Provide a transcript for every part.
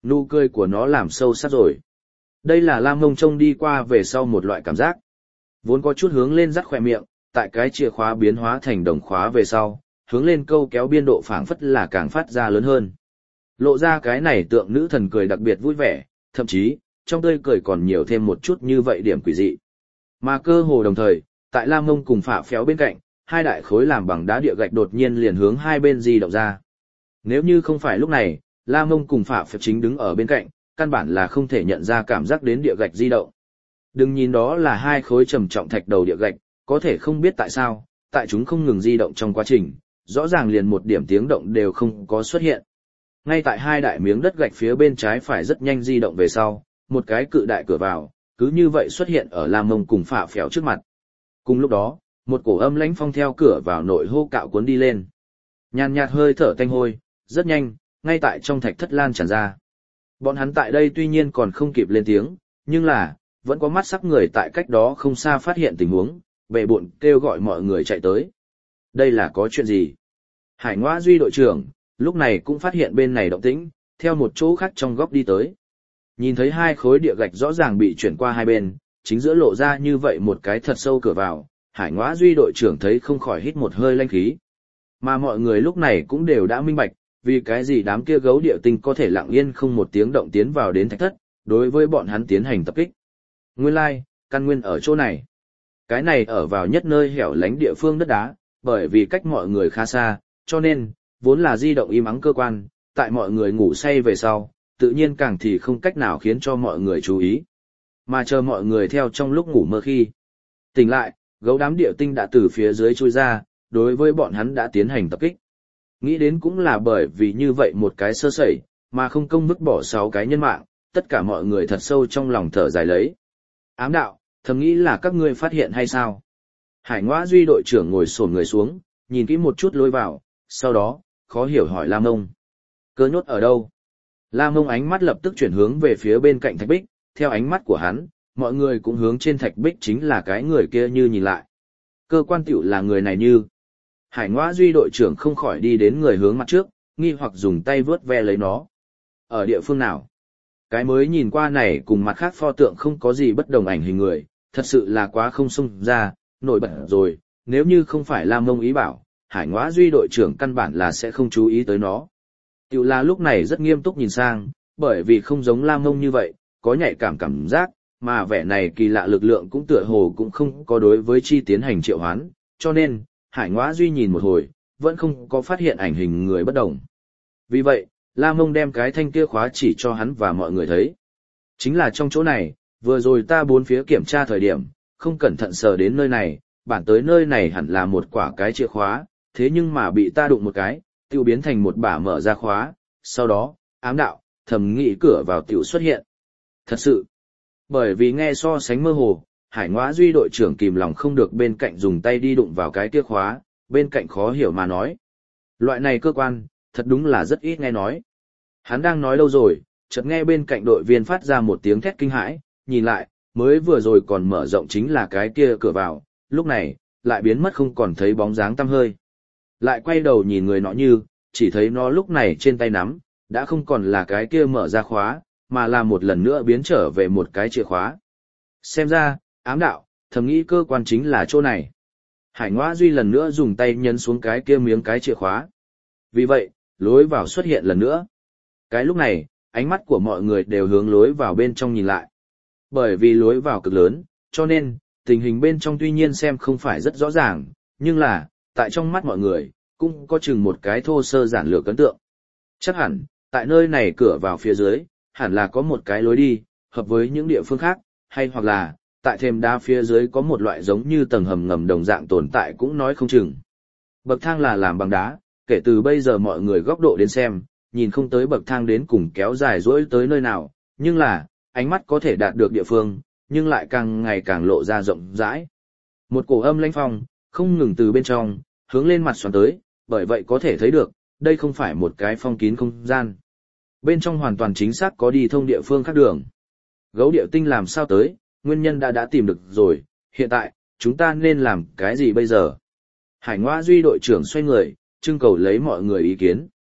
Nụ cười của nó làm sâu sắc rồi. Đây là Lam Mông trông đi qua về sau một loại cảm giác. Vốn có chút hướng lên rắc khỏe miệng, tại cái chìa khóa biến hóa thành đồng khóa về sau, hướng lên câu kéo biên độ phảng phất là càng phát ra lớn hơn. Lộ ra cái này tượng nữ thần cười đặc biệt vui vẻ, thậm chí, trong tươi cười còn nhiều thêm một chút như vậy điểm quỷ dị. Mà cơ hồ đồng thời, tại Lam Mông cùng Phạ Phéo bên cạnh, hai đại khối làm bằng đá địa gạch đột nhiên liền hướng hai bên di động ra. Nếu như không phải lúc này, Lam Mông cùng Phạ Phéo chính đứng ở bên cạnh, căn bản là không thể nhận ra cảm giác đến địa gạch di động. Đừng nhìn đó là hai khối trầm trọng thạch đầu địa gạch, có thể không biết tại sao, tại chúng không ngừng di động trong quá trình, rõ ràng liền một điểm tiếng động đều không có xuất hiện. Ngay tại hai đại miếng đất gạch phía bên trái phải rất nhanh di động về sau, một cái cự đại cửa vào, cứ như vậy xuất hiện ở Lam Mông cùng Phạ Phéo trước mặt. Cùng lúc đó, một cổ âm lãnh phong theo cửa vào nội hô cạo cuốn đi lên. Nhàn nhạt hơi thở tanh hôi, rất nhanh, ngay tại trong thạch thất lan tràn ra. Bọn hắn tại đây tuy nhiên còn không kịp lên tiếng, nhưng là, vẫn có mắt sắc người tại cách đó không xa phát hiện tình huống, bệ bộn kêu gọi mọi người chạy tới. Đây là có chuyện gì? Hải Ngoa Duy đội trưởng, lúc này cũng phát hiện bên này động tĩnh, theo một chỗ khác trong góc đi tới. Nhìn thấy hai khối địa gạch rõ ràng bị chuyển qua hai bên, chính giữa lộ ra như vậy một cái thật sâu cửa vào, Hải Ngoa Duy đội trưởng thấy không khỏi hít một hơi lanh khí. Mà mọi người lúc này cũng đều đã minh bạch, vì cái gì đám kia gấu địa tinh có thể lặng yên không một tiếng động tiến vào đến thạch thất, đối với bọn hắn tiến hành tập kích. Nguyên lai, căn nguyên ở chỗ này. Cái này ở vào nhất nơi hẻo lánh địa phương đất đá, bởi vì cách mọi người khá xa, cho nên, vốn là di động im ắng cơ quan, tại mọi người ngủ say về sau, tự nhiên càng thì không cách nào khiến cho mọi người chú ý. Mà chờ mọi người theo trong lúc ngủ mơ khi. Tỉnh lại, gấu đám địa tinh đã từ phía dưới chui ra, đối với bọn hắn đã tiến hành tập kích. Nghĩ đến cũng là bởi vì như vậy một cái sơ sẩy, mà không công vứt bỏ 6 cái nhân mạng, tất cả mọi người thật sâu trong lòng thở dài lấy. Ám đạo, thầm nghĩ là các ngươi phát hiện hay sao? Hải Ngoa Duy đội trưởng ngồi xổm người xuống, nhìn kỹ một chút lối vào, sau đó, khó hiểu hỏi Lam Mông. Cơ nhốt ở đâu? Lam Mông ánh mắt lập tức chuyển hướng về phía bên cạnh thạch bích, theo ánh mắt của hắn, mọi người cũng hướng trên thạch bích chính là cái người kia như nhìn lại. Cơ quan tiểu là người này như. Hải Ngoa Duy đội trưởng không khỏi đi đến người hướng mặt trước, nghi hoặc dùng tay vướt ve lấy nó. Ở địa phương nào? Cái mới nhìn qua này cùng mặt khác pho tượng không có gì bất đồng ảnh hình người, thật sự là quá không xông ra, nổi bật rồi, nếu như không phải Lam Mông ý bảo, Hải Ngoa Duy đội trưởng căn bản là sẽ không chú ý tới nó. Tiểu là lúc này rất nghiêm túc nhìn sang, bởi vì không giống Lam Mông như vậy, có nhạy cảm giác, mà vẻ này kỳ lạ lực lượng cũng tựa hồ cũng không có đối với chi tiến hành triệu hoán, cho nên, Hải Ngoa Duy nhìn một hồi, vẫn không có phát hiện ảnh hình người bất đồng. Vì vậy, Lam Mông đem cái thanh kia khóa chỉ cho hắn và mọi người thấy. Chính là trong chỗ này, vừa rồi ta bốn phía kiểm tra thời điểm, không cẩn thận sờ đến nơi này, bản tới nơi này hẳn là một quả cái chìa khóa, thế nhưng mà bị ta đụng một cái, tiêu biến thành một bả mở ra khóa, sau đó, ám đạo, thầm nghĩ cửa vào tiểu xuất hiện. Thật sự, bởi vì nghe so sánh mơ hồ, Hải Ngoa Duy đội trưởng kìm lòng không được bên cạnh dùng tay đi đụng vào cái kia khóa, bên cạnh khó hiểu mà nói. Loại này cơ quan, thật đúng là rất ít nghe nói. Hắn đang nói lâu rồi, chợt nghe bên cạnh đội viên phát ra một tiếng thét kinh hãi, nhìn lại, mới vừa rồi còn mở rộng chính là cái kia cửa vào, lúc này, lại biến mất không còn thấy bóng dáng tăm hơi. Lại quay đầu nhìn người nọ như, chỉ thấy nó lúc này trên tay nắm, đã không còn là cái kia mở ra khóa, mà là một lần nữa biến trở về một cái chìa khóa. Xem ra, ám đạo, thầm nghĩ cơ quan chính là chỗ này. Hải Ngoa Duy lần nữa dùng tay nhấn xuống cái kia miếng cái chìa khóa. Vì vậy, lối vào xuất hiện lần nữa. Cái lúc này, ánh mắt của mọi người đều hướng lối vào bên trong nhìn lại. Bởi vì lối vào cực lớn, cho nên, tình hình bên trong tuy nhiên xem không phải rất rõ ràng, nhưng là, tại trong mắt mọi người, cũng có chừng một cái thô sơ giản lược ấn tượng. Chắc hẳn, tại nơi này cửa vào phía dưới, hẳn là có một cái lối đi, hợp với những địa phương khác, hay hoặc là, tại thềm đá phía dưới có một loại giống như tầng hầm ngầm đồng dạng tồn tại cũng nói không chừng. Bậc thang là làm bằng đá, kể từ bây giờ mọi người góc độ đến xem, nhìn không tới bậc thang đến cùng kéo dài dỗi tới nơi nào, nhưng là, ánh mắt có thể đạt được địa phương, nhưng lại càng ngày càng lộ ra rộng rãi. Một cổ âm lãnh phong, không ngừng từ bên trong, hướng lên mặt xoắn tới, bởi vậy có thể thấy được, đây không phải một cái phong kín không gian. Bên trong hoàn toàn chính xác có đi thông địa phương khác đường. Gấu địa tinh làm sao tới, nguyên nhân đã tìm được rồi, hiện tại, chúng ta nên làm cái gì bây giờ? Hải Ngoa Duy đội trưởng xoay người, trưng cầu lấy mọi người ý kiến.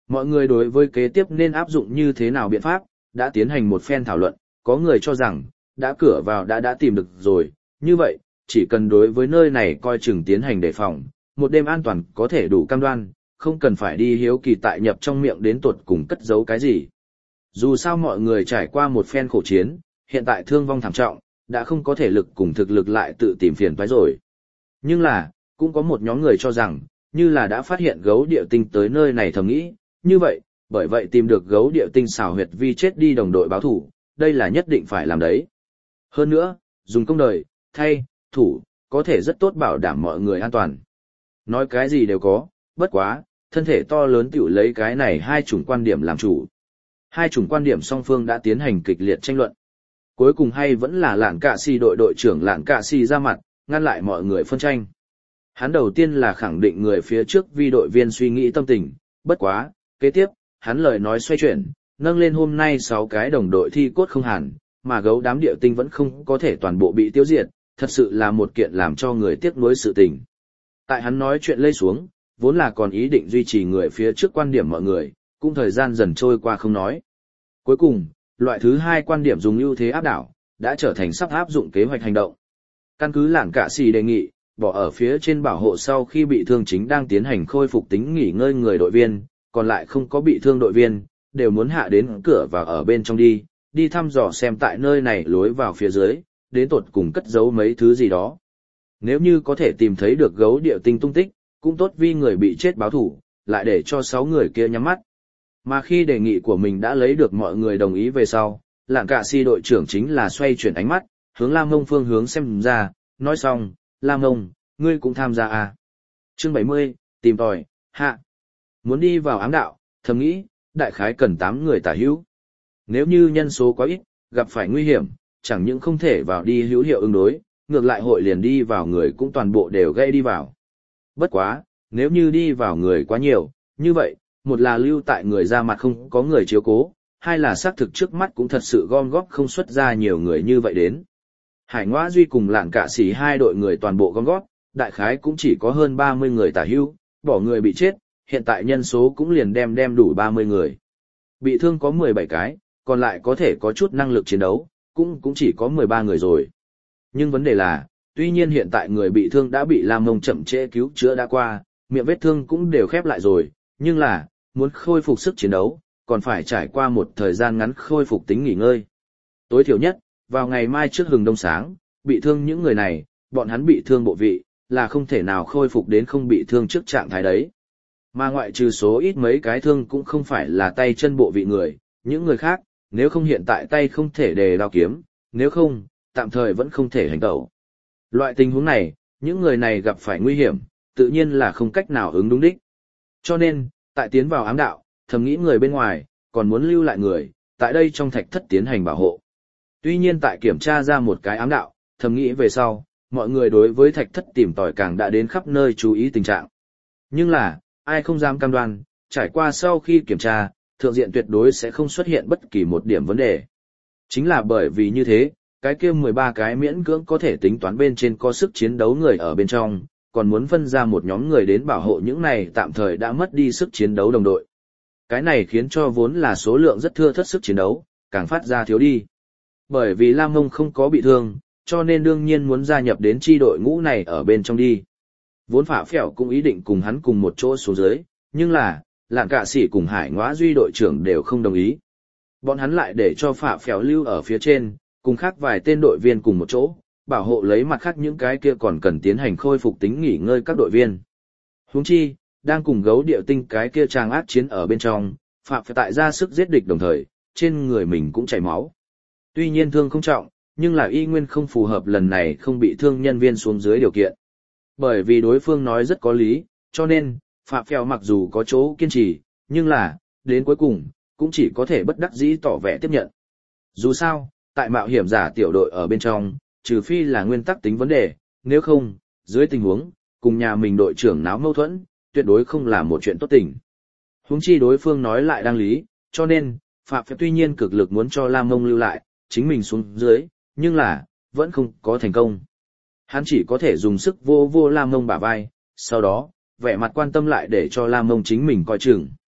Mọi người đối với kế tiếp nên áp dụng như thế nào biện pháp, đã tiến hành một phen thảo luận, có người cho rằng, đã cửa vào đã tìm được rồi, như vậy, chỉ cần đối với nơi này coi chừng tiến hành đề phòng, một đêm an toàn có thể đủ cam đoan, không cần phải đi hiếu kỳ tại nhập trong miệng đến tuột cùng cất giấu cái gì. Dù sao mọi người trải qua một phen khổ chiến, hiện tại thương vong thảm trọng, đã không có thể lực cùng thực lực lại tự tìm phiền toái rồi. Nhưng là, cũng có một nhóm người cho rằng, như là đã phát hiện gấu địa tinh tới nơi này thầm nghĩ, như vậy, bởi vậy tìm được gấu địa tinh xảo huyệt vi chết đi đồng đội báo thủ, đây là nhất định phải làm đấy. Hơn nữa, dùng công đời, thay, thủ, có thể rất tốt bảo đảm mọi người an toàn. Nói cái gì đều có, bất quá, thân thể to lớn tiểu lấy cái này hai chủng quan điểm làm chủ. Hai chủng quan điểm song phương đã tiến hành kịch liệt tranh luận. Cuối cùng hay vẫn là Lạn Cạ Xì đội trưởng Lạn Cạ Xì ra mặt, ngăn lại mọi người phân tranh. Hắn đầu tiên là khẳng định người phía trước vi đội viên suy nghĩ tâm tình, bất quá, kế tiếp, hắn lời nói xoay chuyển, nâng lên hôm nay 6 cái đồng đội thi cốt không hẳn, mà gấu đám địa tinh vẫn không có thể toàn bộ bị tiêu diệt, thật sự là một kiện làm cho người tiếc nuối sự tình. Tại hắn nói chuyện lây xuống, vốn là còn ý định duy trì người phía trước quan điểm mọi người, cũng thời gian dần trôi qua không nói. Cuối cùng, loại thứ hai quan điểm dùng ưu thế áp đảo, đã trở thành sắp áp dụng kế hoạch hành động. Căn cứ Lạn Cạ Xì đề nghị, bỏ ở phía trên bảo hộ sau khi bị thương chính đang tiến hành khôi phục tính nghỉ ngơi người đội viên, còn lại không có bị thương đội viên, đều muốn hạ đến cửa và ở bên trong đi thăm dò xem tại nơi này lối vào phía dưới, đến tột cùng cất giấu mấy thứ gì đó. Nếu như có thể tìm thấy được gấu địa tinh tung tích, cũng tốt vì người bị chết báo thủ, lại để cho 6 người kia nhắm mắt. Mà khi đề nghị của mình đã lấy được mọi người đồng ý về sau, Lạn Cạ Xì đội trưởng chính là xoay chuyển ánh mắt, hướng Lam Ngông phương hướng xem ra, nói xong, Lam Ngông, ngươi cũng tham gia à. Chương 70, tìm tòi, hạ. Muốn đi vào ám đạo, thầm nghĩ, đại khái cần 8 người tả hữu. Nếu như nhân số quá ít, gặp phải nguy hiểm, chẳng những không thể vào đi hữu hiệu ứng đối, ngược lại hội liền đi vào người cũng toàn bộ đều gây đi vào. Bất quá, nếu như đi vào người quá nhiều, như vậy, một là lưu tại người ra mặt không có người chiếu cố, hai là xác thực trước mắt cũng thật sự gom góp không xuất ra nhiều người như vậy đến. Hải Ngoã Duy cùng Lạn Cạ Xì hai đội người toàn bộ gom góp, đại khái cũng chỉ có hơn 30 người tả hữu, bỏ người bị chết, hiện tại nhân số cũng liền đem đủ 30 người. Bị thương có 17 cái, còn lại có thể có chút năng lực chiến đấu, cũng chỉ có 13 người rồi. Nhưng vấn đề là, tuy nhiên hiện tại người bị thương đã bị Lam Ngông chậm trễ cứu chữa đã qua, miệng vết thương cũng đều khép lại rồi, nhưng là, muốn khôi phục sức chiến đấu, còn phải trải qua một thời gian ngắn khôi phục tính nghỉ ngơi. Tối thiểu nhất, vào ngày mai trước hừng đông sáng, bị thương những người này, bọn hắn bị thương bộ vị, là không thể nào khôi phục đến không bị thương trước trạng thái đấy. Mà ngoại trừ số ít mấy cái thương cũng không phải là tay chân bộ vị người, những người khác, nếu không hiện tại tay không thể đề đao kiếm, nếu không, tạm thời vẫn không thể hành tẩu. Loại tình huống này, những người này gặp phải nguy hiểm, tự nhiên là không cách nào ứng đúng đích. Cho nên, tại tiến vào ám đạo, thầm nghĩ người bên ngoài, còn muốn lưu lại người, tại đây trong thạch thất tiến hành bảo hộ. Tuy nhiên tại kiểm tra ra một cái ám đạo, thầm nghĩ về sau, mọi người đối với thạch thất tìm tòi càng đã đến khắp nơi chú ý tình trạng. Nhưng là, ai không dám cam đoan, trải qua sau khi kiểm tra, thượng diện tuyệt đối sẽ không xuất hiện bất kỳ một điểm vấn đề. Chính là bởi vì như thế, cái kia 13 cái miễn cưỡng có thể tính toán bên trên có sức chiến đấu người ở bên trong, còn muốn phân ra một nhóm người đến bảo hộ những này tạm thời đã mất đi sức chiến đấu đồng đội. Cái này khiến cho vốn là số lượng rất thưa thớt sức chiến đấu, càng phát ra thiếu đi. Bởi vì Lam Ngông không có bị thương, cho nên đương nhiên muốn gia nhập đến chi đội ngũ này ở bên trong đi. Vốn Phạ Phèo cũng ý định cùng hắn cùng một chỗ xuống dưới, nhưng là, Lạn Cạ Xì cùng Hải Ngoã Duy đội trưởng đều không đồng ý. Bọn hắn lại để cho Phạ Phèo lưu ở phía trên, cùng khác vài tên đội viên cùng một chỗ, bảo hộ lấy mặt khác những cái kia còn cần tiến hành khôi phục tính nghỉ ngơi các đội viên. Huống chi, đang cùng gấu địa tinh cái kia trang ác chiến ở bên trong, Phạ Phèo tại ra sức giết địch đồng thời, trên người mình cũng chảy máu. Tuy nhiên thương không trọng, nhưng là y nguyên không phù hợp lần này không bị thương nhân viên xuống dưới điều kiện. Bởi vì đối phương nói rất có lý, cho nên, Phạ Phèo mặc dù có chỗ kiên trì, nhưng là, đến cuối cùng, cũng chỉ có thể bất đắc dĩ tỏ vẻ tiếp nhận. Dù sao, tại mạo hiểm giả tiểu đội ở bên trong, trừ phi là nguyên tắc tính vấn đề, nếu không, dưới tình huống, cùng nhà mình đội trưởng náo mâu thuẫn, tuyệt đối không là một chuyện tốt tình. Huống chi đối phương nói lại đang lý, cho nên, Phạm Phép tuy nhiên cực lực muốn cho Lam Ngông lưu lại, chính mình xuống dưới, nhưng là, vẫn không có thành công. Hắn chỉ có thể dùng sức vô Lam Ngông bả vai, sau đó, vẻ mặt quan tâm lại để cho Lam Ngông chính mình coi chừng.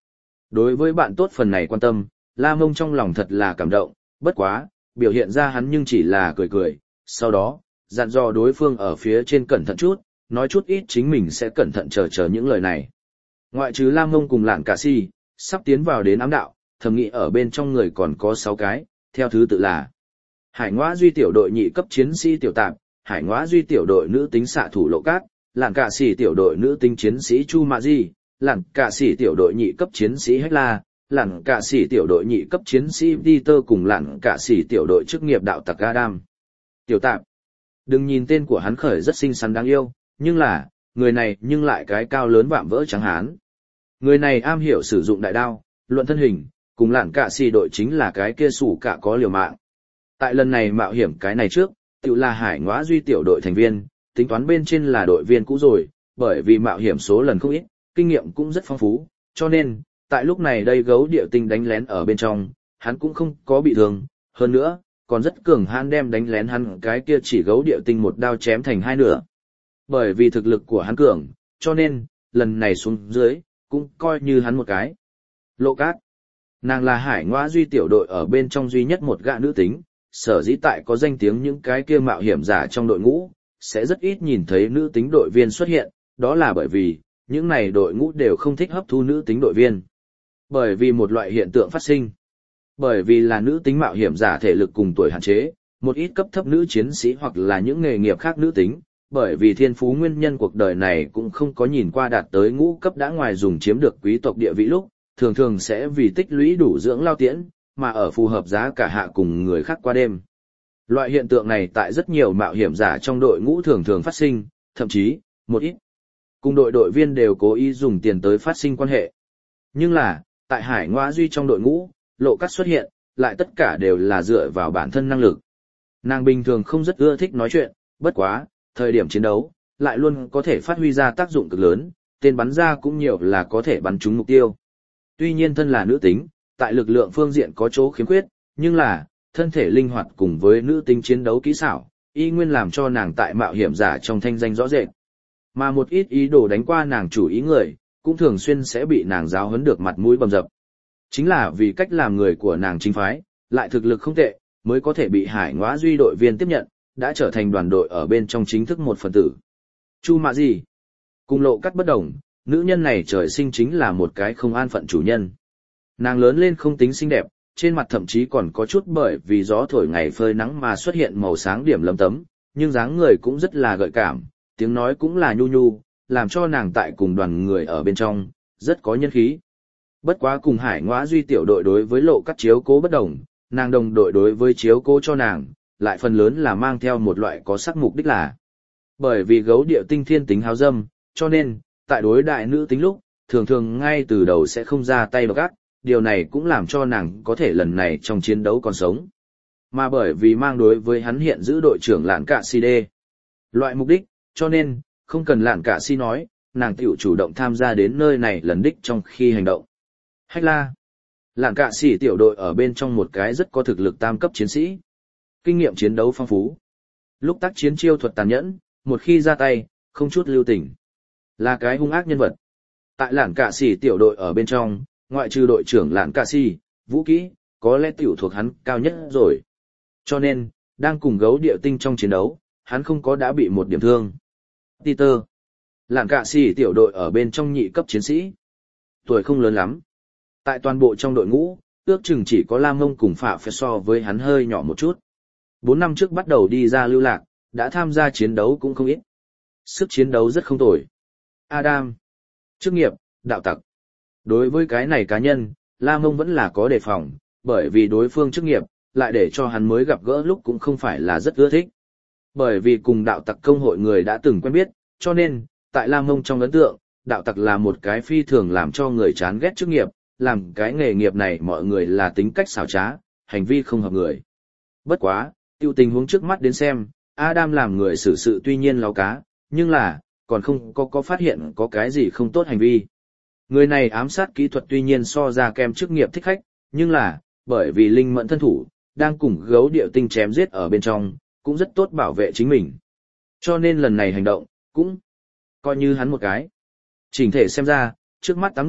Đối với bạn tốt phần này quan tâm, La Mông trong lòng thật là cảm động, bất quá, biểu hiện ra hắn nhưng chỉ là cười cười, sau đó, dặn dò đối phương ở phía trên cẩn thận chút, nói chút ít chính mình sẽ cẩn thận chờ những lời này. Ngoại trừ La Mông cùng Lạn Cả Si, sắp tiến vào đến ám đạo, thầm nghĩ ở bên trong người còn có 6 cái, theo thứ tự là Hải Ngoã Duy tiểu đội nhị cấp chiến sĩ tiểu tạp, Hải Ngoã Duy tiểu đội nữ tính xạ thủ Lộ Cát, Lạn Cả Si tiểu đội nữ tính chiến sĩ Chu Mạ Di, Lạn Cả Si tiểu đội nhị cấp chiến sĩ Hách La, Lạn Cả Si tiểu đội nhị cấp chiến sĩ Peter cùng Lạn Cả Si tiểu đội chức nghiệp đạo tặc Adam. Tiểu tạp. Đừng nhìn tên của hắn khởi rất xinh xắn đáng yêu, nhưng là, người này nhưng lại cái cao lớn vạm vỡ trắng hán. Người này am hiểu sử dụng đại đao, luận thân hình, cùng Lạn Cả Si đội chính là cái kia sủ cả có liều mạng. Tại lần này mạo hiểm cái này trước, tự là Hải Ngoã Duy tiểu đội thành viên, tính toán bên trên là đội viên cũ rồi, bởi vì mạo hiểm số lần không ít, kinh nghiệm cũng rất phong phú, cho nên, tại lúc này đây gấu điệu tinh đánh lén ở bên trong, hắn cũng không có bị thương, hơn nữa, còn rất cường hãn đem đánh lén hắn cái kia chỉ gấu điệu tinh một đao chém thành 2 nửa. Bởi vì thực lực của hắn cường, cho nên, lần này xuống dưới, cũng coi như hắn một cái. Lộ Cát. Nàng là Hải Ngoã Duy tiểu đội ở bên trong duy nhất một gã nữ tính, sở dĩ tại có danh tiếng những cái kia mạo hiểm giả trong đội ngũ, sẽ rất ít nhìn thấy nữ tính đội viên xuất hiện, đó là bởi vì, những này đội ngũ đều không thích hấp thu nữ tính đội viên. Bởi vì một loại hiện tượng phát sinh. Bởi vì là nữ tính mạo hiểm giả thể lực cùng tuổi hạn chế, một ít cấp thấp nữ chiến sĩ hoặc là những nghề nghiệp khác nữ tính, bởi vì thiên phú nguyên nhân cuộc đời này cũng không có nhìn qua đạt tới ngũ cấp đã ngoài dùng chiếm được quý tộc địa vị lúc, thường thường sẽ vì tích lũy đủ dưỡng lao tiễn, mà ở phù hợp giá cả hạ cùng người khác qua đêm. Loại hiện tượng này tại rất nhiều mạo hiểm giả trong đội ngũ thường thường phát sinh, thậm chí, một ít cùng đội viên đều cố ý dùng tiền tới phát sinh quan hệ. Nhưng là, tại Hải Ngoã Duy trong đội ngũ, Lộ Cát xuất hiện, lại tất cả đều là dựa vào bản thân năng lực. Nàng bình thường không rất ưa thích nói chuyện, bất quá, thời điểm chiến đấu, lại luôn có thể phát huy ra tác dụng cực lớn, tên bắn ra cũng nhiều là có thể bắn trúng mục tiêu. Tuy nhiên thân là nữ tính, tại lực lượng phương diện có chỗ khiếm khuyết, nhưng là, thân thể linh hoạt cùng với nữ tính chiến đấu kỹ xảo, y nguyên làm cho nàng tại mạo hiểm giả trong thanh danh rõ rệt. Mà một ít ý đồ đánh qua nàng chủ ý người, cũng thường xuyên sẽ bị nàng giáo huấn được mặt mũi bầm dập. Chính là vì cách làm người của nàng chính phái, lại thực lực không tệ, mới có thể bị Hải Ngoã Duy đội viên tiếp nhận, đã trở thành đoàn đội ở bên trong chính thức một phần tử. Chu Mạ Di. Cùng Lộ Cát bất đồng, nữ nhân này trời sinh chính là một cái không an phận chủ nhân. Nàng lớn lên không tính xinh đẹp, trên mặt thậm chí còn có chút bởi vì gió thổi ngày phơi nắng mà xuất hiện màu sáng điểm lấm tấm, nhưng dáng người cũng rất là gợi cảm, tiếng nói cũng là nhu nhu, làm cho nàng tại cùng đoàn người ở bên trong, rất có nhân khí. Bất quá cùng Hải Ngoã Duy tiểu đội đối với Lộ Cát chiếu cố bất đồng, nàng đồng đội đối với chiếu cố cho nàng, lại phần lớn là mang theo một loại có sắc mục đích là. Bởi vì gấu điệu tinh thiên tính háo dâm, cho nên, tại đối đại nữ tính lúc, thường thường ngay từ đầu sẽ không ra tay độc ác, điều này cũng làm cho nàng có thể lần này trong chiến đấu còn sống. Mà bởi vì mang đối với hắn hiện giữ đội trưởng Lạn Cả Si đê loại mục đích, cho nên, không cần Lạn Cả Si nói, nàng tiểu chủ động tham gia đến nơi này lần đích trong khi hành động. Hách La. Lạn Cả Si tiểu đội ở bên trong một cái rất có thực lực tam cấp chiến sĩ. Kinh nghiệm chiến đấu phong phú. Lúc tác chiến chiêu thuật tàn nhẫn, một khi ra tay, không chút lưu tình. Là cái hung ác nhân vật. Tại Lạn Cả Si tiểu đội ở bên trong, ngoại trừ đội trưởng Lạn Cả Si, vũ kỹ, có lẽ tiểu thuộc hắn cao nhất rồi. Cho nên, đang cùng gấu điệu tinh trong chiến đấu, hắn không có đã bị một điểm thương. Peter. Lạn Cả Si tiểu đội ở bên trong nhị cấp chiến sĩ. Tuổi không lớn lắm. Tại toàn bộ trong đội ngũ, ước chừng chỉ có Lam Mông cùng Phạ Phệ so với hắn hơi nhỏ một chút. 4 năm trước bắt đầu đi ra lưu lạc, đã tham gia chiến đấu cũng không ít. Sức chiến đấu rất không tồi. Adam. Chức nghiệp, đạo tặc. Đối với cái này cá nhân, Lam Mông vẫn là có đề phòng, bởi vì đối phương chức nghiệp, lại để cho hắn mới gặp gỡ lúc cũng không phải là rất ưa thích. Bởi vì cùng đạo tặc công hội người đã từng quen biết, cho nên, tại Lam Mông trong ấn tượng, đạo tặc là một cái phi thường làm cho người chán ghét chức nghiệp, làm cái nghề nghiệp này mọi người là tính cách xảo trá, hành vi không hợp người. Bất quá, tiêu tình huống trước mắt đến xem, Adam làm người xử sự tuy nhiên láo cá, nhưng là, còn không có phát hiện có cái gì không tốt hành vi. Người này ám sát kỹ thuật tuy nhiên so ra kem chức nghiệp thích khách, nhưng là, bởi vì linh mẫn thân thủ, đang cùng gấu điệu tinh chém giết ở bên trong, cũng rất tốt bảo vệ chính mình. Cho nên lần này hành động, cũng coi như hắn một cái. Chỉnh thể xem ra, trước mắt 8 người,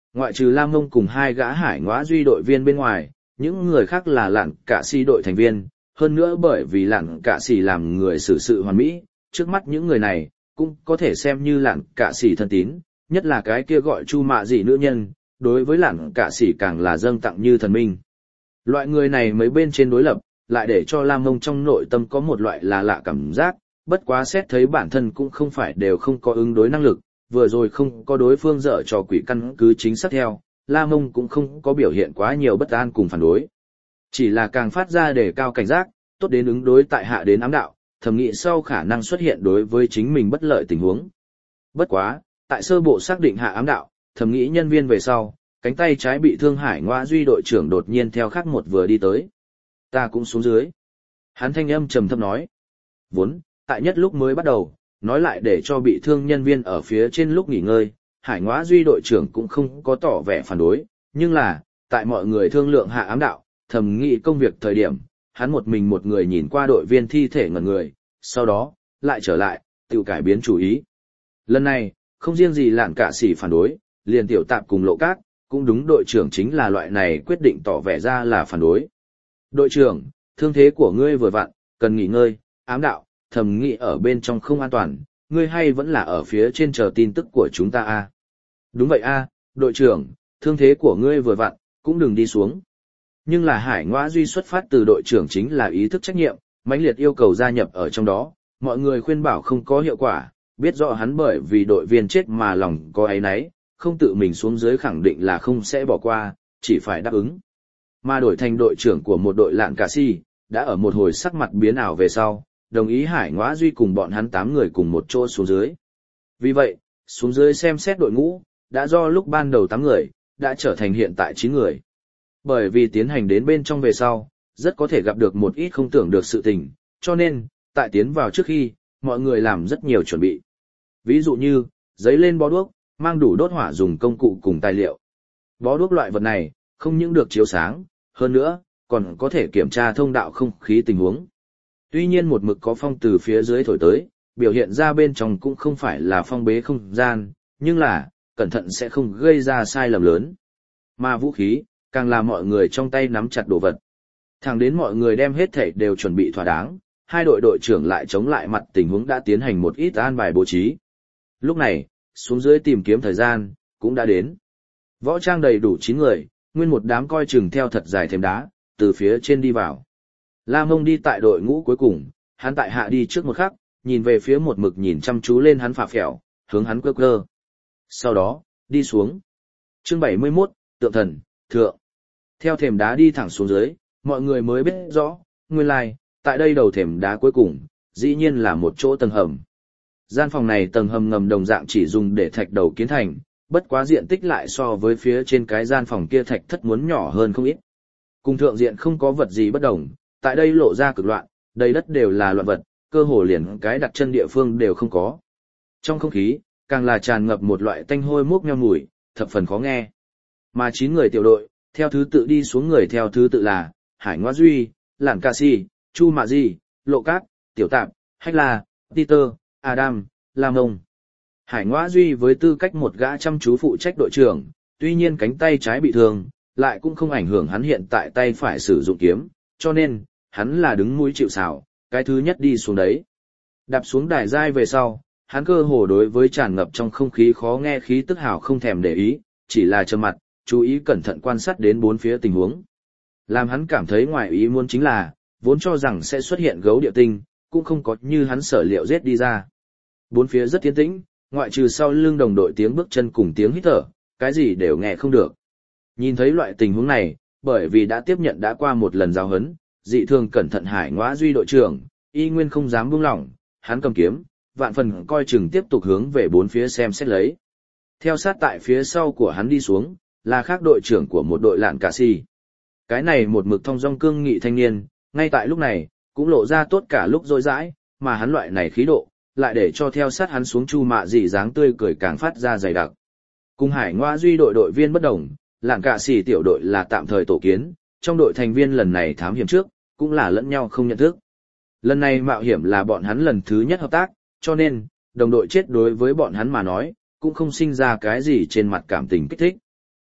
Ngoại trừ Lam Mông cùng hai gã Hải Ngõa Duy đội viên bên ngoài, những người khác là Lạn Cả Xỉ đội thành viên, hơn nữa bởi vì Lạn Cả Xỉ làm người xử sự hoàn mỹ, trước mắt những người này cũng có thể xem như Lạn Cả Xỉ thân tín, nhất là cái kia gọi Chu Mạ Dị nữ nhân, đối với Lạn Cả Xỉ càng là dâng tặng như thần minh. Loại người này mấy bên trên đối lập, lại để cho Lam Mông trong nội tâm có một loại là lạ cảm giác, bất quá xét thấy bản thân cũng không phải đều không có ứng đối năng lực, vừa rồi không có đối phương dở trò quỷ căn cứ chính xác theo, Lam Mông cũng không có biểu hiện quá nhiều bất an cùng phản đối. Chỉ là càng phát ra để cao cảnh giác, tốt đến ứng đối tại hạ đến ám đạo, thẩm nghĩ sau khả năng xuất hiện đối với chính mình bất lợi tình huống. Bất quá, tại sơ bộ xác định hạ ám đạo, thẩm nghĩ nhân viên về sau, cánh tay trái bị thương Hải Ngõa Duy đội trưởng đột nhiên theo khác một vừa đi tới. Ta cũng xuống dưới. Hắn thanh âm trầm thấp nói. Vốn, tại nhất lúc mới bắt đầu, nói lại để cho bị thương nhân viên ở phía trên lúc nghỉ ngơi, Hải Ngõa Duy đội trưởng cũng không có tỏ vẻ phản đối, nhưng là, tại mọi người thương lượng hạ ám đạo, thầm nghĩ công việc thời điểm, hắn một mình một người nhìn qua đội viên thi thể ngẩn người, sau đó, lại trở lại, tự cải biến chủ ý. Lần này, không riêng gì Lạn Cả Xỉ phản đối, liền Tiểu Tạp cùng Lộ Cát, cũng đúng đội trưởng chính là loại này quyết định tỏ vẻ ra là phản đối. Đội trưởng, thương thế của ngươi vừa vặn, cần nghỉ ngơi, ám đạo, thầm nghĩ ở bên trong không an toàn, ngươi hay vẫn là ở phía trên chờ tin tức của chúng ta a? Đúng vậy a, đội trưởng, thương thế của ngươi vừa vặn, cũng đừng đi xuống. Nhưng là Hải Ngõa Duy xuất phát từ đội trưởng chính là ý thức trách nhiệm, mãnh liệt yêu cầu gia nhập ở trong đó, mọi người khuyên bảo không có hiệu quả, biết rõ hắn bởi vì đội viên chết mà lòng có áy náy, không tự mình xuống dưới khẳng định là không sẽ bỏ qua, chỉ phải đáp ứng. Mà đổi thành đội trưởng của một đội Lạn Cả Xỉ, đã ở một hồi sắc mặt biến ảo về sau, đồng ý Hải Ngõa Duy cùng bọn hắn 8 người cùng một chỗ xuống dưới. Vì vậy, xuống dưới xem xét đội ngũ, đã do lúc ban đầu 8 người, đã trở thành hiện tại 9 người. Bởi vì tiến hành đến bên trong về sau, rất có thể gặp được một ít không tưởng được sự tình, cho nên, tại tiến vào trước khi, mọi người làm rất nhiều chuẩn bị. Ví dụ như, giấy lên bó đuốc, mang đủ đốt hỏa dùng công cụ cùng tài liệu. Bó đuốc loại vật này, không những được chiếu sáng, hơn nữa, còn có thể kiểm tra thông đạo không khí tình huống. Tuy nhiên một mực có phong từ phía dưới thổi tới, biểu hiện ra bên trong cũng không phải là phong bế không gian, nhưng là, cẩn thận sẽ không gây ra sai lầm lớn. Mà vũ khí, càng là mọi người trong tay nắm chặt đồ vật. Thẳng đến mọi người đem hết thảy đều chuẩn bị thỏa đáng, hai đội đội trưởng lại chống lại mặt tình huống đã tiến hành một ít an bài bố trí. Lúc này, xuống dưới tìm kiếm thời gian, cũng đã đến. Võ trang đầy đủ 9 người, nguyên một đám coi chừng theo thật dài thềm đá, từ phía trên đi vào. La Mông đi tại đội ngũ cuối cùng, hắn tại hạ đi trước một khắc, nhìn về phía một mực nhìn chăm chú lên hắn phà phèo, hướng hắn cơ cơ. Sau đó, đi xuống. Chương 71, Tượng Thần, Thượng. Theo thềm đá đi thẳng xuống dưới, mọi người mới biết rõ, nguyên lai, tại đây đầu thềm đá cuối cùng, dĩ nhiên là một chỗ tầng hầm. Gian phòng này tầng hầm ngầm đồng dạng chỉ dùng để thạch đầu kiến thành, bất quá diện tích lại so với phía trên cái gian phòng kia thạch thất muốn nhỏ hơn không ít. Cùng thượng diện không có vật gì bất đồng, tại đây lộ ra cực loạn, đầy đất đều là loạn vật, cơ hồ liền cái đặt chân địa phương đều không có. Trong không khí, càng là tràn ngập một loại tanh hôi mốc nheo mùi, thập phần khó nghe. Mà 9 người tiểu đội, theo thứ tự đi xuống người theo thứ tự là Hải Ngõa Duy, Lạn Cả Xỉ, Chu Mạ Dị, Lộ Cát, Tiểu Tạp, Hách La, Peter, Adam, Lam Mông. Hải Ngõa Duy với tư cách một gã chăm chú phụ trách đội trưởng, tuy nhiên cánh tay trái bị thương, lại cũng không ảnh hưởng hắn hiện tại tay phải sử dụng kiếm, cho nên, hắn là đứng mũi chịu sào, cái thứ nhất đi xuống đấy. Đạp xuống đài giai về sau, hắn cơ hồ đối với tràn ngập trong không khí khó nghe khí tức hào không thèm để ý, chỉ là trầm mặt, chú ý cẩn thận quan sát đến bốn phía tình huống. Làm hắn cảm thấy ngoài ý muốn chính là, vốn cho rằng sẽ xuất hiện gấu địa tinh, cũng không có như hắn sở liệu giết đi ra. Bốn phía rất yên tĩnh, ngoại trừ sau lưng đồng đội tiếng bước chân cùng tiếng hít thở, cái gì đều nghe không được. Nhìn thấy loại tình huống này, bởi vì đã tiếp nhận đã qua một lần giáo huấn, dị thường cẩn thận Hải Ngõa Duy đội trưởng, y nguyên không dám buông lỏng, hắn cầm kiếm, vạn phần coi chừng tiếp tục hướng về bốn phía xem xét lấy. Theo sát tại phía sau của hắn đi xuống, là khác đội trưởng của một đội Lạn Cả Xỉ. Cái này một mực thong dong cương nghị thanh niên, ngay tại lúc này, cũng lộ ra tốt cả lúc rỗi rãi, mà hắn loại này khí độ, lại để cho theo sát hắn xuống Chu Mạ Dị dáng tươi cười càng phát ra dày đặc. Cùng Hải Ngõa Duy đội viên bất đồng, Lạn Cả Xỉ tiểu đội là tạm thời tổ kiến, trong đội thành viên lần này thám hiểm trước, cũng là lẫn nhau không nhận thức. Lần này mạo hiểm là bọn hắn lần thứ nhất hợp tác, cho nên, đồng đội chết đối với bọn hắn mà nói, cũng không sinh ra cái gì trên mặt cảm tình kích thích.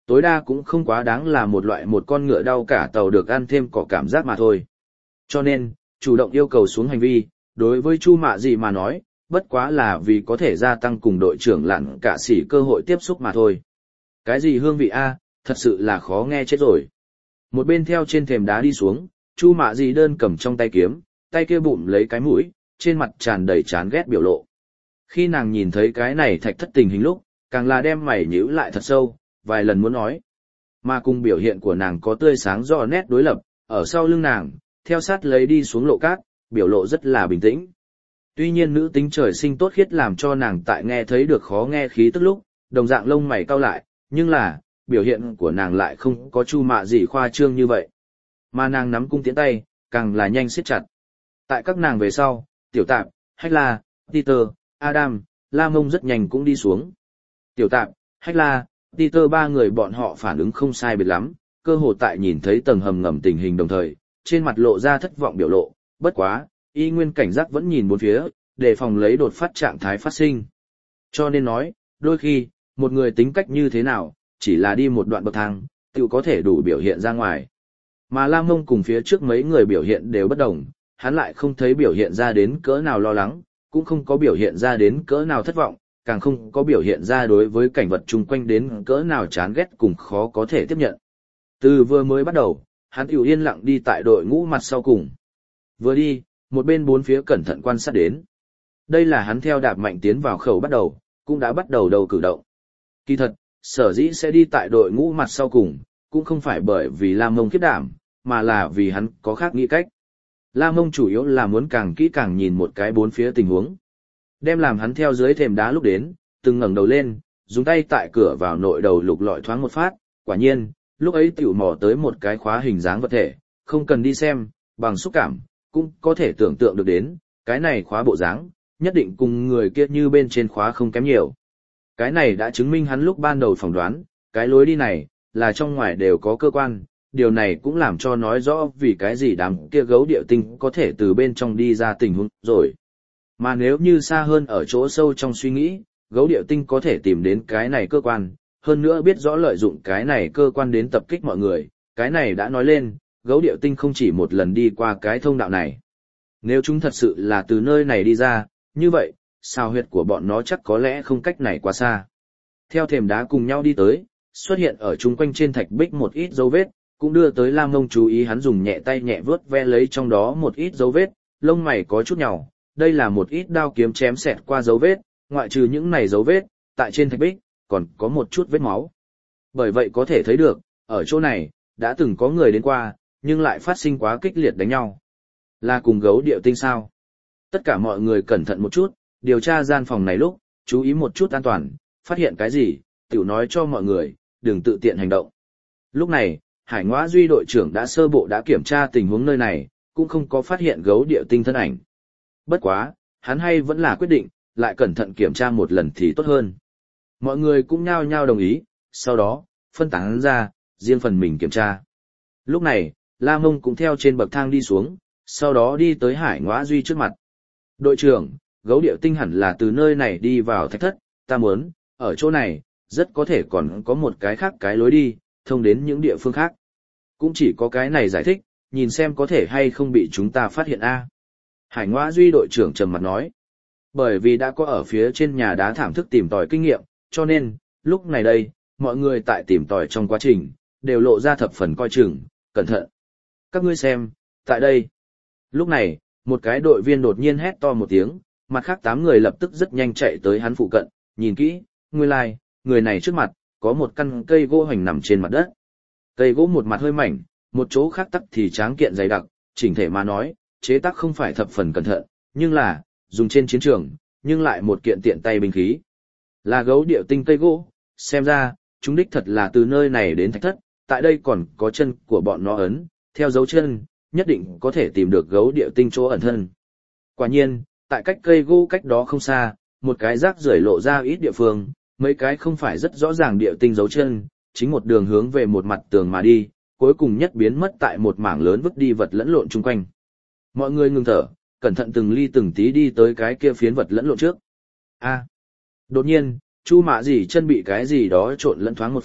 Tối đa cũng không quá đáng là một con ngựa đau cả tàu được ăn thêm cỏ cảm giác mà thôi. Cho nên, chủ động yêu cầu xuống hành vi, đối với Chu Mạ Dị mà nói, bất quá là vì có thể gia tăng cùng đội trưởng lặn cả sĩ cơ hội tiếp xúc mà thôi. Cái gì hương vị a, thật sự là khó nghe chết rồi. Một bên theo trên thềm đá đi xuống, Chu Mạ Dị đơn cầm trong tay kiếm, tay kia bụm lấy cái mũi, trên mặt tràn đầy chán ghét biểu lộ. Khi nàng nhìn thấy cái này thạch thất tình hình lúc, càng là đem mày nhíu lại thật sâu, vài lần muốn nói. Mà cùng biểu hiện của nàng có tươi sáng rõ nét đối lập, ở sau lưng nàng, theo sát lấy đi xuống lộ cát, biểu lộ rất là bình tĩnh. Tuy nhiên nữ tính trời sinh tốt khiết làm cho nàng tại nghe thấy được khó nghe khí tức lúc, đồng dạng lông mày cau lại, nhưng là, biểu hiện của nàng lại không có Chu Mạ Dị khoa trương như vậy. Mà nàng nắm cung tiễn tay, càng là nhanh siết chặt. Tại các nàng về sau, Tiểu Tạp, Hách La, Peter, Adam, La Mông rất nhanh cũng đi xuống. Tiểu Tạp, Hách La, Peter ba người bọn họ phản ứng không sai biệt lắm, cơ hồ tại nhìn thấy tầng hầm ngầm tình hình đồng thời, trên mặt lộ ra thất vọng biểu lộ, bất quá, y nguyên cảnh giác vẫn nhìn bốn phía, đề phòng lấy đột phát trạng thái phát sinh. Cho nên nói, đôi khi, một người tính cách như thế nào, chỉ là đi một đoạn bậc thang, tự có thể đủ biểu hiện ra ngoài. Mà Lam Mông cùng phía trước mấy người biểu hiện đều bất đồng, hắn lại không thấy biểu hiện ra đến cỡ nào lo lắng, cũng không có biểu hiện ra đến cỡ nào thất vọng, càng không có biểu hiện ra đối với cảnh vật chung quanh đến cỡ nào chán ghét cùng khó có thể tiếp nhận. Từ vừa mới bắt đầu, hắn tiểu yên lặng đi tại đội ngũ mặt sau cùng. Vừa đi, một bên bốn phía cẩn thận quan sát đến. Đây là hắn theo đạp mạnh tiến vào khẩu bắt đầu, cũng đã bắt đầu đầu cử động. Kỳ thật, sở dĩ sẽ đi tại đội ngũ mặt sau cùng, cũng không phải bởi vì Lam Mông khiếp đảm, mà là vì hắn có khác nghĩ cách. Lam Mông chủ yếu là muốn càng kỹ càng nhìn một cái bốn phía tình huống. Đem làm hắn theo dưới thềm đá lúc đến, từng ngẩng đầu lên, dùng tay tại cửa vào nội đầu lục lọi thoáng một phát, quả nhiên, lúc ấy tiểu mò tới một cái khóa hình dáng vật thể, không cần đi xem, bằng xúc cảm, cũng có thể tưởng tượng được đến, cái này khóa bộ dáng, nhất định cùng người kia như bên trên khóa không kém nhiều. Cái này đã chứng minh hắn lúc ban đầu phỏng đoán, cái lối đi này, là trong ngoài đều có cơ quan, điều này cũng làm cho nói rõ vì cái gì đám kia gấu điệu tinh có thể từ bên trong đi ra tình huống rồi. Mà nếu như xa hơn ở chỗ sâu trong suy nghĩ, gấu điệu tinh có thể tìm đến cái này cơ quan, hơn nữa biết rõ lợi dụng cái này cơ quan đến tập kích mọi người, cái này đã nói lên, gấu điệu tinh không chỉ một lần đi qua cái thông đạo này. Nếu chúng thật sự là từ nơi này đi ra, như vậy, sao huyệt của bọn nó chắc có lẽ không cách này quá xa. Theo thềm đá cùng nhau đi tới, xuất hiện ở chung quanh trên thạch bích một ít dấu vết, cũng đưa tới Lam Mông chú ý hắn dùng nhẹ tay nhẹ vớt ve lấy trong đó một ít dấu vết, lông mày có chút nhàu, đây là một ít đao kiếm chém xẹt qua dấu vết, ngoại trừ những này dấu vết, tại trên thạch bích, còn có một chút vết máu. Bởi vậy có thể thấy được, ở chỗ này, đã từng có người đến qua, nhưng lại phát sinh quá kích liệt đánh nhau. Là cùng gấu điệu tinh sao? Tất cả mọi người cẩn thận một chút, điều tra gian phòng này lúc, chú ý một chút an toàn, phát hiện cái gì, tiểu nói cho mọi người, đừng tự tiện hành động. Lúc này, Hải Ngoã Duy đội trưởng đã sơ bộ đã kiểm tra tình huống nơi này, cũng không có phát hiện gấu điệu tinh thân ảnh. Bất quá, hắn hay vẫn là quyết định, lại cẩn thận kiểm tra một lần thì tốt hơn. Mọi người cũng nhao nhao đồng ý, sau đó, phân tán ra, riêng phần mình kiểm tra. Lúc này, La Mông cũng theo trên bậc thang đi xuống, sau đó đi tới Hải Ngoã Duy trước mặt. Đội trưởng, gấu điệu tinh hẳn là từ nơi này đi vào thạch thất, ta muốn, ở chỗ này, rất có thể còn có một cái khác cái lối đi, thông đến những địa phương khác. Cũng chỉ có cái này giải thích, nhìn xem có thể hay không bị chúng ta phát hiện a. Hải Ngoã Duy đội trưởng trầm mặt nói. Bởi vì đã có ở phía trên nhà đá thảm thức tìm tòi kinh nghiệm, cho nên, lúc này đây, mọi người tại tìm tòi trong quá trình, đều lộ ra thập phần coi chừng, cẩn thận. Các ngươi xem, tại đây. Lúc này, một cái đội viên đột nhiên hét to một tiếng, mặt khác 8 người lập tức rất nhanh chạy tới hắn phụ cận, nhìn kỹ, nguyên lai, người này trước mặt, có một căn cây gỗ hoành nằm trên mặt đất. Cây gỗ một mặt hơi mảnh, một chỗ khác tắc thì tráng kiện dày đặc, chỉnh thể mà nói, chế tác không phải thập phần cẩn thận, nhưng là, dùng trên chiến trường, nhưng lại một kiện tiện tay binh khí. Là gấu điệu tinh cây gỗ, xem ra, chúng đích thật là từ nơi này đến thạch thất, tại đây còn có chân của bọn nó ấn, theo dấu chân, nhất định có thể tìm được gấu điệu tinh chỗ ẩn thân. Quả nhiên, tại cách cây gỗ cách đó không xa, một cái rác rưởi lộ ra ít địa phương, mấy cái không phải rất rõ ràng điệu tinh dấu chân, chính một đường hướng về một mặt tường mà đi, cuối cùng nhất biến mất tại một mảng lớn vứt đi vật lẫn lộn chung quanh. Mọi người ngừng thở, cẩn thận từng ly từng tí đi tới cái kia phiến vật lẫn lộn trước. Đột nhiên, Chu Mạ Dị chân bị cái gì đó trộn lẫn thoáng một phát,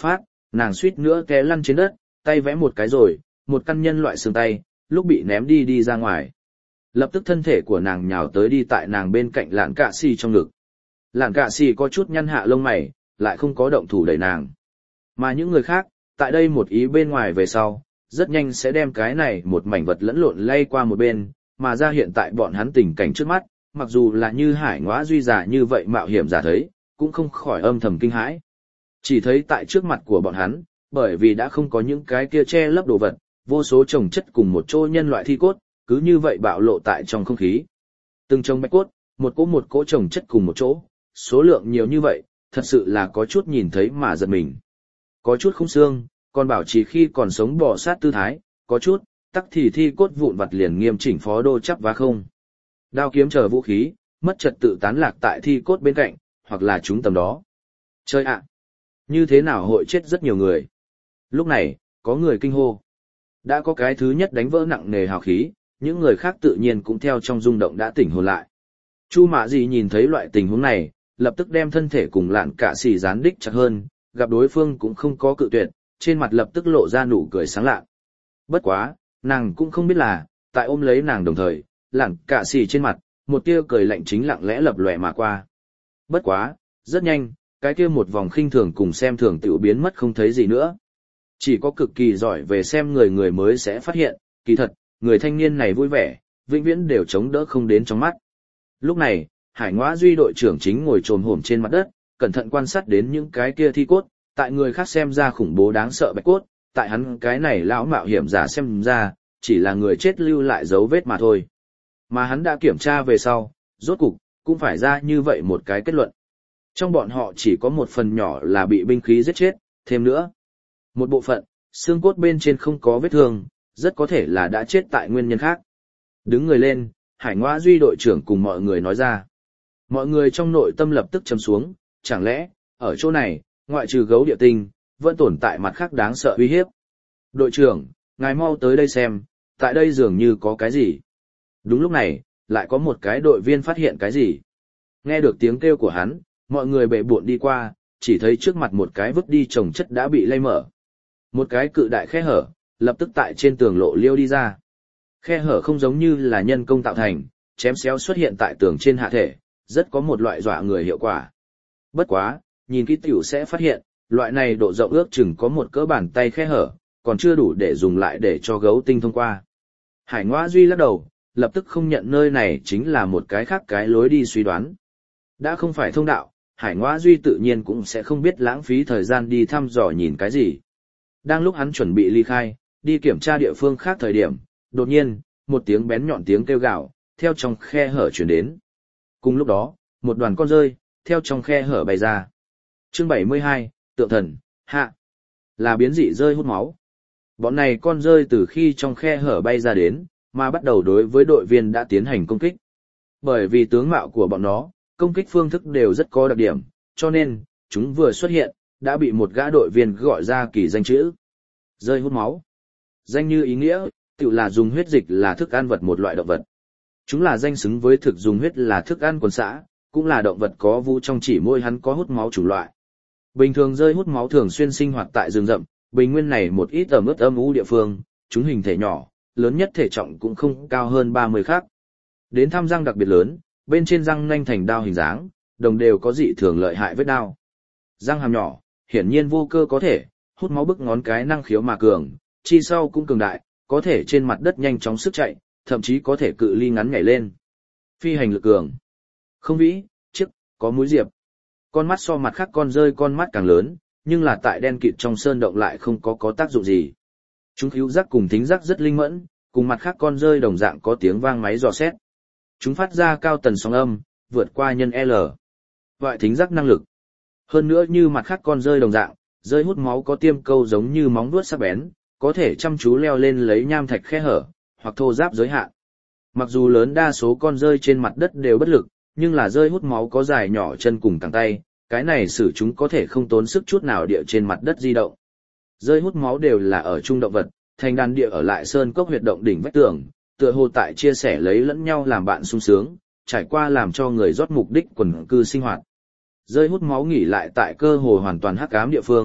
nàng suýt nữa té lăn trên đất, tay vẽ một cái rồi, một căn nhân loại xương tay, lúc bị ném đi ra ngoài. Lập tức thân thể của nàng nhào tới đi tại nàng bên cạnh Lạn Cạ Xì trong ngực. Lạn Cạ Xì có chút nhăn hạ lông mày, lại không có động thủ đẩy nàng. Mà những người khác, tại đây một ý bên ngoài về sau, rất nhanh sẽ đem cái này một mảnh vật lẫn lộn lay qua một bên, mà ra hiện tại bọn hắn tình cảnh trước mắt, mặc dù là như Hải Ngoã Duy giả như vậy mạo hiểm giả thấy, cũng không khỏi âm thầm kinh hãi. Chỉ thấy tại trước mặt của bọn hắn, bởi vì đã không có những cái kia che lấp đồ vật, vô số chồng chất cùng một chỗ nhân loại thi cốt, cứ như vậy bạo lộ tại trong không khí. Từng chồng bạch cốt, một cỗ chồng chất cùng một chỗ, số lượng nhiều như vậy, thật sự là có chút nhìn thấy mà giật mình. Có chút không xương, còn bảo trì khi còn sống bò sát tư thái, có chút, tắc thì thi cốt vụn vặt liền nghiêm chỉnh phó đô chắp vá không. Đao kiếm chờ vũ khí, mất trật tự tán lạc tại thi cốt bên cạnh, hoặc là chúng tầm đó. Chơi ạ! Như thế nào hội chết rất nhiều người? Lúc này, có người kinh hô. Đã có cái thứ nhất đánh vỡ nặng nề hào khí, những người khác tự nhiên cũng theo trong rung động đã tỉnh hồn lại. Chu Mạ Dị nhìn thấy loại tình huống này, lập tức đem thân thể cùng Lạn Cạ Xì dán đích chặt hơn, gặp đối phương cũng không có cự tuyệt, trên mặt lập tức lộ ra nụ cười sáng lạ. Bất quá, nàng cũng không biết là, tại ôm lấy nàng đồng thời, Lạn Cạ Xì trên mặt, một tia cười lạnh chính lặng lẽ lập lòe mà qua. Bất quá, rất nhanh, cái kia một vòng khinh thường cùng xem thường tiểu biến mất không thấy gì nữa. Chỉ có cực kỳ giỏi về xem người mới sẽ phát hiện, kỳ thật, người thanh niên này vui vẻ, vĩnh viễn đều chống đỡ không đến trong mắt. Lúc này, Hải Ngoã Duy đội trưởng chính ngồi chồm hổm trên mặt đất, cẩn thận quan sát đến những cái kia thi cốt, tại người khác xem ra khủng bố đáng sợ bạch cốt, tại hắn cái này lão mạo hiểm giả xem ra, chỉ là người chết lưu lại dấu vết mà thôi. Mà hắn đã kiểm tra về sau, rốt cục, cũng phải ra như vậy một cái kết luận. Trong bọn họ chỉ có một phần nhỏ là bị binh khí giết chết, thêm nữa. Một bộ phận, xương cốt bên trên không có vết thương, rất có thể là đã chết tại nguyên nhân khác. Đứng người lên, Hải Ngoã Duy đội trưởng cùng mọi người nói ra. Mọi người trong nội tâm lập tức trầm xuống, chẳng lẽ, ở chỗ này, ngoại trừ gấu địa tinh, vẫn tồn tại mặt khác đáng sợ uy hiếp. Đội trưởng, ngài mau tới đây xem, tại đây dường như có cái gì. Đúng lúc này, lại có một cái đội viên phát hiện cái gì. Nghe được tiếng kêu của hắn, mọi người bệ buộn đi qua, chỉ thấy trước mặt một cái vứt đi chồng chất đã bị lay mở. Một cái cự đại khe hở, lập tức tại trên tường lộ liêu đi ra. Khe hở không giống như là nhân công tạo thành, chém xéo xuất hiện tại tường trên hạ thể, rất có một loại dọa người hiệu quả. Bất quá, nhìn kỹ tiểu sẽ phát hiện, loại này độ rộng ước chừng có một cỡ bàn tay khe hở, còn chưa đủ để dùng lại để cho gấu tinh thông qua. Hải Ngoã Duy lắc đầu, lập tức không nhận nơi này chính là một cái khác cái lối đi suy đoán. Đã không phải thông đạo, Hải Ngoã Duy tự nhiên cũng sẽ không biết lãng phí thời gian đi thăm dò nhìn cái gì. Đang lúc hắn chuẩn bị ly khai, đi kiểm tra địa phương khác thời điểm, đột nhiên, một tiếng bén nhọn tiếng kêu gào, theo trong khe hở chuyển đến. Cùng lúc đó, một đoàn con rơi, theo trong khe hở bay ra. Chương 72, Tượng Thần, hạ. Là biến dị rơi hút máu. Bọn này con rơi từ khi trong khe hở bay ra đến, mà bắt đầu đối với đội viên đã tiến hành công kích. Bởi vì tướng mạo của bọn nó, công kích phương thức đều rất có đặc điểm, cho nên, chúng vừa xuất hiện, đã bị một gã đội viên gọi ra kỳ danh chữ. Rơi hút máu. Danh như ý nghĩa, tự là dùng huyết dịch là thức ăn vật một loại động vật. Chúng là danh xứng với thực dùng huyết là thức ăn quần xã, cũng là động vật có vú trong chỉ môi hắn có hút máu chủng loại. Bình thường rơi hút máu thường xuyên sinh hoạt tại rừng rậm, bình nguyên này một ít ẩm ướt âm u địa phương, chúng hình thể nhỏ, lớn nhất thể trọng cũng không cao hơn 30 khác. Đến thăm răng đặc biệt lớn, bên trên răng nanh thành đao hình dáng, đồng đều có dị thường lợi hại vết đao. Răng hàm nhỏ, hiển nhiên vô cơ có thể, hút máu bức ngón cái năng khiếu mà cường, chi sau cũng cường đại, có thể trên mặt đất nhanh chóng sức chạy, thậm chí có thể cự ly ngắn nhảy lên. Phi hành lực cường. Không vĩ, chiếc, có mũi diệp. Con mắt so mặt khác con rơi con mắt càng lớn, nhưng là tại đen kịt trong sơn động lại không có tác dụng gì. Chúng khứu giác cùng thính giác rất linh mẫn, cùng mặt khác con rơi đồng dạng có tiếng vang máy dò xét. Chúng phát ra cao tần sóng âm, vượt qua nhân L. Loại thính giác năng lực. Hơn nữa như mặt khác con rơi đồng dạng, rơi hút máu có tiêm câu giống như móng vuốt sắc bén, có thể chăm chú leo lên lấy nham thạch khe hở, hoặc thô giáp giới hạn. Mặc dù lớn đa số con rơi trên mặt đất đều bất lực, nhưng là rơi hút máu có dài nhỏ chân cùng cẳng tay, cái này xử chúng có thể không tốn sức chút nào địa trên mặt đất di động. Rơi hút máu đều là ở trung động vật, thành đàn địa ở lại sơn cốc huyệt động đỉnh vách tường, tựa hồ tại chia sẻ lấy lẫn nhau làm bạn sung sướng, trải qua làm cho người rót mục đích quần cư sinh hoạt. Rơi hút máu nghỉ lại tại cơ hồ hoàn toàn hắc ám địa phương,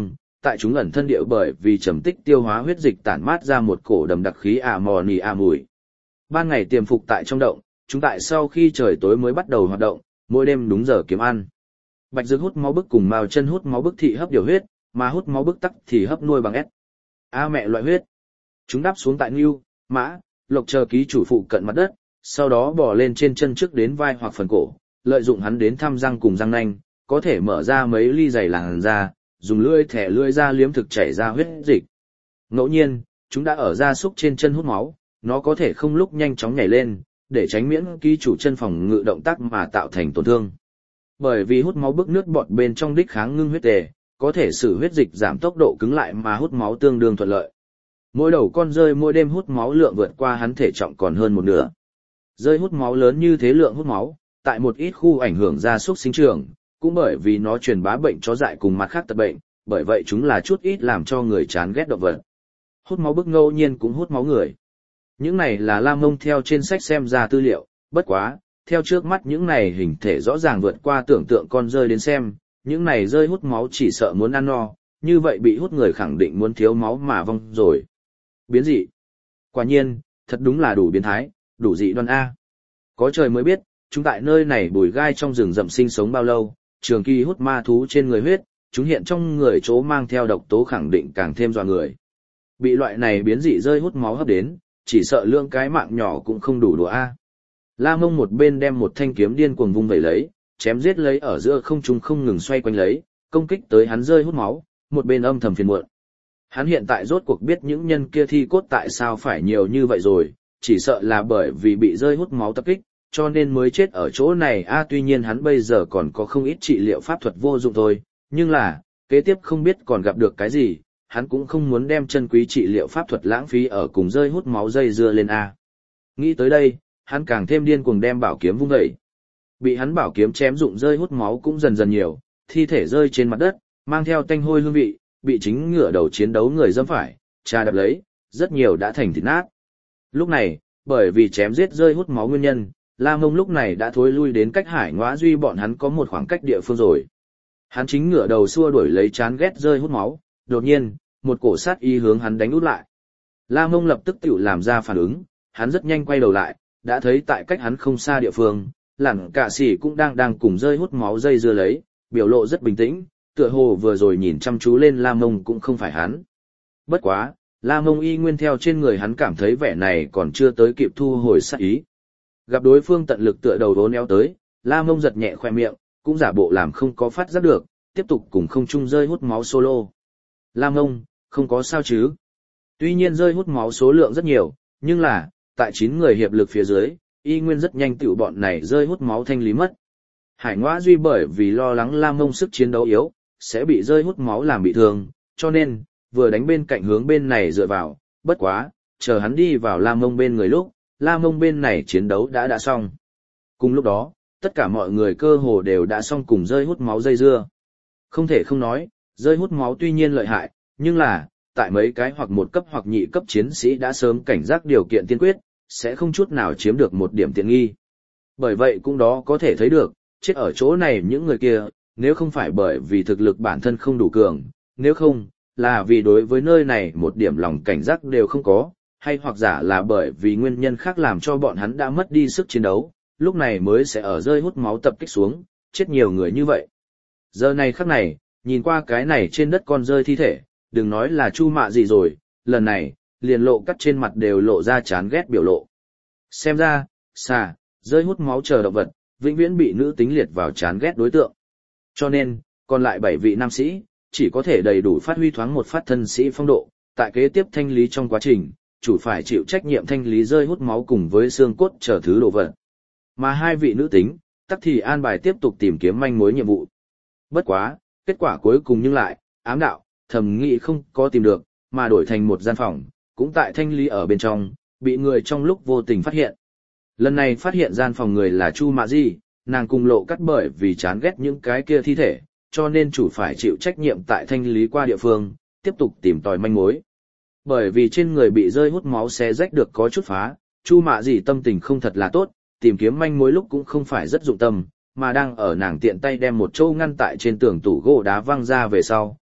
tại chúng ẩn thân địa bởi vì trầm tích tiêu hóa huyết dịch tản mát ra một cổ đầm đặc khí amoni mùi. Ban ngày tiềm phục tại trong động, chúng tại sau khi trời tối mới bắt đầu hoạt động, mỗi đêm đúng giờ kiếm ăn. Bạch Dược hút máu bức cùng Mao Chân hút máu bức thị hấp điều huyết, mà hút máu bức tắc thì hấp nuôi bằng S. A mẹ loại huyết. Chúng đáp xuống tại Ngưu, Mã, Lộc chờ ký chủ phụ cận mặt đất, sau đó bò lên trên chân trước đến vai hoặc phần cổ, lợi dụng hắn đến thăm răng cùng răng nanh, có thể mở ra mấy ly dày làn da, dùng lưỡi thẻ lưỡi ra liếm thực chảy ra huyết dịch. Ngẫu nhiên, chúng đã ở gia súc trên chân hút máu, nó có thể không lúc nhanh chóng nhảy lên, để tránh miễn ký chủ chân phòng ngự động tác mà tạo thành tổn thương. Bởi vì hút máu bức nước bọt bên trong đích kháng ngưng huyết tề, có thể sử huyết dịch giảm tốc độ cứng lại mà hút máu tương đương thuận lợi. Mỗi đầu con rơi mỗi đêm hút máu lượng vượt qua hắn thể trọng còn hơn một nửa. Rơi hút máu lớn như thế lượng hút máu, tại một ít khu ảnh hưởng gia súc sinh trưởng, cũng bởi vì nó truyền bá bệnh chó dại cùng mặt khác tật bệnh, bởi vậy chúng là chút ít làm cho người chán ghét động vật. Hút máu bức ngẫu nhiên cũng hút máu người. Những này là Lam Mông theo trên sách xem ra tư liệu, bất quá, theo trước mắt những này hình thể rõ ràng vượt qua tưởng tượng con rơi đến xem, những này rơi hút máu chỉ sợ muốn ăn no, như vậy bị hút người khẳng định muốn thiếu máu mà vong rồi. Biến dị. Quả nhiên, thật đúng là đủ biến thái, đủ dị đoan A. Có trời mới biết, chúng tại nơi này bùi gai trong rừng rậm sinh sống bao lâu, trường kỳ hút ma thú trên người huyết, chúng hiện trong người chỗ mang theo độc tố khẳng định càng thêm dọa người. Bị loại này biến dị rơi hút máu hấp đến, chỉ sợ lượng cái mạng nhỏ cũng không đủ đùa A. La Mông một bên đem một thanh kiếm điên cuồng vung vẩy lấy, chém giết lấy ở giữa không trung không ngừng xoay quanh lấy, công kích tới hắn rơi hút máu, một bên âm thầm phiền muộn. Hắn hiện tại rốt cuộc biết những nhân kia thi cốt tại sao phải nhiều như vậy rồi, chỉ sợ là bởi vì bị rơi hút máu tập kích, cho nên mới chết ở chỗ này a. Tuy nhiên hắn bây giờ còn có không ít trị liệu pháp thuật vô dụng thôi, nhưng là, kế tiếp không biết còn gặp được cái gì, hắn cũng không muốn đem chân quý trị liệu pháp thuật lãng phí ở cùng rơi hút máu dây dưa lên a. Nghĩ tới đây, hắn càng thêm điên cuồng đem bảo kiếm vung dậy. Bị hắn bảo kiếm chém dụng rơi hút máu cũng dần dần nhiều, thi thể rơi trên mặt đất, mang theo tanh hôi hương vị, bị chính ngựa đầu chiến đấu người dâm phải, trà đập lấy, rất nhiều đã thành thịt nát. Lúc này, bởi vì chém giết rơi hút máu nguyên nhân, La Mông lúc này đã thối lui đến cách Hải Ngõa Duy bọn hắn có một khoảng cách địa phương rồi. Hắn chính ngựa đầu xua đuổi lấy chán ghét rơi hút máu, đột nhiên, một cổ sát ý hướng hắn đánh út lại. La Mông lập tức tự làm ra phản ứng, hắn rất nhanh quay đầu lại, đã thấy tại cách hắn không xa địa phương, Lẳng Cạ Sĩ cũng đang cùng rơi hút máu dây dưa lấy, biểu lộ rất bình tĩnh, tựa hồ vừa rồi nhìn chăm chú lên La Mông cũng không phải hắn. Bất quá, La Mông y nguyên theo trên người hắn cảm thấy vẻ này còn chưa tới kịp thu hồi sát ý. Gặp đối phương tận lực tựa đầu đố néo tới, La Mông giật nhẹ khoe miệng, cũng giả bộ làm không có phát giác được, tiếp tục cùng không trung rơi hút máu solo. La Mông, không có sao chứ. Tuy nhiên rơi hút máu số lượng rất nhiều, nhưng là, tại 9 người hiệp lực phía dưới, y nguyên rất nhanh tiểu bọn này rơi hút máu thanh lý mất. Hải Ngõa Duy bởi vì lo lắng La Mông sức chiến đấu yếu, sẽ bị rơi hút máu làm bị thương, cho nên, vừa đánh bên cạnh hướng bên này dựa vào, bất quá, chờ hắn đi vào La Mông bên người lúc, La Mông bên này chiến đấu đã xong. Cùng lúc đó, tất cả mọi người cơ hồ đều đã xong cùng rơi hút máu dây dưa. Không thể không nói, rơi hút máu tuy nhiên lợi hại, nhưng là, tại mấy cái hoặc một cấp hoặc nhị cấp chiến sĩ đã sớm cảnh giác điều kiện tiên quyết, sẽ không chút nào chiếm được một điểm tiện nghi. Bởi vậy cũng đó có thể thấy được, chết ở chỗ này những người kia, nếu không phải bởi vì thực lực bản thân không đủ cường, nếu không, là vì đối với nơi này một điểm lòng cảnh giác đều không có, hay hoặc giả là bởi vì nguyên nhân khác làm cho bọn hắn đã mất đi sức chiến đấu, lúc này mới sẽ ở rơi hút máu tập kích xuống, chết nhiều người như vậy. Giờ này khắc này, nhìn qua cái này trên đất con rơi thi thể, đừng nói là chu mạ gì rồi, lần này, liền lộ cắt trên mặt đều lộ ra chán ghét biểu lộ. Xem ra, xà, rơi hút máu chờ động vật, vĩnh viễn bị nữ tính liệt vào chán ghét đối tượng. Cho nên, còn lại 7 vị nam sĩ, chỉ có thể đầy đủ phát huy thoáng một phát thân sĩ phong độ, tại kế tiếp thanh lý trong quá trình, chủ phải chịu trách nhiệm thanh lý rơi hút máu cùng với xương cốt chờ thứ đồ vật. Mà 2 vị nữ tính, tắc thì an bài tiếp tục tìm kiếm manh mối nhiệm vụ. Bất quá, kết quả cuối cùng nhưng lại, ám đạo, thầm nghĩ không có tìm được, mà đổi thành một gian phòng, cũng tại thanh lý ở bên trong, bị người trong lúc vô tình phát hiện. Lần này phát hiện gian phòng người là Chu Mạ Di, nàng cùng lộ cắt bởi vì chán ghét những cái kia thi thể, cho nên chủ phải chịu trách nhiệm tại thanh lý qua địa phương, tiếp tục tìm tòi manh mối. Bởi vì trên người bị rơi hút máu xé rách được có chút phá, Chu Mạ Di tâm tình không thật là tốt, tìm kiếm manh mối lúc cũng không phải rất dụng tâm, mà đang ở nàng tiện tay đem một châu ngăn tại trên tường tủ gỗ đá văng ra về sau,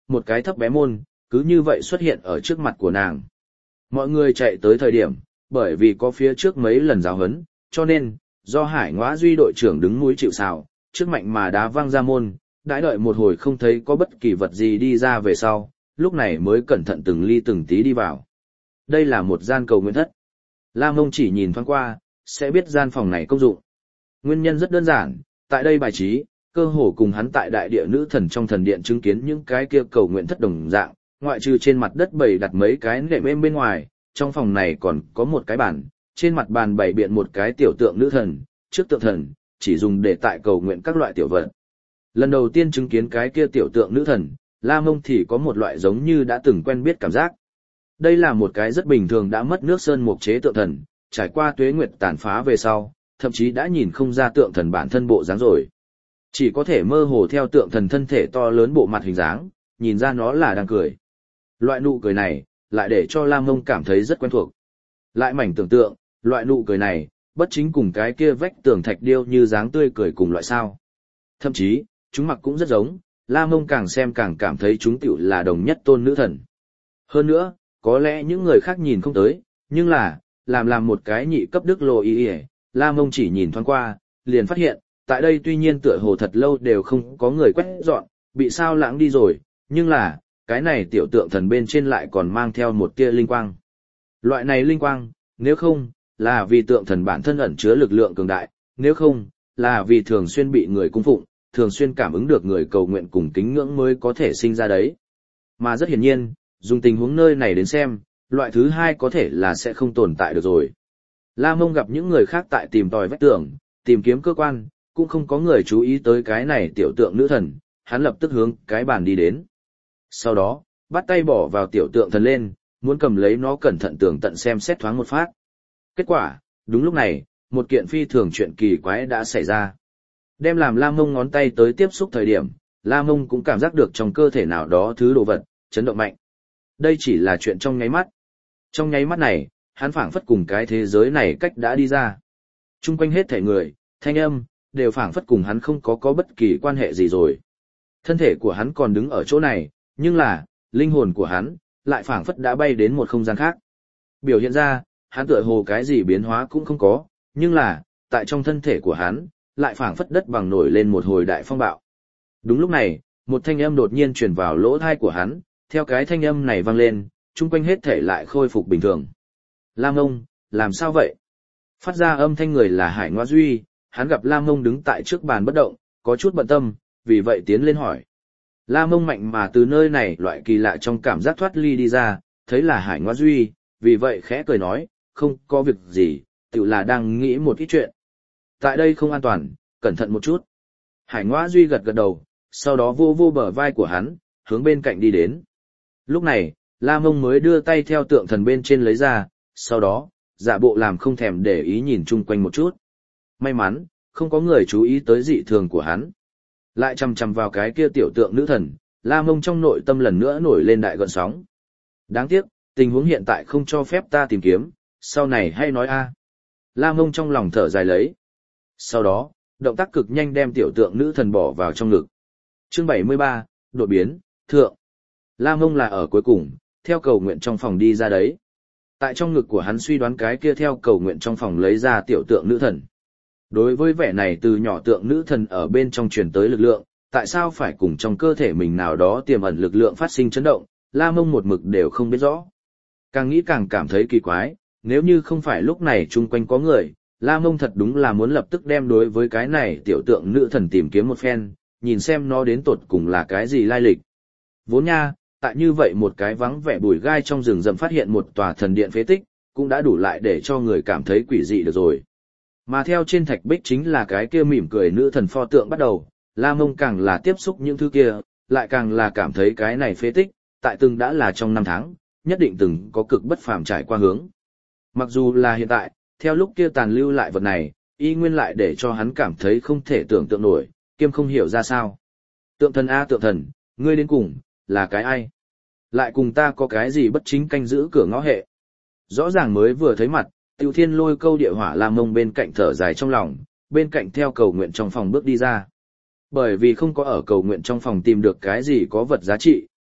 một cái thấp bé môn, cứ như vậy xuất hiện ở trước mặt của nàng. Mọi người chạy tới thời điểm, bởi vì có phía trước mấy lần giáo huấn, cho nên, do Hải Ngoã Duy đội trưởng đứng núi chịu sào, trước mạnh mà đá văng ra môn, đãi đợi một hồi không thấy có bất kỳ vật gì đi ra về sau, lúc này mới cẩn thận từng ly từng tí đi vào. Đây là một gian cầu nguyện thất. Lam Mông chỉ nhìn thoáng qua, sẽ biết gian phòng này công dụng. Nguyên nhân rất đơn giản, tại đây bài trí, cơ hồ cùng hắn tại đại địa nữ thần trong thần điện chứng kiến những cái kia cầu nguyện thất đồng dạng, ngoại trừ trên mặt đất bày đặt mấy cái nệm êm bên ngoài, trong phòng này còn có một cái bàn, trên mặt bàn bày biện một cái tiểu tượng nữ thần, trước tượng thần, chỉ dùng để tại cầu nguyện các loại tiểu vật. Lần đầu tiên chứng kiến cái kia tiểu tượng nữ thần, La Mông thì có một loại giống như đã từng quen biết cảm giác. Đây là một cái rất bình thường đã mất nước sơn mục chế tượng thần, trải qua tuế nguyệt tàn phá về sau, thậm chí đã nhìn không ra tượng thần bản thân bộ dáng rồi. Chỉ có thể mơ hồ theo tượng thần thân thể to lớn bộ mặt hình dáng, nhìn ra nó là đang cười. Loại nụ cười này, lại để cho Lam Mông cảm thấy rất quen thuộc. Lại mảnh tưởng tượng, loại nụ cười này, bất chính cùng cái kia vách tường thạch điêu như dáng tươi cười cùng loại sao. Thậm chí, chúng mặc cũng rất giống, Lam Mông càng xem càng cảm thấy chúng tiểu là đồng nhất tôn nữ thần. Hơn nữa, có lẽ những người khác nhìn không tới, nhưng là, làm một cái nhị cấp đức lô y y, Lam Mông chỉ nhìn thoáng qua, liền phát hiện, tại đây tuy nhiên tựa hồ thật lâu đều không có người quét dọn, bị sao lãng đi rồi, nhưng là, cái này tiểu tượng thần bên trên lại còn mang theo một tia linh quang. Loại này linh quang, nếu không, là vì tượng thần bản thân ẩn chứa lực lượng cường đại, nếu không, là vì thường xuyên bị người cung phụng, thường xuyên cảm ứng được người cầu nguyện cùng kính ngưỡng mới có thể sinh ra đấy. Mà rất hiển nhiên, dùng tình huống nơi này đến xem, loại thứ hai có thể là sẽ không tồn tại được rồi. La Mông gặp những người khác tại tìm tòi vách tường, tìm kiếm cơ quan, cũng không có người chú ý tới cái này tiểu tượng nữ thần, hắn lập tức hướng cái bàn đi đến. Sau đó, bắt tay bỏ vào tiểu tượng thần lên, muốn cầm lấy nó cẩn thận tường tận xem xét thoáng một phát. Kết quả, đúng lúc này, một kiện phi thường chuyện kỳ quái đã xảy ra. Đem làm La Mông ngón tay tới tiếp xúc thời điểm, La Mông cũng cảm giác được trong cơ thể nào đó thứ đồ vật, chấn động mạnh. Đây chỉ là chuyện trong nháy mắt. Trong nháy mắt này, hắn phảng phất cùng cái thế giới này cách đã đi ra. Trung quanh hết thảy người, thanh âm, đều phảng phất cùng hắn không có bất kỳ quan hệ gì rồi. Thân thể của hắn còn đứng ở chỗ này, nhưng là, linh hồn của hắn, lại phảng phất đã bay đến một không gian khác. Biểu hiện ra, hắn tựa hồ cái gì biến hóa cũng không có, nhưng là, tại trong thân thể của hắn, lại phảng phất đất bằng nổi lên một hồi đại phong bạo. Đúng lúc này, một thanh âm đột nhiên truyền vào lỗ tai của hắn, theo cái thanh âm này vang lên, chung quanh hết thể lại khôi phục bình thường. Lam Ngông, làm sao vậy? Phát ra âm thanh người là Hải Ngoa Duy, hắn gặp Lam Ngông đứng tại trước bàn bất động, có chút bận tâm, vì vậy tiến lên hỏi. Lam Ngông mạnh mà từ nơi này loại kỳ lạ trong cảm giác thoát ly đi ra, thấy là Hải Ngoa Duy, vì vậy khẽ cười nói, không có việc gì, tự là đang nghĩ một ít chuyện. Tại đây không an toàn, cẩn thận một chút. Hải Ngoa Duy gật gật đầu, sau đó vô vô bờ vai của hắn, hướng bên cạnh đi đến. Lúc này, Lam Ngông mới đưa tay theo tượng thần bên trên lấy ra, sau đó, giả bộ làm không thèm để ý nhìn chung quanh một chút. May mắn, không có người chú ý tới dị thường của hắn. Lại chằm chằm vào cái kia tiểu tượng nữ thần, Lam Ngông trong nội tâm lần nữa nổi lên đại gợn sóng. Đáng tiếc, tình huống hiện tại không cho phép ta tìm kiếm, sau này hay nói a. Lam Ngông trong lòng thở dài lấy. Sau đó, động tác cực nhanh đem tiểu tượng nữ thần bỏ vào trong ngực. Chương 73, đột biến, thượng. Lam Ngông là ở cuối cùng, theo cầu nguyện trong phòng đi ra đấy. Tại trong ngực của hắn suy đoán cái kia theo cầu nguyện trong phòng lấy ra tiểu tượng nữ thần. Đối với vẻ này từ nhỏ tượng nữ thần ở bên trong truyền tới lực lượng, tại sao phải cùng trong cơ thể mình nào đó tiềm ẩn lực lượng phát sinh chấn động, Lam Ngông một mực đều không biết rõ. Càng nghĩ càng cảm thấy kỳ quái, nếu như không phải lúc này chung quanh có người, Lam Ngông thật đúng là muốn lập tức đem đối với cái này tiểu tượng nữ thần tìm kiếm một phen, nhìn xem nó đến tột cùng là cái gì lai lịch. Vốn nha, tại như vậy một cái vắng vẻ bùi gai trong rừng rậm phát hiện một tòa thần điện phế tích, cũng đã đủ lại để cho người cảm thấy quỷ dị được rồi. Mà theo trên thạch bích chính là cái kia mỉm cười nữ thần pho tượng bắt đầu, Lam Ngông càng là tiếp xúc những thứ kia, lại càng là cảm thấy cái này phế tích, tại từng đã là trong năm tháng, nhất định từng có cực bất phàm trải qua hướng. Mặc dù là hiện tại, theo lúc kia tàn lưu lại vật này, y nguyên lại để cho hắn cảm thấy không thể tưởng tượng nổi, kiêm không hiểu ra sao. Tượng thần a tượng thần, ngươi đến cùng, là cái ai? Lại cùng ta có cái gì bất chính canh giữ cửa ngõ hệ? Rõ ràng mới vừa thấy mặt, Tiểu Thiên lôi câu địa hỏa Lam Ngông bên cạnh thở dài trong lòng, bên cạnh theo cầu nguyện trong phòng bước đi ra. Bởi vì không có ở cầu nguyện trong phòng tìm được cái gì có vật giá trị,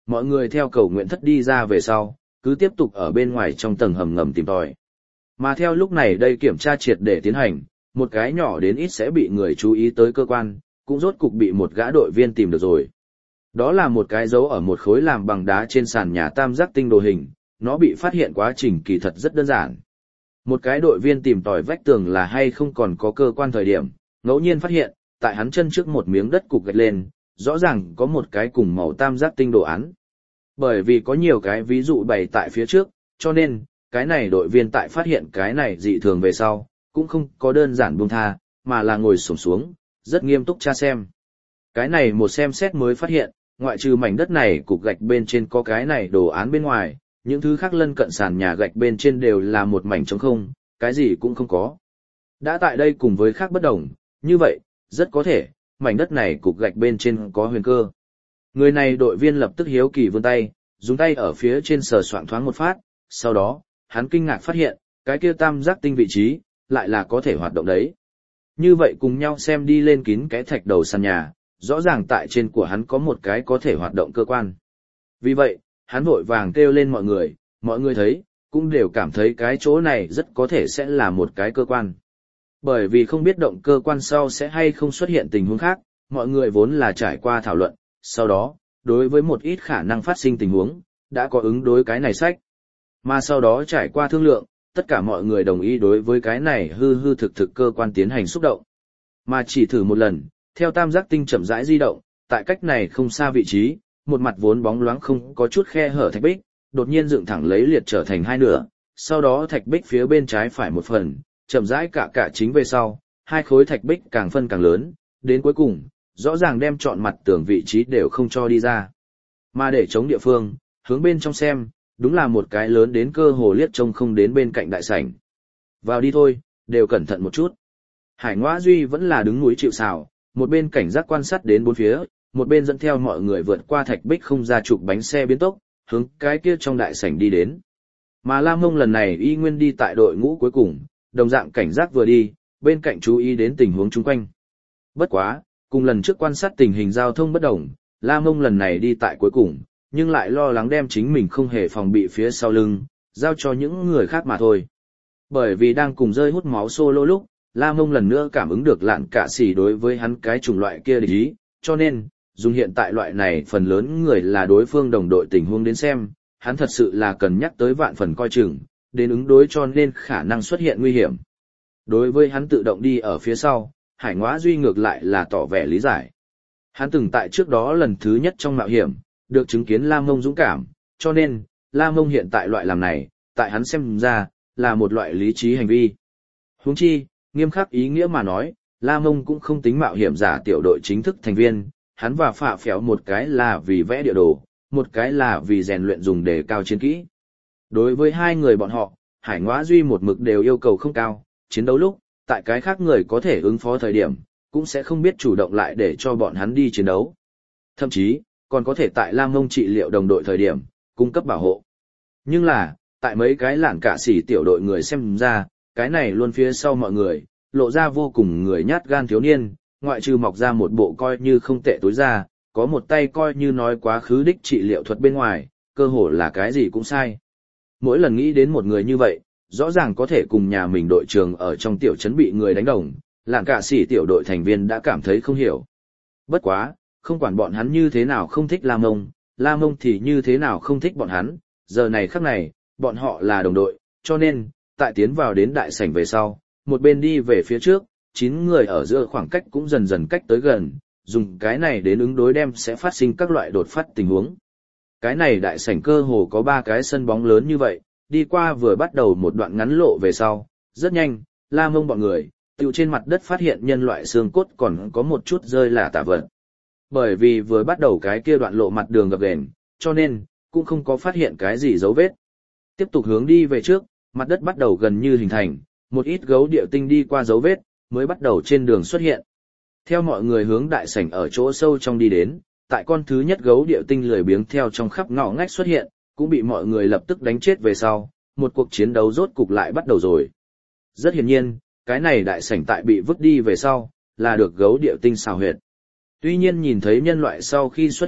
mọi người theo cầu nguyện thất đi ra về sau, cứ tiếp tục ở bên ngoài trong tầng hầm ngầm tìm tòi. Mà theo lúc này đây kiểm tra triệt để tiến hành, một cái nhỏ đến ít sẽ bị người chú ý tới cơ quan, cũng rốt cục bị một gã đội viên tìm được rồi. Đó là một cái dấu ở một khối làm bằng đá trên sàn nhà tam giác tinh đồ hình, nó bị phát hiện quá trình kỳ thật rất đơn giản. Một cái đội viên tìm tòi vách tường là hay không còn có cơ quan thời điểm, ngẫu nhiên phát hiện, tại hắn chân trước một miếng đất cục gạch lên, rõ ràng có một cái cùng màu tam giác tinh đồ án. Bởi vì có nhiều cái ví dụ bày tại phía trước, cho nên, cái này đội viên tại phát hiện cái này dị thường về sau, cũng không có đơn giản buông tha, mà là ngồi xổm xuống, rất nghiêm túc tra xem. Cái này một xem xét mới phát hiện, ngoại trừ mảnh đất này cục gạch bên trên có cái này đồ án bên ngoài, những thứ khác lân cận sàn nhà gạch bên trên đều là một mảnh trống không, cái gì cũng không có. Đã tại đây cùng với khác bất đồng, như vậy, rất có thể, mảnh đất này cục gạch bên trên có huyền cơ. Người này đội viên lập tức hiếu kỳ vươn tay, dùng tay ở phía trên sờ soạng thoáng một phát, sau đó, hắn kinh ngạc phát hiện, cái kia tam giác tinh vị trí, lại là có thể hoạt động đấy. Như vậy cùng nhau xem đi lên kín cái thạch đầu sàn nhà, rõ ràng tại trên của hắn có một cái có thể hoạt động cơ quan. Vì vậy, hắn vội vàng kêu lên mọi người thấy, cũng đều cảm thấy cái chỗ này rất có thể sẽ là một cái cơ quan. Bởi vì không biết động cơ quan sau sẽ hay không xuất hiện tình huống khác, mọi người vốn là trải qua thảo luận, sau đó, đối với một ít khả năng phát sinh tình huống, đã có ứng đối cái này sách. Mà sau đó trải qua thương lượng, tất cả mọi người đồng ý đối với cái này hư hư thực thực cơ quan tiến hành xúc động. Mà chỉ thử một lần, theo tam giác tinh chậm rãi di động, tại cách này không xa vị trí, một mặt vốn bóng loáng không có chút khe hở thạch bích, đột nhiên dựng thẳng lấy liệt trở thành hai nửa, sau đó thạch bích phía bên trái phải một phần, chậm rãi cả chính về sau, hai khối thạch bích càng phân càng lớn, đến cuối cùng, rõ ràng đem trọn mặt tường vị trí đều không cho đi ra. Mà để chống địa phương, hướng bên trong xem, đúng là một cái lớn đến cơ hồ liếc trông không đến bên cạnh đại sảnh. Vào đi thôi, đều cẩn thận một chút. Hải Ngoã Duy vẫn là đứng núi chịu sào, một bên cảnh giác quan sát đến bốn phía, một bên dẫn theo mọi người vượt qua thạch bích không ra chụp bánh xe biến tốc, hướng cái kia trong đại sảnh đi đến. Mà Lam Mông lần này y nguyên đi tại đội ngũ cuối cùng, đồng dạng cảnh giác vừa đi, bên cạnh chú ý đến tình huống chung quanh. Bất quá, cùng lần trước quan sát tình hình giao thông bất đồng, Lam Mông lần này đi tại cuối cùng, nhưng lại lo lắng đem chính mình không hề phòng bị phía sau lưng, giao cho những người khác mà thôi. Bởi vì đang cùng rơi hút máu solo lúc, Lam Mông lần nữa cảm ứng được Lạn Cả Xỉ đối với hắn cái chủng loại kia địch ý, cho nên, dùng hiện tại loại này phần lớn người là đối phương đồng đội tình huống đến xem, hắn thật sự là cần nhắc tới vạn phần coi chừng, đến ứng đối cho nên khả năng xuất hiện nguy hiểm. Đối với hắn tự động đi ở phía sau, Hải Ngoã Duy ngược lại là tỏ vẻ lý giải. Hắn từng tại trước đó lần thứ nhất trong mạo hiểm, được chứng kiến Lam Mông dũng cảm, cho nên, Lam Mông hiện tại loại làm này, tại hắn xem ra, là một loại lý trí hành vi. Huống chi, nghiêm khắc ý nghĩa mà nói, Lam Mông cũng không tính mạo hiểm giả tiểu đội chính thức thành viên, hắn và Phạ Phèo một cái là vì vẽ địa đồ, một cái là vì rèn luyện dùng để cao chiến kỹ. Đối với hai người bọn họ, Hải Ngoã Duy một mực đều yêu cầu không cao, chiến đấu lúc, tại cái khác người có thể ứng phó thời điểm, cũng sẽ không biết chủ động lại để cho bọn hắn đi chiến đấu. Thậm chí, còn có thể tại Lam Mông trị liệu đồng đội thời điểm, cung cấp bảo hộ. Nhưng là, tại mấy cái Lạn Cả Xỉ tiểu đội người xem ra, cái này luôn phía sau mọi người, lộ ra vô cùng người nhát gan thiếu niên, ngoại trừ mọc ra một bộ coi như không tệ tối ra, có một tay coi như nói quá khứ đích trị liệu thuật bên ngoài, cơ hồ là cái gì cũng sai. Mỗi lần nghĩ đến một người như vậy, rõ ràng có thể cùng nhà mình đội trường ở trong tiểu trấn bị người đánh đồng, Lạn Cả Xỉ tiểu đội thành viên đã cảm thấy không hiểu. Bất quá, không quản bọn hắn như thế nào không thích Lam Mông thì như thế nào không thích bọn hắn, giờ này khắc này, bọn họ là đồng đội, cho nên, tại tiến vào đến đại sảnh về sau, một bên đi về phía trước, 9 người ở giữa khoảng cách cũng dần dần cách tới gần, dùng cái này đến ứng đối đem sẽ phát sinh các loại đột phát tình huống. Cái này đại sảnh cơ hồ có 3 cái sân bóng lớn như vậy, đi qua vừa bắt đầu một đoạn ngắn lộ về sau, rất nhanh, Lam Mông bọn người, tiêu trên mặt đất phát hiện nhân loại xương cốt còn có một chút rơi là tả vật. Bởi vì vừa bắt đầu cái kia đoạn lộ mặt đường gập ghềnh, cho nên, cũng không có phát hiện cái gì dấu vết. Tiếp tục hướng đi về trước, mặt đất bắt đầu gần như hình thành, một ít gấu điệu tinh đi qua dấu vết, mới bắt đầu trên đường xuất hiện. Theo mọi người hướng đại sảnh ở chỗ sâu trong đi đến, tại con thứ nhất gấu điệu tinh lười biếng theo trong khắp ngõ ngách xuất hiện, cũng bị mọi người lập tức đánh chết về sau, một cuộc chiến đấu rốt cục lại bắt đầu rồi. Rất hiển nhiên, cái này đại sảnh tại bị vứt đi về sau, là được gấu điệu tinh xào huyệt. Tuy nhiên nhìn thấy nhân loại sau khi xuất hiện,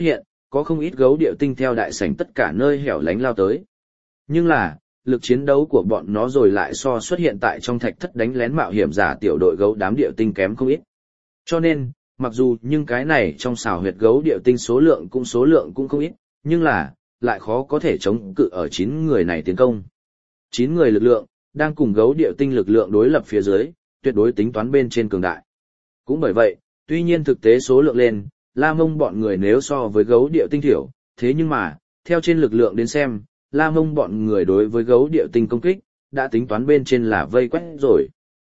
có không ít gấu điệu tinh theo đại sảnh tất cả nơi hẻo lánh lao tới. Nhưng là, lực chiến đấu của bọn nó rồi lại so xuất hiện tại trong thạch thất đánh lén mạo hiểm giả tiểu đội gấu đám điệu tinh kém không ít. Cho nên, mặc dù nhưng cái này trong xào huyệt gấu điệu tinh số lượng cũng không ít, nhưng là, lại khó có thể chống cự ở 9 người này tiến công. 9 người lực lượng, đang cùng gấu điệu tinh lực lượng đối lập phía dưới, tuyệt đối tính toán bên trên cường đại. Cũng bởi vậy, tuy nhiên thực tế số lượng lên, La Mông bọn người nếu so với gấu điệu tinh thiểu, thế nhưng mà, theo trên lực lượng đến xem, La Mông bọn người đối với gấu điệu tinh công kích, đã tính toán bên trên là vây quét rồi.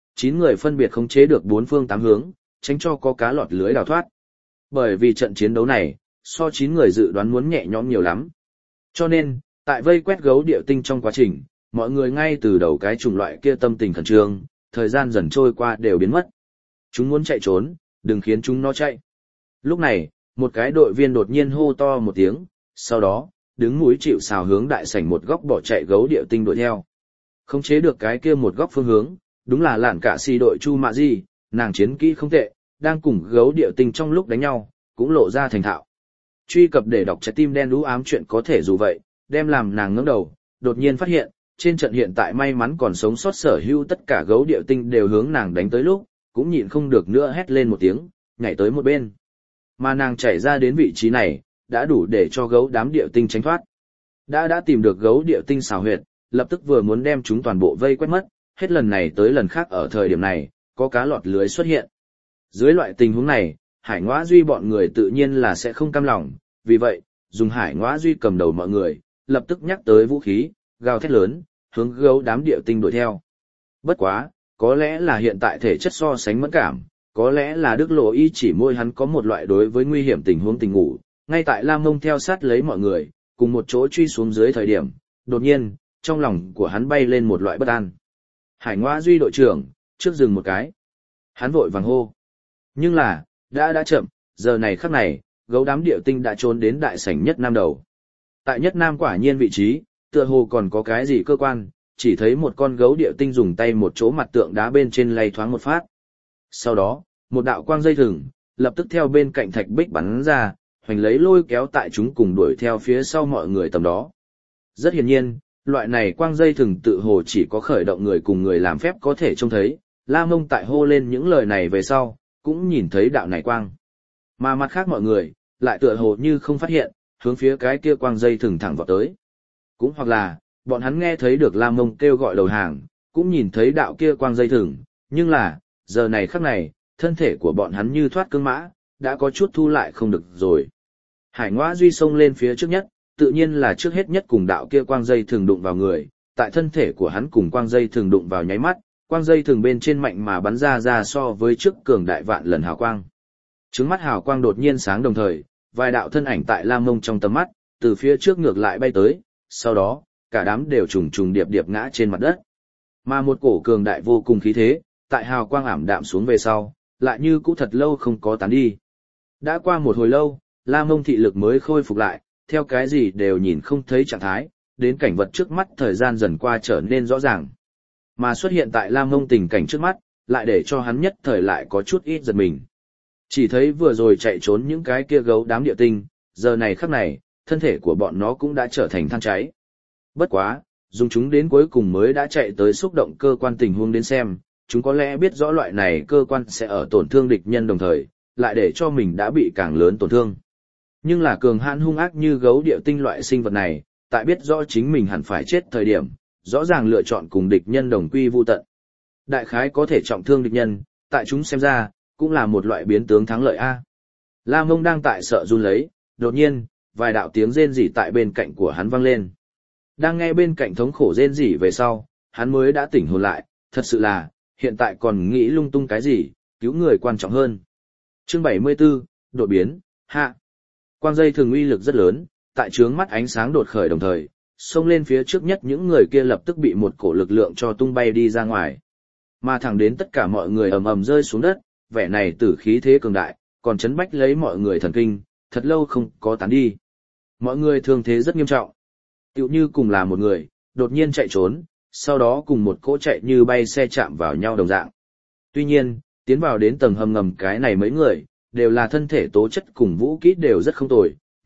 9 người phân biệt khống chế được 4 phương 8 hướng, tránh cho có cá lọt lưới đào thoát. Bởi vì trận chiến đấu này, so 9 người dự đoán muốn nhẹ nhõm nhiều lắm. Cho nên, tại vây quét gấu điệu tinh trong quá trình, mọi người ngay từ đầu cái chủng loại kia tâm tình khẩn trương, thời gian dần trôi qua đều biến mất. Chúng muốn chạy trốn, đừng khiến chúng nó chạy. Lúc này, một cái đội viên đột nhiên hô to một tiếng, sau đó, đứng mũi chịu sào hướng đại sảnh một góc bỏ chạy gấu điệu tinh đuổi theo. Khống chế được cái kia một góc phương hướng, đúng là lạn cả si đội Chu Mạ Di, nàng chiến kỹ không tệ, đang cùng gấu điệu tinh trong lúc đánh nhau, cũng lộ ra thành thạo. Truy cập để đọc trái tim đen đú ám chuyện có thể dù vậy, đem làm nàng ngẩng đầu, đột nhiên phát hiện, trên trận hiện tại may mắn còn sống sót sở hữu tất cả gấu điệu tinh đều hướng nàng đánh tới lúc, cũng nhịn không được nữa hét lên một tiếng, nhảy tới một bên. Mà nàng chạy ra đến vị trí này, đã đủ để cho gấu đám điệu tinh tránh thoát. Đã tìm được gấu điệu tinh xào huyệt, lập tức vừa muốn đem chúng toàn bộ vây quét mất, hết lần này tới lần khác ở thời điểm này, có cá lọt lưới xuất hiện. Dưới loại tình huống này, Hải Ngoã Duy bọn người tự nhiên là sẽ không cam lòng, vì vậy, dùng Hải Ngoã Duy cầm đầu mọi người, lập tức nhắc tới vũ khí, gào thét lớn, hướng gấu đám điệu tinh đuổi theo. Bất quá, có lẽ là hiện tại thể chất so sánh mẫn cảm, có lẽ là Đức Lộ Y chỉ môi hắn có một loại đối với nguy hiểm tình huống tình ngủ, ngay tại Lam Mông theo sát lấy mọi người, cùng một chỗ truy xuống dưới thời điểm, đột nhiên, trong lòng của hắn bay lên một loại bất an. Hải Ngoã Duy đội trưởng, trước dừng một cái. Hắn vội vàng hô. Nhưng là, đã chậm, giờ này khắc này, gấu đám điệu tinh đã trốn đến đại sảnh nhất nam đầu. Tại nhất nam quả nhiên vị trí, tựa hồ còn có cái gì cơ quan, chỉ thấy một con gấu điệu tinh dùng tay một chỗ mặt tượng đá bên trên lay thoáng một phát. Sau đó, một đạo quang dây thừng, lập tức theo bên cạnh thạch bích bắn ra, hoành lấy lôi kéo tại chúng cùng đuổi theo phía sau mọi người tầm đó. Rất hiển nhiên, loại này quang dây thừng tự hồ chỉ có khởi động người cùng người làm phép có thể trông thấy, La Mông tại hô lên những lời này về sau, cũng nhìn thấy đạo này quang. Mà mặt khác mọi người, lại tựa hồ như không phát hiện, hướng phía cái kia quang dây thừng thẳng vào tới. Cũng hoặc là, bọn hắn nghe thấy được La Mông kêu gọi đầu hàng, cũng nhìn thấy đạo kia quang dây thừng, nhưng là, giờ này khắc này, thân thể của bọn hắn như thoát cương mã, đã có chút thu lại không được rồi. Hải Ngoã Duy xông lên phía trước nhất, tự nhiên là trước hết nhất cùng đạo kia quang dây thường đụng vào người, tại thân thể của hắn cùng quang dây thường đụng vào nháy mắt, quang dây thường bên trên mạnh mà bắn ra so với trước cường đại vạn lần hào quang. Trứng mắt hào quang đột nhiên sáng đồng thời, vài đạo thân ảnh tại Lam Mông trong tầm mắt, từ phía trước ngược lại bay tới, sau đó, cả đám đều trùng điệp điệp ngã trên mặt đất. Mà một cổ cường đại vô cùng khí thế, tại hào quang ảm đạm xuống về sau, lại như cũ thật lâu không có tán đi. Đã qua một hồi lâu, La Mông thị lực mới khôi phục lại, theo cái gì đều nhìn không thấy trạng thái, đến cảnh vật trước mắt thời gian dần qua trở nên rõ ràng. Mà xuất hiện tại La Mông tình cảnh trước mắt, lại để cho hắn nhất thời lại có chút ít giật mình. Chỉ thấy vừa rồi chạy trốn những cái kia gấu đám địa tinh, giờ này khắc này, thân thể của bọn nó cũng đã trở thành than cháy. Bất quá, dùng chúng đến cuối cùng mới đã chạy tới xúc động cơ quan tình huống đến xem, chúng có lẽ biết rõ loại này cơ quan sẽ ở tổn thương địch nhân đồng thời, lại để cho mình đã bị càng lớn tổn thương. Nhưng là cường hãn hung ác như gấu điệu tinh loại sinh vật này, tại biết rõ chính mình hẳn phải chết thời điểm, rõ ràng lựa chọn cùng địch nhân đồng quy vu tận. Đại khái có thể trọng thương địch nhân, tại chúng xem ra, cũng là một loại biến tướng thắng lợi A. La Mông đang tại sợ run lấy, đột nhiên, vài đạo tiếng rên rỉ tại bên cạnh của hắn vang lên. Đang nghe bên cạnh thống khổ rên rỉ về sau, hắn mới đã tỉnh hồn lại, thật sự là, hiện tại còn nghĩ lung tung cái gì, cứu người quan trọng hơn. Chương 74, đột biến, hạ. Quang dây thường uy lực rất lớn, tại trướng mắt ánh sáng đột khởi đồng thời, xông lên phía trước nhất những người kia lập tức bị một cổ lực lượng cho tung bay đi ra ngoài. Mà thẳng đến tất cả mọi người ầm ầm rơi xuống đất, vẻ này tử khí thế cường đại, còn chấn bách lấy mọi người thần kinh, thật lâu không có tán đi. Mọi người thương thế rất nghiêm trọng. Tựu như cùng là một người, đột nhiên chạy trốn, sau đó cùng một cỗ chạy như bay xe chạm vào nhau đồng dạng. Tuy nhiên, tiến vào đến tầng hầm ngầm cái này mấy người, đều là thân thể tố chất cùng vũ kỹ đều rất không tồi,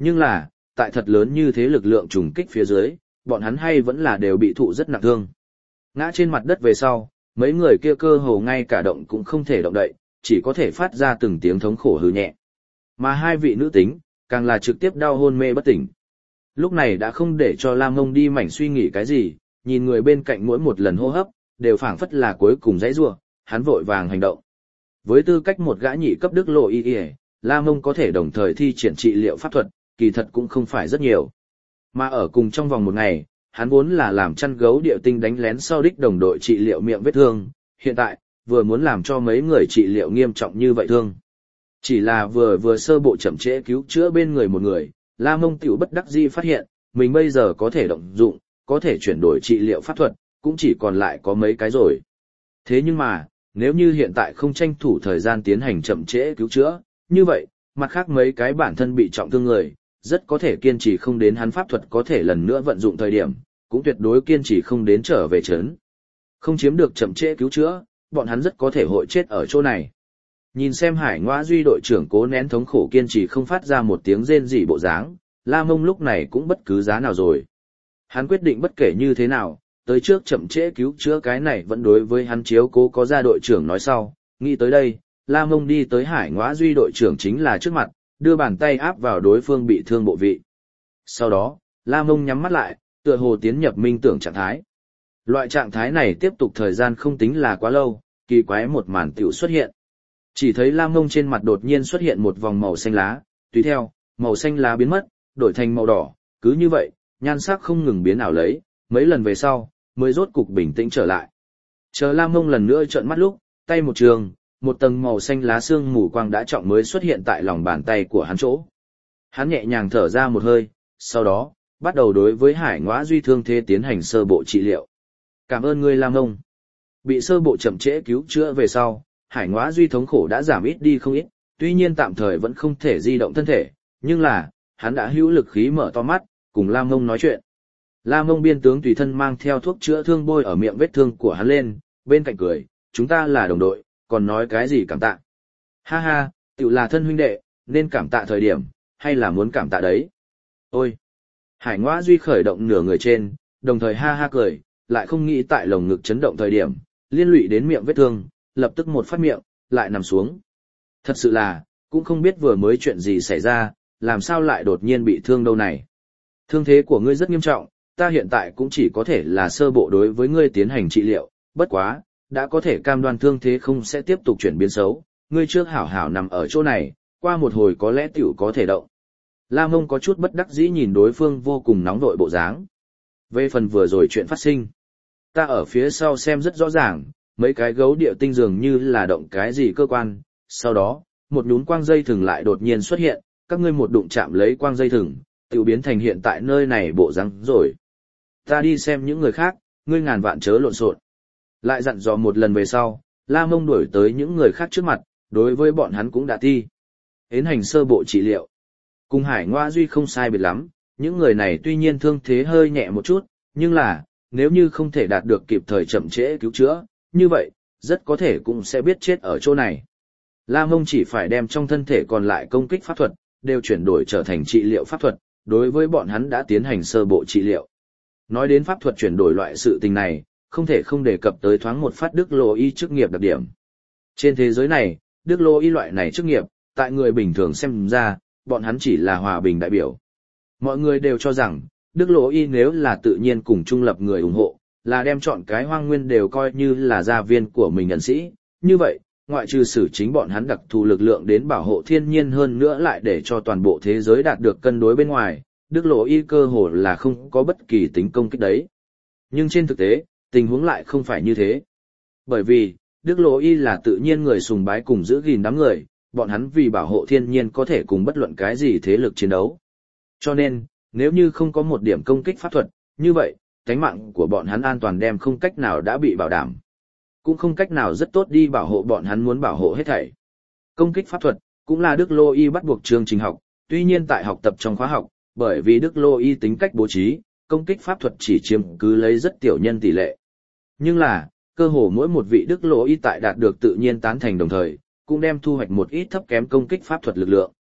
Nhưng là, tại thật lớn như thế lực lượng trùng kích phía dưới, bọn hắn hay vẫn là đều bị thụ rất nặng thương. Ngã trên mặt đất về sau, mấy người kia cơ hồ ngay cả động cũng không thể động đậy, chỉ có thể phát ra từng tiếng thống khổ hừ nhẹ. Mà hai vị nữ tính, càng là trực tiếp đau hôn mê bất tỉnh. Lúc này đã không để cho Lam Ngông đi mảnh suy nghĩ cái gì, nhìn người bên cạnh mỗi một lần hô hấp, đều phảng phất là cuối cùng dãy rủa, hắn vội vàng hành động. Với tư cách một gã nhị cấp đức lộ y y, Lam Ngông có thể đồng thời thi triển trị liệu pháp thuật, kỳ thật cũng không phải rất nhiều. Mà ở cùng trong vòng một ngày, hắn vốn là làm chăn gấu điệu tinh đánh lén sau đích đồng đội trị liệu miệng vết thương, hiện tại, vừa muốn làm cho mấy người trị liệu nghiêm trọng như vậy thương. Chỉ là vừa sơ bộ chậm trễ cứu chữa bên người một người, La Mông tiểu bất đắc dĩ phát hiện, mình bây giờ có thể động dụng, có thể chuyển đổi trị liệu pháp thuật, cũng chỉ còn lại có mấy cái rồi. Thế nhưng mà, nếu như hiện tại không tranh thủ thời gian tiến hành chậm trễ cứu chữa, như vậy, mặt khác mấy cái bản thân bị trọng thương người, rất có thể kiên trì không đến hắn pháp thuật có thể lần nữa vận dụng thời điểm, cũng tuyệt đối kiên trì không đến trở về trấn. Không chiếm được chậm trễ cứu chữa, bọn hắn rất có thể hội chết ở chỗ này. Nhìn xem Hải Ngoa Duy đội trưởng cố nén thống khổ kiên trì không phát ra một tiếng rên rỉ bộ dáng, La Mông lúc này cũng bất cứ giá nào rồi. Hắn quyết định bất kể như thế nào, tới trước chậm trễ cứu chữa cái này vẫn đối với hắn chiếu cố có ra đội trưởng nói sau, nghĩ tới đây, La Mông đi tới Hải Ngoa Duy đội trưởng chính là trước mặt, đưa bàn tay áp vào đối phương bị thương bộ vị. Sau đó, La Mông nhắm mắt lại, tựa hồ tiến nhập minh tưởng trạng thái. Loại trạng thái này tiếp tục thời gian không tính là quá lâu, kỳ quái một màn tiểu xuất hiện. Chỉ thấy La Mông trên mặt đột nhiên xuất hiện một vòng màu xanh lá, tùy theo, màu xanh lá biến mất, đổi thành màu đỏ, cứ như vậy, nhan sắc không ngừng biến ảo lấy, mấy lần về sau, mới rốt cục bình tĩnh trở lại. Chờ La Mông lần nữa trợn mắt lúc, tay một trường, một tầng màu xanh lá xương mù quang đã trọng mới xuất hiện tại lòng bàn tay của hắn chỗ. Hắn nhẹ nhàng thở ra một hơi, sau đó, bắt đầu đối với Hải Ngoa Duy thương thế tiến hành sơ bộ trị liệu. Cảm ơn ngươi La Mông. Bị sơ bộ chậm trễ cứu chữa về sau, Hải Ngoa Duy thống khổ đã giảm ít đi không ít, tuy nhiên tạm thời vẫn không thể di động thân thể, nhưng là, hắn đã hữu lực khí mở to mắt, cùng La Mông nói chuyện. La Mông biên tướng tùy thân mang theo thuốc chữa thương bôi ở miệng vết thương của hắn lên, bên cạnh cười, chúng ta là đồng đội, còn nói cái gì cảm tạ. Ha ha, tự là thân huynh đệ, nên cảm tạ thời điểm, hay là muốn cảm tạ đấy. Ôi! Hải Ngoa Duy khởi động nửa người trên, đồng thời ha ha cười, lại không nghĩ tại lồng ngực chấn động thời điểm, liên lụy đến miệng vết thương, lập tức một phát miệng, lại nằm xuống. Thật sự là, cũng không biết vừa mới chuyện gì xảy ra, làm sao lại đột nhiên bị thương đâu này. Thương thế của ngươi rất nghiêm trọng, ta hiện tại cũng chỉ có thể là sơ bộ đối với ngươi tiến hành trị liệu, bất quá, đã có thể cam đoan thương thế không sẽ tiếp tục chuyển biến xấu, ngươi trước hảo hảo nằm ở chỗ này, qua một hồi có lẽ tiểu có thể động. La Mông có chút bất đắc dĩ nhìn đối phương vô cùng nóng vội bộ dáng. Về phần vừa rồi chuyện phát sinh, ta ở phía sau xem rất rõ ràng, mấy cái gấu địa tinh dường như là động cái gì cơ quan, sau đó, một nhún quang dây thừng lại đột nhiên xuất hiện, các ngươi một đụng chạm lấy quang dây thừng, tiểu biến thành hiện tại nơi này bộ dáng rồi. Ta đi xem những người khác, ngươi ngàn vạn chớ lộn xộn. Lại dặn dò một lần về sau, La Mông đuổi tới những người khác trước mặt, đối với bọn hắn cũng đã thi tiến hành sơ bộ trị liệu. Cùng Hải Ngoa Duy không sai biệt lắm, những người này tuy nhiên thương thế hơi nhẹ một chút, nhưng là, nếu như không thể đạt được kịp thời chậm trễ cứu chữa, như vậy, rất có thể cũng sẽ biết chết ở chỗ này. La Mông chỉ phải đem trong thân thể còn lại công kích pháp thuật, đều chuyển đổi trở thành trị liệu pháp thuật, đối với bọn hắn đã tiến hành sơ bộ trị liệu. Nói đến pháp thuật chuyển đổi loại sự tình này, không thể không đề cập tới thoáng một phát Đức Lô Y chức nghiệp đặc điểm. Trên thế giới này, Đức Lô Y loại này chức nghiệp, tại người bình thường xem ra, bọn hắn chỉ là hòa bình đại biểu. Mọi người đều cho rằng, Đức Lô Y nếu là tự nhiên cùng trung lập người ủng hộ, là đem chọn cái hoang nguyên đều coi như là gia viên của mình nhân sĩ. Như vậy, ngoại trừ xử chính bọn hắn đặc thù lực lượng đến bảo hộ thiên nhiên hơn nữa lại để cho toàn bộ thế giới đạt được cân đối bên ngoài, Đức Lô Y cơ hồ là không có bất kỳ tính công kích đấy. Nhưng trên thực tế, tình huống lại không phải như thế. Bởi vì, Đức Lô Y là tự nhiên người sùng bái cùng giữ gìn đám người, bọn hắn vì bảo hộ thiên nhiên có thể cùng bất luận cái gì thế lực chiến đấu. Cho nên, nếu như không có một điểm công kích pháp thuật, như vậy, tánh mạng của bọn hắn an toàn đem không cách nào đã bị bảo đảm. Cũng không cách nào rất tốt đi bảo hộ bọn hắn muốn bảo hộ hết thảy. Công kích pháp thuật, cũng là Đức Lô Y bắt buộc chương trình học, tuy nhiên tại học tập trong khóa học, bởi vì Đức Lô Y tính cách bố trí, công kích pháp thuật chỉ chiếm cứ lấy rất tiểu nhân tỷ lệ. Nhưng là, cơ hồ mỗi một vị Đức Lô Y tại đạt được tự nhiên tán thành đồng thời, cũng đem thu hoạch một ít thấp kém công kích pháp thuật lực lượng.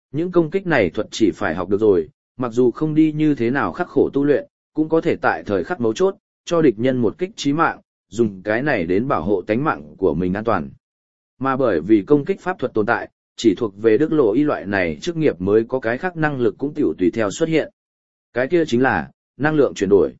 Những công kích này thuật chỉ phải học được rồi, mặc dù không đi như thế nào khắc khổ tu luyện, cũng có thể tại thời khắc mấu chốt, cho địch nhân một kích chí mạng, dùng cái này đến bảo hộ tánh mạng của mình an toàn. Mà bởi vì công kích pháp thuật tồn tại, chỉ thuộc về Đức Lộ Y loại này chức nghiệp mới có cái khác năng lực cũng tiểu tùy theo xuất hiện. Cái kia chính là năng lượng chuyển đổi.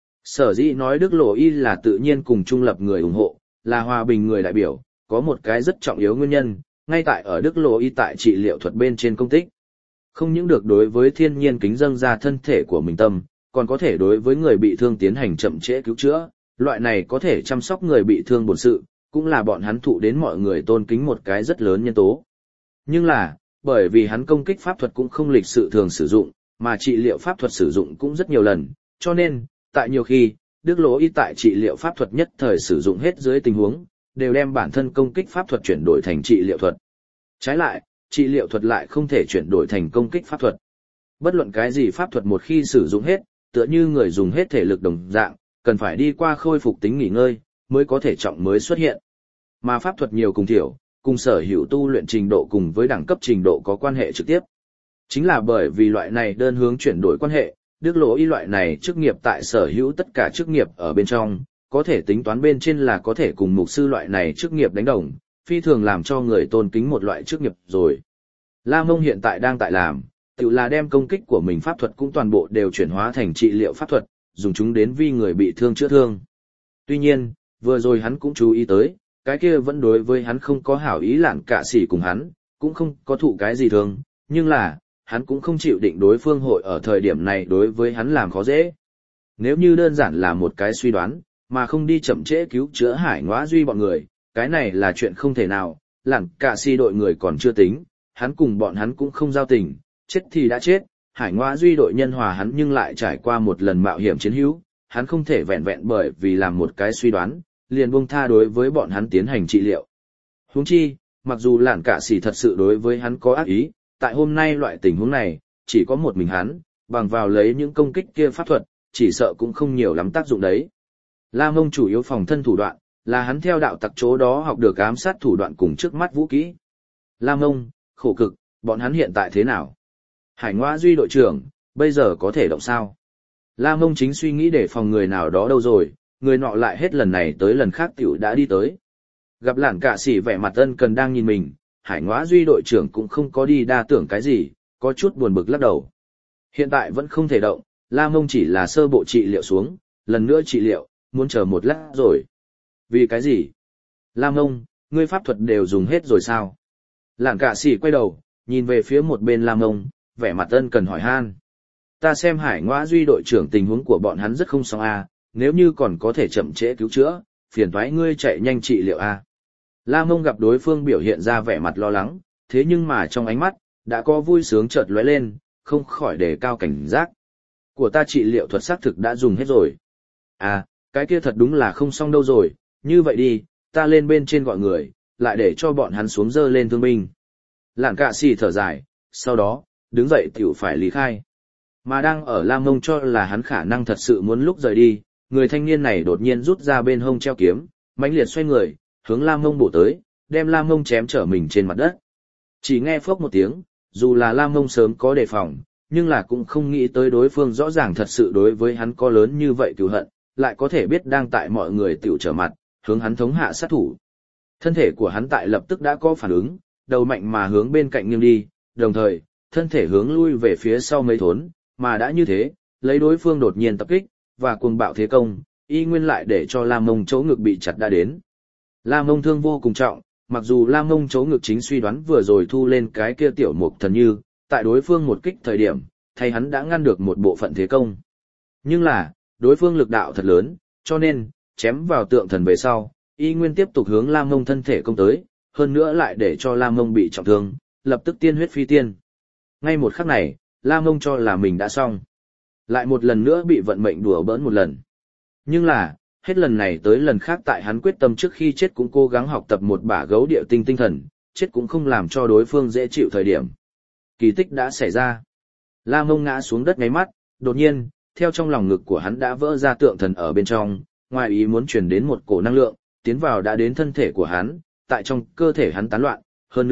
Sở dĩ nói Đức Lộ Y là tự nhiên cùng trung lập người ủng hộ, là hòa bình người đại biểu, có một cái rất trọng yếu nguyên nhân, ngay tại ở Đức Lộ Y tại trị liệu thuật bên trên công tích. Không những được đối với thiên nhiên kính dâng ra thân thể của mình tâm, còn có thể đối với người bị thương tiến hành chậm trễ cứu chữa, loại này có thể chăm sóc người bị thương bổn sự, cũng là bọn hắn thụ đến mọi người tôn kính một cái rất lớn nhân tố. Nhưng là, bởi vì hắn công kích pháp thuật cũng không lịch sự thường sử dụng, mà trị liệu pháp thuật sử dụng cũng rất nhiều lần, cho nên, tại nhiều khi, Đức Lộ Y tại trị liệu pháp thuật nhất thời sử dụng hết dưới tình huống, đều đem bản thân công kích pháp thuật chuyển đổi thành trị liệu thuật. Trái lại, trị liệu thuật lại không thể chuyển đổi thành công kích pháp thuật. Bất luận cái gì pháp thuật một khi sử dụng hết, tựa như người dùng hết thể lực đồng dạng, cần phải đi qua khôi phục tính nghỉ ngơi, mới có thể trọng mới xuất hiện. Mà pháp thuật nhiều cùng thiểu, cùng sở hữu tu luyện trình độ cùng với đẳng cấp trình độ có quan hệ trực tiếp. Chính là bởi vì loại này đơn hướng chuyển đổi quan hệ, Đức Lộ Y loại này chức nghiệp tại sở hữu tất cả chức nghiệp ở bên trong, có thể tính toán bên trên là có thể cùng mục sư loại này chức nghiệp đánh đồng, phi thường làm cho người tôn kính một loại chức nghiệp rồi. La Mông hiện tại đang tại làm, tự là đem công kích của mình pháp thuật cũng toàn bộ đều chuyển hóa thành trị liệu pháp thuật, dùng chúng đến vi người bị thương chữa thương. Tuy nhiên, vừa rồi hắn cũng chú ý tới, cái kia vẫn đối với hắn không có hảo ý Lạn Cả Sĩ cùng hắn, cũng không có thụ cái gì thương, nhưng là, hắn cũng không chịu định đối phương hội ở thời điểm này đối với hắn làm khó dễ. Nếu như đơn giản là một cái suy đoán, mà không đi chậm trễ cứu chữa Hải Ngoã Duy bọn người, cái này là chuyện không thể nào, Lạn Cả Sĩ đội người còn chưa tính, hắn cùng bọn hắn cũng không giao tình, chết thì đã chết, Hải Ngoã Duy đội nhân hòa hắn nhưng lại trải qua một lần mạo hiểm chiến hữu, hắn không thể vẹn vẹn bởi vì làm một cái suy đoán, liền buông tha đối với bọn hắn tiến hành trị liệu. Huống chi, mặc dù Lạn Cả Sĩ thật sự đối với hắn có ác ý, tại hôm nay loại tình huống này, chỉ có một mình hắn, bằng vào lấy những công kích kia pháp thuật, chỉ sợ cũng không nhiều lắm tác dụng đấy. La Mông chủ yếu phòng thân thủ đoạn, là hắn theo đạo tặc chỗ đó học được ám sát thủ đoạn cùng trước mắt vũ kỹ. La Mông, khổ cực, bọn hắn hiện tại thế nào? Hải Ngoã Duy đội trưởng, bây giờ có thể động sao? La Mông chính suy nghĩ để phòng người nào đó đâu rồi, người nọ lại hết lần này tới lần khác tiểu đã đi tới. Gặp Lạn Cả Sĩ vẻ mặt ân cần đang nhìn mình, Hải Ngoã Duy đội trưởng cũng không có đi đa tưởng cái gì, có chút buồn bực lắc đầu. Hiện tại vẫn không thể động, La Mông chỉ là sơ bộ trị liệu xuống, lần nữa trị liệu, muốn chờ một lát rồi. Vì cái gì? La Mông, ngươi pháp thuật đều dùng hết rồi sao? Lạn Cả Sĩ quay đầu, nhìn về phía một bên La Mông, vẻ mặt ân cần hỏi han. Ta xem Hải Ngoã Duy đội trưởng tình huống của bọn hắn rất không xong a, nếu như còn có thể chậm trễ cứu chữa, phiền toái ngươi chạy nhanh trị liệu a. La Mông gặp đối phương biểu hiện ra vẻ mặt lo lắng, thế nhưng mà trong ánh mắt, đã có vui sướng chợt lóe lên, không khỏi đề cao cảnh giác. Của ta trị liệu thuật xác thực đã dùng hết rồi. À, cái kia thật đúng là không xong đâu rồi, như vậy đi, ta lên bên trên gọi người, lại để cho bọn hắn xuống dơ lên thương binh. Lạn Cả Sĩ thở dài, sau đó, đứng dậy tiểu phải lý khai. Mà đang ở La Mông cho là hắn khả năng thật sự muốn lúc rời đi, người thanh niên này đột nhiên rút ra bên hông treo kiếm, mãnh liệt xoay người, hướng La Mông bổ tới, đem La Mông chém trở mình trên mặt đất. Chỉ nghe phốc một tiếng, dù là La Mông sớm có đề phòng, nhưng là cũng không nghĩ tới đối phương rõ ràng thật sự đối với hắn có lớn như vậy cừu hận, lại có thể biết đang tại mọi người tiểu trở mặt, hướng hắn thống hạ sát thủ. Thân thể của hắn tại lập tức đã có phản ứng, đầu mạnh mà hướng bên cạnh nghiêng đi, đồng thời, thân thể hướng lui về phía sau mấy thốn, mà đã như thế, lấy đối phương đột nhiên tập kích, và cuồng bạo thế công, y nguyên lại để cho La Mông chỗ ngực bị chặt đã đến. La Mông thương vô cùng trọng, mặc dù La Mông chỗ ngực chính suy đoán vừa rồi thu lên cái kia tiểu mục thần như, tại đối phương một kích thời điểm, thay hắn đã ngăn được một bộ phận thế công. Nhưng là, đối phương lực đạo thật lớn, cho nên, chém vào tượng thần về sau, y nguyên tiếp tục hướng La Mông thân thể công tới, hơn nữa lại để cho La Mông bị trọng thương, lập tức tiên huyết phi tiên. Ngay một khắc này, La Mông cho là mình đã xong. Lại một lần nữa bị vận mệnh đùa bỡn một lần. Nhưng là, hết lần này tới lần khác tại hắn quyết tâm trước khi chết cũng cố gắng học tập một bả gấu điệu tinh tinh thần, chết cũng không làm cho đối phương dễ chịu thời điểm. Kỳ tích đã xảy ra. La Mông ngã xuống đất ngáy mắt, đột nhiên, theo trong lòng ngực của hắn đã vỡ ra tượng thần ở bên trong, ngoài ý muốn truyền đến một cổ năng lượng, tiến vào đã đến thân thể của hắn, tại trong cơ thể hắn tán loạn, hơn nữa,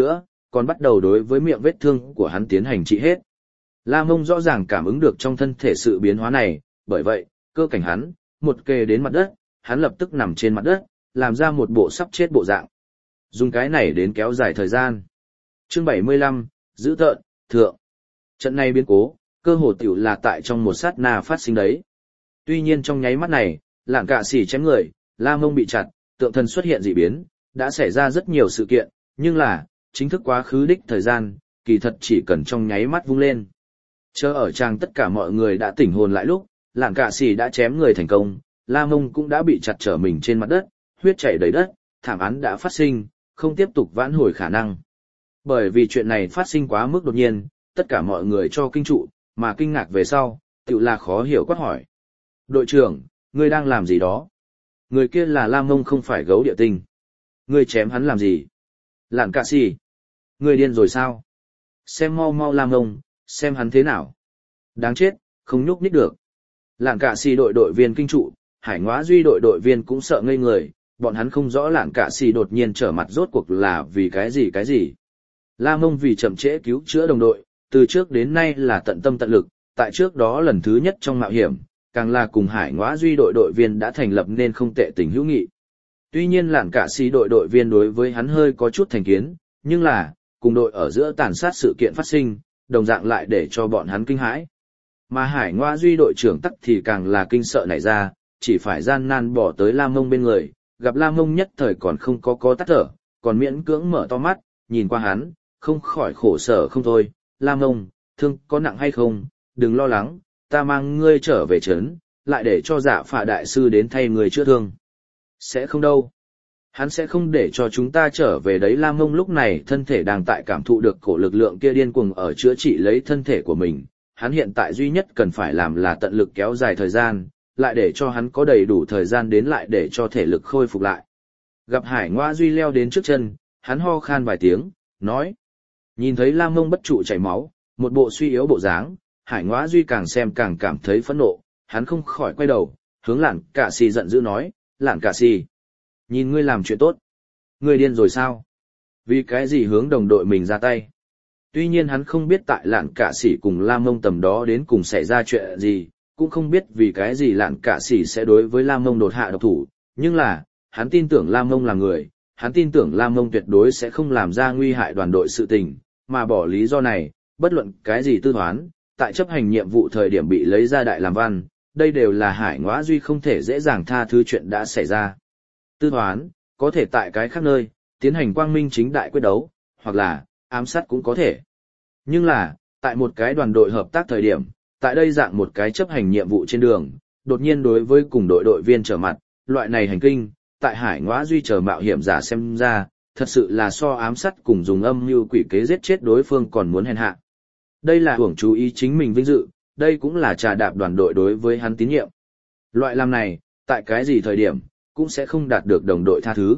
còn bắt đầu đối với miệng vết thương của hắn tiến hành trị hết. La Mông rõ ràng cảm ứng được trong thân thể sự biến hóa này, bởi vậy, cơ cảnh hắn, một kề đến mặt đất, hắn lập tức nằm trên mặt đất, làm ra một bộ sắp chết bộ dạng. Dùng cái này đến kéo dài thời gian. Chương 75, giữ tợn, thượng. Trận này biến cố, cơ hồ tiểu là tại trong một sát na phát sinh đấy. Tuy nhiên trong nháy mắt này, Lạn Cạ Sĩ chém người, La Mông bị chặt, tượng thần xuất hiện dị biến, đã xảy ra rất nhiều sự kiện, nhưng là, chính thức quá khứ đích thời gian, kỳ thật chỉ cần trong nháy mắt vung lên. Chờ ở trang tất cả mọi người đã tỉnh hồn lại lúc, Lạn Cạ Sĩ đã chém người thành công, La Mông cũng đã bị chặt trở mình trên mặt đất, huyết chảy đầy đất, thảm án đã phát sinh, không tiếp tục vãn hồi khả năng. Bởi vì chuyện này phát sinh quá mức đột nhiên, tất cả mọi người cho kinh trụ, mà kinh ngạc về sau, tự là khó hiểu quát hỏi. Đội trưởng, ngươi đang làm gì đó? Người kia là La Mông không phải gấu địa tinh. Ngươi chém hắn làm gì? Lạn Cạ Sĩ, ngươi điên rồi sao? Xem mau mau La Mông, xem hắn thế nào? Đáng chết, không nhúc nhích được. Lạn Cạ Sĩ đội viên kinh trụ, Hải Ngoá Duy đội viên cũng sợ ngây người, bọn hắn không rõ Lạn Cạ Sĩ đột nhiên trở mặt rốt cuộc là vì cái gì. La Mông vì chậm trễ cứu chữa đồng đội, từ trước đến nay là tận tâm tận lực, tại trước đó lần thứ nhất trong mạo hiểm, càng là cùng Hải Ngoá Duy đội viên đã thành lập nên không tệ tình hữu nghị. Tuy nhiên Lạn Cạ Sĩ đội viên đối với hắn hơi có chút thành kiến, nhưng là, cùng đội ở giữa tàn sát sự kiện phát sinh, đồng dạng lại để cho bọn hắn kinh hãi. Mà Hải Ngoá Duy đội trưởng tắc thì càng là kinh sợ nảy ra, chỉ phải gian nan bỏ tới La Mông bên người, gặp La Mông nhất thời còn không có tắt thở, còn miễn cưỡng mở to mắt, nhìn qua hắn, không khỏi khổ sở không thôi. La Mông, thương có nặng hay không, đừng lo lắng, ta mang ngươi trở về trấn, lại để cho Dạ Phạ đại sư đến thay người chữa thương. Sẽ không đâu. Hắn sẽ không để cho chúng ta trở về đấy. La Mông lúc này thân thể đang tại cảm thụ được cổ lực lượng kia điên cuồng ở chữa trị lấy thân thể của mình. Hắn hiện tại duy nhất cần phải làm là tận lực kéo dài thời gian, lại để cho hắn có đầy đủ thời gian đến lại để cho thể lực khôi phục lại. Gặp Hải Ngoa Duy leo đến trước chân, hắn ho khan vài tiếng, nói. Nhìn thấy La Mông bất trụ chảy máu, một bộ suy yếu bộ dáng, Hải Ngoa Duy càng xem càng cảm thấy phẫn nộ, hắn không khỏi quay đầu, hướng Lạn Cạ Sĩ giận dữ nói, Lạn Cạ Sĩ, nhìn ngươi làm chuyện tốt. Ngươi điên rồi sao? Vì cái gì hướng đồng đội mình ra tay? Tuy nhiên hắn không biết tại Lạn Cạ Sĩ cùng La Mông tầm đó đến cùng xảy ra chuyện gì, cũng không biết vì cái gì Lạn Cạ Sĩ sẽ đối với La Mông đột hạ độc thủ, nhưng là, hắn tin tưởng La Mông là người, hắn tin tưởng La Mông tuyệt đối sẽ không làm ra nguy hại đoàn đội sự tình, mà bỏ lý do này, bất luận cái gì tư toán, tại chấp hành nhiệm vụ thời điểm bị lấy ra đại làm văn, đây đều là Hải Ngoá Duy không thể dễ dàng tha thứ chuyện đã xảy ra. Tư toán, có thể tại cái khác nơi, tiến hành quang minh chính đại quyết đấu, hoặc là, ám sát cũng có thể. Nhưng là, tại một cái đoàn đội hợp tác thời điểm, tại đây dạng một cái chấp hành nhiệm vụ trên đường, đột nhiên đối với cùng đội viên trở mặt, loại này hành kinh, tại Hải Ngoá Duy chờ mạo hiểm giả xem ra, thật sự là so ám sát cùng dùng âm mưu quỷ kế giết chết đối phương còn muốn hèn hạ. Đây là hưởng chú ý chính mình vinh dự, đây cũng là trà đạp đoàn đội đối với hắn tín nhiệm. Loại làm này, tại cái gì thời điểm, cũng sẽ không đạt được đồng đội tha thứ.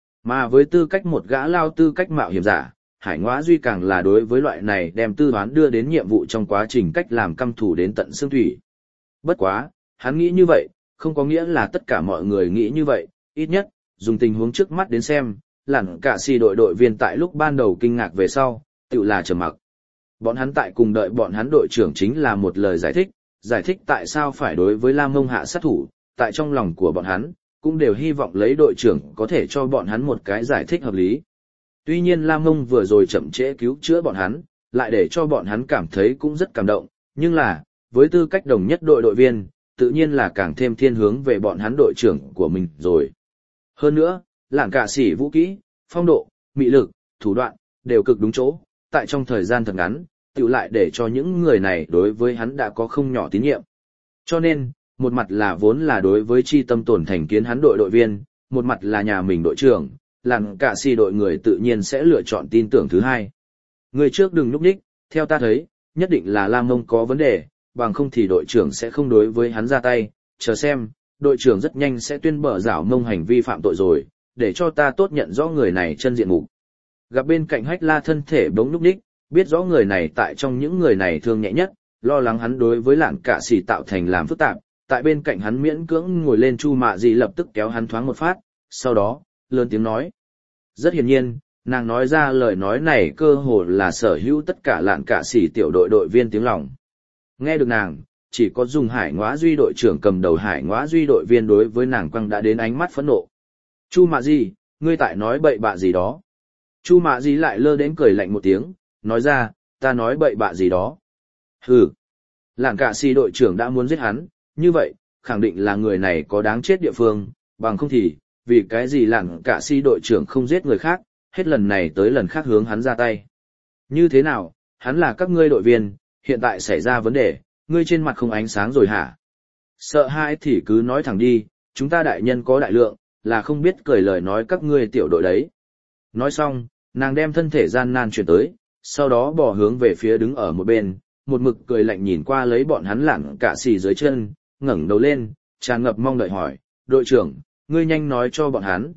Mà với tư cách một gã lao tư cách mạo hiểm giả, Hải Ngoá Duy càng là đối với loại này đem tư toán đưa đến nhiệm vụ trong quá trình cách làm căm thù đến tận xương thủy. Bất quá, hắn nghĩ như vậy, không có nghĩa là tất cả mọi người nghĩ như vậy, ít nhất, dùng tình huống trước mắt đến xem, Lạn Cạ Sĩ đội viên tại lúc ban đầu kinh ngạc về sau, tự là trầm mặc. Bọn hắn tại cùng đợi bọn hắn đội trưởng chính là một lời giải thích tại sao phải đối với La Mông hạ sát thủ, tại trong lòng của bọn hắn, cũng đều hy vọng lấy đội trưởng có thể cho bọn hắn một cái giải thích hợp lý. Tuy nhiên La Mông vừa rồi chậm trễ cứu chữa bọn hắn, lại để cho bọn hắn cảm thấy cũng rất cảm động, nhưng là, với tư cách đồng nhất đội viên, tự nhiên là càng thêm thiên hướng về bọn hắn đội trưởng của mình rồi. Hơn nữa, Lạn Cạ Sĩ vũ kỹ, phong độ, mị lực, thủ đoạn, đều cực đúng chỗ, tại trong thời gian thật ngắn, tự lại để cho những người này đối với hắn đã có không nhỏ tín nhiệm. Cho nên, một mặt là vốn là đối với chi tâm tổn thành kiến hắn đội viên, một mặt là nhà mình đội trưởng, Lạn Cạ Sĩ đội người tự nhiên sẽ lựa chọn tin tưởng thứ hai. Người trước đừng núp đích, theo ta thấy, nhất định là La Mông có vấn đề, bằng không thì đội trưởng sẽ không đối với hắn ra tay, chờ xem, đội trưởng rất nhanh sẽ tuyên bở rảo Mông hành vi phạm tội rồi, để cho ta tốt nhận rõ người này chân diện mục. Gặp bên cạnh Hách La thân thể bỗng núp đích, biết rõ người này tại trong những người này thương nhẹ nhất, lo lắng hắn đối với Lạn Cạ Sĩ tạo thành làm phức tạp, tại bên cạnh hắn miễn cưỡng ngồi lên Chu Mạ Dị lập tức kéo hắn thoáng một phát, sau đó, lớn tiếng nói. Rất hiển nhiên, Nàng nói ra lời nói này cơ hồ là sở hữu tất cả lạn cả xỉ tiểu đội đội viên tiếng lòng. Nghe được nàng, chỉ có dùng Hải Ngõa Duy đội trưởng cầm đầu Hải Ngõa Duy đội viên đối với nàng quăng đã đến ánh mắt phẫn nộ. Chu Mạ Di, ngươi tại nói bậy bạ gì đó? Chu Mạ Di lại lơ đến cười lạnh một tiếng, nói ra, ta nói bậy bạ gì đó? Hừ, lạn cả xỉ đội trưởng đã muốn giết hắn, như vậy, khẳng định là người này có đáng chết địa phương, bằng không thì, vì cái gì lạn cả xỉ đội trưởng không giết người khác, hết lần này tới lần khác hướng hắn ra tay. Như thế nào, hắn là các ngươi đội viên, hiện tại xảy ra vấn đề, ngươi trên mặt không ánh sáng rồi hả? Sợ hãi thì cứ nói thẳng đi, chúng ta đại nhân có đại lượng, là không biết cười lời nói các ngươi tiểu đội đấy. Nói xong, nàng đem thân thể gian nan chuyển tới, sau đó bỏ hướng về phía đứng ở một bên, một mực cười lạnh nhìn qua lấy bọn hắn lặn cả xì dưới chân, ngẩng đầu lên, tràn ngập mong đợi hỏi, đội trưởng, ngươi nhanh nói cho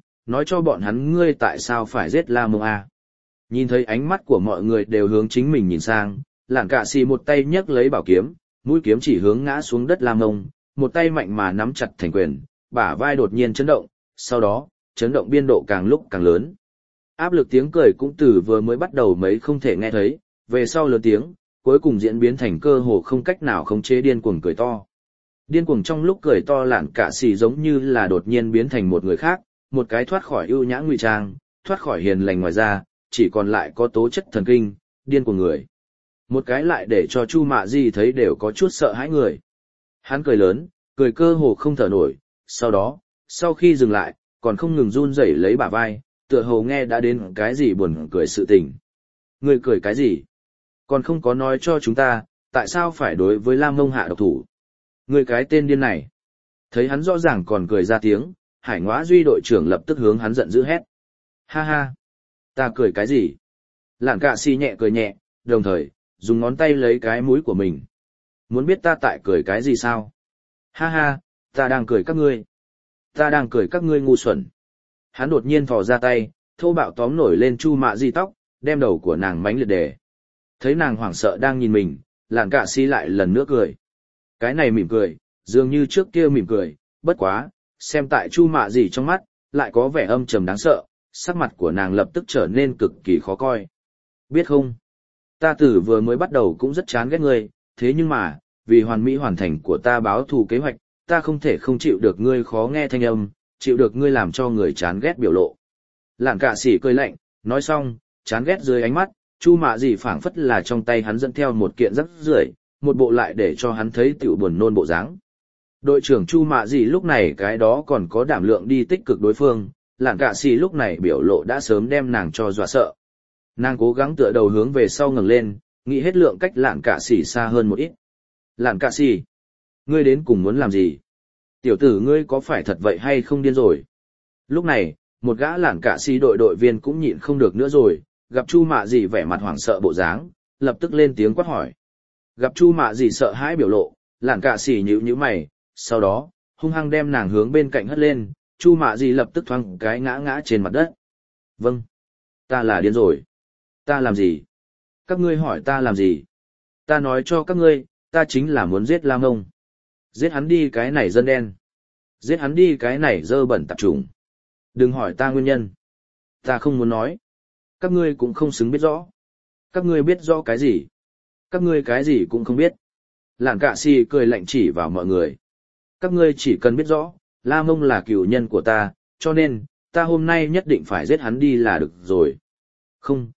bọn hắn ngươi tại sao phải giết La Mông A. Nhìn thấy ánh mắt của mọi người đều hướng chính mình nhìn sang, lạn cả xì một tay nhấc lấy bảo kiếm, mũi kiếm chỉ hướng ngã xuống đất La Mông, một tay mạnh mà nắm chặt thành quyền, bả vai đột nhiên chấn động, sau đó, chấn động biên độ càng lúc càng lớn. Áp lực tiếng cười cũng từ vừa mới bắt đầu mấy không thể nghe thấy, về sau lớn tiếng, cuối cùng diễn biến thành cơ hồ không cách nào khống chế điên cuồng cười to. Điên cuồng trong lúc cười to lạn cả xì giống như là đột nhiên biến thành một người khác, một cái thoát khỏi ưu nhã ngụy trang, thoát khỏi hiền lành ngoài ra, chỉ còn lại có tố chất thần kinh, điên của người. Một cái lại để cho Chu Mạ Di thấy đều có chút sợ hãi người. Hắn cười lớn, cười cơ hồ không thở nổi, sau đó, sau khi dừng lại, còn không ngừng run rẩy lấy bả vai, tựa hồ nghe đã đến cái gì buồn cười sự tình. Người cười cái gì? Còn không có nói cho chúng ta, tại sao phải đối với Lam Mông hạ độc thủ? Người cái tên điên này. Thấy hắn rõ ràng còn cười ra tiếng, Hải Ngõa Duy đội trưởng lập tức hướng hắn giận dữ hét. Ha ha! Ta cười cái gì? Lạn cạ si nhẹ cười nhẹ, đồng thời, dùng ngón tay lấy cái mũi của mình. Muốn biết ta tại cười cái gì sao? Ha ha! Ta đang cười các ngươi. Ta đang cười các ngươi ngu xuẩn. Hắn đột nhiên thò ra tay, thô bạo tóm nổi lên Chu Mạ Di tóc, đem đầu của nàng mánh liệt đề. Thấy nàng hoảng sợ đang nhìn mình, lạn cạ si lại lần nữa cười. Cái này mỉm cười, dường như trước kia mỉm cười, bất quá, xem tại Chu Mạ Di trong mắt, lại có vẻ âm trầm đáng sợ, sắc mặt của nàng lập tức trở nên cực kỳ khó coi. Biết không? Ta từ vừa mới bắt đầu cũng rất chán ghét ngươi, thế nhưng mà, vì hoàn mỹ hoàn thành của ta báo thù kế hoạch, ta không thể không chịu được ngươi khó nghe thanh âm, chịu được ngươi làm cho người chán ghét biểu lộ. Lạn cạ sĩ cười lạnh, nói xong, chán ghét dưới ánh mắt, Chu Mạ Di phảng phất là trong tay hắn dẫn theo một kiện rắc rưởi, một bộ lại để cho hắn thấy tiểu buồn nôn bộ dáng. Đội trưởng Chu Mạ Di lúc này cái đó còn có đảm lượng đi tích cực đối phương, lạn cạ sĩ lúc này biểu lộ đã sớm đem nàng cho dọa sợ. Nàng cố gắng tựa đầu hướng về sau ngẩng lên, nghĩ hết lượng cách lạn cạ sĩ xa hơn một ít. Lạn cạ sĩ, ngươi đến cùng muốn làm gì? Tiểu tử ngươi có phải thật vậy hay không điên rồi? Lúc này, một gã lạn cạ sĩ đội viên cũng nhịn không được nữa rồi, gặp Chu Mạ Di vẻ mặt hoảng sợ bộ dáng, lập tức lên tiếng quát hỏi. Gặp Chu Mạ Di sợ hãi biểu lộ, lạn cạ sĩ nhíu mày, sau đó, hung hăng đem nàng hướng bên cạnh hất lên. Chu Mạ Di lập tức thoáng cái ngã trên mặt đất. Vâng, ta là điên rồi. Ta làm gì? Các ngươi hỏi ta làm gì? Ta nói cho các ngươi, ta chính là muốn giết La Mông. Giết hắn đi cái này dân đen. Giết hắn đi cái này dơ bẩn tạp chủng. Đừng hỏi ta nguyên nhân. Ta không muốn nói. Các ngươi cũng không xứng biết rõ. Các ngươi biết rõ cái gì? Các ngươi cái gì cũng không biết. Lạn cạ si cười lạnh chỉ vào mọi người. Các ngươi chỉ cần biết rõ, La Mông là cựu nhân của ta, cho nên, ta hôm nay nhất định phải giết hắn đi là được rồi. Không.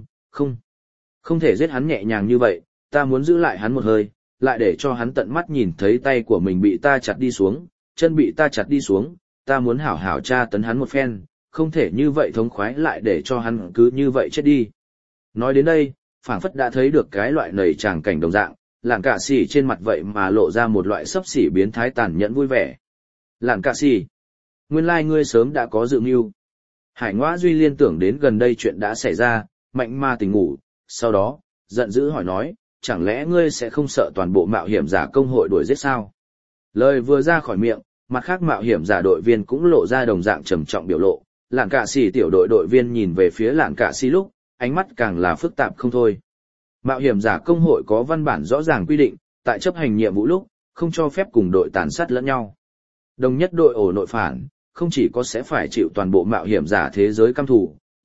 Không thể giết hắn nhẹ nhàng như vậy, ta muốn giữ lại hắn một hơi, lại để cho hắn tận mắt nhìn thấy tay của mình bị ta chặt đi xuống, chân bị ta chặt đi xuống, ta muốn hảo hảo tra tấn hắn một phen, không thể như vậy thống khoái lại để cho hắn cứ như vậy chết đi. Nói đến đây, phảng phất đã thấy được cái loại nầy tràng cảnh đồng dạng, lạn cạ sĩ trên mặt vậy mà lộ ra một loại xấp xỉ biến thái tàn nhẫn vui vẻ. Lạn cạ sĩ, nguyên lai ngươi sớm đã có dự mưu. Hải Ngõa Duy liên tưởng đến gần đây chuyện đã xảy ra, mạnh ma tỉnh ngủ, sau đó, giận dữ hỏi nói, chẳng lẽ ngươi sẽ không sợ toàn bộ mạo hiểm giả công hội đuổi giết sao? Lời vừa ra khỏi miệng, mặt khác mạo hiểm giả đội viên cũng lộ ra đồng dạng trầm trọng biểu lộ, lạn cạ sĩ tiểu đội viên nhìn về phía lạn cạ sĩ lúc, ánh mắt càng là phức tạp không thôi. Mạo hiểm giả công hội có văn bản rõ ràng quy định, tại chấp hành nhiệm vụ lúc, không cho phép cùng đội tàn sát lẫn nhau. Đồng nhất đội ổ nội phản, không chỉ có sẽ phải chịu toàn bộ mạo hiểm giả thế giới căm thù,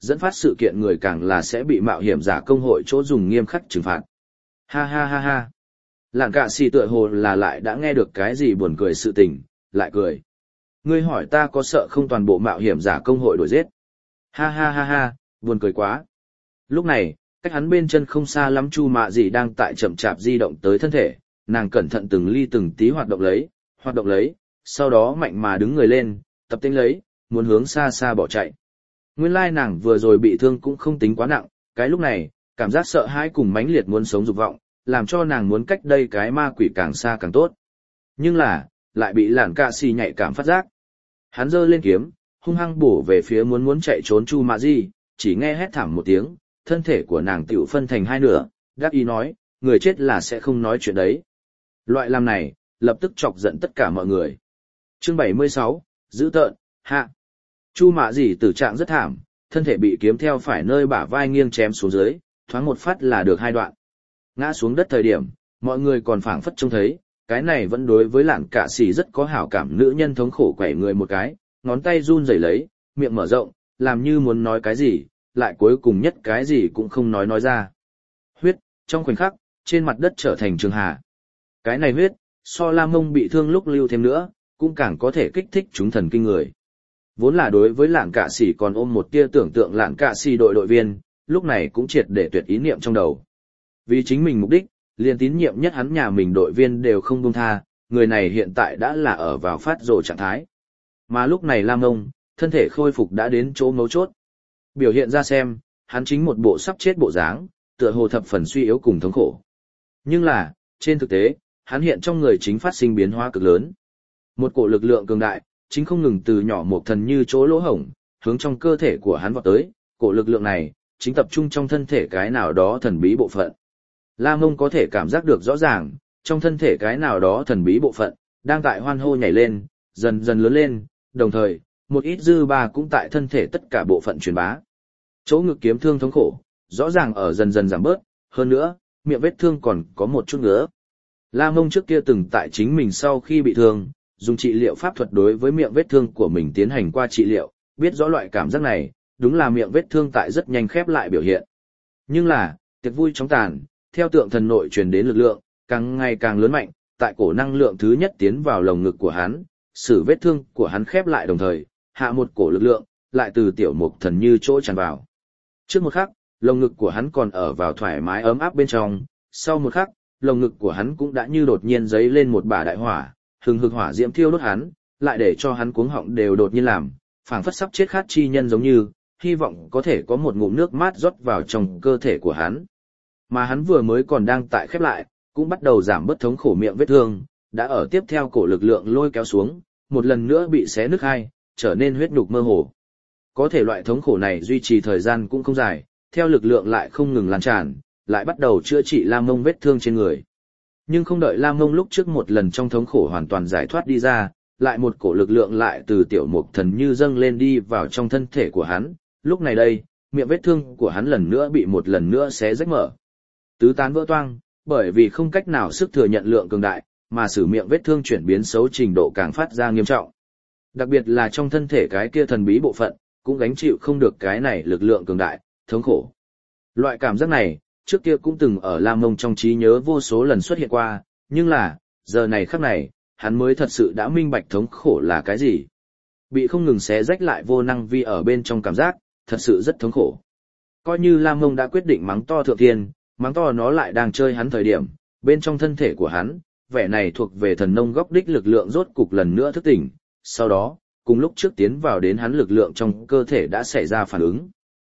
dẫn phát sự kiện người càng là sẽ bị mạo hiểm giả công hội chỗ dùng nghiêm khắc trừng phạt. Ha ha ha ha. Lạn Cạ Xỉ tựa hồ là lại đã nghe được cái gì buồn cười sự tình, lại cười. Ngươi hỏi ta có sợ không toàn bộ mạo hiểm giả công hội đuổi giết? Ha ha ha ha, buồn cười quá. Lúc này, cách hắn bên chân không xa lắm Chu Mạ Dị đang tại chậm chạp di động tới thân thể, nàng cẩn thận từng ly từng tí hoạt động lấy, sau đó mạnh mà đứng người lên, tập tính lấy, muốn hướng xa xa bỏ chạy. Nguyên lai nàng vừa rồi bị thương cũng không tính quá nặng, cái lúc này, cảm giác sợ hãi cùng mãnh liệt muốn sống dục vọng, làm cho nàng muốn cách đây cái ma quỷ càng xa càng tốt. Nhưng là, lại bị Lạn Cạ Xỉ nhạy cảm phát giác. Hắn giơ lên kiếm, hung hăng bổ về phía muốn chạy trốn Chu Mạ Dị, chỉ nghe hét thảm một tiếng, thân thể của nàng tiểu phân thành hai nửa, đáp ý nói, người chết là sẽ không nói chuyện đấy. Loại làm này, lập tức chọc giận tất cả mọi người. Chương 76, giữ tợn, hạ. Chu Mạ Dị tử trạng rất thảm, thân thể bị kiếm theo phải nơi bả vai nghiêng chém xuống dưới, thoáng một phát là được hai đoạn. Ngã xuống đất thời điểm, mọi người còn phảng phất trông thấy, cái này vẫn đối với Lạn Cạ Xỉ rất có hảo cảm nữ nhân thống khổ quẩy người một cái, ngón tay run rẩy lấy, miệng mở rộng, làm như muốn nói cái gì, lại cuối cùng nhất cái gì cũng không nói ra. Huyết, trong khoảnh khắc, trên mặt đất trở thành trường hà. Cái này huyết, so Lam Mông bị thương lúc lưu thêm nữa, cũng càng có thể kích thích chúng thần kinh người. Vốn là đối với Lạn Cạ Xỉ còn ôm một tia tưởng tượng Lạn Cạ Xỉ đội viên, lúc này cũng triệt để tuyệt ý niệm trong đầu. Vì chính mình mục đích, liền tín nhiệm nhất hắn nhà mình đội viên đều không buông tha, người này hiện tại đã là ở vào phát rồ trạng thái. Mà lúc này Lam Mông, thân thể khôi phục đã đến chỗ mấu chốt. Biểu hiện ra xem, hắn chính một bộ sắp chết bộ dáng, tựa hồ thập phần suy yếu cùng thống khổ. Nhưng là, trên thực tế, hắn hiện trong người chính phát sinh biến hóa cực lớn. Một cổ lực lượng cường đại, chính không ngừng từ nhỏ một thần như chỗ lỗ hổng, hướng trong cơ thể của hắn vọt tới, cổ lực lượng này, chính tập trung trong thân thể cái nào đó thần bí bộ phận. Lam Mông có thể cảm giác được rõ ràng, trong thân thể cái nào đó thần bí bộ phận, đang tại hoan hô nhảy lên, dần dần lớn lên, đồng thời, một ít dư ba cũng tại thân thể tất cả bộ phận truyền bá. Chỗ ngực kiếm thương thống khổ, rõ ràng ở dần dần giảm bớt, hơn nữa, miệng vết thương còn có một chút nữa. Lam Mông trước kia từng tại chính mình sau khi bị thương, dùng trị liệu pháp thuật đối với miệng vết thương của mình tiến hành qua trị liệu, biết rõ loại cảm giác này, đúng là miệng vết thương tại rất nhanh khép lại biểu hiện. Nhưng là, tiệc vui chóng tàn, theo tượng thần nội truyền đến lực lượng, càng ngày càng lớn mạnh, tại cổ năng lượng thứ nhất tiến vào lồng ngực của hắn,使vết thương của hắn khép lại đồng thời, hạ một cổ lực lượng, lại từ tiểu mục thần như chỗ tràn vào. Trước một khắc, lồng ngực của hắn còn ở vào thoải mái ấm áp bên trong, sau một khắc, lồng ngực của hắn cũng đã như đột nhiên giấy lên một bả đại hỏa, hừng hực hỏa diễm thiêu đốt hắn, lại để cho hắn cuống họng đều đột nhiên làm, phảng phất sắp chết khát chi nhân giống như, hy vọng có thể có một ngụm nước mát rót vào trong cơ thể của hắn. Mà hắn vừa mới còn đang tại khép lại, cũng bắt đầu giảm bớt thống khổ miệng vết thương, đã ở tiếp theo cổ lực lượng lôi kéo xuống, một lần nữa bị xé nứt hai, trở nên huyết nhục mơ hồ. Có thể loại thống khổ này duy trì thời gian cũng không dài, theo lực lượng lại không ngừng lan tràn, lại bắt đầu chữa trị Lam Mông vết thương trên người. Nhưng không đợi Lam Mông lúc trước một lần trong thống khổ hoàn toàn giải thoát đi ra, lại một cổ lực lượng lại từ tiểu mục thần như dâng lên đi vào trong thân thể của hắn, lúc này đây, miệng vết thương của hắn lần nữa bị một lần nữa xé rách mở. Tứ tán vỡ toang, bởi vì không cách nào sức thừa nhận lượng cường đại, mà sử miệng vết thương chuyển biến xấu trình độ càng phát ra nghiêm trọng. Đặc biệt là trong thân thể cái kia thần bí bộ phận, cũng gánh chịu không được cái này lực lượng cường đại, thống khổ. Loại cảm giác này, trước kia cũng từng ở Lam Mông trong trí nhớ vô số lần xuất hiện qua, nhưng là, giờ này khắc này, hắn mới thật sự đã minh bạch thống khổ là cái gì. Bị không ngừng xé rách lại vô năng vi ở bên trong cảm giác, thật sự rất thống khổ. Coi như Lam Mông đã quyết định mắng to thượng thiên, mắng to nó lại đang chơi hắn thời điểm, bên trong thân thể của hắn, vẻ này thuộc về thần nông góc đích lực lượng rốt cục lần nữa thức tỉnh, sau đó, cùng lúc trước tiến vào đến hắn lực lượng trong cơ thể đã xảy ra phản ứng.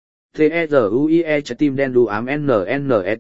T-E-Z-U-I-E trái tim đen đu ám N-N-E-T.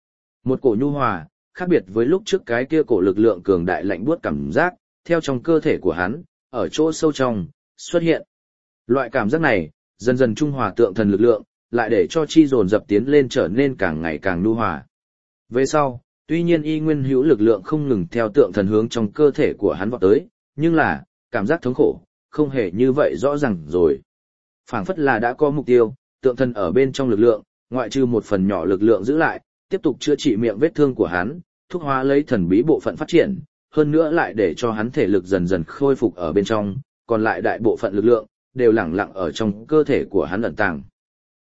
Một cổ nhu hòa, khác biệt với lúc trước cái kia cổ lực lượng cường đại lạnh buốt cảm giác, theo trong cơ thể của hắn, ở chỗ sâu trong, xuất hiện. Loại cảm giác này, dần dần trung hòa tượng thần lực lượng, lại để cho chi dồn dập tiến lên trở nên càng ngày càng nhu hòa. Về sau, tuy nhiên y nguyên hữu lực lượng không ngừng theo tượng thần hướng trong cơ thể của hắn vọt tới, nhưng là, cảm giác thống khổ, không hề như vậy rõ ràng rồi. Phảng phất là đã có mục tiêu, tượng thần ở bên trong lực lượng, ngoại trừ một phần nhỏ lực lượng giữ lại, tiếp tục chữa trị miệng vết thương của hắn, thuốc hóa lấy thần bí bộ phận phát triển, hơn nữa lại để cho hắn thể lực dần dần khôi phục ở bên trong, còn lại đại bộ phận lực lượng, đều lẳng lặng ở trong cơ thể của hắn ẩn tàng.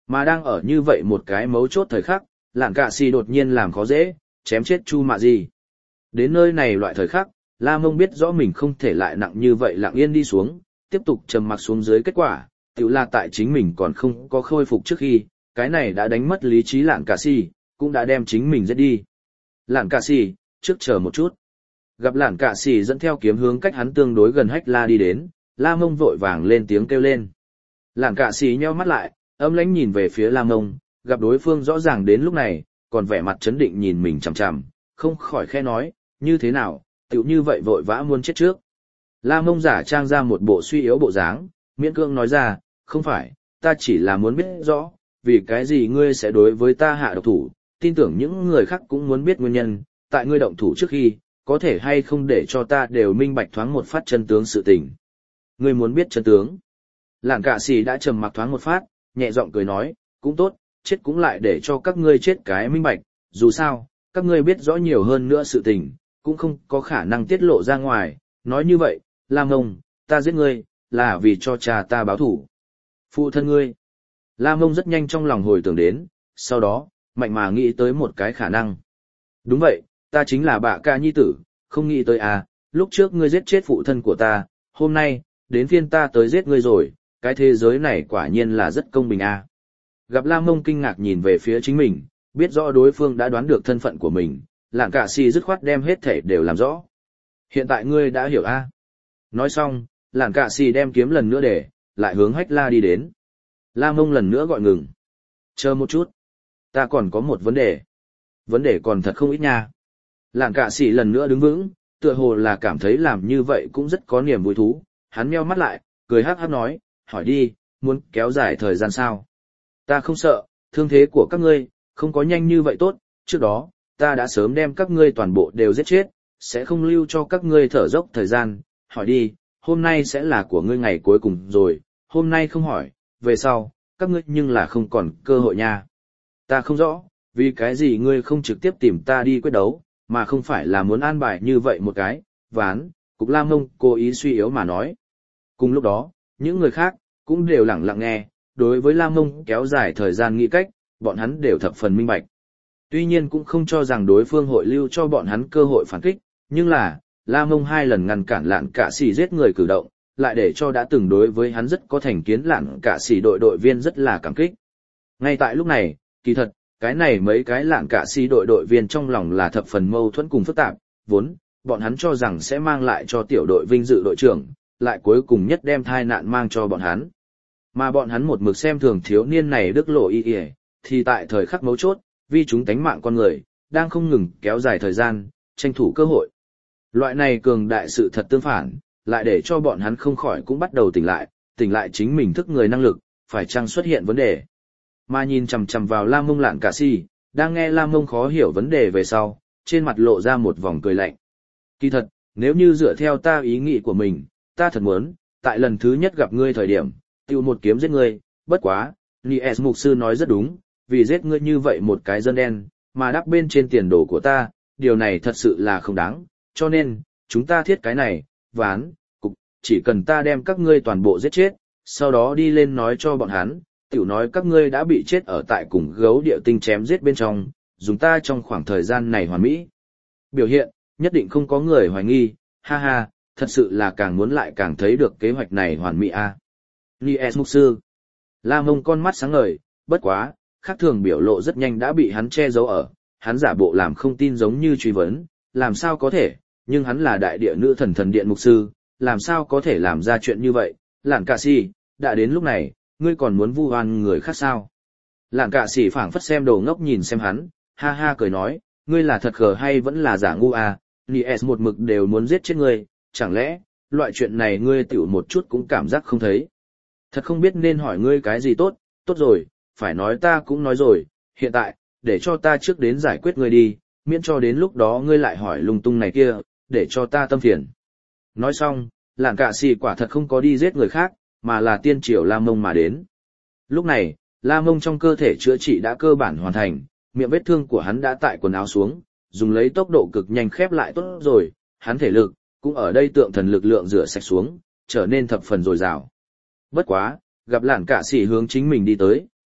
Mà đang ở như vậy một cái mấu chốt thời khắc, Lạn Cạ Xỉ đột nhiên làm khó dễ, chém chết Chu Mạ Di. Đến nơi này loại thời khắc, La Mông biết rõ mình không thể lại nặng như vậy lặng yên đi xuống, tiếp tục trầm mặc xuống dưới kết quả, tiểu là tại chính mình còn không có khôi phục trước khi, cái này đã đánh mất lý trí Lạn Cạ Xỉ, cũng đã đem chính mình giết đi. Lạn Cạ Xỉ, trước chờ một chút. Gặp Lạn Cạ Xỉ dẫn theo kiếm hướng cách hắn tương đối gần Hách La đi đến, La Mông vội vàng lên tiếng kêu lên. Lạn Cạ Xỉ nheo mắt lại, âm lãnh nhìn về phía La Mông, gặp đối phương rõ ràng đến lúc này, còn vẻ mặt chấn định nhìn mình chằm chằm, không khỏi khẽ nói, như thế nào, tiểu như vậy vội vã muốn chết trước. La Mông giả trang ra một bộ suy yếu bộ dáng, miễn cưỡng nói ra, không phải, ta chỉ là muốn biết rõ, vì cái gì ngươi sẽ đối với ta hạ độc thủ, tin tưởng những người khác cũng muốn biết nguyên nhân, tại ngươi động thủ trước khi, có thể hay không để cho ta đều minh bạch thoáng một phát chân tướng sự tình. Ngươi muốn biết chân tướng. Lạn Cạ Xỉ đã trầm mặc thoáng một phát, nhẹ giọng cười nói, cũng tốt, chết cũng lại để cho các ngươi chết cái minh bạch, dù sao, các ngươi biết rõ nhiều hơn nữa sự tình, cũng không có khả năng tiết lộ ra ngoài, nói như vậy, Lam Mông, ta giết ngươi, là vì cho cha ta báo thủ. Phụ thân ngươi. Lam Mông rất nhanh trong lòng hồi tưởng đến, sau đó, mạnh mà nghĩ tới một cái khả năng. Đúng vậy, ta chính là bạ ca nhi tử, không nghĩ tới à, lúc trước ngươi giết chết phụ thân của ta, hôm nay, đến phiên ta tới giết ngươi rồi, cái thế giới này quả nhiên là rất công bình à. Gặp Lam Mông kinh ngạc nhìn về phía chính mình, biết rõ đối phương đã đoán được thân phận của mình, Lạn Cạ Xỉ dứt khoát đem hết thể đều làm rõ. Hiện tại ngươi đã hiểu a? Nói xong, Lạn Cạ Xỉ đem kiếm lần nữa để, lại hướng Hách La đi đến. Lam Mông lần nữa gọi ngừng. Chờ một chút. Ta còn có một vấn đề. Vấn đề còn thật không ít nha. Lạn Cạ Xỉ lần nữa đứng vững, tựa hồ là cảm thấy làm như vậy cũng rất có niềm vui thú. Hắn nheo mắt lại, cười hắc hắc nói, hỏi đi, muốn kéo dài thời gian sao? Ta không sợ, thương thế của các ngươi, không có nhanh như vậy tốt, trước đó, ta đã sớm đem các ngươi toàn bộ đều giết chết, sẽ không lưu cho các ngươi thở dốc thời gian, hỏi đi, hôm nay sẽ là của ngươi ngày cuối cùng rồi, hôm nay không hỏi, về sau, các ngươi nhưng là không còn cơ hội nha. Ta không rõ, vì cái gì ngươi không trực tiếp tìm ta đi quyết đấu, mà không phải là muốn an bài như vậy một cái, ván, Cục Lam Mông cố ý suy yếu mà nói. Cùng lúc đó, những người khác, cũng đều lặng lặng nghe, đối với Lam Mông kéo dài thời gian nghĩ cách, bọn hắn đều thập phần minh bạch. Tuy nhiên cũng không cho rằng đối phương hội lưu cho bọn hắn cơ hội phản kích, nhưng là, Lam Mông 2 lần ngăn cản Lạn Cạ Xỉ giết người cử động, lại để cho đã từng đối với hắn rất có thành kiến Lạn Cạ Xỉ đội viên rất là cảm kích. Ngay tại lúc này, kỳ thật, cái này mấy cái Lạn Cạ Xỉ đội viên trong lòng là thập phần mâu thuẫn cùng phức tạp, vốn, bọn hắn cho rằng sẽ mang lại cho tiểu đội vinh dự đội trưởng, lại cuối cùng nhất đem thai nạn mang cho bọn hắn. Mà bọn hắn một mực xem thường thiếu niên này đức lộ y y, thì tại thời khắc mấu chốt, vì chúng tánh mạng con người, đang không ngừng kéo dài thời gian, tranh thủ cơ hội. Loại này cường đại sự thật tương phản, lại để cho bọn hắn không khỏi cũng bắt đầu tỉnh lại chính mình thức người năng lực, phải chăng xuất hiện vấn đề. Mà nhìn chằm chằm vào Lam Mông Lạn Cạ Xỉ, đang nghe Lam Mông khó hiểu vấn đề về sau, trên mặt lộ ra một vòng cười lạnh. Kỳ thật, nếu như dựa theo ta ý nghĩ của mình, ta thật muốn, tại lần thứ nhất gặp ngươi thời điểm, tiêu một kiếm giết ngươi, bất quá, Nies mục sư nói rất đúng, vì giết ngươi như vậy một cái dân đen, mà đắp bên trên tiền đồ của ta, điều này thật sự là không đáng, cho nên, chúng ta thiết cái này, ván, cục, chỉ cần ta đem các ngươi toàn bộ giết chết, sau đó đi lên nói cho bọn hắn, tiểu nói các ngươi đã bị chết ở tại cùng gấu địa tinh chém giết bên trong, dùng ta trong khoảng thời gian này hoàn mỹ. Biểu hiện, nhất định không có người hoài nghi, ha ha, thật sự là càng muốn lại càng thấy được kế hoạch này hoàn mỹ a. Nies mục sư. La Mông con mắt sáng ngời, bất quá, khác thường biểu lộ rất nhanh đã bị hắn che giấu ở, hắn giả bộ làm không tin giống như truy vấn, làm sao có thể, nhưng hắn là đại địa nữ thần điện mục sư, làm sao có thể làm ra chuyện như vậy, Lạn Cạ Xỉ, đã đến lúc này, ngươi còn muốn vu oan người khác sao? Lạn Cạ Xỉ phảng phất xem đồ ngốc nhìn xem hắn, ha ha cười nói, ngươi là thật khờ hay vẫn là giả ngu à, Nies một mực đều muốn giết chết ngươi, chẳng lẽ, loại chuyện này ngươi tiểu một chút cũng cảm giác không thấy. Thật không biết nên hỏi ngươi cái gì tốt, tốt rồi, phải nói ta cũng nói rồi, hiện tại, để cho ta trước đến giải quyết ngươi đi, miễn cho đến lúc đó ngươi lại hỏi lung tung này kia, để cho ta tâm phiền. Nói xong, Lạn Cạ Xỉ quả thật không có đi giết người khác, mà là tiên triều Lam Mông mà đến. Lúc này, Lam Mông trong cơ thể chữa trị đã cơ bản hoàn thành, miệng vết thương của hắn đã tại quần áo xuống, dùng lấy tốc độ cực nhanh khép lại tốt rồi, hắn thể lực, cũng ở đây tượng thần lực lượng rửa sạch xuống, trở nên thập phần dồi dào. Bất quá, gặp Lạn Cạ Xỉ hướng chính mình đi tới,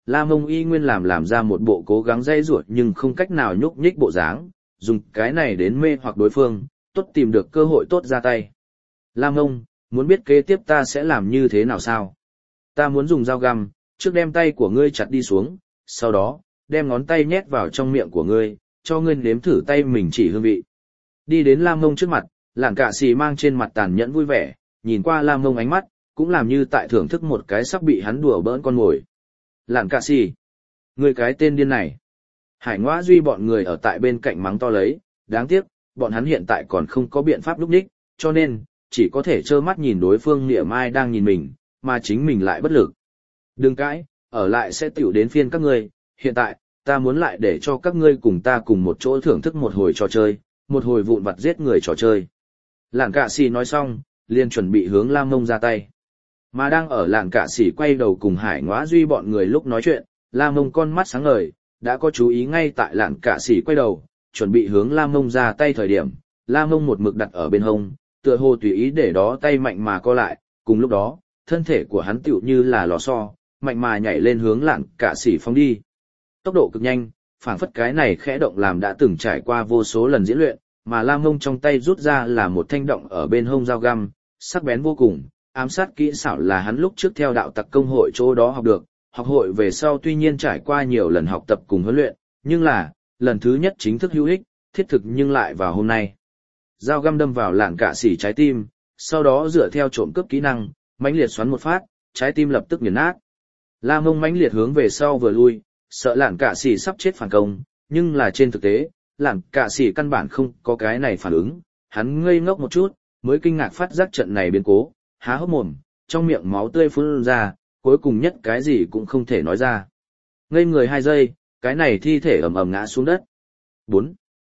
La Mông y nguyên làm ra một bộ cố gắng dây ruột nhưng không cách nào nhúc nhích bộ dáng, dùng cái này đến mê hoặc đối phương, tốt tìm được cơ hội tốt ra tay. La Mông, muốn biết kế tiếp ta sẽ làm như thế nào sao? Ta muốn dùng dao găm, trước đem tay của ngươi chặt đi xuống, sau đó, đem ngón tay nhét vào trong miệng của ngươi, cho ngươi nếm thử tay mình chỉ hương vị. Đi đến La Mông trước mặt, Lạn Cạ Xỉ mang trên mặt tàn nhẫn vui vẻ, nhìn qua La Mông ánh mắt, cũng làm như tại thưởng thức một cái sắp bị hắn đùa bỡn con mồi. Lạn Cạ Xỉ, ngươi cái tên điên này. Hải Ngoã Duy bọn người ở tại bên cạnh mắng to lấy, đáng tiếc, bọn hắn hiện tại còn không có biện pháp lúc đích, cho nên, chỉ có thể trơ mắt nhìn đối phương niệm ai đang nhìn mình, mà chính mình lại bất lực. Đừng cãi, ở lại sẽ tiểu đến phiên các ngươi, hiện tại, ta muốn lại để cho các ngươi cùng ta cùng một chỗ thưởng thức một hồi trò chơi, một hồi vụn vặt giết người trò chơi. Lạn Cạ Xỉ nói xong, liền chuẩn bị hướng La Mông ra tay. Mà đang ở Lạn Cạ Xỉ quay đầu cùng Hải Ngoã Duy bọn người lúc nói chuyện, La Mông con mắt sáng ngời, đã có chú ý ngay tại Lạn Cạ Xỉ quay đầu, chuẩn bị hướng La Mông ra tay thời điểm, La Mông một mực đặt ở bên hông, tựa hồ tùy ý để đó tay mạnh mà co lại, cùng lúc đó, thân thể của hắn tựu như là lò xo, mạnh mà nhảy lên hướng Lạn Cạ Xỉ phóng đi. Tốc độ cực nhanh, phảng phất cái này khẽ động làm đã từng trải qua vô số lần diễn luyện, mà La Mông trong tay rút ra là một thanh động ở bên hông dao găm, sắc bén vô cùng, ám sát kỹ xảo là hắn lúc trước theo đạo tặc công hội chỗ đó học được, học hội về sau tuy nhiên trải qua nhiều lần học tập cùng huấn luyện, nhưng là, lần thứ nhất chính thức hữu ích, thiết thực nhưng lại vào hôm nay. Dao găm đâm vào Lạn Cạ Xỉ trái tim, sau đó dựa theo trộm cướp kỹ năng, mãnh liệt xoắn một phát, trái tim lập tức nghiền nát. La Mông mãnh liệt hướng về sau vừa lui, sợ Lạn Cạ Xỉ sắp chết phản công, nhưng là trên thực tế, Lạn Cạ Xỉ căn bản không có cái này phản ứng, hắn ngây ngốc một chút, mới kinh ngạc phát giác trận này biến cố, há hốc mồm, trong miệng máu tươi phun ra, cuối cùng nhất cái gì cũng không thể nói ra. Ngây người 2 giây, cái này thi thể ầm ầm ngã xuống đất. 4.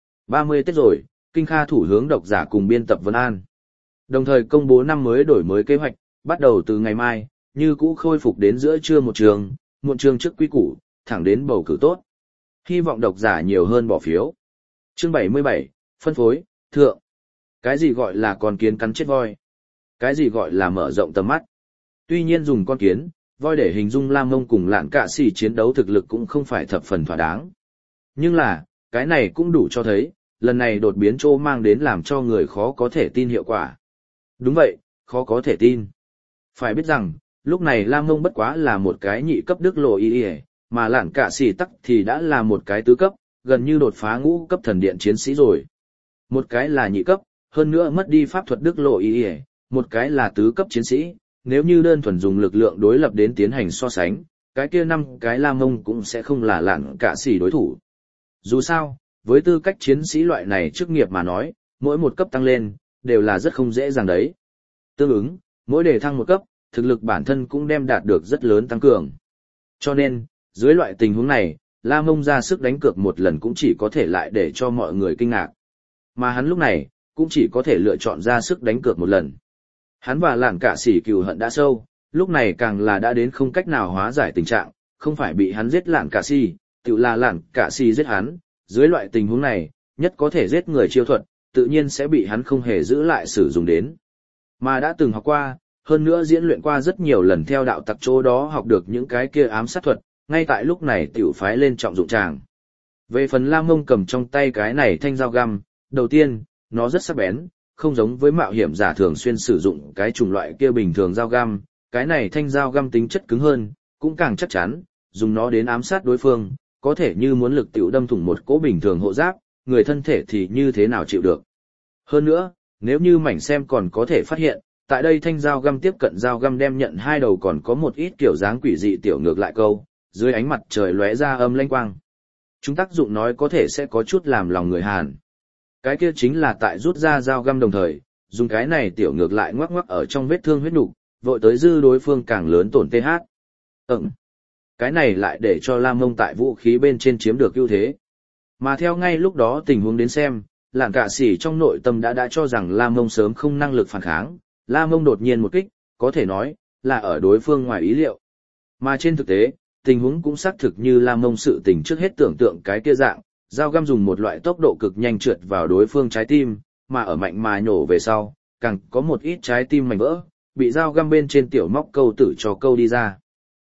30 Tết rồi, Kinh Kha thủ hướng độc giả cùng biên tập Vân An. Đồng thời công bố năm mới đổi mới kế hoạch, bắt đầu từ ngày mai, như cũ khôi phục đến giữa trưa một trường, muộn trường trước quý củ, thẳng đến bầu cử tốt. Hy vọng độc giả nhiều hơn bỏ phiếu. Chương 77, phân phối, thượng. Cái gì gọi là con kiến cắn chết voi? Cái gì gọi là mở rộng tầm mắt? Tuy nhiên dùng con kiến, voi để hình dung La Mông cùng Lạn Cạ Xỉ chiến đấu thực lực cũng không phải thập phần thỏa đáng. Nhưng là, cái này cũng đủ cho thấy, lần này đột biến trô mang đến làm cho người khó có thể tin hiệu quả. Đúng vậy, khó có thể tin. Phải biết rằng, lúc này La Mông bất quá là một cái nhị cấp đức lộ y, mà Lạn Cạ Xỉ tắc thì đã là một cái tứ cấp, gần như đột phá ngũ cấp thần điện chiến sĩ rồi. Một cái là nhị cấp, hơn nữa mất đi pháp thuật đức lộ y, một cái là tứ cấp chiến sĩ, nếu như đơn thuần dùng lực lượng đối lập đến tiến hành so sánh, cái kia 5 cái La Mông cũng sẽ không là Lạn Cạ Xỉ đối thủ. Dù sao, với tư cách chiến sĩ loại này chức nghiệp mà nói, mỗi một cấp tăng lên, đều là rất không dễ dàng đấy. Tương ứng, mỗi đề thăng một cấp, thực lực bản thân cũng đem đạt được rất lớn tăng cường. Cho nên, dưới loại tình huống này, La Mông ra sức đánh cược một lần cũng chỉ có thể lại để cho mọi người kinh ngạc. Mà hắn lúc này, cũng chỉ có thể lựa chọn ra sức đánh cược một lần. Hắn và Lạn Cạ Xỉ cừu hận đã sâu, lúc này càng là đã đến không cách nào hóa giải tình trạng, không phải bị hắn giết Lạn Cạ Xỉ, tự là Lạn Cạ Xỉ giết hắn, dưới loại tình huống này, nhất có thể giết người chiêu thuật, tự nhiên sẽ bị hắn không hề giữ lại sử dụng đến. Mà đã từng học qua, hơn nữa diễn luyện qua rất nhiều lần theo đạo tặc chỗ đó học được những cái kia ám sát thuật, ngay tại lúc này tiểu phái lên trọng dụng tràng. Về phần La Mông cầm trong tay cái này thanh dao găm, đầu tiên, nó rất sắc bén, không giống với mạo hiểm giả thường xuyên sử dụng cái chủng loại kia bình thường dao găm, cái này thanh dao găm tính chất cứng hơn, cũng càng chắc chắn, dùng nó đến ám sát đối phương, có thể như muốn lực tiểu đâm thủng một cỗ bình thường hộ giáp, người thân thể thì như thế nào chịu được. Hơn nữa, nếu như mảnh xem còn có thể phát hiện, tại đây thanh dao găm tiếp cận dao găm đem nhận hai đầu còn có một ít kiểu dáng quỷ dị tiểu ngược lại câu, dưới ánh mặt trời lóe ra âm lanh quang. Chúng tác dụng nói có thể sẽ có chút làm lòng người Hàn. Cái kia chính là tại rút ra dao găm đồng thời, dùng cái này tiểu ngược lại ngoắc ngoắc ở trong vết thương huyết nục, vội tới dư đối phương càng lớn tổn TH. Cái này lại để cho La Mông tại vũ khí bên trên chiếm được ưu thế. Mà theo ngay lúc đó tình huống đến xem, Lạn Cạ Xỉ trong nội tâm đã cho rằng La Mông sớm không năng lực phản kháng, La Mông đột nhiên một kích, có thể nói là ở đối phương ngoài ý liệu. Mà trên thực tế, tình huống cũng xác thực như La Mông sự tình trước hết tưởng tượng cái kia dạng, dao găm dùng một loại tốc độ cực nhanh trượt vào đối phương trái tim, mà ở mạnh mà nhổ về sau, càng có một ít trái tim mảnh vỡ, bị dao găm bên trên tiểu móc câu tử cho câu đi ra.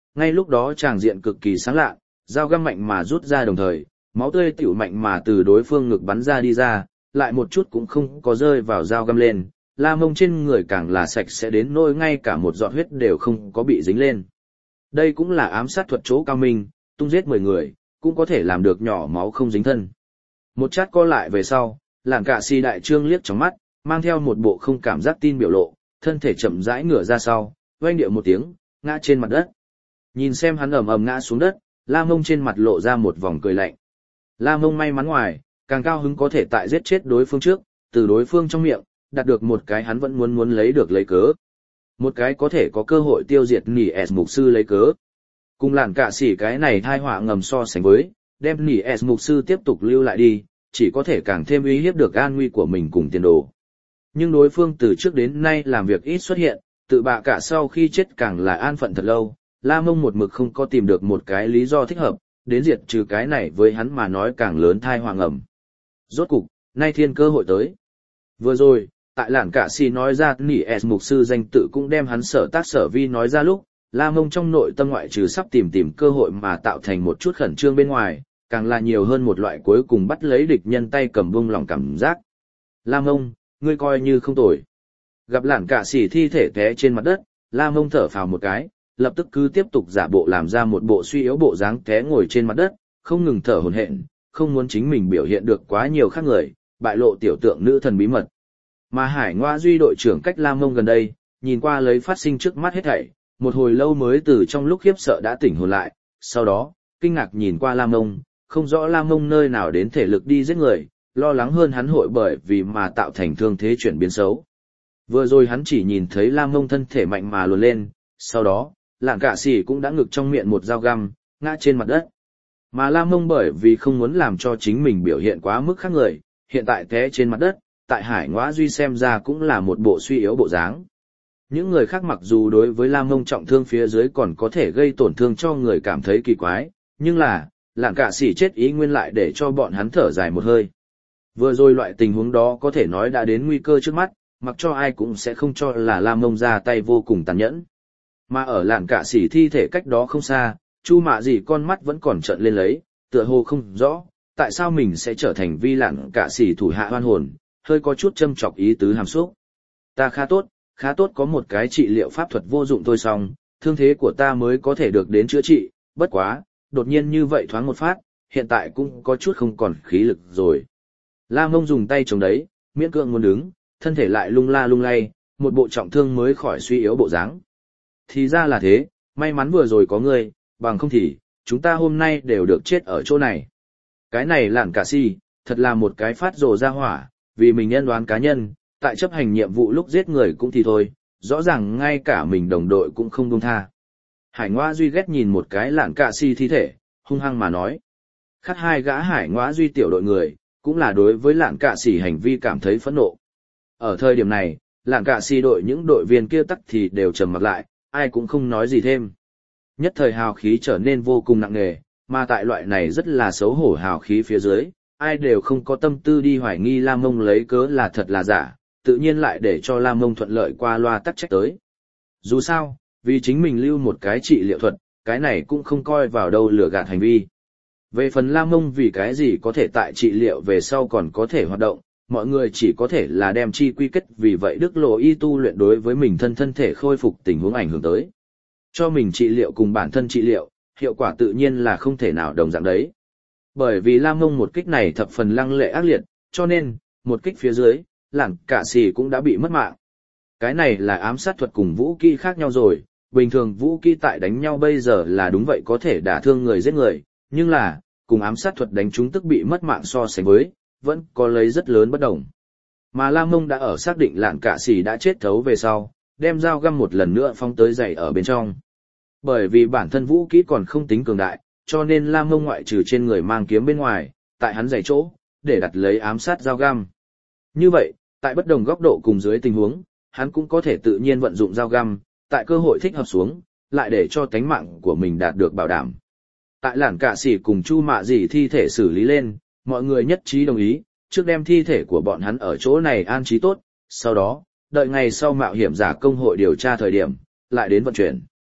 ngay lúc đó tràng diện cực kỳ sáng lạ, dao găm mạnh mà rút ra đồng thời, máu tươi tiểu mạnh mà từ đối phương ngực bắn ra đi ra, lại một chút cũng không có rơi vào dao găm lên, La Mông trên người càng là sạch sẽ đến nỗi ngay cả một giọt huyết đều không có bị dính lên. Đây cũng là ám sát thuật chỗ cao minh, tung giết 10 người, cũng có thể làm được nhỏ máu không dính thân. Một chát co lại về sau, Lạn Cả Si đại trương liếc trong mắt, mang theo một bộ không cảm giác tin biểu lộ, thân thể chậm rãi ngửa ra sau, oanh điệu một tiếng, ngã trên mặt đất. Nhìn xem hắn ầm ầm ngã xuống đất, La Mông trên mặt lộ ra một vòng cười lạnh. La Mông may mắn ngoài, càng cao hứng có thể tại giết chết đối phương trước, từ đối phương trong miệng, đạt được một cái hắn vẫn muốn lấy được lấy cớ. Một cái có thể có cơ hội tiêu diệt Nỉ S mục sư lấy cớ. Cùng Lạn Cả Sỉ cái này thai họa ngầm so sánh với, đem Nỉ S mục sư tiếp tục lưu lại đi, chỉ có thể càng thêm uy hiếp được an nguy của mình cùng tiền đồ. Nhưng đối phương từ trước đến nay làm việc ít xuất hiện, tự bạ cả sau khi chết càng là an phận thật lâu, La Mông một mực không có tìm được một cái lý do thích hợp, đến diệt trừ cái này với hắn mà nói càng lớn thai hoàng ẩm. Rốt cục, nay thiên cơ hội tới. Vừa rồi, tại Lạn Cả Sỉ nói ra Nỉ S mục sư danh tự cũng đem hắn sở tác sở vi nói ra lúc, La Mông trong nội tâm ngoại trừ sắp tìm cơ hội mà tạo thành một chút khẩn trương bên ngoài, càng là nhiều hơn một loại cuối cùng bắt lấy địch nhân tay cầm bung lòng cảm giác. La Mông, ngươi coi như không tồi. Gặp Lạn Cả Sỉ thi thể té trên mặt đất, La Mông thở phào một cái, lập tức cứ tiếp tục giả bộ làm ra một bộ suy yếu bộ dáng té ngồi trên mặt đất, không ngừng thở hổn hển, không muốn chính mình biểu hiện được quá nhiều khác người, bại lộ tiểu tượng nữ thần bí mật. Mà Hải Ngoa Duy đội trưởng cách La Mông gần đây, nhìn qua lấy phát sinh trước mắt hết thảy, một hồi lâu mới từ trong lúc khiếp sợ đã tỉnh hồn lại, sau đó, kinh ngạc nhìn qua La Mông, không rõ La Mông nơi nào đến thể lực đi giết người, lo lắng hơn hắn hội bởi vì mà tạo thành thương thế chuyển biến xấu. Vừa rồi hắn chỉ nhìn thấy La Mông thân thể mạnh mà luồn lên, sau đó, Lạn Cả Sỉ cũng đã ngực trong miệng một dao găm, ngã trên mặt đất. Mà La Mông bởi vì không muốn làm cho chính mình biểu hiện quá mức khác người, hiện tại té trên mặt đất, tại Hải Ngoã Duy xem ra cũng là một bộ suy yếu bộ dáng. Những người khác mặc dù đối với La Mông trọng thương phía dưới còn có thể gây tổn thương cho người cảm thấy kỳ quái, nhưng là, Lạn Cả Sỉ chết ý nguyên lại để cho bọn hắn thở dài một hơi. Vừa rồi loại tình huống đó có thể nói đã đến nguy cơ trước mắt, mặc cho ai cũng sẽ không cho là La Mông ra tay vô cùng tàn nhẫn. Mà ở Lạn Cả Sỉ thi thể cách đó không xa, Chu Mạ Dì con mắt vẫn còn trợn lên lấy, tựa hồ không rõ, tại sao mình sẽ trở thành vi Lạn Cả Sỉ thủ hạ oan hồn, hơi có chút châm chọc ý tứ hàm xúc. Ta khá tốt có một cái trị liệu pháp thuật vô dụng thôi xong, thương thế của ta mới có thể được đến chữa trị, bất quá, đột nhiên như vậy thoáng một phát, hiện tại cũng có chút không còn khí lực rồi. La Mông dùng tay chống đấy, miễn cưỡng muốn đứng, thân thể lại lung la lung lay, một bộ trọng thương mới khỏi suy yếu bộ dáng. Thì ra là thế, may mắn vừa rồi có ngươi, bằng không thì, chúng ta hôm nay đều được chết ở chỗ này. Cái này Lạn Cả Sỉ, thật là một cái phát rồ ra hỏa, vì mình nhân đoán cá nhân, tại chấp hành nhiệm vụ lúc giết người cũng thì thôi, rõ ràng ngay cả mình đồng đội cũng không buông tha. Hải Ngoã Duy ghét nhìn một cái Lạn Cả Sỉ thi thể, hung hăng mà nói. Khác hai gã Hải Ngoã Duy tiểu đội người, cũng là đối với Lạn Cả Sỉ hành vi cảm thấy phẫn nộ. Ở thời điểm này, Lạn Cả Sỉ đội những đội viên kia tắc thì đều trầm mặc lại, ai cũng không nói gì thêm. Nhất thời hào khí trở nên vô cùng nặng nề, mà tại loại này rất là xấu hổ hào khí phía dưới, ai đều không có tâm tư đi hoài nghi La Mông lấy cớ là thật là giả, tự nhiên lại để cho La Mông thuận lợi qua loa tắc trách tới. Dù sao, vì chính mình lưu một cái trị liệu thuật, cái này cũng không coi vào đâu lừa gạt hành vi. Về phần La Mông vì cái gì có thể tại trị liệu về sau còn có thể hoạt động, mọi người chỉ có thể là đem chi quy kết vì vậy Đức Lộ Y tu luyện đối với mình thân thể khôi phục tình huống ảnh hưởng tới. Cho mình trị liệu cùng bản thân trị liệu, hiệu quả tự nhiên là không thể nào đồng dạng đấy. Bởi vì La Mông một kích này thập phần lăng lệ ác liệt, cho nên, một kích phía dưới, Lạn Cả Sỉ cũng đã bị mất mạng. Cái này là ám sát thuật cùng vũ kỹ khác nhau rồi, bình thường vũ kỹ tại đánh nhau bây giờ là đúng vậy có thể đả thương người giết người, nhưng là, cùng ám sát thuật đánh chúng tức bị mất mạng so sánh với, vẫn có lấy rất lớn bất đồng. Mà La Mông đã ở xác định Lạn Cả Sỉ đã chết thấu về sau, đem dao găm một lần nữa phóng tới giày ở bên trong. Bởi vì bản thân vũ kỹ còn không tính cường đại, cho nên La Mông ngoại trừ trên người mang kiếm bên ngoài, tại hắn giày chỗ, để đặt lấy ám sát dao găm. Như vậy, tại bất đồng góc độ cùng dưới tình huống, hắn cũng có thể tự nhiên vận dụng dao găm, tại cơ hội thích hợp xuống, lại để cho tánh mạng của mình đạt được bảo đảm. Tại Lạn Cả Sỉ cùng Chu Mạ Dì thi thể xử lý lên, mọi người nhất trí đồng ý, trước đem thi thể của bọn hắn ở chỗ này an trí tốt, sau đó, đợi ngày sau mạo hiểm giả công hội điều tra thời điểm, lại đến vận chuyển.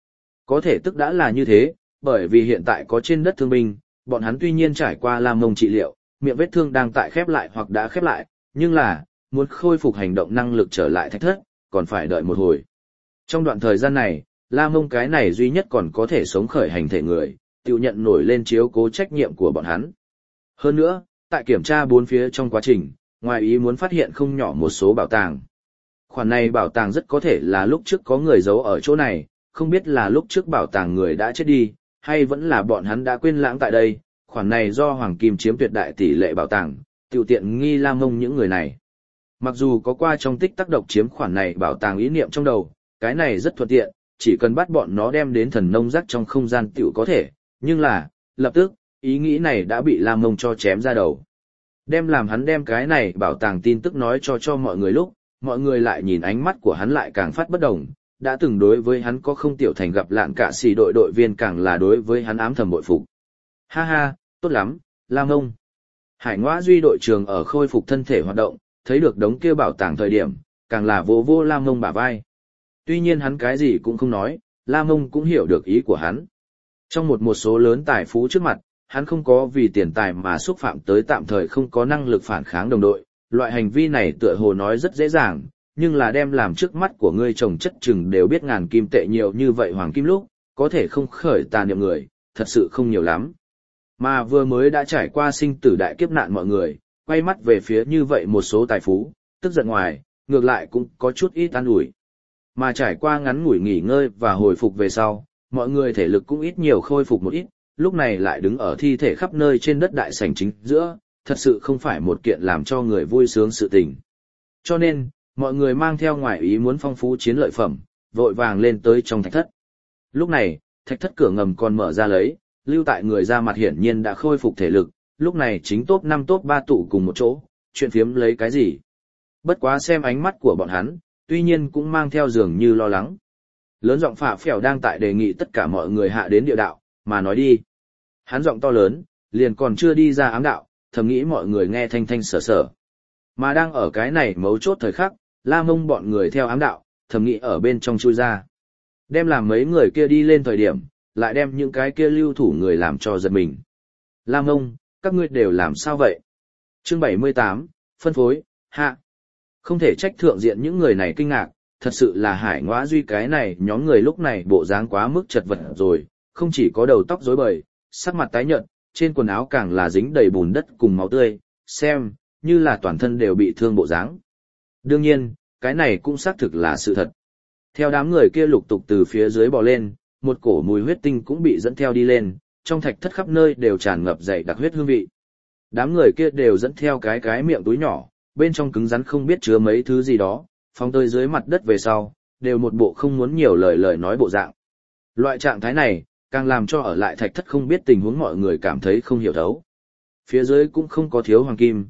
Có thể tức đã là như thế, bởi vì hiện tại có trên đất thương binh, bọn hắn tuy nhiên trải qua Lam Mông trị liệu, miệng vết thương đang tại khép lại hoặc đã khép lại, nhưng là, muốn khôi phục hành động năng lực trở lại thạch thất, còn phải đợi một hồi. Trong đoạn thời gian này, Lam Mông cái này duy nhất còn có thể sống khởi hành thể người, tự nhận nổi lên chiếu cố trách nhiệm của bọn hắn. Hơn nữa, tại kiểm tra bốn phía trong quá trình, ngoài ý muốn phát hiện không nhỏ một số bảo tàng. Khoản này bảo tàng rất có thể là lúc trước có người giấu ở chỗ này, không biết là lúc trước bảo tàng người đã chết đi, hay vẫn là bọn hắn đã quên lãng tại đây. Khoản này do Hoàng Kim chiếm tuyệt đại tỷ lệ bảo tàng, tiểu tiện nghi Lam Mông những người này. Mặc dù có qua trong tích tắc độc chiếm khoản này bảo tàng ý niệm trong đầu, cái này rất thuận tiện, chỉ cần bắt bọn nó đem đến thần nông rắc trong không gian tiểu có thể, nhưng là, lập tức, ý nghĩ này đã bị Lam Mông cho chém ra đầu. Làm hắn đem cái này bảo tàng tin tức nói cho mọi người lúc, mọi người lại nhìn ánh mắt của hắn lại càng phát bất đồng, đã từng đối với hắn có không tiểu thành gặp lạn cả xì đội viên càng là đối với hắn ám thầm bội phục. Ha ha, tốt lắm, Lam Mông. Hải Ngoã Duy đội trưởng ở khôi phục thân thể hoạt động, thấy được đống kia bảo tàng thời điểm, càng là vô Lam Mông bả vai. Tuy nhiên hắn cái gì cũng không nói, Lam Mông cũng hiểu được ý của hắn. Trong một số lớn tài phú trước mặt, hắn không có vì tiền tài mà xúc phạm tới tạm thời không có năng lực phản kháng đồng đội. Loại hành vi này tựa hồ nói rất dễ dàng, nhưng là đem làm trước mắt của ngươi chồng chất chừng đều biết ngàn kim tệ nhiều như vậy hoàng kim lúc, có thể không khởi tà niệm người, thật sự không nhiều lắm. Mà vừa mới đã trải qua sinh tử đại kiếp nạn mọi người, quay mắt về phía như vậy một số tài phú, tức giận ngoài, ngược lại cũng có chút ít an ủi. Mà trải qua ngắn ngủi nghỉ ngơi và hồi phục về sau, mọi người thể lực cũng ít nhiều khôi phục một ít, lúc này lại đứng ở thi thể khắp nơi trên đất đại sảnh chính giữa, thật sự không phải một kiện làm cho người vui sướng sự tình. Cho nên, mọi người mang theo ngoại ý muốn phong phú chiến lợi phẩm, vội vàng lên tới trong thạch thất. Lúc này, thạch thất cửa ngầm còn mở ra lấy, lưu tại người ra mặt hiển nhiên đã khôi phục thể lực, lúc này chính top 5 top 3 tụ cùng một chỗ, chuyện phiếm lấy cái gì. Bất quá xem ánh mắt của bọn hắn, tuy nhiên cũng mang theo dường như lo lắng. Lớn giọng phả phèo đang tại đề nghị tất cả mọi người hạ đến địa đạo, mà nói đi. Hắn giọng to lớn, liền còn chưa đi ra ám đạo, thầm nghĩ mọi người nghe thanh thanh sở sở. Mà đang ở cái này mấu chốt thời khắc, La Mông bọn người theo ám đạo, thầm nghĩ ở bên trong chui ra. Làm mấy người kia đi lên thời điểm, lại đem những cái kia lưu thủ người làm cho giật mình. La Mông, các ngươi đều làm sao vậy? Chương 78, phân phối, hạ. Không thể trách thượng diện những người này kinh ngạc, thật sự là Hải Ngoã Duy cái này nhóm người lúc này bộ dáng quá mức chật vật rồi, không chỉ có đầu tóc rối bời, sắc mặt tái nhợt, trên quần áo càng là dính đầy bùn đất cùng máu tươi, xem, như là toàn thân đều bị thương bộ dáng. Đương nhiên, cái này cũng xác thực là sự thật. Theo đám người kia lục tục từ phía dưới bò lên, một cổ mùi huyết tinh cũng bị dẫn theo đi lên, trong thạch thất khắp nơi đều tràn ngập dày đặc huyết hương vị. Đám người kia đều dẫn theo cái miệng túi nhỏ, bên trong cứng rắn không biết chứa mấy thứ gì đó, phóng tới dưới mặt đất về sau, đều một bộ không muốn nhiều lời nói bộ dạng. Loại trạng thái này, càng làm cho ở lại thạch thất không biết tình huống mọi người cảm thấy không hiểu thấu. Phía dưới cũng không có thiếu hoàng kim,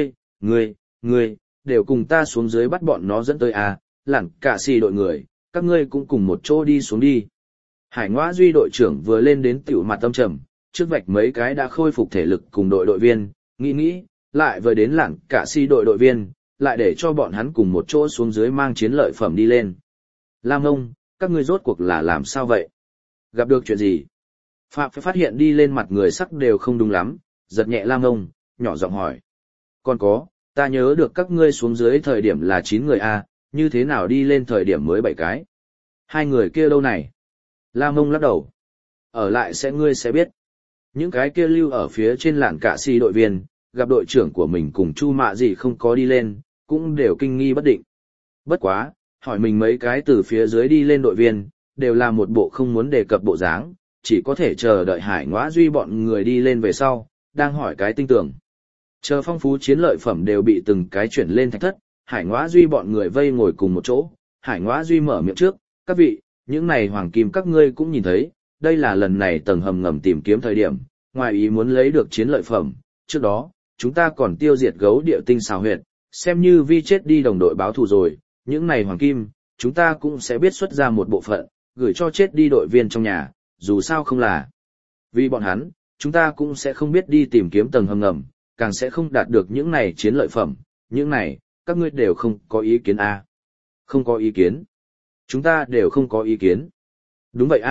ngươi, đều cùng ta xuống dưới bắt bọn nó dẫn tới à, lặn cả xì đội người, các ngươi cũng cùng một chỗ đi xuống đi. Hải Ngoã Duy đội trưởng vừa lên đến tiểu mặt tâm trầm, trước vạch mấy cái đã khôi phục thể lực cùng đội viên, nghĩ, lại vừa đến lặn cả xì đội viên, lại để cho bọn hắn cùng một chỗ xuống dưới mang chiến lợi phẩm đi lên. Lam Mông, các ngươi rốt cuộc là làm sao vậy? Gặp được chuyện gì? Phạm phải phát hiện đi lên mặt người sắc đều không đúng lắm, giật nhẹ Lam Mông, nhỏ giọng hỏi. Còn có, ta nhớ được các ngươi xuống dưới thời điểm là 9 người a, như thế nào đi lên thời điểm mới 7 cái? 2 người kia đâu này? Lam Mông lắc đầu. Ở lại ngươi sẽ biết. Những cái kia lưu ở phía trên làn cả xì đội viên, gặp đội trưởng của mình cùng Chu Mạ gì không có đi lên, cũng đều kinh nghi bất định. Bất quá, hỏi mình mấy cái từ phía dưới đi lên đội viên, đều là một bộ không muốn đề cập bộ dáng, chỉ có thể chờ đợi Hải Ngoã Duy bọn người đi lên về sau, đang hỏi cái tinh tưởng. Chờ phong phú chiến lợi phẩm đều bị từng cái chuyển lên thạch thất, Hải Ngoã Duy bọn người vây ngồi cùng một chỗ, Hải Ngoã Duy mở miệng trước, các vị, những này hoàng kim các ngươi cũng nhìn thấy, đây là lần này tầng hầm ngầm tìm kiếm thời điểm, ngoài ý muốn lấy được chiến lợi phẩm, trước đó, chúng ta còn tiêu diệt gấu địa tinh xào huyệt, xem như vi chết đi đồng đội báo thù rồi, những này hoàng kim, chúng ta cũng sẽ biết xuất ra một bộ phận, gửi cho chết đi đội viên trong nhà, dù sao không là. Vì bọn hắn, chúng ta cũng sẽ không biết đi tìm kiếm tầng hầm ngầm, càng sẽ không đạt được những này chiến lợi phẩm, những này, các ngươi đều không có ý kiến à? Không có ý kiến. Chúng ta đều không có ý kiến. Đúng vậy a,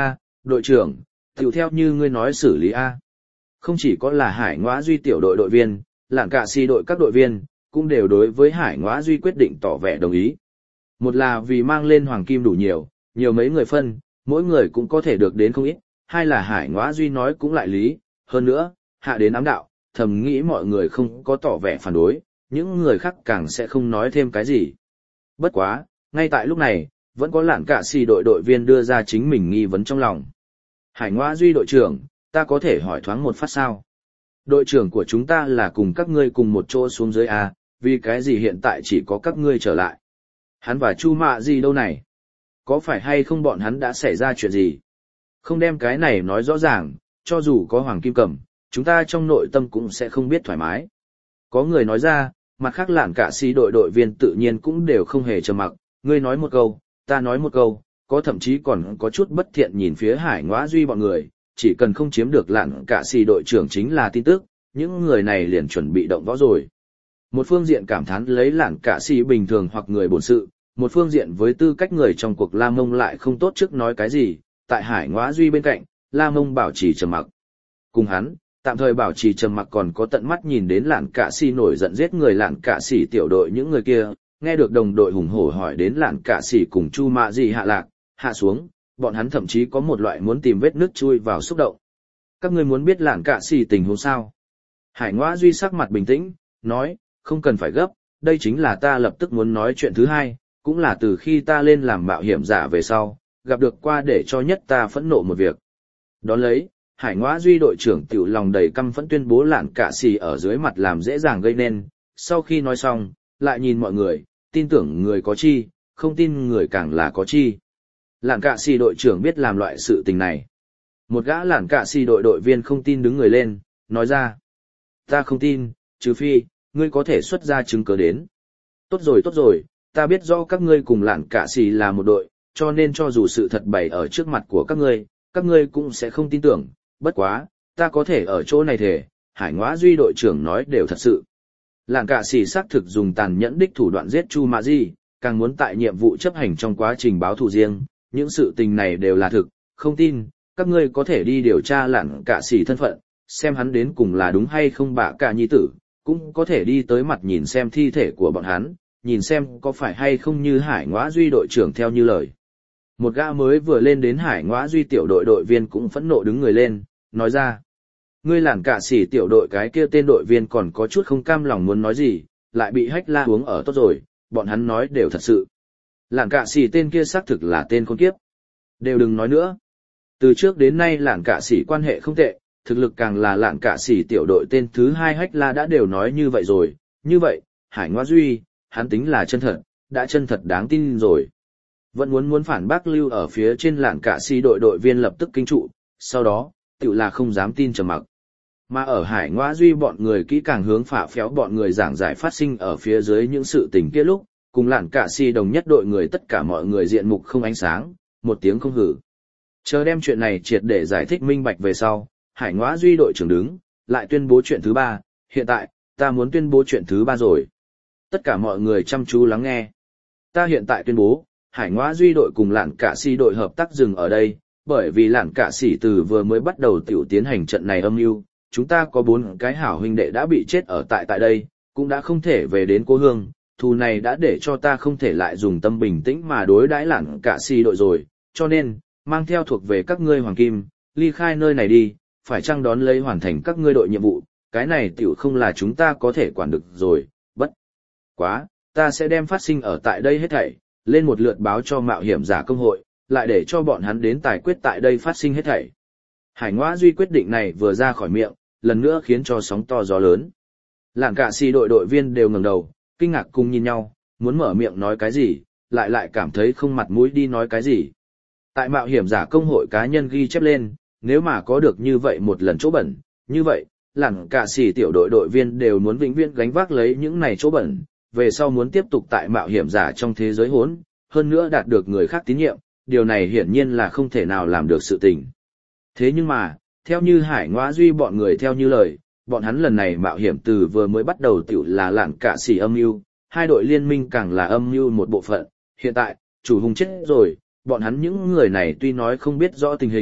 Đội trưởng, tiểu theo như ngươi nói xử lý A. Không chỉ có là Hải Ngoã Duy tiểu đội đội viên, Lạn Cạ Xì đội các đội viên, cũng đều đối với Hải Ngoã Duy quyết định tỏ vẻ đồng ý. Một là vì mang lên hoàng kim đủ nhiều, nhiều mấy người phân, mỗi người cũng có thể được đến không ít, hai là Hải Ngoã Duy nói cũng lại lý, hơn nữa, hạ đến ám đạo, thầm nghĩ mọi người không có tỏ vẻ phản đối, những người khác càng sẽ không nói thêm cái gì. Bất quá, ngay tại lúc này, vẫn có Lạn Cạ Xì đội đội viên đưa ra chính mình nghi vấn trong lòng. Hải Ngoã Duy đội trưởng, ta có thể hỏi thoáng một phát sao? Đội trưởng của chúng ta là cùng các ngươi cùng một chỗ xuống dưới A, vì cái gì hiện tại chỉ có các ngươi trở lại? Hắn và Chu Mạ gì đâu này? Có phải hay không bọn hắn đã xảy ra chuyện gì? Không đem cái này nói rõ ràng, cho dù có Hoàng Kim Cẩm, chúng ta trong nội tâm cũng sẽ không biết thoải mái. Có người nói ra, mặt khác Lạn Cạ Xì đội đội viên tự nhiên cũng đều không hề trầm mặc, ngươi nói một câu, ta nói một câu, có thậm chí còn có chút bất thiện nhìn phía Hải Ngoã Duy bọn người, chỉ cần không chiếm được Lạn Cạ Xì đội trưởng chính là tin tức, những người này liền chuẩn bị động võ rồi. Một phương diện cảm thán lấy Lạn Cạ Xì bình thường hoặc người bổn sự, một phương diện với tư cách người trong cuộc La Mông lại không tốt trước nói cái gì, tại Hải Ngoã Duy bên cạnh, La Mông bảo trì trầm mặc. Cùng hắn, tạm thời bảo trì trầm mặc còn có tận mắt nhìn đến Lạn Cạ Xì nổi giận giết người Lạn Cạ Xì tiểu đội những người kia, nghe được đồng đội hùng hổ hỏi đến Lạn Cạ Xì cùng Chu Mạ gì hạ lạc, hạ xuống, bọn hắn thậm chí có một loại muốn tìm vết nước chui vào xúc động. Các ngươi muốn biết Lạn Cạ Xì tình huống sao? Hải Ngoã Duy sắc mặt bình tĩnh, nói, không cần phải gấp, đây chính là ta lập tức muốn nói chuyện thứ hai, cũng là từ khi ta lên làm mạo hiểm giả về sau, gặp được qua để cho nhất ta phẫn nộ một việc. Đón lấy, Hải Ngoã Duy đội trưởng tiểu lòng đầy căm phẫn tuyên bố Lạn Cạ Xì ở dưới mặt làm dễ dàng gây nên, sau khi nói xong, lại nhìn mọi người, tin tưởng người có chi, không tin người càng là có chi. Lạn Cạ Xì đội trưởng biết làm loại sự tình này. Một gã Lạn Cạ Xì đội đội viên không tin đứng người lên, nói ra. Ta không tin, trừ phi, ngươi có thể xuất ra chứng cứ đến. Tốt rồi, ta biết rõ các ngươi cùng Lạn Cạ Xì là một đội, cho nên cho dù sự thật bày ở trước mặt của các ngươi cũng sẽ không tin tưởng, bất quá, ta có thể ở chỗ này thể, Hải Ngoã Duy đội trưởng nói đều thật sự. Lạn Cạ Xì xác thực dùng tàn nhẫn đích thủ đoạn giết Chu Mạ Di, càng muốn tại nhiệm vụ chấp hành trong quá trình báo thù riêng, những sự tình này đều là thực, không tin, các ngươi có thể đi điều tra Lạn Cạ Xì thân phận, xem hắn đến cùng là đúng hay không bạ cả nhi tử, cũng có thể đi tới mặt nhìn xem thi thể của bọn hắn, nhìn xem có phải hay không như Hải Ngoã Duy đội trưởng theo như lời. Một gã mới vừa lên đến Hải Ngoã Duy tiểu đội đội viên cũng phẫn nộ đứng người lên, nói ra. Ngươi Lạn Cạ Xì tiểu đội cái kia tên đội viên còn có chút không cam lòng muốn nói gì, lại bị Hách La uống ở tốt rồi, bọn hắn nói đều thật sự. Lạn Cạ Xì tên kia xác thực là tên khốn kiếp. Đều đừng nói nữa. Từ trước đến nay Lạn Cạ Xì quan hệ không tệ, thực lực càng là Lạn Cạ Xì tiểu đội tên thứ hai Hách La đã đều nói như vậy rồi, như vậy, Hải Ngoã Duy, hắn tính là chân thật, đã chân thật đáng tin rồi. Vẫn muốn phản bác lưu ở phía trên Lạn Cạ Xì đội đội viên lập tức kinh trụ, sau đó, tự là không dám tin trầm mặc. Mà ở Hải Ngoã Duy bọn người kỹ càng hướng phả phéo bọn người giảng giải phát sinh ở phía dưới những sự tình kia lúc, cùng Lạn Cạ Xì đồng nhất đội người tất cả mọi người diện mục không ánh sáng, một tiếng không hử. Chờ đem chuyện này triệt để giải thích minh bạch về sau, Hải Ngoã Duy đội trưởng đứng, lại tuyên bố chuyện thứ ba, hiện tại, ta muốn tuyên bố chuyện thứ ba rồi. Tất cả mọi người chăm chú lắng nghe. Ta hiện tại tuyên bố, Hải Ngoã Duy đội cùng Lạn Cạ Xì đội hợp tác dừng ở đây, bởi vì Lạn Cạ Xì từ vừa mới bắt đầu tiểu tiến hành trận này âm mưu, chúng ta có 4 cái hảo huynh đệ đã bị chết ở tại đây, cũng đã không thể về đến cố hương, thù này đã để cho ta không thể lại dùng tâm bình tĩnh mà đối đãi Lạn Cạ Xì đội rồi, cho nên, mang theo thuộc về các ngươi hoàng kim, ly khai nơi này đi, phải chăng đón lấy hoàn thành các ngươi đội nhiệm vụ, cái này tiểu không là chúng ta có thể quản được rồi, bất quá, ta sẽ đem phát sinh ở tại đây hết thảy, lên một lượt báo cho mạo hiểm giả công hội, lại để cho bọn hắn đến tài quyết tại đây phát sinh hết thảy. Hải Ngoã Duy quyết định này vừa ra khỏi miệng, lần nữa khiến cho sóng to gió lớn. Lạn Cạ Xì đội đội viên đều ngẩng đầu, kinh ngạc cùng nhìn nhau, muốn mở miệng nói cái gì, lại cảm thấy không mặt mũi đi nói cái gì. Tại mạo hiểm giả công hội cá nhân ghi chép lên, nếu mà có được như vậy một lần chỗ bẩn, như vậy, Lạn Cạ Xì tiểu đội đội viên đều muốn vĩnh viễn gánh vác lấy những này chỗ bẩn, về sau muốn tiếp tục tại mạo hiểm giả trong thế giới hỗn, hơn nữa đạt được người khác tín nhiệm, điều này hiển nhiên là không thể nào làm được sự tình. Thế nhưng mà, theo như Hải Ngoã Duy bọn người theo như lời, bọn hắn lần này mạo hiểm từ vừa mới bắt đầu tiểu là Lạn Cạ Xì âm mưu, hai đội liên minh càng là âm mưu một bộ phận, hiện tại, chủ hùng chết rồi, bọn hắn những người này tuy nói không biết rõ tình hình,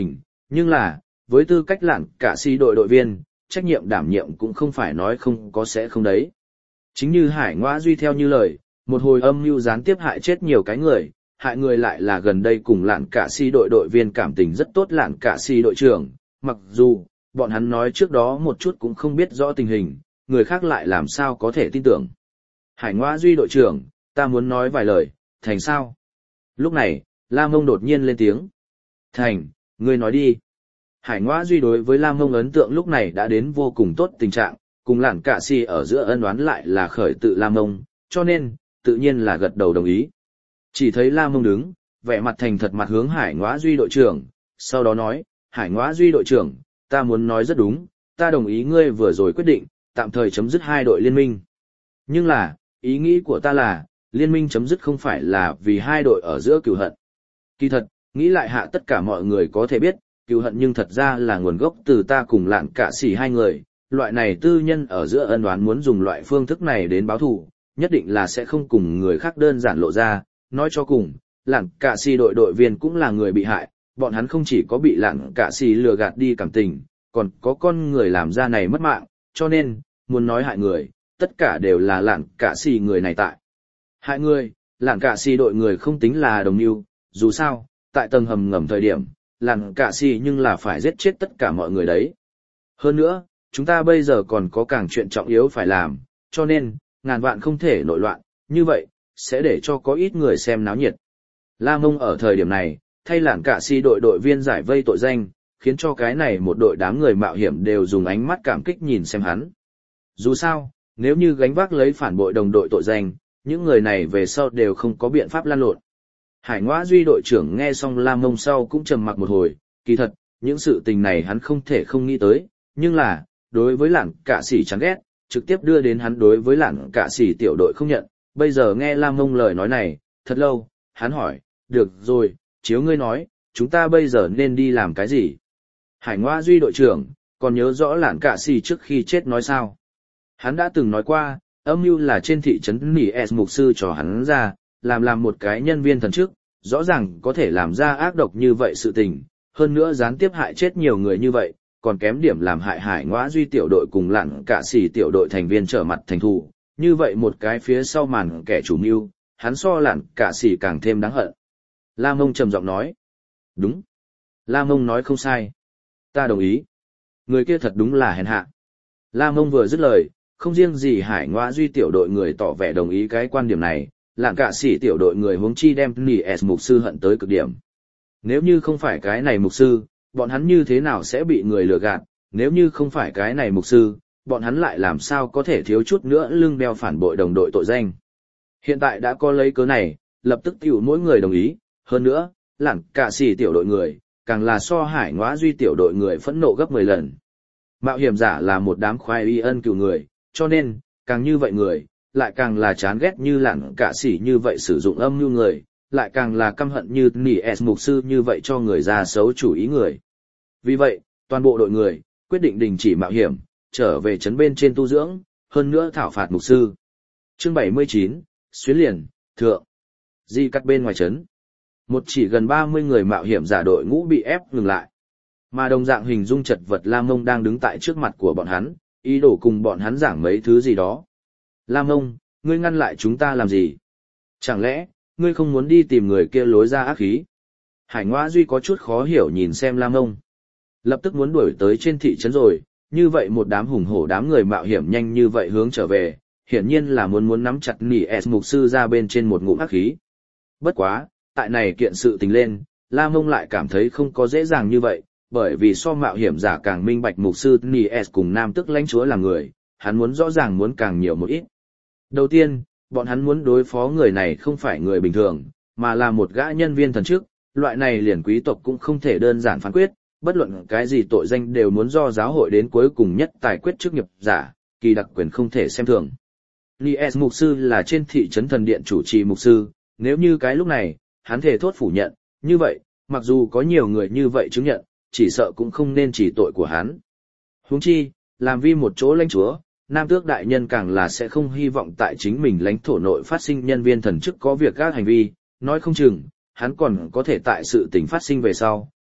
Nhưng là, với tư cách lạn cả si đội đội viên, trách nhiệm đảm nhiệm cũng không phải nói không có sẽ không đấy. Chính như Hải Ngoã Duy theo như lời, một hồi âm mưu gián tiếp hại chết nhiều cái người, hại người lại là gần đây cùng lạn cả si đội đội viên cảm tình rất tốt lạn cả si đội trưởng, mặc dù, bọn hắn nói trước đó một chút cũng không biết rõ tình hình, người khác lại làm sao có thể tin tưởng. Hải Ngoã Duy đội trưởng, ta muốn nói vài lời, thành sao? Lúc này, Lam Mông đột nhiên lên tiếng. Thành, ngươi nói đi. Hải Ngoã Duy đối với Lam Mông ấn tượng lúc này đã đến vô cùng tốt tình trạng, cùng lạn cả si ở giữa ân oán lại là khởi tự Lam Mông, cho nên, tự nhiên là gật đầu đồng ý. Chỉ thấy Lam Mông đứng, vẻ mặt thành thật mặt hướng Hải Ngoã Duy đội trưởng, sau đó nói, Hải Ngoã Duy đội trưởng, ta muốn nói rất đúng, ta đồng ý ngươi vừa rồi quyết định, tạm thời chấm dứt hai đội liên minh. Nhưng là, ý nghĩ của ta là, liên minh chấm dứt không phải là vì hai đội ở giữa cừu hận. Kỳ thật, nghĩ lại hạ tất cả mọi người có thể biết, cừu hận nhưng thật ra là nguồn gốc từ ta cùng lạn cả xỉ hai người, loại này tư nhân ở giữa ân oán muốn dùng loại phương thức này đến báo thù, nhất định là sẽ không cùng người khác đơn giản lộ ra, nói cho cùng, lạn cả xỉ đội đội viên cũng là người bị hại, bọn hắn không chỉ có bị lạn cả xỉ lừa gạt đi cảm tình, còn có con người làm ra này mất mạng, cho nên, muốn nói hại người, tất cả đều là lạn cả xỉ người này tại. Hại người, lạn cả xỉ đội người không tính là đồng mưu, dù sao, tại tầng hầm ngầm thời điểm, lạn cả xỉ nhưng là phải giết chết tất cả mọi người đấy. Hơn nữa, chúng ta bây giờ còn có càng chuyện trọng yếu phải làm, cho nên, ngàn vạn không thể nội loạn, như vậy, sẽ để cho có ít người xem náo nhiệt. La Mông ở thời điểm này, thay lạn cả xỉ đội đội viên giải vây tội danh, khiến cho cái này một đội đám người mạo hiểm đều dùng ánh mắt cảm kích nhìn xem hắn. Dù sao, nếu như gánh vác lấy phản bội đồng đội tội danh, những người này về sau đều không có biện pháp lan lộn. Hải Ngoã Duy đội trưởng nghe xong Lam Mông sau cũng trầm mặc một hồi, kỳ thật, những sự tình này hắn không thể không nghĩ tới, nhưng là, đối với lạn cả xỉ chán ghét, trực tiếp đưa đến hắn đối với lạn cả xỉ tiểu đội không nhận, bây giờ nghe Lam Mông lời nói này, thật lâu, hắn hỏi, được rồi, chiếu ngươi nói, chúng ta bây giờ nên đi làm cái gì? Hải Ngoã Duy đội trưởng, còn nhớ rõ lạn cả xỉ trước khi chết nói sao? Hắn đã từng nói qua, âm mưu là trên thị trấn Nỉ S mục sư cho hắn ra, làm một cái nhân viên thần chức, rõ ràng có thể làm ra ác độc như vậy sự tình, hơn nữa gián tiếp hại chết nhiều người như vậy, còn kém điểm làm hại Hải Ngoã Duy tiểu đội cùng lạn cả xỉ tiểu đội thành viên trở mặt thành thù, như vậy một cái phía sau màn kẻ chủ mưu, hắn so lạn cả xỉ càng thêm đáng hận. La Mông trầm giọng nói, đúng. La Mông nói không sai. Ta đồng ý. Người kia thật đúng là hèn hạ. La Mông vừa dứt lời, không riêng gì Hải Ngoã Duy tiểu đội người tỏ vẻ đồng ý cái quan điểm này, lạn cả xỉ tiểu đội người huống chi đem Nỉ S mục sư hận tới cực điểm. Nếu như không phải cái này mục sư, bọn hắn như thế nào sẽ bị người lừa gạt, nếu như không phải cái này mục sư, bọn hắn lại làm sao có thể thiếu chút nữa lưng đeo phản bội đồng đội tội danh. Hiện tại đã có lấy cớ này, lập tức tiểu mỗi người đồng ý, hơn nữa, lạn cả xỉ tiểu đội người, càng là so Hải Ngoã Duy tiểu đội người phẫn nộ gấp 10 lần. Mạo hiểm giả là một đám khoái y ân cựu người, cho nên, càng như vậy người, lại càng là chán ghét như lạn cả xỉ như vậy sử dụng âm mưu người, lại càng là căm hận như Nỉ S mục sư như vậy cho người ra xấu chủ ý người. Vì vậy, toàn bộ đội người, quyết định đình chỉ mạo hiểm, trở về trấn bên trên tu dưỡng, hơn nữa thảo phạt mục sư. Chương 79, Xuyến liền, thượng. Di cắt bên ngoài trấn. Một chỉ gần 30 người mạo hiểm giả đội ngũ bị ép ngừng lại. Mà đồng dạng hình dung chật vật Lam Mông đang đứng tại trước mặt của bọn hắn, ý đồ cùng bọn hắn giảng mấy thứ gì đó. Lam Mông, ngươi ngăn lại chúng ta làm gì? Chẳng lẽ, ngươi không muốn đi tìm người kia lối ra ác khí? Hải Ngoã Duy có chút khó hiểu nhìn xem Lam Mông. Lập tức muốn đuổi tới trên thị trấn rồi, như vậy một đám hùng hổ đám người mạo hiểm nhanh như vậy hướng trở về, hiển nhiên là muốn nắm chặt Nỉ S mục sư ra bên trên một ngụm ác khí. Bất quá, tại này kiện sự tình lên, Lam Mông lại cảm thấy không có dễ dàng như vậy, bởi vì so mạo hiểm giả càng minh bạch mục sư Nỉ S cùng nam tức lãnh chúa là người, hắn muốn rõ ràng muốn càng nhiều một ít. Đầu tiên, bọn hắn muốn đối phó người này không phải người bình thường, mà là một gã nhân viên thần chức, loại này liền quý tộc cũng không thể đơn giản phán quyết, bất luận cái gì tội danh đều muốn do giáo hội đến cuối cùng nhất tài quyết chức nghiệp giả, kỳ đặc quyền không thể xem thường. Nỉ S mục sư là trên thị trấn thần điện chủ trì mục sư, nếu như cái lúc này, hắn thề thốt phủ nhận, như vậy, mặc dù có nhiều người như vậy chứng nhận, chỉ sợ cũng không nên chỉ tội của hắn. Huống chi, làm vi một chỗ lãnh chúa, Nam Tước đại nhân càng là sẽ không hy vọng tại chính mình lãnh thổ nội phát sinh nhân viên thần chức có việc các hành vi, nói không chừng, hắn còn có thể tại sự tình phát sinh về sau,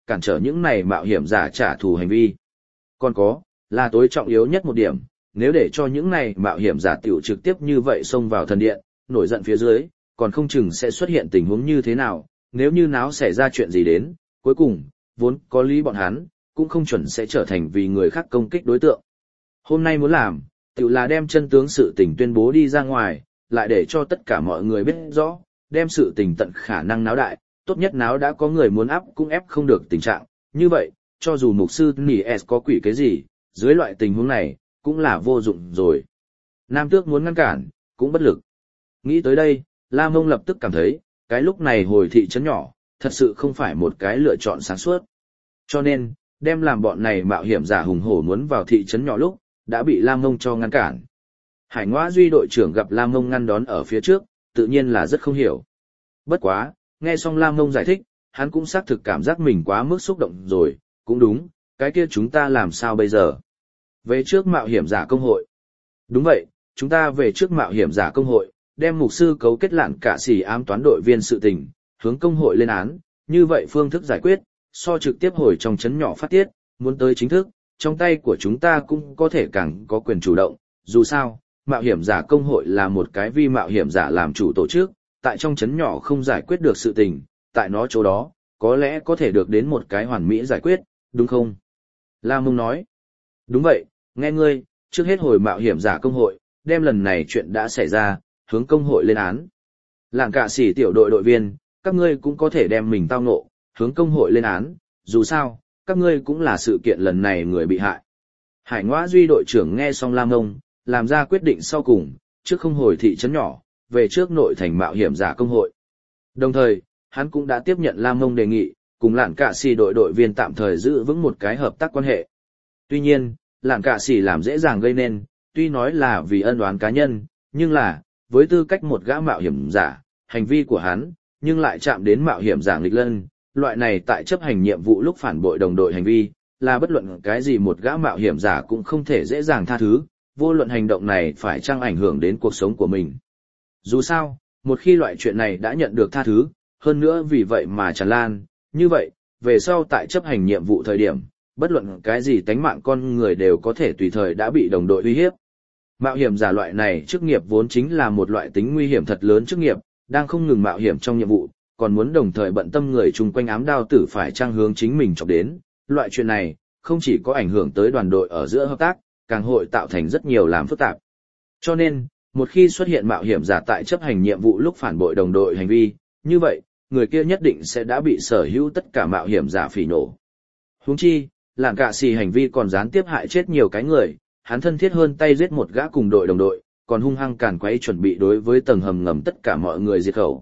cản trở những này mạo hiểm giả trả thù hành vi. Còn có, là tối trọng yếu nhất một điểm, nếu để cho những này mạo hiểm giả tiểu trực tiếp như vậy xông vào thần điện, nổi giận phía dưới, còn không chừng sẽ xuất hiện tình huống như thế nào, nếu như náo xảy ra chuyện gì đến, cuối cùng, vốn có lý bọn hắn, cũng không chuẩn sẽ trở thành vì người khác công kích đối tượng. Hôm nay muốn làm, tiểu là đem chân tướng sự tình tuyên bố đi ra ngoài, lại để cho tất cả mọi người biết rõ, đem sự tình tận khả năng náo đại, tốt nhất náo đã có người muốn áp cũng ép không được tình trạng, như vậy, cho dù mục sư Nỉ-S có quỷ cái gì, dưới loại tình huống này, cũng là vô dụng rồi. Nam Tước muốn ngăn cản, cũng bất lực. Nghĩ tới đây, La Mông lập tức cảm thấy, cái lúc này hồi thị trấn nhỏ, thật sự không phải một cái lựa chọn sáng suốt. Cho nên, đem làm bọn này mạo hiểm giả hùng hổ muốn vào thị trấn nhỏ lúc, đã bị La Mông cho ngăn cản. Hải Ngoã Duy đội trưởng gặp La Mông ngăn đón ở phía trước, tự nhiên là rất không hiểu. Bất quá, nghe xong La Mông giải thích, hắn cũng xác thực cảm giác mình quá mức xúc động rồi, cũng đúng, cái kia chúng ta làm sao bây giờ? Về trước mạo hiểm giả công hội. Đúng vậy, chúng ta về trước mạo hiểm giả công hội, đem mục sư cấu kết lạn cả xỉ ám toán đội viên sự tình, hướng công hội lên án, như vậy phương thức giải quyết, so trực tiếp hồi trong chấn nhỏ phát tiết, muốn tới chính thức, trong tay của chúng ta cũng có thể càng có quyền chủ động, dù sao, mạo hiểm giả công hội là một cái vi mạo hiểm giả làm chủ tổ chức, tại trong chấn nhỏ không giải quyết được sự tình, tại nó chỗ đó, có lẽ có thể được đến một cái hoàn mỹ giải quyết, đúng không? La Mông nói, đúng vậy, nghe ngươi, trước hết hồi mạo hiểm giả công hội, đem lần này chuyện đã xảy ra, hướng công hội lên án. Làng cả xỉ tiểu đội đội viên, các ngươi cũng có thể đem mình tao ngộ, hướng công hội lên án, dù sao, các ngươi cũng là sự kiện lần này người bị hại. Hải Ngoã Duy đội trưởng nghe xong La Mông, làm ra quyết định sau cùng, trước không hồi thị trấn nhỏ, về trước nội thành mạo hiểm giả công hội. Đồng thời, hắn cũng đã tiếp nhận La Mông đề nghị, cùng làng cả xỉ đội viên tạm thời giữ vững một cái hợp tác quan hệ. Tuy nhiên, làng cả xỉ làm dễ dàng gây nên, tuy nói là vì ân oán cá nhân, nhưng là, với tư cách một gã mạo hiểm giả, hành vi của hắn, nhưng lại chạm đến mạo hiểm giả nghịch lân, loại này tại chấp hành nhiệm vụ lúc phản bội đồng đội hành vi, là bất luận cái gì một gã mạo hiểm giả cũng không thể dễ dàng tha thứ, vô luận hành động này phải chăng ảnh hưởng đến cuộc sống của mình. Dù sao, một khi loại chuyện này đã nhận được tha thứ, hơn nữa vì vậy mà tràn lan, như vậy, về sau tại chấp hành nhiệm vụ thời điểm, bất luận cái gì tánh mạng con người đều có thể tùy thời đã bị đồng đội uy hiếp. Mạo hiểm giả loại này chức nghiệp vốn chính là một loại tính nguy hiểm thật lớn chức nghiệp, đang không ngừng mạo hiểm trong nhiệm vụ, còn muốn đồng thời bận tâm người chung quanh ám đao tử phải trang hướng chính mình chọc đến. Loại chuyện này, không chỉ có ảnh hưởng tới đoàn đội ở giữa hợp tác, càng hội tạo thành rất nhiều làm phức tạp. Cho nên, một khi xuất hiện mạo hiểm giả tại chấp hành nhiệm vụ lúc phản bội đồng đội hành vi, như vậy, người kia nhất định sẽ đã bị sở hữu tất cả mạo hiểm giả phỉ nổ. Huống chi, làng cả xì hành vi còn gián tiếp hại chết nhiều cái người, hắn thân thiết hơn tay giết một gã cùng đội đồng đội, còn hung hăng càn quấy chuẩn bị đối với tầng hầm ngầm tất cả mọi người diệt khẩu.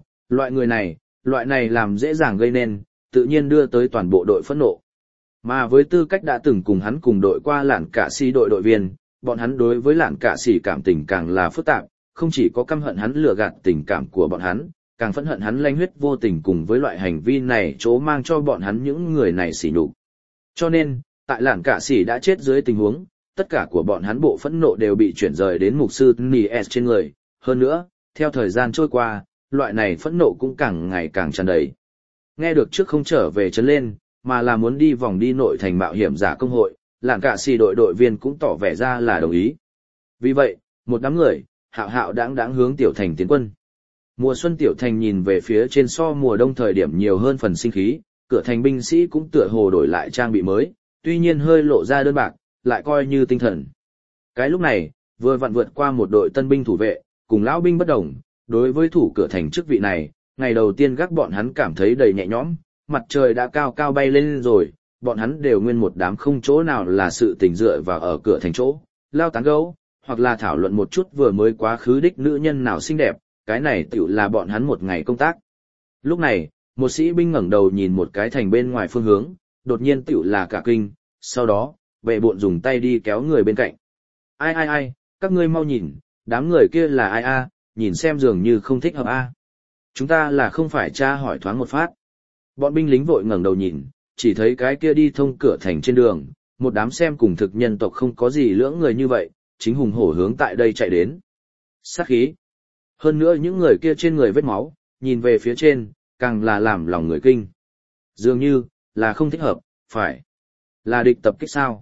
Loại này làm dễ dàng gây nên, tự nhiên đưa tới toàn bộ đội phẫn nộ. Mà với tư cách đã từng cùng hắn cùng đội qua lạn cả xì đội viên, bọn hắn đối với lạn cả xì cảm tình càng là phức tạp, không chỉ có căm hận hắn lừa gạt tình cảm của bọn hắn, càng phẫn hận hắn lanh huyết vô tình cùng với loại hành vi này chỗ mang cho bọn hắn những người này sỉ nhục. Cho nên, tại lạn cả xì đã chết dưới tình huống, tất cả của bọn hắn bộ phẫn nộ đều bị chuyển rời đến mục sư Nỉ-S trên người. Hơn nữa, theo thời gian trôi qua, loại này phẫn nộ cũng càng ngày càng tràn đầy. Nghe được trước không trở về trấn lên, mà là muốn đi vòng đi nội thành mạo hiểm giả công hội, làng cả xì đội viên cũng tỏ vẻ ra là đồng ý. Vì vậy, một đám người, hạo hạo đáng hướng tiểu thành tiến quân. Mùa xuân tiểu thành nhìn về phía trên so mùa đông thời điểm nhiều hơn phần sinh khí, cửa thành binh sĩ cũng tựa hồ đổi lại trang bị mới, tuy nhiên hơi lộ ra đơn bạc, lại coi như tinh thần. Cái lúc này, vừa vặn vượt qua một đội tân binh thủ vệ, cùng lão binh bất đồng, đối với thủ cửa thành chức vị này, ngày đầu tiên gác bọn hắn cảm thấy đầy nhẹ nhõm, mặt trời đã cao cao bay lên rồi, bọn hắn đều nguyên một đám không chỗ nào là sự tình dựa vào ở cửa thành chỗ, lao tán gấu, hoặc là thảo luận một chút vừa mới quá khứ đích nữ nhân nào xinh đẹp, cái này tiểu là bọn hắn một ngày công tác. Lúc này, một sĩ binh ngẩng đầu nhìn một cái thành bên ngoài phương hướng, đột nhiên tiểu là cả kinh, sau đó, bệ bộn dùng tay đi kéo người bên cạnh. Ai, các ngươi mau nhìn, đám người kia là ai a, nhìn xem dường như không thích hợp a. Chúng ta là không phải tra hỏi thoáng một phát. Bọn binh lính vội ngẩng đầu nhìn, chỉ thấy cái kia đi thông cửa thành trên đường, một đám xem cùng thực nhân tộc không có gì lưỡng người như vậy, chính hùng hổ hướng tại đây chạy đến. Sát khí. Hơn nữa những người kia trên người vết máu, nhìn về phía trên, càng là làm lòng người kinh. Dường như, là không thích hợp, phải. Là địch tập kích sao?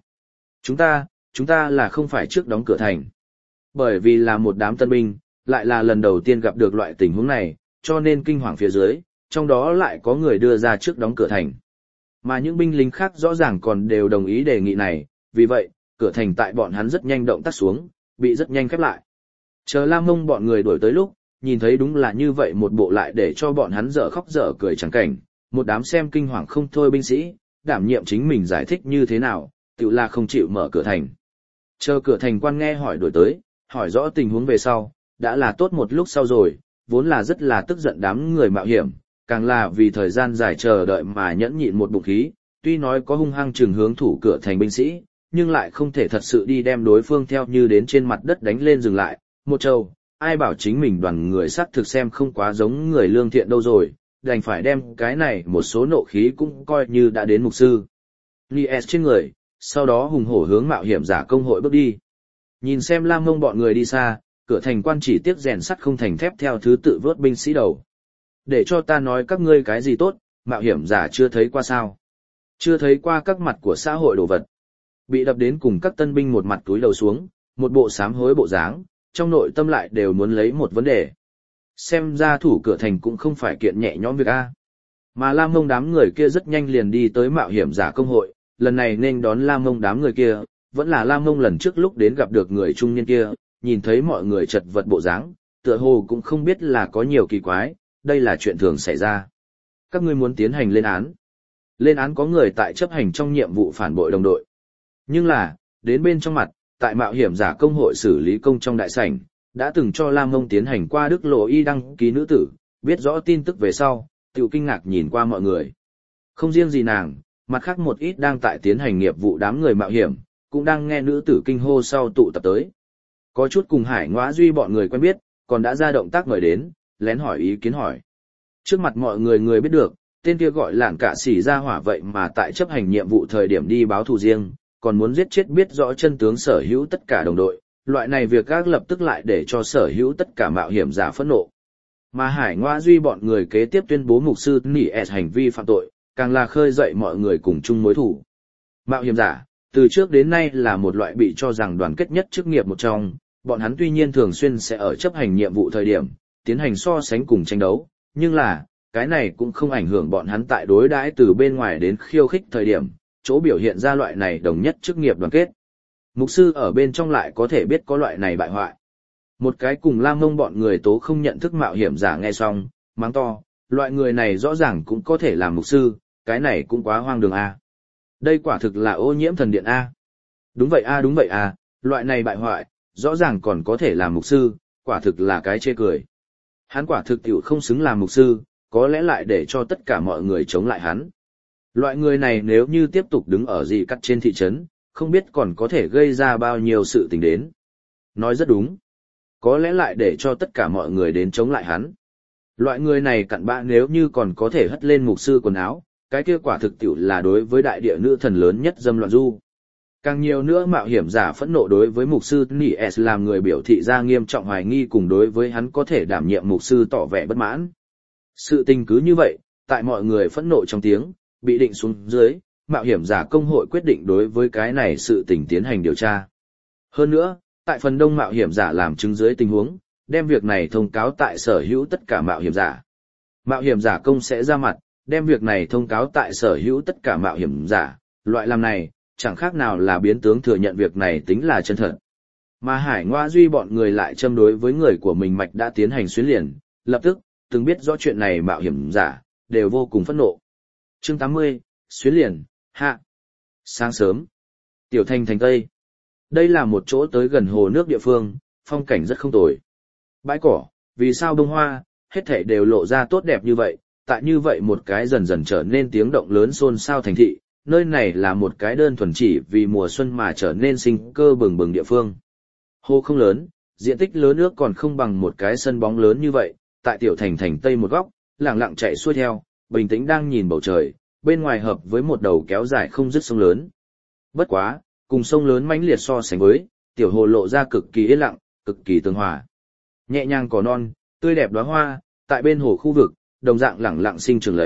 Chúng ta là không phải trước đóng cửa thành. Bởi vì là một đám tân binh, lại là lần đầu tiên gặp được loại tình huống này, cho nên kinh hoàng phía dưới, trong đó lại có người đưa ra trước đóng cửa thành. Mà những binh lính khác rõ ràng còn đều đồng ý đề nghị này, vì vậy, cửa thành tại bọn hắn rất nhanh động tác xuống, bị rất nhanh khép lại. Chờ Lam Mông bọn người đuổi tới lúc, nhìn thấy đúng là như vậy một bộ lại để cho bọn hắn dở khóc dở cười chẳng cảnh, một đám xem kinh hoàng không thôi binh sĩ, đảm nhiệm chính mình giải thích như thế nào, tự là không chịu mở cửa thành. Chờ cửa thành quan nghe hỏi đuổi tới, hỏi rõ tình huống về sau, đã là tốt một lúc sau rồi, vốn là rất là tức giận đám người mạo hiểm, càng là vì thời gian dài chờ đợi mà nhẫn nhịn một bụng khí, tuy nói có hung hăng chừng hướng thủ cửa thành binh sĩ, nhưng lại không thể thật sự đi đem đối phương theo như đến trên mặt đất đánh lên dừng lại. Một trâu, ai bảo chính mình đoàn người xác thực xem không quá giống người lương thiện đâu rồi, đành phải đem cái này một số nộ khí cũng coi như đã đến mục sư Nies trên người, sau đó hùng hổ hướng mạo hiểm giả công hội bước đi. Nhìn xem Lam Mông bọn người đi xa, cửa thành quan chỉ tiếc rèn sắt không thành thép theo thứ tự vớt binh sĩ đầu. Để cho ta nói các ngươi cái gì tốt, mạo hiểm giả chưa thấy qua sao? Chưa thấy qua các mặt của xã hội đồ vật. Bị đập đến cùng các tân binh một mặt túi đầu xuống, một bộ sám hối bộ dáng, trong nội tâm lại đều muốn lấy một vấn đề. Xem ra thủ cửa thành cũng không phải kiện nhẹ nhõm việc a. Mà Lam Mông đám người kia rất nhanh liền đi tới mạo hiểm giả công hội, lần này nên đón Lam Mông đám người kia, vẫn là Lam Mông lần trước lúc đến gặp được người trung niên kia, nhìn thấy mọi người chật vật bộ dáng, tựa hồ cũng không biết là có nhiều kỳ quái, đây là chuyện thường xảy ra. Các ngươi muốn tiến hành lên án. Lên án có người tại chấp hành trong nhiệm vụ phản bội đồng đội. Nhưng là, đến bên trong mặt, tại mạo hiểm giả công hội xử lý công trong đại sảnh, đã từng cho Lam Mông tiến hành qua Đức Lộ Y đăng ký nữ tử, biết rõ tin tức về sau, tiểu kinh ngạc nhìn qua mọi người. Không riêng gì nàng, mặt khác một ít đang tại tiến hành nghiệp vụ đám người mạo hiểm, cũng đang nghe nữ tử kinh hô sau tụ tập tới. Có chút cùng Hải Ngoã Duy bọn người quen biết, còn đã ra động tác mời đến, lén hỏi ý kiến hỏi. Trước mặt mọi người biết được, tên kia gọi Lạn Cả Sỉ ra hỏa vậy mà tại chấp hành nhiệm vụ thời điểm đi báo thù riêng, còn muốn giết chết biết rõ chân tướng sở hữu tất cả đồng đội, loại này việc các lập tức lại để cho sở hữu tất cả mạo hiểm giả phẫn nộ. Mà Hải Ngoã Duy bọn người kế tiếp tuyên bố mục sư Nies hành vi phạm tội, càng là khơi dậy mọi người cùng chung mối thù. Mạo hiểm giả, từ trước đến nay là một loại bị cho rằng đoàn kết nhất chức nghiệp một trong, bọn hắn tuy nhiên thường xuyên sẽ ở chấp hành nhiệm vụ thời điểm, tiến hành so sánh cùng tranh đấu, nhưng là, cái này cũng không ảnh hưởng bọn hắn tại đối đãi từ bên ngoài đến khiêu khích thời điểm, chỗ biểu hiện ra loại này đồng nhất chức nghiệp đoàn kết. Mục sư ở bên trong lại có thể biết có loại này bại hoại. Một cái cùng Lam Mông bọn người tố không nhận thức mạo hiểm giả nghe xong, mắng to, loại người này rõ ràng cũng có thể làm mục sư, cái này cũng quá hoang đường a. Đây quả thực là ô nhiễm thần điện a. Đúng vậy a, loại này bại hoại, rõ ràng còn có thể làm mục sư, quả thực là cái chê cười. Hắn quả thực tiểu không xứng làm mục sư, có lẽ lại để cho tất cả mọi người chống lại hắn. Loại người này nếu như tiếp tục đứng ở gì cắt trên thị trấn, không biết còn có thể gây ra bao nhiêu sự tình đến. Nói rất đúng. Có lẽ lại để cho tất cả mọi người đến chống lại hắn. Loại người này cặn bã nếu như còn có thể hất lên mục sư quần áo, cái kia quả thực tiểu là đối với đại địa nữ thần lớn nhất dâm loạn du. Càng nhiều nữa mạo hiểm giả phẫn nộ đối với mục sư Nies làm người biểu thị ra nghiêm trọng hoài nghi cùng đối với hắn có thể đảm nhiệm mục sư tỏ vẻ bất mãn. Sự tình cứ như vậy, tại mọi người phẫn nộ trong tiếng, bị định xuống dưới, mạo hiểm giả công hội quyết định đối với cái này sự tình tiến hành điều tra. Hơn nữa, tại phần đông mạo hiểm giả làm chứng dưới tình huống, đem việc này thông cáo tại sở hữu tất cả mạo hiểm giả. Mạo hiểm giả công sẽ ra mặt, đem việc này thông cáo tại sở hữu tất cả mạo hiểm giả, loại làm này, chẳng khác nào là biến tướng thừa nhận việc này tính là chân thật. Mà Hải Ngoã Duy bọn người lại châm đối với người của mình mạch đã tiến hành xuyến liền, lập tức, từng biết rõ chuyện này mạo hiểm giả, đều vô cùng phẫn nộ. Chương 80, xuyến liền, hạ. Sáng sớm, tiểu thành thành Tây. Đây là một chỗ tới gần hồ nước địa phương, phong cảnh rất không tồi. Bãi cỏ, vì sao bông hoa, hết thảy đều lộ ra tốt đẹp như vậy, tại như vậy một cái dần dần trở nên tiếng động lớn xôn xao thành thị, nơi này là một cái đơn thuần chỉ vì mùa xuân mà trở nên sinh cơ bừng bừng địa phương. Hồ không lớn, diện tích lớn nước còn không bằng một cái sân bóng lớn như vậy, tại tiểu thành thành Tây một góc, lặng lặng chạy xuôi theo, bình tĩnh đang nhìn bầu trời, bên ngoài hợp với một đầu kéo dài không dứt sông lớn. Bất quá, cùng sông lớn mãnh liệt so sánh với, tiểu hồ lộ ra cực kỳ yên lặng, cực kỳ tương hòa. Nhẹ nhàng cỏ non, tươi đẹp đóa hoa, tại bên hồ khu vực, đồng dạng lặng lặng sinh trưởng lấy,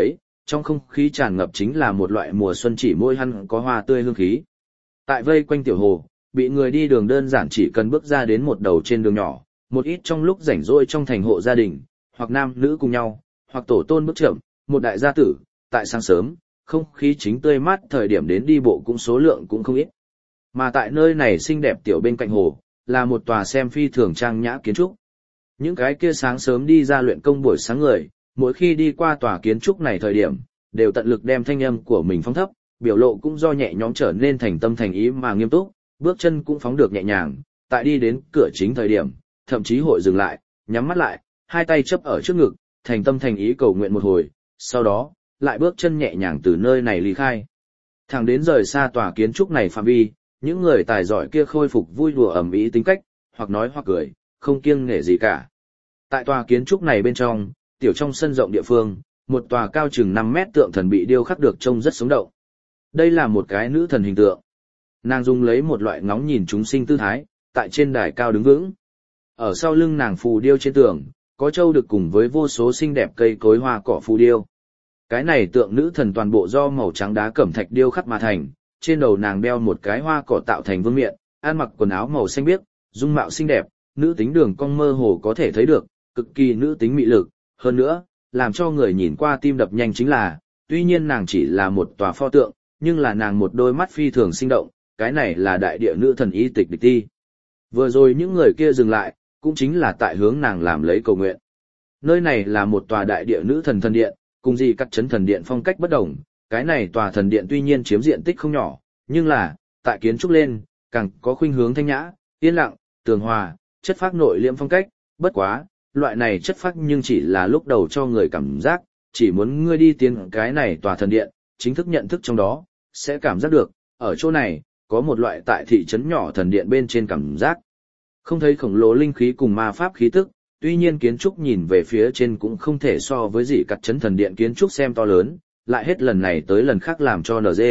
trong không khí tràn ngập chính là một loại mùa xuân chỉ môi hăn có hoa tươi hương khí. Tại vây quanh tiểu hồ, bị người đi đường đơn giản chỉ cần bước ra đến một đầu trên đường nhỏ, một ít trong lúc rảnh rỗi trong thành hộ gia đình, hoặc nam nữ cùng nhau, hoặc tổ tôn bước chậm, một đại gia tử, tại sáng sớm, không khí chính tươi mát thời điểm đến đi bộ cũng số lượng cũng không ít. Mà tại nơi này xinh đẹp tiểu bên cạnh hồ, là một tòa xem phi thường trang nhã kiến trúc. Những cái kia sáng sớm đi ra luyện công buổi sáng người, mỗi khi đi qua tòa kiến trúc này thời điểm, đều tận lực đem thanh âm của mình phóng thấp, biểu lộ cũng do nhẹ nhõm trở nên thành tâm thành ý mà nghiêm túc, bước chân cũng phóng được nhẹ nhàng, tại đi đến cửa chính thời điểm, thậm chí hội dừng lại, nhắm mắt lại, hai tay chấp ở trước ngực, thành tâm thành ý cầu nguyện một hồi, sau đó, lại bước chân nhẹ nhàng từ nơi này ly khai. Thẳng đến rời xa tòa kiến trúc này phạm vi, những người tài giỏi kia khôi phục vui đùa ẩm ý tính cách, hoặc nói hoặc cười, không kiêng nể gì cả. Tại tòa kiến trúc này bên trong, tiểu trong sân rộng địa phương, một tòa cao chừng 5 mét tượng thần bị điêu khắc được trông rất sống động. Đây là một cái nữ thần hình tượng. Nàng dùng lấy một loại ngóng nhìn chúng sinh tư thái, tại trên đài cao đứng vững. Ở sau lưng nàng phù điêu trên tường, có châu được cùng với vô số xinh đẹp cây cối hoa cỏ phù điêu. Cái này tượng nữ thần toàn bộ do màu trắng đá cẩm thạch điêu khắc mà thành, trên đầu nàng đeo một cái hoa cỏ tạo thành vương miện, ăn mặc quần áo màu xanh biếc, dung mạo xinh đẹp, nữ tính đường cong mơ hồ có thể thấy được, cực kỳ nữ tính mị lực, hơn nữa, làm cho người nhìn qua tim đập nhanh chính là, tuy nhiên nàng chỉ là một tòa pho tượng, nhưng là nàng một đôi mắt phi thường sinh động, cái này là đại địa nữ thần y tịch địch ti. Vừa rồi những người kia dừng lại, cũng chính là tại hướng nàng làm lấy cầu nguyện. Nơi này là một tòa đại địa nữ thần thần điện, cùng gì các chấn thần điện phong cách bất đồng, cái này tòa thần điện tuy nhiên chiếm diện tích không nhỏ, nhưng là, tại kiến trúc lên, càng có khuynh hướng thanh nhã, yên lặng, tường hòa, chất phác nội liễm phong cách, bất quá, loại này chất phác nhưng chỉ là lúc đầu cho người cảm giác, chỉ muốn ngươi đi tiến cái này tòa thần điện, chính thức nhận thức trong đó, sẽ cảm giác được, ở chỗ này, có một loại tại thị trấn nhỏ thần điện bên trên cảm giác. Không thấy khổng lồ linh khí cùng ma pháp khí tức, tuy nhiên kiến trúc nhìn về phía trên cũng không thể so với gì cặt trấn thần điện kiến trúc xem to lớn, lại hết lần này tới lần khác làm cho NG.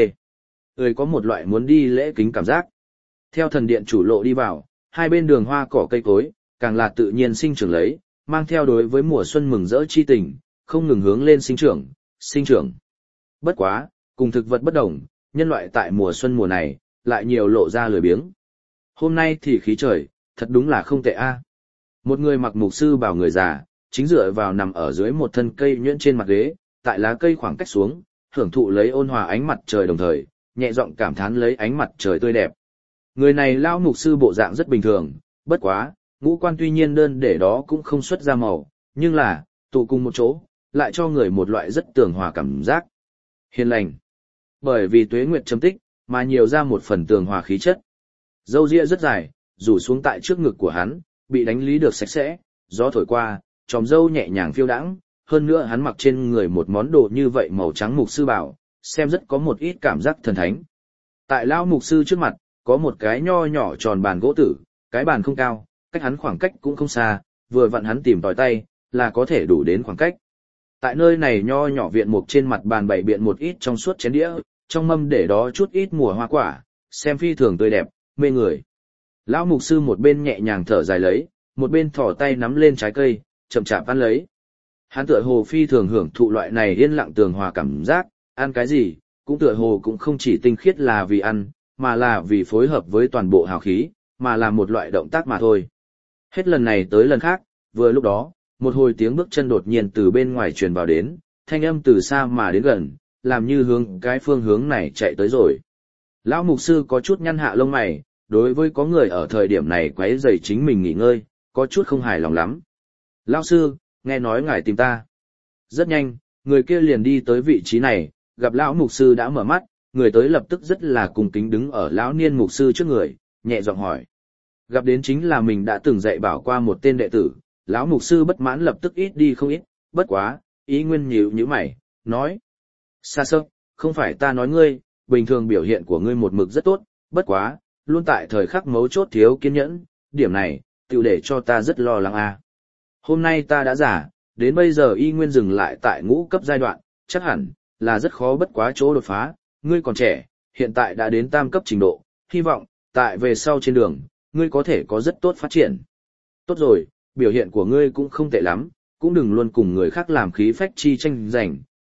Có một loại muốn đi lễ kính cảm giác. Theo thần điện chủ lộ đi vào, hai bên đường hoa cỏ cây cối, càng là tự nhiên sinh trưởng lấy, mang theo đối với mùa xuân mừng rỡ chi tình, không ngừng hướng lên sinh trưởng. Bất quá, cùng thực vật bất đồng, nhân loại tại mùa xuân mùa này, lại nhiều lộ ra lười biếng. Hôm nay thì khí trời, thật đúng là không tệ a. Một người mặc mục sư bảo người già, chính dựa vào nằm ở dưới một thân cây nhuyễn trên mặt ghế, tại lá cây khoảng cách xuống, hưởng thụ lấy ôn hòa ánh mặt trời đồng thời, nhẹ giọng cảm thán lấy ánh mặt trời tươi đẹp. Người này lão mục sư bộ dạng rất bình thường, bất quá, ngũ quan tuy nhiên đơn để đó cũng không xuất ra màu, nhưng là, tụ cùng một chỗ, lại cho người một loại rất tường hòa cảm giác. Hiền lành. Bởi vì tuế nguyệt chấm tích, mà nhiều ra một phần tường hòa khí chất. Râu ria rất dài, rủ xuống tại trước ngực của hắn, bị đánh lý được sạch sẽ, gió thổi qua, tròm râu nhẹ nhàng phiêu đãng, hơn nữa hắn mặc trên người một món đồ như vậy màu trắng mục sư bảo, xem rất có một ít cảm giác thần thánh. Tại lão mục sư trước mặt, có một cái nho nhỏ tròn bàn gỗ tử, cái bàn không cao, cách hắn khoảng cách cũng không xa, vừa vặn hắn tìm tòi tay, là có thể đủ đến khoảng cách. Tại nơi này nho nhỏ viện mục trên mặt bàn bày biện một ít trong suốt chén đĩa, trong mâm để đó chút ít mùa hoa quả, xem phi thường tươi đẹp, mê người. Lão mục sư một bên nhẹ nhàng thở dài lấy, một bên thò tay nắm lên trái cây, chậm chạp ăn lấy. Hắn tựa hồ phi thường hưởng thụ loại này yên lặng tường hòa cảm giác, ăn cái gì, cũng tựa hồ cũng không chỉ tinh khiết là vì ăn, mà là vì phối hợp với toàn bộ hào khí, mà là một loại động tác mà thôi. Hết lần này tới lần khác, vừa lúc đó, một hồi tiếng bước chân đột nhiên từ bên ngoài truyền vào đến, thanh âm từ xa mà đến gần, làm như hướng cái phương hướng này chạy tới rồi. Lão mục sư có chút nhăn hạ lông mày, đối với có người ở thời điểm này quấy rầy chính mình nghỉ ngơi, có chút không hài lòng lắm. Lão sư, nghe nói ngài tìm ta. Rất nhanh, người kia liền đi tới vị trí này, gặp lão mục sư đã mở mắt, người tới lập tức rất là cung kính đứng ở lão niên mục sư trước người, nhẹ giọng hỏi. Gặp đến chính là mình đã từng dạy bảo qua một tên đệ tử, lão mục sư bất mãn lập tức ít đi không ít, bất quá, ý nguyên nhíu mày, nói. Xa sơ, không phải ta nói ngươi, bình thường biểu hiện của ngươi một mực rất tốt, bất quá, luôn tại thời khắc mấu chốt thiếu kiên nhẫn, điểm này, tiểu để cho ta rất lo lắng a. Hôm nay ta đã giả, đến bây giờ y nguyên dừng lại tại ngũ cấp giai đoạn, chắc hẳn là rất khó bất quá chỗ đột phá, ngươi còn trẻ, hiện tại đã đến tam cấp trình độ, hy vọng, tại về sau trên đường, ngươi có thể có rất tốt phát triển. Tốt rồi, biểu hiện của ngươi cũng không tệ lắm, cũng đừng luôn cùng người khác làm khí phách chi tranh giành,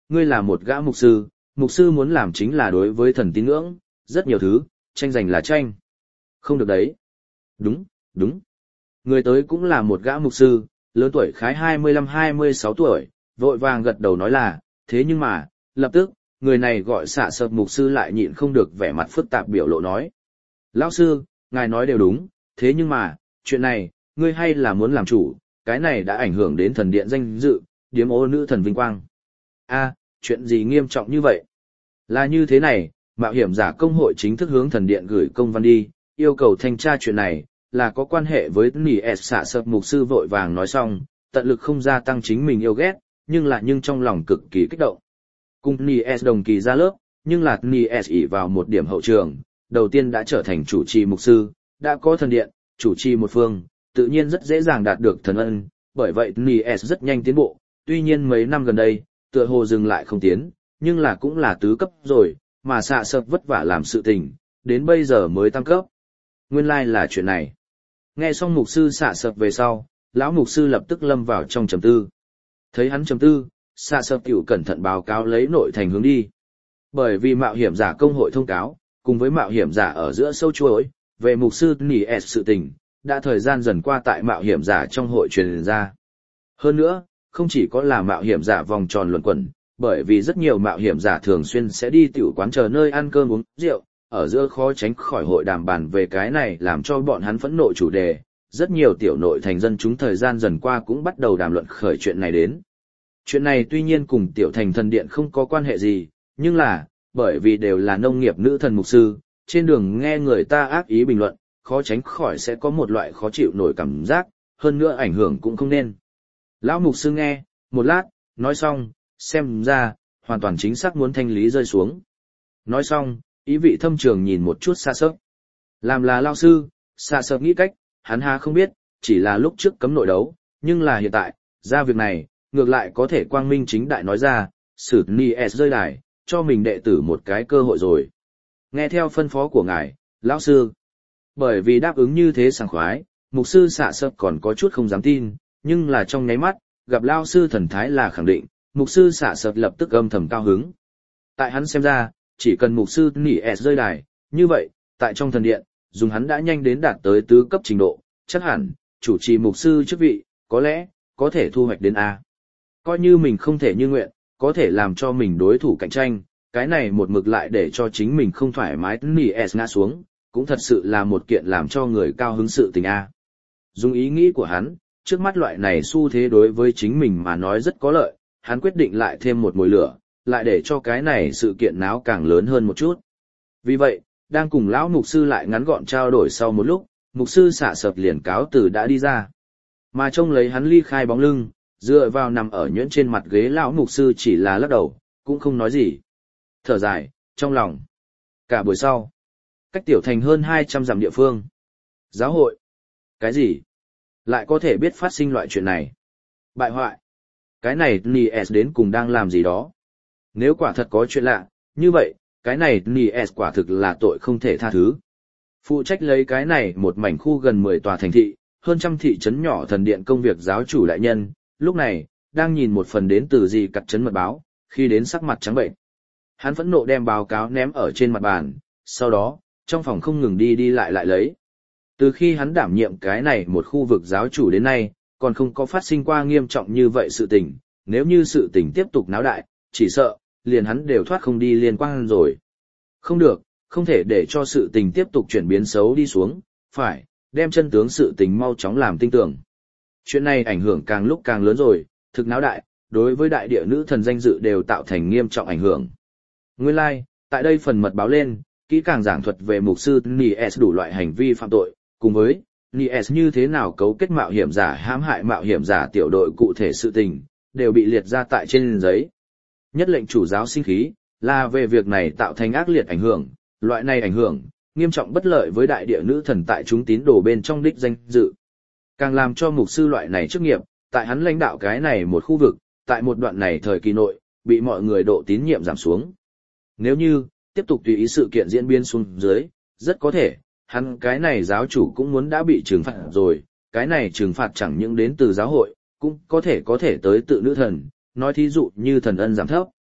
ngươi là một gã mục sư muốn làm chính là đối với thần tín ngưỡng, rất nhiều thứ, tranh giành là tranh. Không được đấy. Đúng, đúng. Người tới cũng là một gã mục sư, lớn tuổi khái 25-26 tuổi, vội vàng gật đầu nói là, thế nhưng mà, lập tức, người này gọi xạ sập mục sư lại nhịn không được vẻ mặt phức tạp biểu lộ nói. Lão sư, ngài nói đều đúng, thế nhưng mà, chuyện này, ngươi hay là muốn làm chủ, cái này đã ảnh hưởng đến thần điện danh dự, điếm ô nữ thần vinh quang. A, chuyện gì nghiêm trọng như vậy? Là như thế này, mạo hiểm giả công hội chính thức hướng thần điện gửi công văn đi, yêu cầu thanh tra chuyện này, là có quan hệ với nỉ s xạ sập mục sư vội vàng nói xong, tận lực không gia tăng chính mình yêu ghét, nhưng trong lòng cực kỳ kích động. Cùng nỉ s đồng kỳ ra lớp, nhưng là nỉ s ỷ vào một điểm hậu trường, đầu tiên đã trở thành chủ trì mục sư, đã có thần điện, chủ trì một phương, tự nhiên rất dễ dàng đạt được thần ân, bởi vậy nỉ s rất nhanh tiến bộ, tuy nhiên mấy năm gần đây, tựa hồ dừng lại không tiến, nhưng là cũng là tứ cấp rồi, mà xạ sập vất vả làm sự tình, đến bây giờ mới tăng cấp. Nguyên lai là chuyện này. Nghe xong mục sư xạ sập về sau, lão mục sư lập tức lâm vào trong trầm tư. Thấy hắn trầm tư, xạ sập tiểu cẩn thận báo cáo lấy nội thành hướng đi. Bởi vì mạo hiểm giả công hội thông cáo, cùng với mạo hiểm giả ở giữa sâu chuỗi, về mục sư nỉ s sự tình, đã thời gian dần qua tại mạo hiểm giả trong hội truyền ra. Hơn nữa, không chỉ có là mạo hiểm giả vòng tròn luẩn quẩn, bởi vì rất nhiều mạo hiểm giả thường xuyên sẽ đi tiểu quán chờ nơi ăn cơm uống rượu, ở giữa khó tránh khỏi hội đàm bàn về cái này làm cho bọn hắn phẫn nộ chủ đề, rất nhiều tiểu nội thành dân chúng thời gian dần qua cũng bắt đầu đàm luận khởi chuyện này đến. Chuyện này tuy nhiên cùng tiểu thành thần điện không có quan hệ gì, nhưng là, bởi vì đều là nông nghiệp nữ thần mục sư, trên đường nghe người ta ác ý bình luận, khó tránh khỏi sẽ có một loại khó chịu nổi cảm giác, hơn nữa ảnh hưởng cũng không nên. Lão mục sư nghe, một lát, nói xong, xem ra, hoàn toàn chính xác muốn thanh lý rơi xuống. Nói xong, ý vị thâm trường nhìn một chút xa sớp. Làm là lao sư, xa sớp nghĩ cách, hắn ha không biết, chỉ là lúc trước cấm nội đấu, nhưng là hiện tại, ra việc này, ngược lại có thể quang minh chính đại nói ra, xử ni s rơi đài, cho mình đệ tử một cái cơ hội rồi. Nghe theo phân phó của ngài, lão sư. Bởi vì đáp ứng như thế sảng khoái, mục sư xạ sập còn có chút không dám tin, nhưng là trong nháy mắt, gặp lao sư thần thái là khẳng định, mục sư xạ sập lập tức âm thầm cao hứng. Tại hắn xem ra, chỉ cần mục sư nỉ s rơi đài, như vậy, tại trong thần điện, dùng hắn đã nhanh đến đạt tới tứ cấp trình độ, chắc hẳn, chủ trì mục sư chức vị, có lẽ, có thể thu hoạch đến A. Coi như mình không thể như nguyện, có thể làm cho mình đối thủ cạnh tranh, cái này một mực lại để cho chính mình không thoải mái nỉ s ngã xuống, cũng thật sự là một kiện làm cho người cao hứng sự tình A. Dùng ý nghĩ của hắn, trước mắt loại này xu thế đối với chính mình mà nói rất có lợi, hắn quyết định lại thêm một mồi lửa, lại để cho cái này sự kiện náo càng lớn hơn một chút. Vì vậy, đang cùng lão mục sư lại ngắn gọn trao đổi sau một lúc, mục sư xạ sập liền cáo từ đã đi ra. Mà trông lấy hắn ly khai bóng lưng, dựa vào nằm ở nhuyễn trên mặt ghế lão mục sư chỉ là lắc đầu, cũng không nói gì. Thở dài, trong lòng. Cả buổi sau, cách tiểu thành hơn 200 dặm địa phương. Giáo hội. Cái gì? Lại có thể biết phát sinh loại chuyện này. Bại hoại. Cái này Nis đến cùng đang làm gì đó. Nếu quả thật có chuyện lạ, như vậy, cái này Nis quả thực là tội không thể tha thứ. Phụ trách lấy cái này một mảnh khu gần 10 tòa thành thị, hơn trăm thị trấn nhỏ thần điện công việc giáo chủ đại nhân, lúc này, đang nhìn một phần đến từ gì cặt trấn mật báo, khi đến sắc mặt trắng bệnh. Hắn phẫn nộ đem báo cáo ném ở trên mặt bàn, sau đó, trong phòng không ngừng đi lại lấy. Từ khi hắn đảm nhiệm cái này một khu vực giáo chủ đến nay, còn không có phát sinh qua nghiêm trọng như vậy sự tình, nếu như sự tình tiếp tục náo đại, chỉ sợ, liền hắn đều thoát không đi liên quan rồi. Không được, không thể để cho sự tình tiếp tục chuyển biến xấu đi xuống, phải, đem chân tướng sự tình mau chóng làm tinh tường. Chuyện này ảnh hưởng càng lúc càng lớn rồi, thực náo đại, đối với đại địa nữ thần danh dự đều tạo thành nghiêm trọng ảnh hưởng. Nguyên lai, tại đây phần mật báo lên, kỹ càng giảng thuật về mục sư Nis đủ loại hành vi phạm tội, cùng với Nis như thế nào cấu kết mạo hiểm giả hãm hại mạo hiểm giả tiểu đội cụ thể sự tình, đều bị liệt ra tại trên giấy. Nhất lệnh chủ giáo sinh khí, là về việc này tạo thành ác liệt ảnh hưởng, loại này ảnh hưởng, nghiêm trọng bất lợi với đại địa nữ thần tại chúng tín đồ bên trong đích danh dự. Càng làm cho mục sư loại này chức nghiệp, tại hắn lãnh đạo cái này một khu vực, tại một đoạn này thời kỳ nội, bị mọi người độ tín nhiệm giảm xuống. Nếu như, tiếp tục tùy ý sự kiện diễn biến xuống dưới, rất có thể, hắn cái này giáo chủ cũng muốn đã bị trừng phạt rồi, cái này trừng phạt chẳng những đến từ giáo hội, cũng có thể tới tự nữ thần, nói thí dụ như thần ân giảm thấp.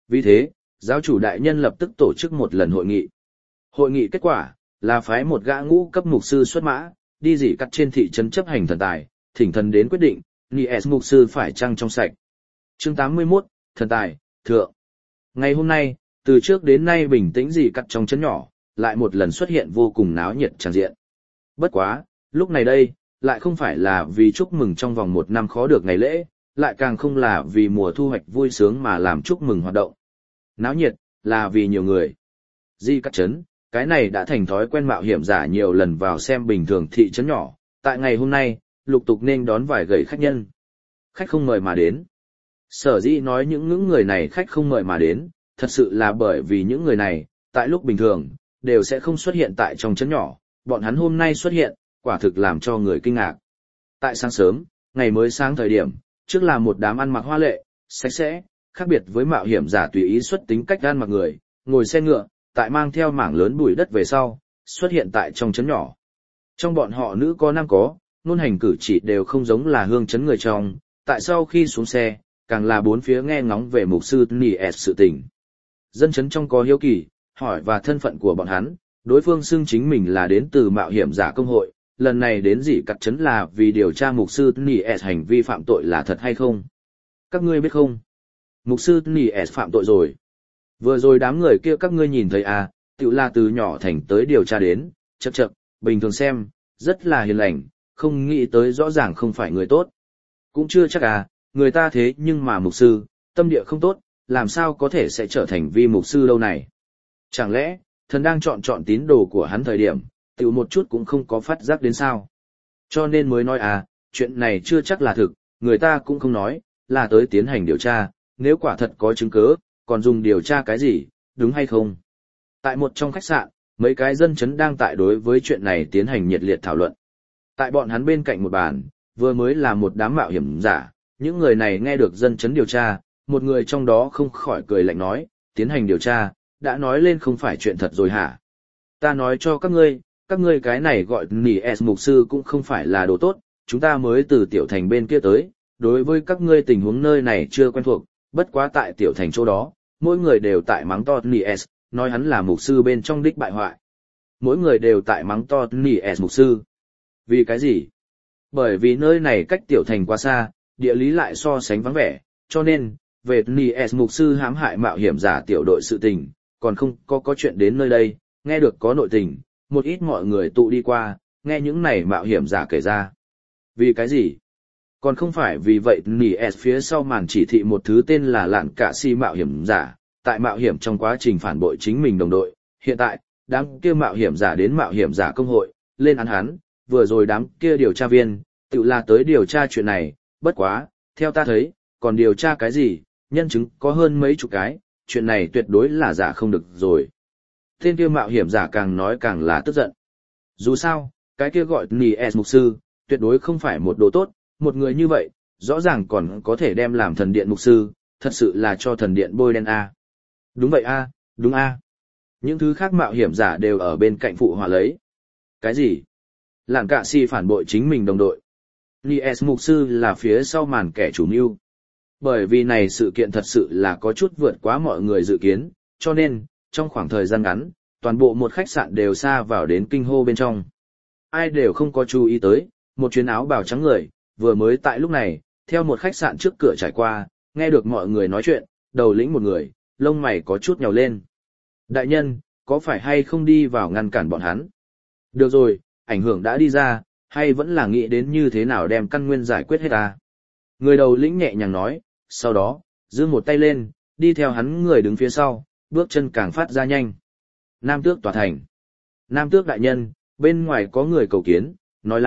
Vì thế, giáo chủ đại nhân lập tức tổ chức một lần hội nghị. Hội nghị kết quả là phái một gã ngũ cấp mục sư xuất mã, đi dỉ cắt trên thị trấn chấp hành thần tài, thỉnh thần đến quyết định, Nies mục sư phải chăng trong sạch. Chương 81, thần tài, thượng. Ngày hôm nay, từ trước đến nay bình tĩnh dỉ cắt trong trấn nhỏ, lại một lần xuất hiện vô cùng náo nhiệt tràn diện. Bất quá, lúc này đây, lại không phải là vì chúc mừng trong vòng một năm khó được ngày lễ, lại càng không là vì mùa thu hoạch vui sướng mà làm chúc mừng hoạt động. Náo nhiệt, là vì nhiều người. Di cắt trấn, cái này đã thành thói quen mạo hiểm giả nhiều lần vào xem bình thường thị trấn nhỏ, tại ngày hôm nay, lục tục nên đón vài gầy khách nhân. Khách không mời mà đến. Sở dĩ nói những người này khách không mời mà đến, thật sự là bởi vì những người này, tại lúc bình thường, đều sẽ không xuất hiện tại trong trấn nhỏ, bọn hắn hôm nay xuất hiện, quả thực làm cho người kinh ngạc. Tại sáng sớm, ngày mới sáng thời điểm, trước là một đám ăn mặc hoa lệ, sạch sẽ, khác biệt với mạo hiểm giả tùy ý xuất tính cách ăn mặc người, ngồi xe ngựa, tại mang theo mảng lớn bụi đất về sau, xuất hiện tại trong trấn nhỏ. Trong bọn họ nữ có nam có, ngôn hành cử chỉ đều không giống là hương trấn người trong, tại sau khi xuống xe, càng là bốn phía nghe ngóng về mục sư Nies sự tình. Dân trấn trong có hiếu kỳ, hỏi và thân phận của bọn hắn, đối phương xưng chính mình là đến từ mạo hiểm giả công hội, lần này đến dỉ cắt trấn là vì điều tra mục sư Nies hành vi phạm tội là thật hay không. Các ngươi biết không? Mục sư Nies phạm tội rồi. Vừa rồi đám người kia các ngươi nhìn thấy à, tự là từ nhỏ thành tới điều tra đến, chậc, bình thường xem, rất là hiền lành, không nghĩ tới rõ ràng không phải người tốt. Cũng chưa chắc à, người ta thế nhưng mà mục sư, tâm địa không tốt, làm sao có thể sẽ trở thành vi mục sư lâu này. Chẳng lẽ, thần đang chọn tín đồ của hắn thời điểm, tự một chút cũng không có phát giác đến sao. Cho nên mới nói à, chuyện này chưa chắc là thực, người ta cũng không nói, là tới tiến hành điều tra, nếu quả thật có chứng cứ, còn dùng điều tra cái gì, đúng hay không? Tại một trong khách sạn, mấy cái dân chấn đang tại đối với chuyện này tiến hành nhiệt liệt thảo luận. Tại bọn hắn bên cạnh một bàn, vừa mới là một đám mạo hiểm giả, những người này nghe được dân chấn điều tra, một người trong đó không khỏi cười lạnh nói, tiến hành điều tra, đã nói lên không phải chuyện thật rồi hả? Ta nói cho các ngươi cái này gọi Nies mục sư cũng không phải là đồ tốt, chúng ta mới từ tiểu thành bên kia tới, đối với các ngươi tình huống nơi này chưa quen thuộc, bất quá tại tiểu thành chỗ đó, mỗi người đều tại mắng to Nies, nói hắn là mục sư bên trong đích bại hoại. Mỗi người đều tại mắng to Nies mục sư. Vì cái gì? Bởi vì nơi này cách tiểu thành quá xa, địa lý lại so sánh vắng vẻ, cho nên, về Nies mục sư hãm hại mạo hiểm giả tiểu đội sự tình, còn không có chuyện đến nơi đây, nghe được có nội tình, một ít mọi người tụ đi qua, nghe những này mạo hiểm giả kể ra. Vì cái gì? Còn không phải vì vậy Nies phía sau màn chỉ thị một thứ tên là Lạn Cả Si mạo hiểm giả, tại mạo hiểm trong quá trình phản bội chính mình đồng đội, hiện tại, đám kia mạo hiểm giả đến mạo hiểm giả công hội, lên án hắn, vừa rồi đám kia điều tra viên, tự là tới điều tra chuyện này, bất quá, theo ta thấy, còn điều tra cái gì, nhân chứng có hơn mấy chục cái, chuyện này tuyệt đối là giả không được rồi. Tên kia mạo hiểm giả càng nói càng là tức giận. Dù sao, cái kia gọi Nies mục sư, tuyệt đối không phải một đồ tốt, một người như vậy, rõ ràng còn có thể đem làm thần điện mục sư, thật sự là cho thần điện bôi đen a. Đúng vậy a, đúng a. Những thứ khác mạo hiểm giả đều ở bên cạnh phụ họa lấy. Cái gì? Lạn Cả Si phản bội chính mình đồng đội. Nies mục sư là phía sau màn kẻ chủ mưu. Bởi vì này sự kiện thật sự là có chút vượt quá mọi người dự kiến, cho nên, trong khoảng thời gian ngắn, toàn bộ một khách sạn đều xa vào đến kinh hô bên trong. Ai đều không có chú ý tới, một chuyến áo bào trắng người, vừa mới tại lúc này, theo một khách sạn trước cửa trải qua, nghe được mọi người nói chuyện, đầu lĩnh một người, lông mày có chút nhào lên. Đại nhân, có phải hay không đi vào ngăn cản bọn hắn? Được rồi, ảnh hưởng đã đi ra, hay vẫn là nghĩ đến như thế nào đem căn nguyên giải quyết hết à? Người đầu lĩnh nhẹ nhàng nói, sau đó, giơ một tay lên, đi theo hắn người đứng phía sau, bước chân càng phát ra nhanh. Nam Tước tòa thành. Nam Tước đại nhân, bên ngoài có người cầu kiến, nói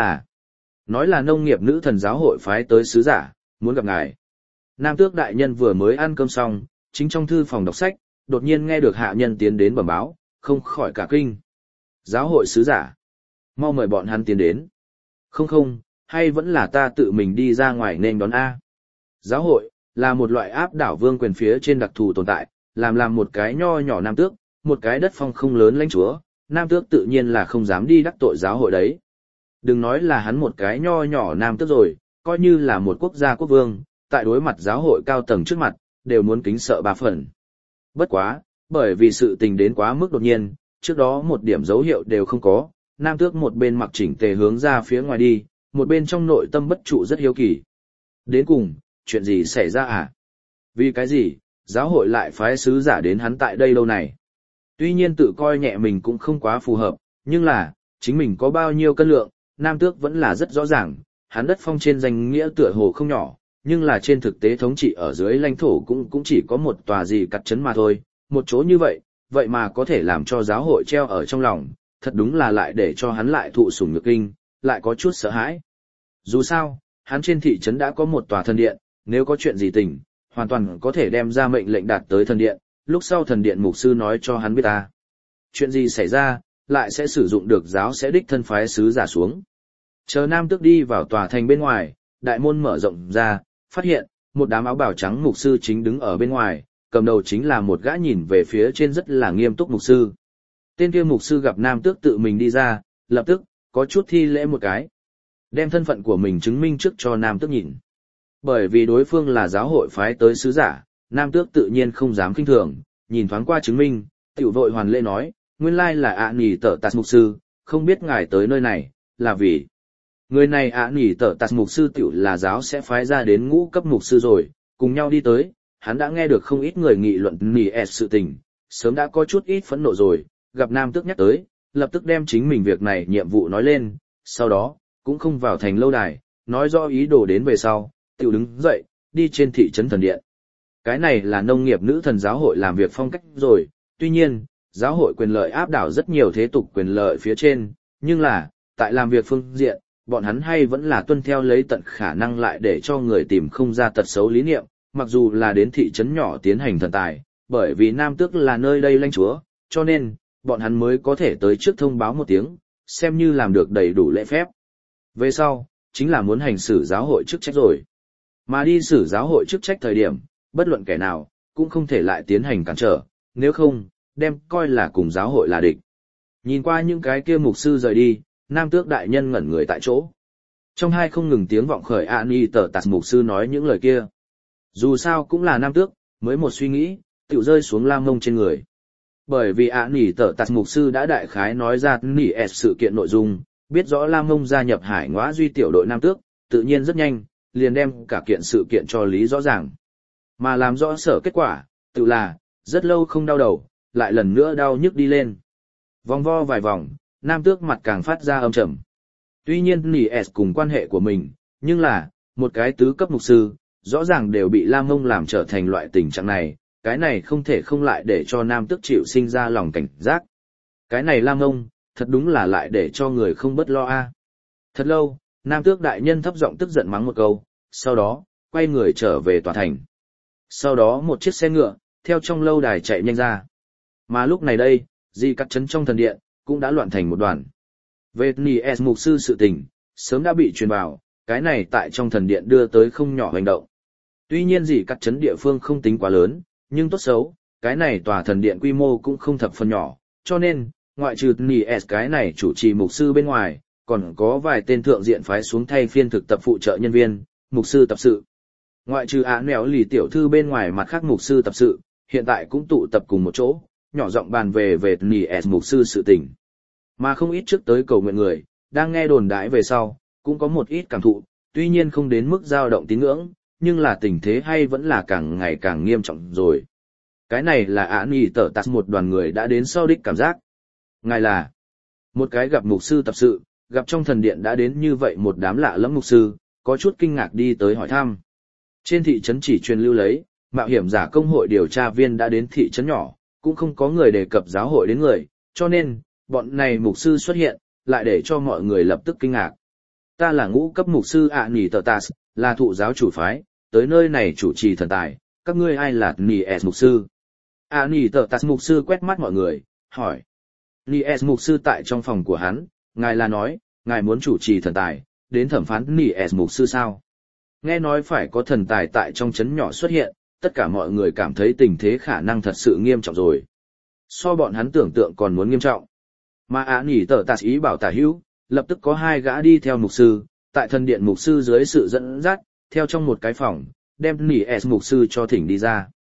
là nông nghiệp nữ thần giáo hội phái tới sứ giả, muốn gặp ngài. Nam Tước đại nhân vừa mới ăn cơm xong, chính trong thư phòng đọc sách, đột nhiên nghe được hạ nhân tiến đến bẩm báo, không khỏi cả kinh. Giáo hội sứ giả, mau mời bọn hắn tiến đến. Không, hay vẫn là ta tự mình đi ra ngoài nên đón A. Giáo hội, là một loại áp đảo vương quyền phía trên đặc thù tồn tại, làm một cái nho nhỏ nam tước, một cái đất phong không lớn lãnh chúa, nam tước tự nhiên là không dám đi đắc tội giáo hội đấy. Đừng nói là hắn một cái nho nhỏ nam tước rồi, coi như là một quốc gia quốc vương, tại đối mặt giáo hội cao tầng trước mặt, đều muốn kính sợ ba phần. Bất quá, bởi vì sự tình đến quá mức đột nhiên, trước đó một điểm dấu hiệu đều không có, Nam Tước một bên mặc chỉnh tề hướng ra phía ngoài đi, một bên trong nội tâm bất trụ rất hiếu kỳ. Đến cùng, chuyện gì xảy ra à? Vì cái gì, giáo hội lại phái sứ giả đến hắn tại đây lâu này? Tuy nhiên tự coi nhẹ mình cũng không quá phù hợp, nhưng là, chính mình có bao nhiêu cân lượng, Nam Tước vẫn là rất rõ ràng, hắn đất phong trên danh nghĩa tựa hồ không nhỏ, nhưng là trên thực tế thống trị ở dưới lãnh thổ cũng chỉ có một tòa gì cặt trấn mà thôi, một chỗ như vậy, vậy mà có thể làm cho giáo hội treo ở trong lòng, thật đúng là lại để cho hắn lại thụ sủng nhược kinh, lại có chút sợ hãi. Dù sao, hắn trên thị trấn đã có một tòa thần điện, nếu có chuyện gì tình, hoàn toàn có thể đem ra mệnh lệnh đạt tới thần điện, lúc sau thần điện mục sư nói cho hắn biết ta. Chuyện gì xảy ra, lại sẽ sử dụng được giáo sẽ đích thân phái sứ giả xuống. Chờ Nam Tước đi vào tòa thành bên ngoài, đại môn mở rộng ra, phát hiện, một đám áo bào trắng mục sư chính đứng ở bên ngoài, cầm đầu chính là một gã nhìn về phía trên rất là nghiêm túc mục sư. Tên kia mục sư gặp Nam Tước tự mình đi ra, lập tức, có chút thi lễ một cái. Đem thân phận của mình chứng minh trước cho Nam Tước nhìn. Bởi vì đối phương là giáo hội phái tới sứ giả, Nam Tước tự nhiên không dám khinh thường, nhìn thoáng qua chứng minh, tiểu vội hoàn lễ nói, nguyên lai là ạ nỉ tở tạt mục sư, không biết ngài tới nơi này, là vì... Người này ạ nỉ tở tạt mục sư tiểu là giáo sẽ phái ra đến ngũ cấp mục sư rồi, cùng nhau đi tới, hắn đã nghe được không ít người nghị luận nỉ s sự tình, sớm đã có chút ít phẫn nộ rồi, gặp Nam Tước nhắc tới, lập tức đem chính mình việc này nhiệm vụ nói lên, sau đó, cũng không vào thành lâu đài, nói rõ ý đồ đến về sau, tiểu đứng dậy, đi trên thị trấn thần điện. Cái này là nông nghiệp nữ thần giáo hội làm việc phong cách rồi, tuy nhiên, giáo hội quyền lợi áp đảo rất nhiều thế tục quyền lợi phía trên, nhưng là, tại làm việc phương diện, bọn hắn hay vẫn là tuân theo lấy tận khả năng lại để cho người tìm không ra tật xấu lý niệm, mặc dù là đến thị trấn nhỏ tiến hành thần tài, bởi vì Nam Tước là nơi đây lãnh chúa, cho nên, bọn hắn mới có thể tới trước thông báo một tiếng, xem như làm được đầy đủ lễ phép. Về sau, chính là muốn hành xử giáo hội chức trách rồi. Mà đi xử giáo hội chức trách thời điểm, bất luận kẻ nào, cũng không thể lại tiến hành cản trở, nếu không, đem coi là cùng giáo hội là địch. Nhìn qua những cái kia mục sư rời đi, Nam Tước đại nhân ngẩn người tại chỗ. Trong hai không ngừng tiếng vọng khởi Ani tờ tạt mục sư nói những lời kia. Dù sao cũng là Nam Tước, mới một suy nghĩ, tiểu rơi xuống Lam Mông trên người. Bởi vì Ani tờ tạt mục sư đã đại khái nói ra nỉ s sự kiện nội dung, biết rõ Lam Mông gia nhập Hải Ngõa Duy tiểu đội Nam Tước, tự nhiên rất nhanh, liền đem cả kiện sự kiện cho lý rõ ràng. Mà làm rõ sở kết quả, tự là, rất lâu không đau đầu, lại lần nữa đau nhức đi lên. Vòng vo vài vòng, Nam Tước mặt càng phát ra âm trầm. Tuy nhiên nỉ s cùng quan hệ của mình, nhưng là, một cái tứ cấp mục sư, rõ ràng đều bị Lam Mông làm trở thành loại tình trạng này, cái này không thể không lại để cho Nam Tước chịu sinh ra lòng cảnh giác. Cái này Lam Mông, thật đúng là lại để cho người không bất lo a. Thật lâu, Nam Tước đại nhân thấp giọng tức giận mắng một câu, sau đó, quay người trở về tòa thành. Sau đó một chiếc xe ngựa, theo trong lâu đài chạy nhanh ra. Mà lúc này đây, di cắt trấn trong thần điện, cũng đã loạn thành một đoàn. Về Nỉ S mục sư sự tình, sớm đã bị truyền vào, cái này tại trong thần điện đưa tới không nhỏ hành động. Tuy nhiên di cắt trấn địa phương không tính quá lớn, nhưng tốt xấu, cái này tòa thần điện quy mô cũng không thập phần nhỏ, cho nên, ngoại trừ Nỉ S cái này chủ trì mục sư bên ngoài, còn có vài tên thượng diện phái xuống thay phiên thực tập phụ trợ nhân viên, mục sư tập sự. Ngoại trừ án mèo lì tiểu thư bên ngoài mặt khác mục sư tập sự, hiện tại cũng tụ tập cùng một chỗ, nhỏ giọng bàn về Nỉ S mục sư sự tình. Mà không ít trước tới cầu nguyện người, đang nghe đồn đãi về sau, cũng có một ít cảm thụ, tuy nhiên không đến mức dao động tín ngưỡng, nhưng là tình thế hay vẫn là càng ngày càng nghiêm trọng rồi. Cái này là án ý tở tạt một đoàn người đã đến sau đích cảm giác. Ngài là một cái gặp mục sư tập sự, gặp trong thần điện đã đến như vậy một đám lạ lẫm mục sư, có chút kinh ngạc đi tới hỏi thăm. Trên thị trấn chỉ truyền lưu lấy, mạo hiểm giả công hội điều tra viên đã đến thị trấn nhỏ, cũng không có người đề cập giáo hội đến người, cho nên, bọn này mục sư xuất hiện, lại để cho mọi người lập tức kinh ngạc. Ta là ngũ cấp mục sư ạ nỉ tờ tas, là thụ giáo chủ phái, tới nơi này chủ trì thần tài, các ngươi ai là nỉ s mục sư? ạ nỉ tờ tas mục sư quét mắt mọi người, hỏi. Nỉ s mục sư tại trong phòng của hắn, ngài là nói, ngài muốn chủ trì thần tài, đến thẩm phán nỉ s mục sư sao? Nghe nói phải có thần tài tại trong trấn nhỏ xuất hiện, tất cả mọi người cảm thấy tình thế khả năng thật sự nghiêm trọng rồi. So bọn hắn tưởng tượng còn muốn nghiêm trọng. Mà ạ nỉ tờ tạt ý bảo tả hữu, lập tức có hai gã đi theo mục sư, tại thần điện mục sư dưới sự dẫn dắt, theo trong một cái phòng, đem nỉ s mục sư cho thỉnh đi ra.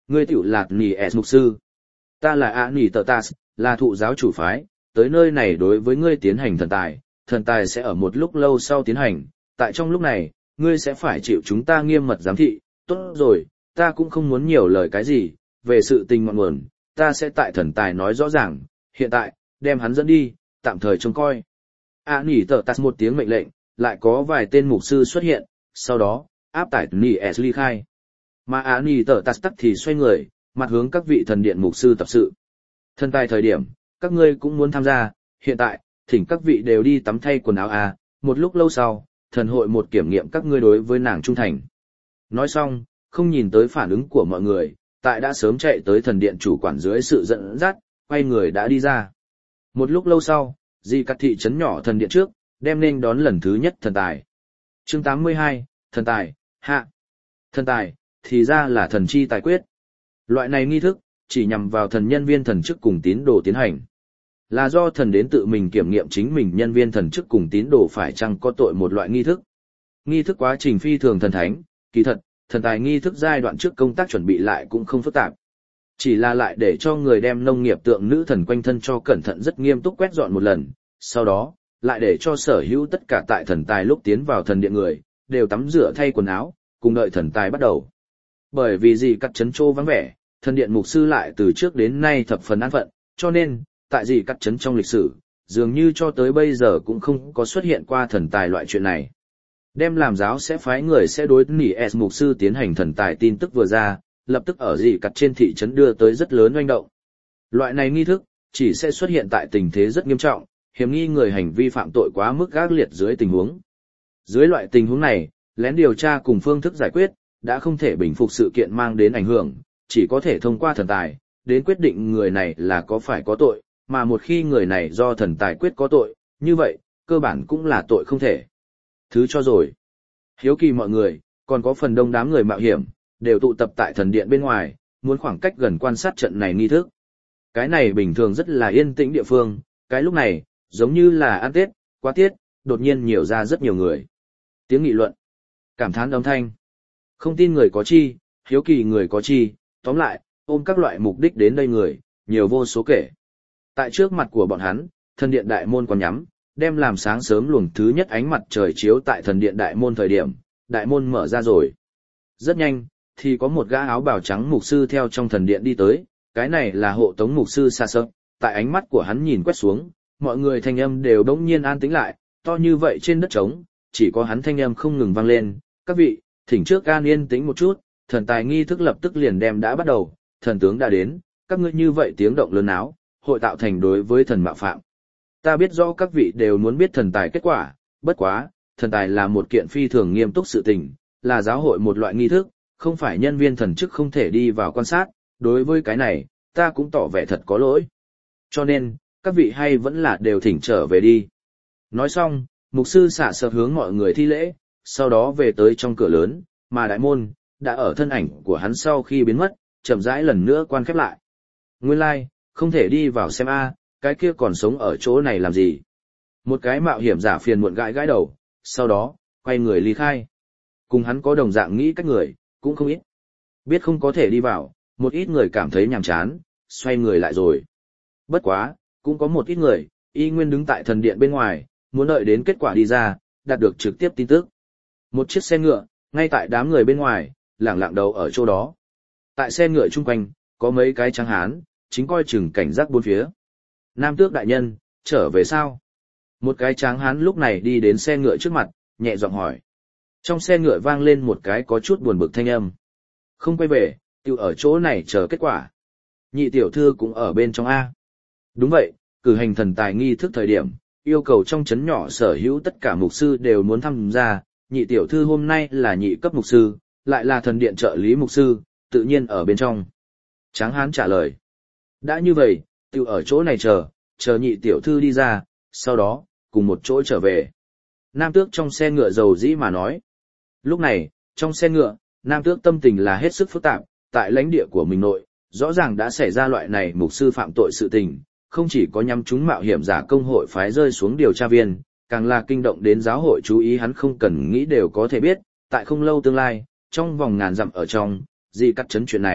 Ngươi tiểu là Nỉ S mục sư. Ta là A Nỉ Tờ Tas, là thụ giáo chủ phái, tới nơi này đối với ngươi tiến hành thần tài sẽ ở một lúc lâu sau tiến hành, tại trong lúc này, ngươi sẽ phải chịu chúng ta nghiêm mật giám thị, tốt rồi, ta cũng không muốn nhiều lời cái gì, về sự tình ngọn nguồn, ta sẽ tại thần tài nói rõ ràng, hiện tại, đem hắn dẫn đi, tạm thời trông coi. A Nỉ Tờ Tas một tiếng mệnh lệnh, lại có vài tên mục sư xuất hiện, sau đó, áp tải Nỉ S ly khai. Mà A Nỉ Tờ Tas tắc thì xoay người, mặt hướng các vị thần điện mục sư tập sự. Thần tài thời điểm, các ngươi cũng muốn tham gia, hiện tại, thỉnh các vị đều đi tắm thay quần áo a, một lúc lâu sau, thần hội một kiểm nghiệm các ngươi đối với nàng trung thành. Nói xong, không nhìn tới phản ứng của mọi người, tại đã sớm chạy tới thần điện chủ quản dưới sự dẫn dắt, quay người đã đi ra. Một lúc lâu sau, Di Cắt thị trấn nhỏ thần điện trước, đem nên đón lần thứ nhất thần tài. Chương 82, thần tài, hạ. Thần tài, thì ra là thần chi tài quyết. Loại này nghi thức, chỉ nhằm vào thần nhân viên thần chức cùng tín đồ tiến hành. Là do thần đến tự mình kiểm nghiệm chính mình nhân viên thần chức cùng tín đồ phải chăng có tội một loại nghi thức. Nghi thức quá trình phi thường thần thánh, kỳ thật, thần tài nghi thức giai đoạn trước công tác chuẩn bị lại cũng không phức tạp. Chỉ là lại để cho người đem nông nghiệp tượng nữ thần quanh thân cho cẩn thận rất nghiêm túc quét dọn một lần, sau đó, lại để cho sở hữu tất cả tại thần tài lúc tiến vào thần điện người, đều tắm rửa thay quần áo, cùng đợi thần tài bắt đầu. Bởi vì gì cắt trấn trô vắng vẻ, thần điện mục sư lại từ trước đến nay thập phần an phận, cho nên, tại gì cắt trấn trong lịch sử, dường như cho tới bây giờ cũng không có xuất hiện qua thần tài loại chuyện này. Đem làm giáo sẽ phái người sẽ đối Nỉ S mục sư tiến hành thần tài tin tức vừa ra, lập tức ở gì cắt trên thị trấn đưa tới rất lớn oanh động. Loại này nghi thức, chỉ sẽ xuất hiện tại tình thế rất nghiêm trọng, hiểm nghi người hành vi phạm tội quá mức gác liệt dưới tình huống. Dưới loại tình huống này, lén điều tra cùng phương thức giải quyết, đã không thể bình phục sự kiện mang đến ảnh hưởng, chỉ có thể thông qua thần tài, đến quyết định người này là có phải có tội, mà một khi người này do thần tài quyết có tội, như vậy, cơ bản cũng là tội không thể. Thứ cho rồi. Hiếu kỳ mọi người, còn có phần đông đám người mạo hiểm, đều tụ tập tại thần điện bên ngoài, muốn khoảng cách gần quan sát trận này nghi thức. Cái này bình thường rất là yên tĩnh địa phương, cái lúc này, giống như là ăn Tết, qua tiết, đột nhiên nhiều ra rất nhiều người. Tiếng nghị luận, cảm thán âm thanh. Không tin người có chi, hiếu kỳ người có chi, tóm lại, ôm các loại mục đích đến đây người, nhiều vô số kể. Tại trước mặt của bọn hắn, thần điện đại môn còn nhắm, đem làm sáng sớm luồng thứ nhất ánh mặt trời chiếu tại thần điện đại môn thời điểm, đại môn mở ra rồi. Rất nhanh, thì có một gã áo bào trắng mục sư theo trong thần điện đi tới, cái này là hộ tống mục sư xa sơ, tại ánh mắt của hắn nhìn quét xuống, mọi người thanh âm đều đống nhiên an tĩnh lại, to như vậy trên đất trống, chỉ có hắn thanh âm không ngừng vang lên, các vị, thỉnh trước an yên tĩnh một chút, thần tài nghi thức lập tức liền đem đã bắt đầu, thần tướng đã đến, các ngươi như vậy tiếng động lớn áo, hội tạo thành đối với thần mạo phạm. Ta biết rõ các vị đều muốn biết thần tài kết quả, bất quá, thần tài là một kiện phi thường nghiêm túc sự tình, là giáo hội một loại nghi thức, không phải nhân viên thần chức không thể đi vào quan sát, đối với cái này, ta cũng tỏ vẻ thật có lỗi. Cho nên, các vị hay vẫn là đều thỉnh trở về đi. Nói xong, mục sư xả sợp hướng mọi người thi lễ, sau đó về tới trong cửa lớn, mà đại môn, đã ở thân ảnh của hắn sau khi biến mất, chậm rãi lần nữa quan khép lại. Nguyên lai, không thể đi vào xem a, cái kia còn sống ở chỗ này làm gì. Một cái mạo hiểm giả phiền muộn gãi gãi đầu, sau đó, quay người ly khai. Cùng hắn có đồng dạng nghĩ cách người, cũng không ít. Biết không có thể đi vào, một ít người cảm thấy nhàm chán, xoay người lại rồi. Bất quá, cũng có một ít người, y nguyên đứng tại thần điện bên ngoài, muốn đợi đến kết quả đi ra, đạt được trực tiếp tin tức. Một chiếc xe ngựa, ngay tại đám người bên ngoài, lẳng lặng đầu ở chỗ đó. Tại xe ngựa chung quanh, có mấy cái tráng hán, chính coi chừng cảnh giác bốn phía. Nam tước đại nhân, trở về sao? Một cái tráng hán lúc này đi đến xe ngựa trước mặt, nhẹ giọng hỏi. Trong xe ngựa vang lên một cái có chút buồn bực thanh âm. Không quay về, tự ở chỗ này chờ kết quả. Nhị tiểu thư cũng ở bên trong A. Đúng vậy, cử hành thần tài nghi thức thời điểm, yêu cầu trong trấn nhỏ sở hữu tất cả mục sư đều muốn tham gia. Nhị tiểu thư hôm nay là nhị cấp mục sư, lại là thần điện trợ lý mục sư, tự nhiên ở bên trong. Tráng hán trả lời. Đã như vậy, tự ở chỗ này chờ nhị tiểu thư đi ra, sau đó, cùng một chỗ trở về. Nam tước trong xe ngựa dầu dĩ mà nói. Lúc này, trong xe ngựa, Nam tước tâm tình là hết sức phức tạp, tại lãnh địa của mình nội, rõ ràng đã xảy ra loại này mục sư phạm tội sự tình, không chỉ có nhắm chúng mạo hiểm giả công hội phái rơi xuống điều tra viên, càng là kinh động đến giáo hội chú ý hắn không cần nghĩ đều có thể biết, tại không lâu tương lai, trong vòng ngàn dặm ở trong, gì cắt chấn chuyện này,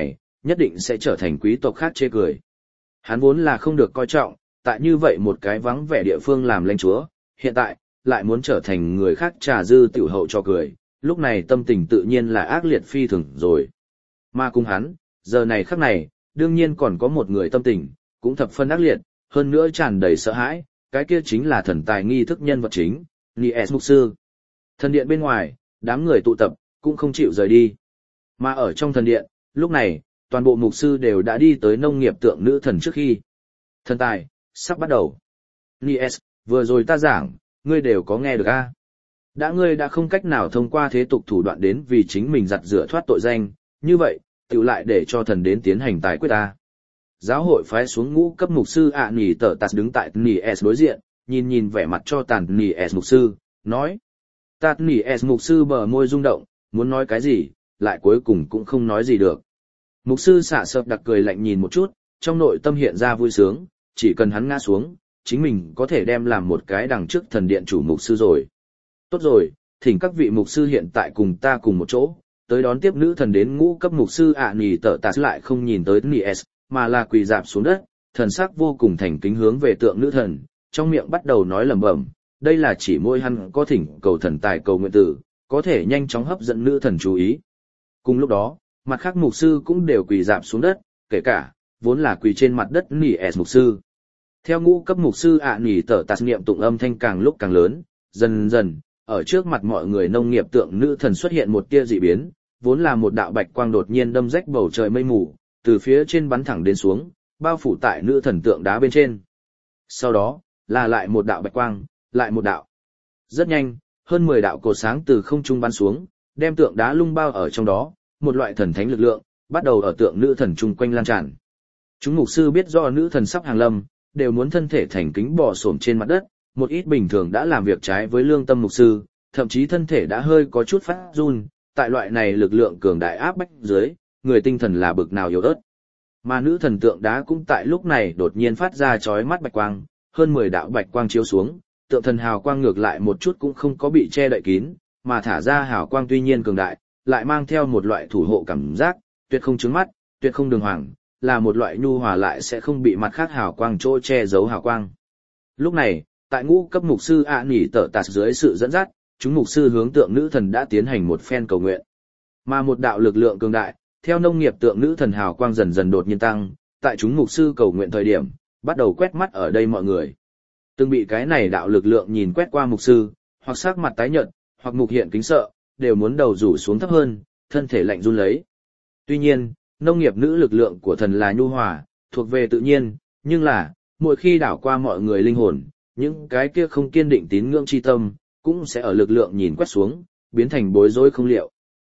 nhất định sẽ trở thành quý tộc khác chê cười. Hắn vốn là không được coi trọng, tại như vậy một cái vắng vẻ địa phương làm lãnh chúa, hiện tại, lại muốn trở thành người khác trà dư tiểu hậu cho cười, lúc này tâm tình tự nhiên là ác liệt phi thường rồi. Mà cùng hắn, giờ này khắc này, đương nhiên còn có một người tâm tình, cũng thập phân ác liệt, hơn nữa tràn đầy sợ hãi, cái kia chính là thần tài nghi thức nhân vật chính, Nies mục sư. Thần điện bên ngoài, đám người tụ tập, cũng không chịu rời đi. Mà ở trong thần điện, lúc này, toàn bộ mục sư đều đã đi tới nông nghiệp tượng nữ thần trước khi. Thần tài, sắp bắt đầu. Nies, vừa rồi ta giảng, ngươi đều có nghe được a? Ngươi đã không cách nào thông qua thế tục thủ đoạn đến vì chính mình giặt rửa thoát tội danh, như vậy, tự lại để cho thần đến tiến hành tài quyết ta. Giáo hội phái xuống ngũ cấp mục sư Nỉ Tở Tạt đứng tại Nies đối diện, nhìn vẻ mặt cho tàn Nies mục sư, nói. Tạt Nies mục sư bờ môi rung động, muốn nói cái gì, lại cuối cùng cũng không nói gì được. Mục sư xạ sợp đặc cười lạnh nhìn một chút, trong nội tâm hiện ra vui sướng, chỉ cần hắn ngã xuống, chính mình có thể đem làm một cái đằng trước thần điện chủ mục sư rồi. Tốt rồi, thỉnh các vị mục sư hiện tại cùng ta cùng một chỗ, tới đón tiếp nữ thần đến ngũ cấp mục sư Nỉ Tở Tạt lại không nhìn tới Nies, mà là quỳ rạp xuống đất, thần sắc vô cùng thành kính hướng về tượng nữ thần, trong miệng bắt đầu nói lẩm bẩm, đây là chỉ môi hắn có thỉnh cầu thần tài cầu nguyện tử, có thể nhanh chóng hấp dẫn nữ thần chú ý. Cùng lúc đó, mặt khác mục sư cũng đều quỳ rạp xuống đất, kể cả vốn là quỳ trên mặt đất Nies mục sư. Theo ngũ cấp mục sư Nỉ Tở Tạt niệm tụng âm thanh càng lúc càng lớn, dần dần, ở trước mặt mọi người nông nghiệp tượng nữ thần xuất hiện một tia dị biến, vốn là một đạo bạch quang đột nhiên đâm rách bầu trời mây mù, từ phía trên bắn thẳng đến xuống, bao phủ tại nữ thần tượng đá bên trên. Sau đó, là lại một đạo bạch quang, lại một đạo. Rất nhanh, hơn 10 đạo cột sáng từ không trung bắn xuống, đem tượng đá lung bao ở trong đó, một loại thần thánh lực lượng, bắt đầu ở tượng nữ thần chung quanh lan tràn. Chúng mục sư biết do nữ thần sắp hàng lâm, đều muốn thân thể thành kính bò xổm trên mặt đất, một ít bình thường đã làm việc trái với lương tâm mục sư, thậm chí thân thể đã hơi có chút phát run, tại loại này lực lượng cường đại áp bách dưới, người tinh thần là bực nào yếu ớt. Mà nữ thần tượng đá cũng tại lúc này đột nhiên phát ra chói mắt bạch quang, hơn 10 đạo bạch quang chiếu xuống, tượng thần hào quang ngược lại một chút cũng không có bị che đậy kín, mà thả ra hào quang tuy nhiên cường đại, lại mang theo một loại thủ hộ cảm giác, tuyệt không chướng mắt, tuyệt không đường hoàng, là một loại nhu hòa lại sẽ không bị mặt khác hào quang chỗ che giấu hào quang. Lúc này, tại ngũ cấp mục sư Nỉ Tở Tạt dưới sự dẫn dắt, chúng mục sư hướng tượng nữ thần đã tiến hành một phen cầu nguyện. Mà một đạo lực lượng cường đại, theo nông nghiệp tượng nữ thần hào quang dần dần đột nhiên tăng, tại chúng mục sư cầu nguyện thời điểm, bắt đầu quét mắt ở đây mọi người. Từng bị cái này đạo lực lượng nhìn quét qua mục sư, hoặc sắc mặt tái nhợt, hoặc mục hiện kính sợ, đều muốn đầu rủ xuống thấp hơn, thân thể lạnh run lấy. Tuy nhiên, nông nghiệp nữ lực lượng của thần là nhu hòa, thuộc về tự nhiên, nhưng là, mỗi khi đảo qua mọi người linh hồn, những cái kia không kiên định tín ngưỡng chi tâm, cũng sẽ ở lực lượng nhìn quét xuống, biến thành bối rối không liệu.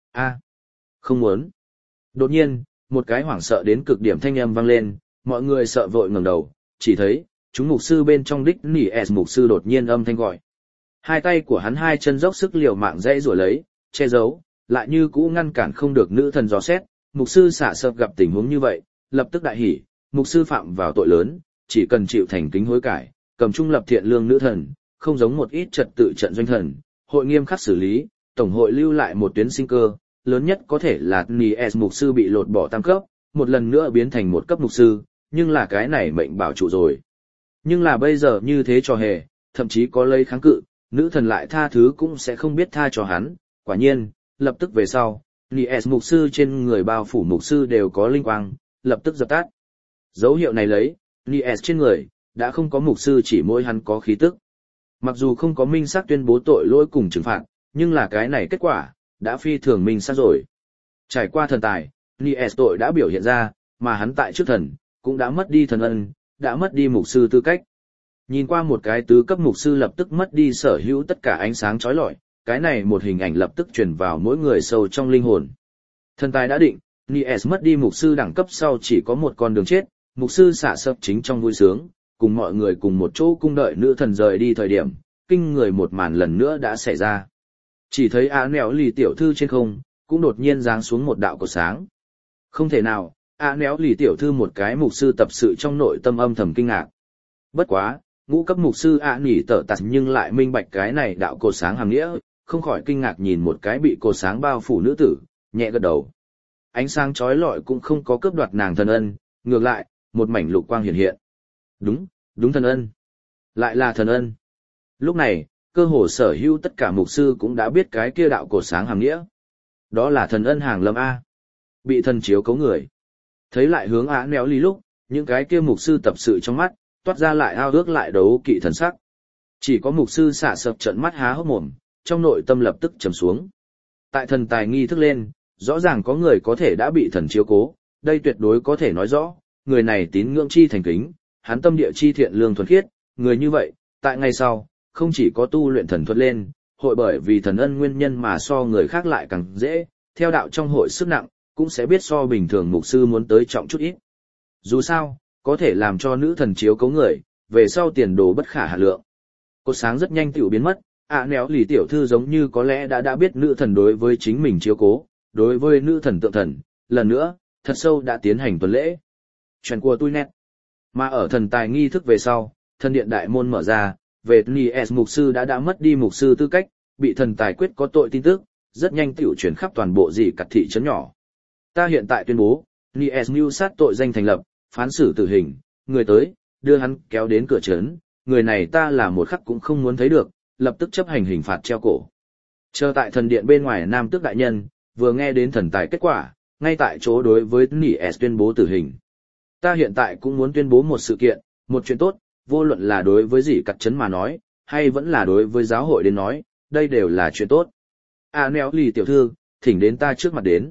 Không muốn. Đột nhiên, một cái hoảng sợ đến cực điểm thanh âm vang lên, mọi người sợ vội ngẩng đầu, chỉ thấy, chúng mục sư bên trong đích Nies mục sư đột nhiên âm thanh gọi. Hai tay của hắn hai chân dốc sức liều mạng dãy rủa lấy, che giấu, lại như cũ ngăn cản không được nữ thần dò xét, mục sư xả sợp gặp tình huống như vậy, lập tức đại hỉ, mục sư phạm vào tội lớn, chỉ cần chịu thành kính hối cải, cầm trung lập thiện lương nữ thần, không giống một ít trật tự trận doanh thần, hội nghiêm khắc xử lý, tổng hội lưu lại một tuyến sinh cơ, lớn nhất có thể là Nies mục sư bị lột bỏ tam cấp, một lần nữa biến thành một cấp mục sư, nhưng là cái này mệnh bảo trụ rồi. Nhưng là bây giờ như thế trò hề, thậm chí có lấy kháng cự, nữ thần lại tha thứ cũng sẽ không biết tha cho hắn, quả nhiên, lập tức về sau, Nies mục sư trên người bao phủ mục sư đều có linh quang, lập tức dập tắt. Dấu hiệu này lấy, Nies trên người, đã không có mục sư chỉ mỗi hắn có khí tức. Mặc dù không có minh xác tuyên bố tội lỗi cùng trừng phạt, nhưng là cái này kết quả, đã phi thường minh xác rồi. Trải qua thần tài, Nies tội đã biểu hiện ra, mà hắn tại trước thần, cũng đã mất đi thần ân, đã mất đi mục sư tư cách. Nhìn qua một cái tứ cấp mục sư lập tức mất đi sở hữu tất cả ánh sáng chói lọi, cái này một hình ảnh lập tức truyền vào mỗi người sâu trong linh hồn. Thần tài đã định, Nies mất đi mục sư đẳng cấp sau chỉ có một con đường chết, mục sư xả sập chính trong vui sướng, cùng mọi người cùng một chỗ cung đợi nữ thần rời đi thời điểm, kinh người một màn lần nữa đã xảy ra. Chỉ thấy Néo lì tiểu thư trên không, cũng đột nhiên giáng xuống một đạo cột sáng. Không thể nào, Néo lì tiểu thư một cái mục sư tập sự trong nội tâm âm thầm kinh ngạc. Bất quá, ngũ cấp mục sư Nỉ Tở Tạt nhưng lại minh bạch cái này đạo cột sáng hàm nghĩa, không khỏi kinh ngạc nhìn một cái bị cột sáng bao phủ nữ tử, nhẹ gật đầu. ánh sáng chói lọi cũng không có cướp đoạt nàng thần ân, ngược lại, một mảnh lục quang hiện hiện. Đúng, đúng thần ân. Lại là thần ân. Lúc này, cơ hồ sở hữu tất cả mục sư cũng đã biết cái kia đạo cột sáng hàm nghĩa. Đó là thần ân hàng lâm A. Bị thần chiếu cấu người. Thấy lại hướng Á Néo Ly lúc, những cái kia mục sư tập sự trong mắt, toát ra lại ao ước lại đấu kỵ thần sắc. Chỉ có mục sư xạ sập trận mắt há hốc mồm, trong nội tâm lập tức trầm xuống. Tại thần tài nghi thức lên, rõ ràng có người có thể đã bị thần chiếu cố, đây tuyệt đối có thể nói rõ, người này tín ngưỡng chi thành kính, hắn tâm địa chi thiện lương thuần khiết, người như vậy, tại ngày sau, không chỉ có tu luyện thần thuật lên, hội bởi vì thần ân nguyên nhân mà so người khác lại càng dễ, theo đạo trong hội sức nặng, cũng sẽ biết so bình thường mục sư muốn tới trọng chút ít. Dù sao, có thể làm cho nữ thần chiếu cấu người, về sau tiền đồ bất khả hạn lượng. Cột sáng rất nhanh tiểu biến mất, Néo Lì tiểu thư giống như có lẽ đã biết nữ thần đối với chính mình chiếu cố, đối với nữ thần tượng thần, lần nữa, thật sâu đã tiến hành tuần lễ. Chuyện của tôi nét. Mà ở thần tài nghi thức về sau, thần điện đại môn mở ra, về Nies mục sư đã mất đi mục sư tư cách, bị thần tài quyết có tội tin tức, rất nhanh tiểu chuyển khắp toàn bộ dị cặt thị trấn nhỏ. Ta hiện tại tuyên bố, Nies mưu sát tội danh thành lập, phán xử tử hình, người tới, đưa hắn kéo đến cửa trấn, người này ta là một khắc cũng không muốn thấy được, lập tức chấp hành hình phạt treo cổ. Chờ tại thần điện bên ngoài Nam Tước đại nhân, vừa nghe đến thần tài kết quả, ngay tại chỗ đối với Nies tuyên bố tử hình. Ta hiện tại cũng muốn tuyên bố một sự kiện, một chuyện tốt, vô luận là đối với dị cặt trấn mà nói, hay vẫn là đối với giáo hội đến nói, đây đều là chuyện tốt. Néo Lì tiểu thư, thỉnh đến ta trước mặt đến.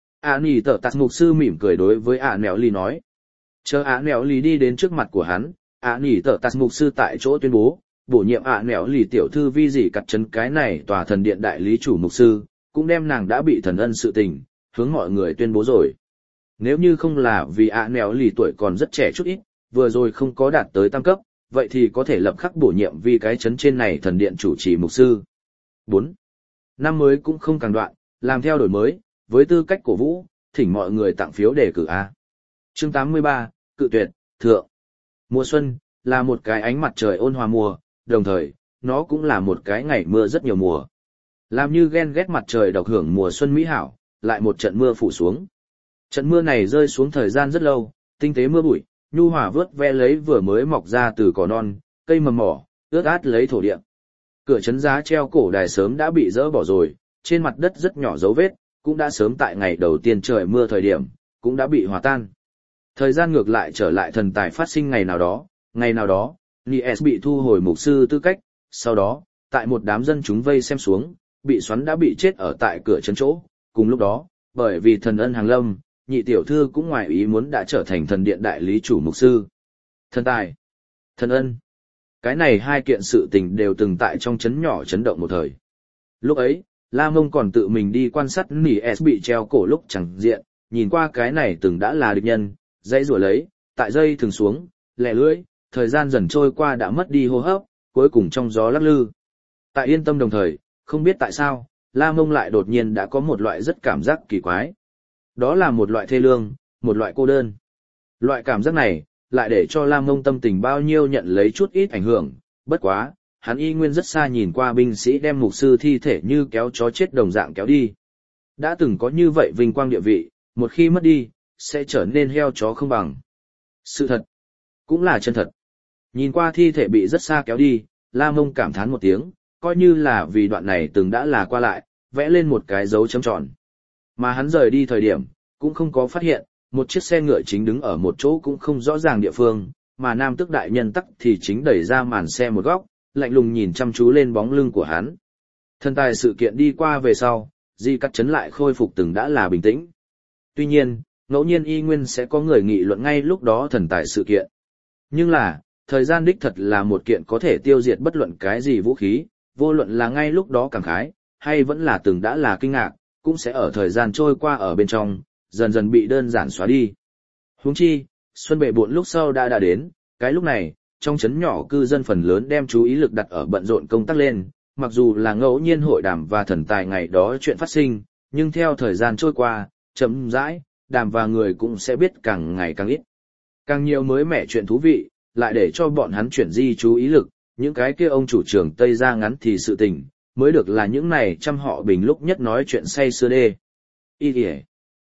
Nì tờ tạt mục sư mỉm cười đối với Néo Lì nói. Chờ Néo Lì đi đến trước mặt của hắn, Nì tờ tạt mục sư tại chỗ tuyên bố, bổ nhiệm Néo Lì tiểu thư vi dị cặt trấn cái này tòa thần điện đại lý chủ mục sư, cũng đem nàng đã bị thần ân sự tình, hướng mọi người tuyên bố rồi. Nếu như không là vì Néo Lì tuổi còn rất trẻ chút ít, vừa rồi không có đạt tới tam cấp, vậy thì có thể lập khắc bổ nhiệm vì cái trấn trên này thần điện chủ trì mục sư. 4. Năm mới cũng không càng đoạn, làm theo đổi mới, với tư cách cổ vũ, thỉnh mọi người tặng phiếu đề cử A. Chương 83, cự tuyệt, thượng. Mùa xuân, là một cái ánh mặt trời ôn hòa mùa, đồng thời, nó cũng là một cái ngày mưa rất nhiều mùa. Làm như ghen ghét mặt trời độc hưởng mùa xuân mỹ hảo, lại một trận mưa phủ xuống. Trận mưa này rơi xuống thời gian rất lâu, tinh tế mưa bụi, nhu hòa vớt ve lấy vừa mới mọc ra từ cỏ non, cây mầm mỏ, ướt át lấy thổ địa. Cửa trấn giá treo cổ đài sớm đã bị dỡ bỏ rồi, trên mặt đất rất nhỏ dấu vết, cũng đã sớm tại ngày đầu tiên trời mưa thời điểm, cũng đã bị hòa tan. Thời gian ngược lại trở lại thần tài phát sinh ngày nào đó, Nies bị thu hồi mục sư tư cách, sau đó, tại một đám dân chúng vây xem xuống, bị xoắn đã bị chết ở tại cửa trấn chỗ, cùng lúc đó, bởi vì thần ân hàng lâm, nhị tiểu thư cũng ngoài ý muốn đã trở thành thần điện đại lý chủ mục sư. Thần tài, thần ân, cái này hai kiện sự tình đều từng tại trong trấn nhỏ chấn động một thời. Lúc ấy, La Mông còn tự mình đi quan sát Nies bị treo cổ lúc chẳng diện, nhìn qua cái này từng đã là địch nhân, dây rủa lấy, tại dây thường xuống, lẻ lưỡi, thời gian dần trôi qua đã mất đi hô hấp, cuối cùng trong gió lắc lư. Tại yên tâm đồng thời, không biết tại sao, La Mông lại đột nhiên đã có một loại rất cảm giác kỳ quái. Đó là một loại thê lương, một loại cô đơn. Loại cảm giác này, lại để cho La Mông tâm tình bao nhiêu nhận lấy chút ít ảnh hưởng, bất quá, hắn y nguyên rất xa nhìn qua binh sĩ đem mục sư thi thể như kéo chó chết đồng dạng kéo đi. Đã từng có như vậy vinh quang địa vị, một khi mất đi, sẽ trở nên heo chó không bằng. Sự thật, cũng là chân thật. Nhìn qua thi thể bị rất xa kéo đi, La Mông cảm thán một tiếng, coi như là vì đoạn này từng đã là qua lại, vẽ lên một cái dấu chấm tròn. Mà hắn rời đi thời điểm, cũng không có phát hiện, một chiếc xe ngựa chính đứng ở một chỗ cũng không rõ ràng địa phương, mà Nam Tước đại nhân tắc thì chính đẩy ra màn xe một góc, lạnh lùng nhìn chăm chú lên bóng lưng của hắn. Thần tài sự kiện đi qua về sau, di cắt chấn lại khôi phục từng đã là bình tĩnh. Tuy nhiên, ngẫu nhiên y nguyên sẽ có người nghị luận ngay lúc đó thần tài sự kiện. Nhưng là, thời gian đích thật là một kiện có thể tiêu diệt bất luận cái gì vũ khí, vô luận là ngay lúc đó cảm khái, hay vẫn là từng đã là kinh ngạc, cũng sẽ ở thời gian trôi qua ở bên trong, dần dần bị đơn giản xóa đi. Huống chi, xuân bệ bộn lúc sau đã đến, cái lúc này, trong trấn nhỏ cư dân phần lớn đem chú ý lực đặt ở bận rộn công tác lên, mặc dù là ngẫu nhiên hội đàm và thần tài ngày đó chuyện phát sinh, nhưng theo thời gian trôi qua, chậm rãi, đàm và người cũng sẽ biết càng ngày càng ít. Càng nhiều mới mẻ chuyện thú vị, lại để cho bọn hắn chuyển di chú ý lực, những cái kia ông chủ trưởng Tây ra ngắn thì sự tình, mới được là những này trăm họ bình lúc nhất nói chuyện say sưa đê. Ý kìa.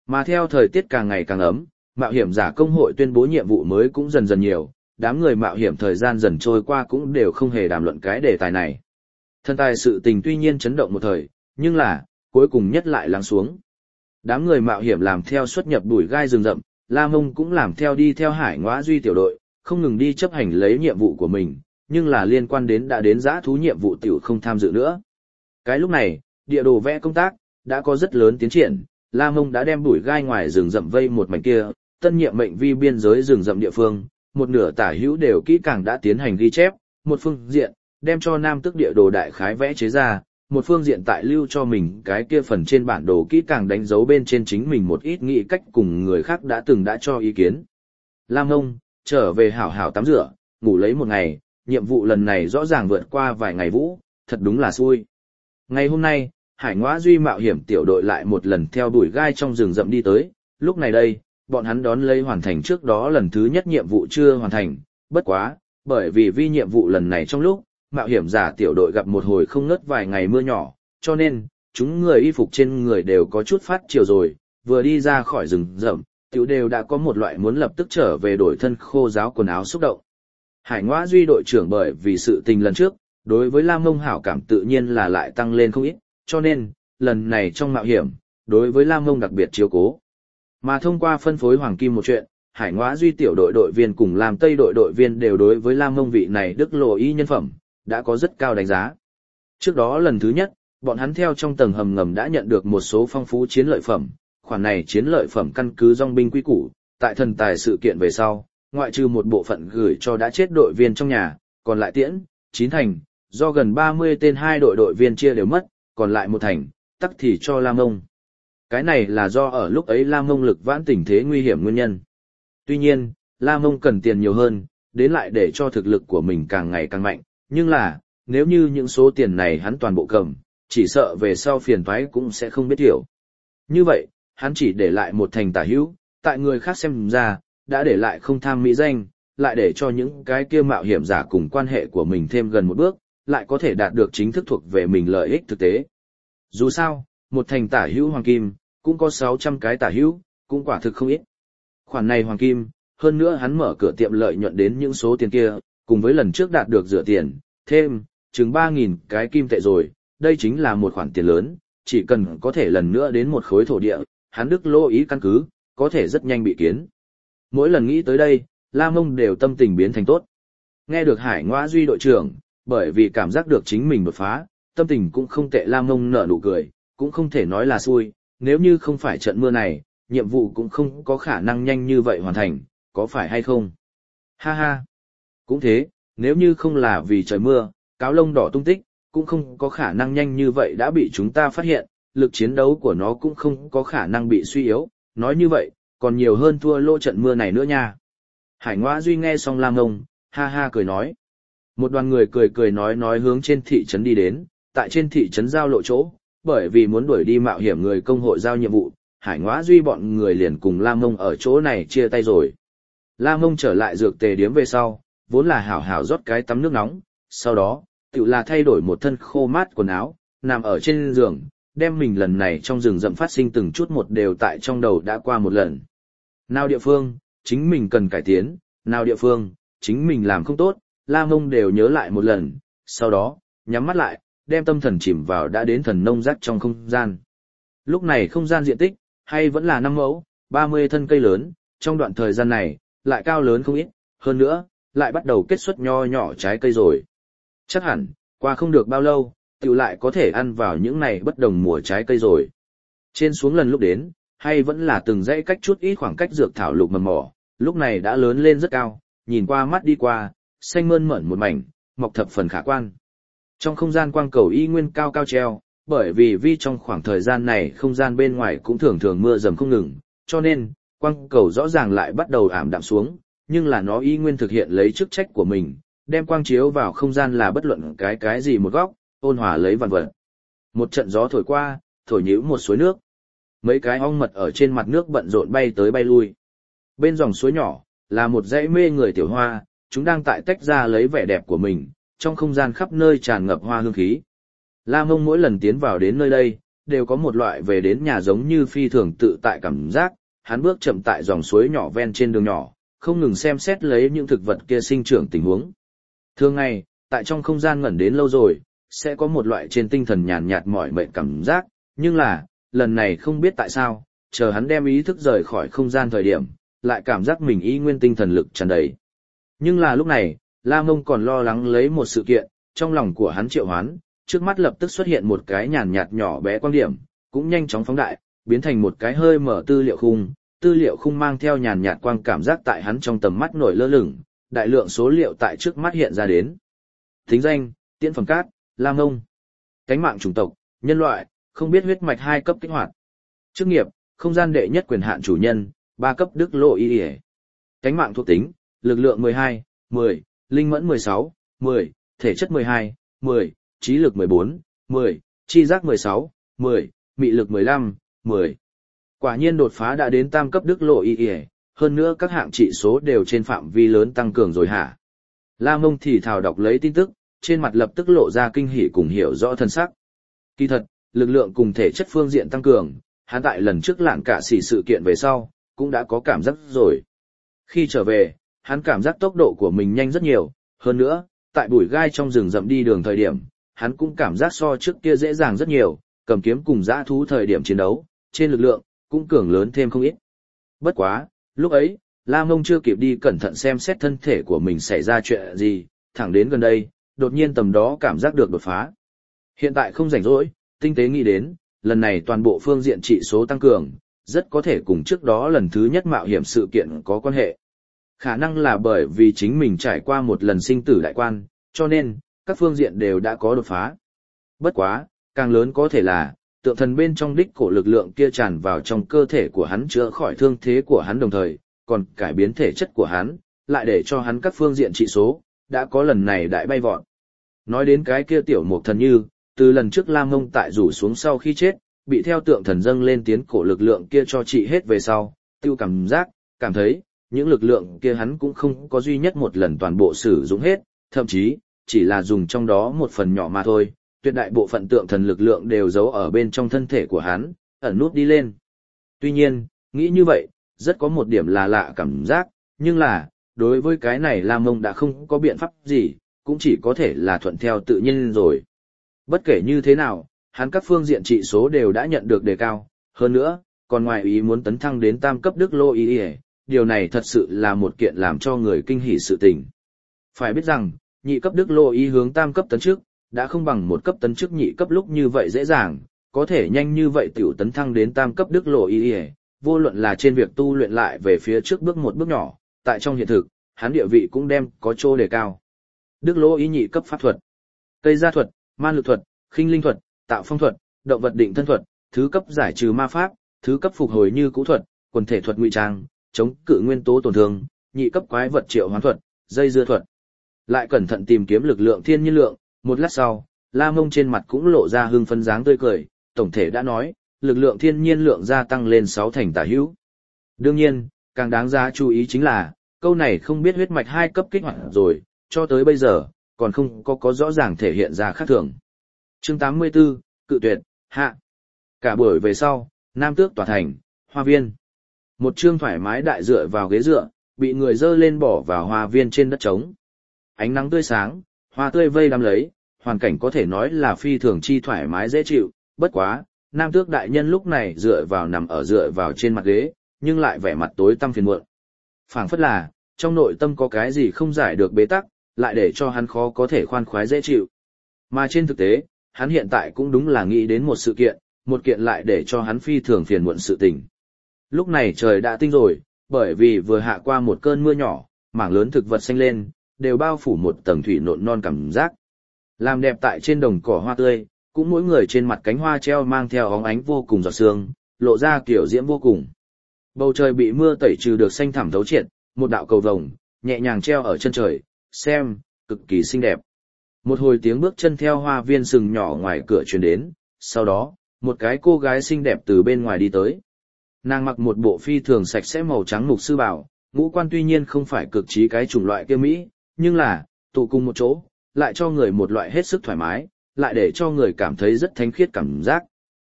Mà theo thời tiết càng ngày càng ấm, mạo hiểm giả công hội tuyên bố nhiệm vụ mới cũng dần dần nhiều, đám người mạo hiểm thời gian dần trôi qua cũng đều không hề đàm luận cái đề tài này. Thần tài sự tình tuy nhiên chấn động một thời, nhưng là, cuối cùng nhất lại lắng xuống. Đám người mạo hiểm làm theo xuất nhập bụi gai rừng rậm, La Mông cũng làm theo đi theo Hải Ngõa Duy tiểu đội, không ngừng đi chấp hành lấy nhiệm vụ của mình, nhưng là liên quan đến đã đến dã thú nhiệm vụ tiểu không tham dự nữa. Cái lúc này, địa đồ vẽ công tác đã có rất lớn tiến triển, La Mông đã đem bụi gai ngoài rừng rậm vây một mảnh kia, tân nhiệm mệnh vi biên giới rừng rậm địa phương, một nửa tả hữu đều kỹ càng đã tiến hành ghi chép, một phương diện đem cho Nam Tước địa đồ đại khái vẽ chế ra, một phương diện tại lưu cho mình cái kia phần trên bản đồ kỹ càng đánh dấu bên trên chính mình một ít nghĩ cách cùng người khác đã cho ý kiến. Lam Ngông, trở về hảo hảo tắm rửa, ngủ lấy một ngày, nhiệm vụ lần này rõ ràng vượt qua vài ngày vũ, thật đúng là xui. Ngày hôm nay, Hải Ngõa Duy mạo hiểm tiểu đội lại một lần theo đuổi gai trong rừng rậm đi tới, lúc này đây, bọn hắn đón lấy hoàn thành trước đó lần thứ nhất nhiệm vụ chưa hoàn thành, bất quá, bởi vì nhiệm vụ lần này trong lúc, mạo hiểm giả tiểu đội gặp một hồi không ngớt vài ngày mưa nhỏ, cho nên, chúng người y phục trên người đều có chút phát chiều rồi, vừa đi ra khỏi rừng rậm, tiểu đều đã có một loại muốn lập tức trở về đổi thân khô ráo quần áo xúc động. Hải Ngõa Duy đội trưởng bởi vì sự tình lần trước, đối với Lam Mông hảo cảm tự nhiên là lại tăng lên không ít, cho nên, lần này trong mạo hiểm, đối với Lam Mông đặc biệt chiếu cố. Mà thông qua phân phối Hoàng Kim một chuyện, Hải Ngõa Duy tiểu đội đội viên cùng Lam Tây đội đội viên đều đối với Lam Mông vị này đức lộ y nhân phẩm, đã có rất cao đánh giá. Trước đó lần thứ nhất, bọn hắn theo trong tầng hầm ngầm đã nhận được một số phong phú chiến lợi phẩm, khoản này chiến lợi phẩm căn cứ dòng binh quy củ, tại thần tài sự kiện về sau, ngoại trừ một bộ phận gửi cho đã chết đội viên trong nhà, còn lại tiễn, 9 thành, do gần 30 tên hai đội đội viên chia đều mất, còn lại một thành, tắc thì cho Lam Mông. Cái này là do ở lúc ấy Lam Mông lực vãn tình thế nguy hiểm nguyên nhân. Tuy nhiên, Lam Mông cần tiền nhiều hơn, đến lại để cho thực lực của mình càng ngày càng mạnh, nhưng là, nếu như những số tiền này hắn toàn bộ cầm, chỉ sợ về sau phiền toái cũng sẽ không biết hiểu. Như vậy, hắn chỉ để lại một thành tả hữu, tại người khác xem ra, đã để lại không tham mỹ danh, lại để cho những cái kia mạo hiểm giả cùng quan hệ của mình thêm gần một bước, lại có thể đạt được chính thức thuộc về mình lợi ích thực tế. Dù sao, một thành tả hữu hoàng kim, cũng có 600 cái tả hữu, cũng quả thực không ít. Khoản này hoàng kim, hơn nữa hắn mở cửa tiệm lợi nhuận đến những số tiền kia, cùng với lần trước đạt được rửa tiền, thêm, chừng 3.000 cái kim tệ rồi, đây chính là một khoản tiền lớn, chỉ cần có thể lần nữa đến một khối thổ địa, hắn đức lô ý căn cứ, có thể rất nhanh bị kiến. Mỗi lần nghĩ tới đây, La Mông đều tâm tình biến thành tốt. Nghe được Hải Ngõa Duy đội trưởng, bởi vì cảm giác được chính mình đột phá, tâm tình cũng không tệ, La Mông nở nụ cười, cũng không thể nói là xui, nếu như không phải trận mưa này, nhiệm vụ cũng không có khả năng nhanh như vậy hoàn thành, có phải hay không? Ha ha! Cũng thế, nếu như không là vì trời mưa, cáo lông đỏ tung tích, cũng không có khả năng nhanh như vậy đã bị chúng ta phát hiện, lực chiến đấu của nó cũng không có khả năng bị suy yếu, nói như vậy, còn nhiều hơn thua lô trận mưa này nữa nha. Hải Ngõa Duy nghe xong Lam Ngông, ha ha cười nói. Một đoàn người cười nói hướng trên thị trấn đi đến, tại trên thị trấn giao lộ chỗ, bởi vì muốn đuổi đi mạo hiểm người công hội giao nhiệm vụ, Hải Ngõa Duy bọn người liền cùng Lam Ngông ở chỗ này chia tay rồi. Lam Ngông trở lại dược tề điếm về sau, vốn là hảo hảo rót cái tắm nước nóng, sau đó, tự là thay đổi một thân khô mát quần áo, nằm ở trên giường, đem mình lần này trong rừng rậm phát sinh từng chút một đều tại trong đầu đã qua một lần. Nào địa phương, chính mình cần cải tiến, nào địa phương, chính mình làm không tốt, Lam Ngông đều nhớ lại một lần, sau đó, nhắm mắt lại, đem tâm thần chìm vào đã đến thần nông giác trong không gian. Lúc này không gian diện tích, hay vẫn là 5 mẫu, 30 thân cây lớn, trong đoạn thời gian này, lại cao lớn không ít, hơn nữa, lại bắt đầu kết xuất nho nhỏ trái cây rồi. Chắc hẳn, qua không được bao lâu, tiểu lại có thể ăn vào những này bất đồng mùa trái cây rồi. Trên xuống lần lúc đến, hay vẫn là từng dãy cách chút ít khoảng cách dược thảo lục mầm mỏ, lúc này đã lớn lên rất cao, nhìn qua mắt đi qua, xanh mơn mởn một mảnh, mọc thập phần khả quan. Trong không gian quang cầu y nguyên cao cao treo, bởi vì trong khoảng thời gian này không gian bên ngoài cũng thường thường mưa dầm không ngừng, cho nên, quang cầu rõ ràng lại bắt đầu ảm đạm xuống, nhưng là nó y nguyên thực hiện lấy chức trách của mình, đem quang chiếu vào không gian là bất luận cái gì một góc, ôn hòa lấy vạn vật. Một trận gió thổi qua, thổi nhíu một suối nước. Mấy cái ong mật ở trên mặt nước bận rộn bay tới bay lui. Bên dòng suối nhỏ, là một dãy mê người tiểu hoa, chúng đang tại tách ra lấy vẻ đẹp của mình, trong không gian khắp nơi tràn ngập hoa hương khí. La Mông mỗi lần tiến vào đến nơi đây, đều có một loại về đến nhà giống như phi thường tự tại cảm giác, hắn bước chậm tại dòng suối nhỏ ven trên đường nhỏ, không ngừng xem xét lấy những thực vật kia sinh trưởng tình huống. Thường ngày, tại trong không gian ngẩn đến lâu rồi, sẽ có một loại trên tinh thần nhàn nhạt mỏi mệt cảm giác, nhưng là, lần này không biết tại sao, chờ hắn đem ý thức rời khỏi không gian thời điểm, lại cảm giác mình y nguyên tinh thần lực tràn đầy. Nhưng là lúc này, La Mông còn lo lắng lấy một sự kiện, trong lòng của hắn triệu hoán, trước mắt lập tức xuất hiện một cái nhàn nhạt nhỏ bé quang điểm, cũng nhanh chóng phóng đại, biến thành một cái hơi mở tư liệu khung mang theo nhàn nhạt quang cảm giác tại hắn trong tầm mắt nổi lơ lửng, đại lượng số liệu tại trước mắt hiện ra đến. Thính danh, Tiễn Phẩm Cát, La Mông. Cánh mạng chủng tộc, nhân loại, không biết huyết mạch 2 cấp kích hoạt. Chức nghiệp, không gian đệ nhất quyền hạn chủ nhân, 3 cấp đức lộ y. Cánh mạng thuộc tính, lực lượng 12, 10, linh mẫn 16, 10, thể chất 12, 10, trí lực 14, 10, chi giác 16, 10, mị lực 15, 10. Quả nhiên đột phá đã đến tam cấp đức lộ y, hơn nữa các hạng trị số đều trên phạm vi lớn tăng cường rồi hả? La Mông thì thào đọc lấy tin tức, trên mặt lập tức lộ ra kinh hỉ cùng hiểu rõ thân sắc. Kỳ thật, lực lượng cùng thể chất phương diện tăng cường, hắn tại lần trước lạn cả xỉ sự kiện về sau, cũng đã có cảm giác rồi. Khi trở về, hắn cảm giác tốc độ của mình nhanh rất nhiều, hơn nữa, tại bụi gai trong rừng rậm đi đường thời điểm, hắn cũng cảm giác so trước kia dễ dàng rất nhiều, cầm kiếm cùng dã thú thời điểm chiến đấu, trên lực lượng, cũng cường lớn thêm không ít. Bất quá, lúc ấy, La Mông chưa kịp đi cẩn thận xem xét thân thể của mình xảy ra chuyện gì, thẳng đến gần đây, đột nhiên tầm đó cảm giác được đột phá. Hiện tại không rảnh rỗi, tinh tế nghĩ đến, lần này toàn bộ phương diện trị số tăng cường, rất có thể cùng trước đó lần thứ nhất mạo hiểm sự kiện có quan hệ. Khả năng là bởi vì chính mình trải qua một lần sinh tử đại quan, cho nên, các phương diện đều đã có đột phá. Bất quá, càng lớn có thể là, tượng thần bên trong đích cổ lực lượng kia tràn vào trong cơ thể của hắn chữa khỏi thương thế của hắn đồng thời, còn cải biến thể chất của hắn, lại để cho hắn các phương diện trị số, đã có lần này đại bay vọt. Nói đến cái kia tiểu mục thần như, từ lần trước La Mông tại rủ xuống sau khi chết, bị theo tượng thần dâng lên tiến cổ lực lượng kia cho trị hết về sau, tiêu cảm thấy, những lực lượng kia hắn cũng không có duy nhất một lần toàn bộ sử dụng hết, thậm chí, chỉ là dùng trong đó một phần nhỏ mà thôi, tuyệt đại bộ phận tượng thần lực lượng đều giấu ở bên trong thân thể của hắn, ẩn nút đi lên. Tuy nhiên, nghĩ như vậy, rất có một điểm là lạ cảm giác, nhưng là, đối với cái này La Mông đã không có biện pháp gì, cũng chỉ có thể là thuận theo tự nhiên rồi. Bất kể như thế nào, hắn các phương diện trị số đều đã nhận được đề cao, hơn nữa, còn ngoài ý muốn tấn thăng đến tam cấp đức lô y, điều này thật sự là một kiện làm cho người kinh hỉ sự tình. Phải biết rằng, nhị cấp đức lô y hướng tam cấp tấn trước, đã không bằng một cấp tấn trước nhị cấp lúc như vậy dễ dàng, có thể nhanh như vậy tiểu tấn thăng đến tam cấp đức lô y, vô luận là trên việc tu luyện lại về phía trước bước một bước nhỏ, tại trong hiện thực, hắn địa vị cũng đem có chỗ đề cao. Đức lô y nhị cấp pháp thuật, cây gia thuật, man lực thuật, khinh linh thuật, tạo phong thuật, động vật định thân thuật, thứ cấp giải trừ ma pháp, thứ cấp phục hồi như cũ thuật, quần thể thuật ngụy trang, chống cự nguyên tố tổn thương, nhị cấp quái vật triệu hoán thuật, dây dưa thuật. Lại cẩn thận tìm kiếm lực lượng thiên nhiên lượng, một lát sau, La Mông trên mặt cũng lộ ra hưng phấn dáng tươi cười, tổng thể đã nói, lực lượng thiên nhiên lượng gia tăng lên 6 thành tả hữu. Đương nhiên, càng đáng giá chú ý chính là, câu này không biết huyết mạch 2 cấp kích hoạt rồi, cho tới bây giờ, còn không có rõ ràng thể hiện ra khác thường. Chương 84, cự tuyệt, hạ. Cả buổi về sau, Nam Tước tòa thành, hoa viên. Một chương thoải mái đại dựa vào ghế dựa, bị người dơ lên bỏ vào hoa viên trên đất trống. Ánh nắng tươi sáng, hoa tươi vây đắm lấy, hoàn cảnh có thể nói là phi thường chi thoải mái dễ chịu, bất quá, Nam Tước đại nhân lúc này nằm dựa vào trên mặt ghế, nhưng lại vẻ mặt tối tăm phiền muộn. Phảng phất là, trong nội tâm có cái gì không giải được bế tắc, lại để cho hắn khó có thể khoan khoái dễ chịu. Mà trên thực tế, hắn hiện tại cũng đúng là nghĩ đến một kiện lại để cho hắn phi thường phiền muộn sự tình. Lúc này trời đã tinh rồi, bởi vì vừa hạ qua một cơn mưa nhỏ, mảng lớn thực vật xanh lên, đều bao phủ một tầng thủy nộn non cảm giác. Làm đẹp tại trên đồng cỏ hoa tươi, cũng mỗi người trên mặt cánh hoa treo mang theo óng ánh vô cùng giọt sương, lộ ra kiểu diễm vô cùng. Bầu trời bị mưa tẩy trừ được xanh thẳm thấu triệt, một đạo cầu vồng, nhẹ nhàng treo ở chân trời, xem, cực kỳ xinh đẹp. Một hồi tiếng bước chân theo hoa viên sừng nhỏ ngoài cửa truyền đến, sau đó, một cái cô gái xinh đẹp từ bên ngoài đi tới. Nàng mặc một bộ phi thường sạch sẽ màu trắng mục sư bào, ngũ quan tuy nhiên không phải cực trí cái chủng loại kia Mỹ, nhưng là, tụ cùng một chỗ, lại cho người một loại hết sức thoải mái, lại để cho người cảm thấy rất thánh khiết cảm giác.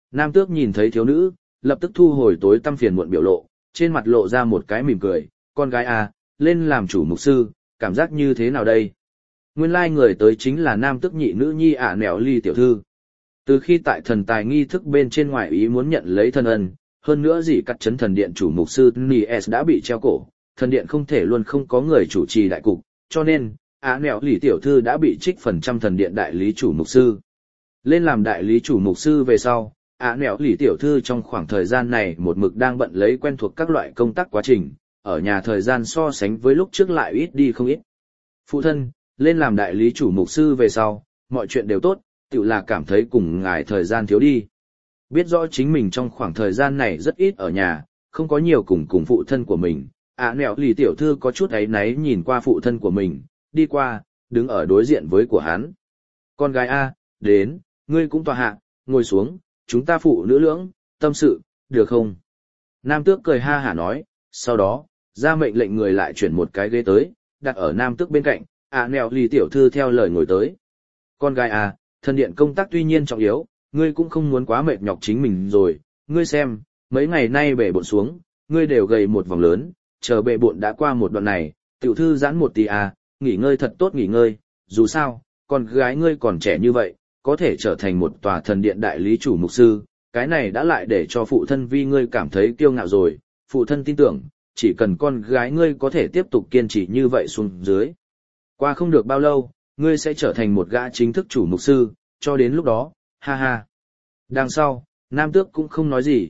Nam tước nhìn thấy thiếu nữ, lập tức thu hồi tối tăm phiền muộn biểu lộ, trên mặt lộ ra một cái mỉm cười, con gái à, lên làm chủ mục sư, cảm giác như thế nào đây? Nguyên lai người tới chính là nam tước nhị nữ nhi nẻo ly tiểu thư. Từ khi tại thần tài nghi thức bên trên ngoại ý muốn nhận lấy thân ân, hơn nữa gì cắt chấn thần điện chủ mục sư Nies đã bị treo cổ, thần điện không thể luôn không có người chủ trì đại cục, cho nên, nẻo ly tiểu thư đã bị trích phần trăm thần điện đại lý chủ mục sư. Lên làm đại lý chủ mục sư về sau, nẻo ly tiểu thư trong khoảng thời gian này một mực đang bận lấy quen thuộc các loại công tác quá trình, ở nhà thời gian so sánh với lúc trước lại ít đi không ít. Phụ thân, lên làm đại lý chủ mục sư về sau, mọi chuyện đều tốt, tự là cảm thấy cùng ngài thời gian thiếu đi. Biết rõ chính mình trong khoảng thời gian này rất ít ở nhà, không có nhiều cùng phụ thân của mình. Nẻo lì tiểu thư có chút áy náy nhìn qua phụ thân của mình, đi qua, đứng ở đối diện với của hắn. Con gái A, đến, ngươi cũng tòa hạ, ngồi xuống, chúng ta phụ nữ lưỡng, tâm sự, được không? Nam tước cười ha hả nói, sau đó, ra mệnh lệnh người lại chuyển một cái ghế tới, đặt ở nam tước bên cạnh, nẻo lì tiểu thư theo lời ngồi tới. Con gái à, thần điện công tác tuy nhiên trọng yếu, ngươi cũng không muốn quá mệt nhọc chính mình rồi, ngươi xem, mấy ngày nay bể bộn xuống, ngươi đều gầy một vòng lớn, chờ bể bộn đã qua một đoạn này, tiểu thư giãn một tí à, nghỉ ngơi thật tốt nghỉ ngơi, dù sao, con gái ngươi còn trẻ như vậy, có thể trở thành một tòa thần điện đại lý chủ mục sư, cái này đã lại để cho phụ thân vi ngươi cảm thấy kiêu ngạo rồi, phụ thân tin tưởng, chỉ cần con gái ngươi có thể tiếp tục kiên trì như vậy xuống dưới. Qua không được bao lâu, ngươi sẽ trở thành một gã chính thức chủ mục sư, cho đến lúc đó, ha ha. Đằng sau, nam tước cũng không nói gì,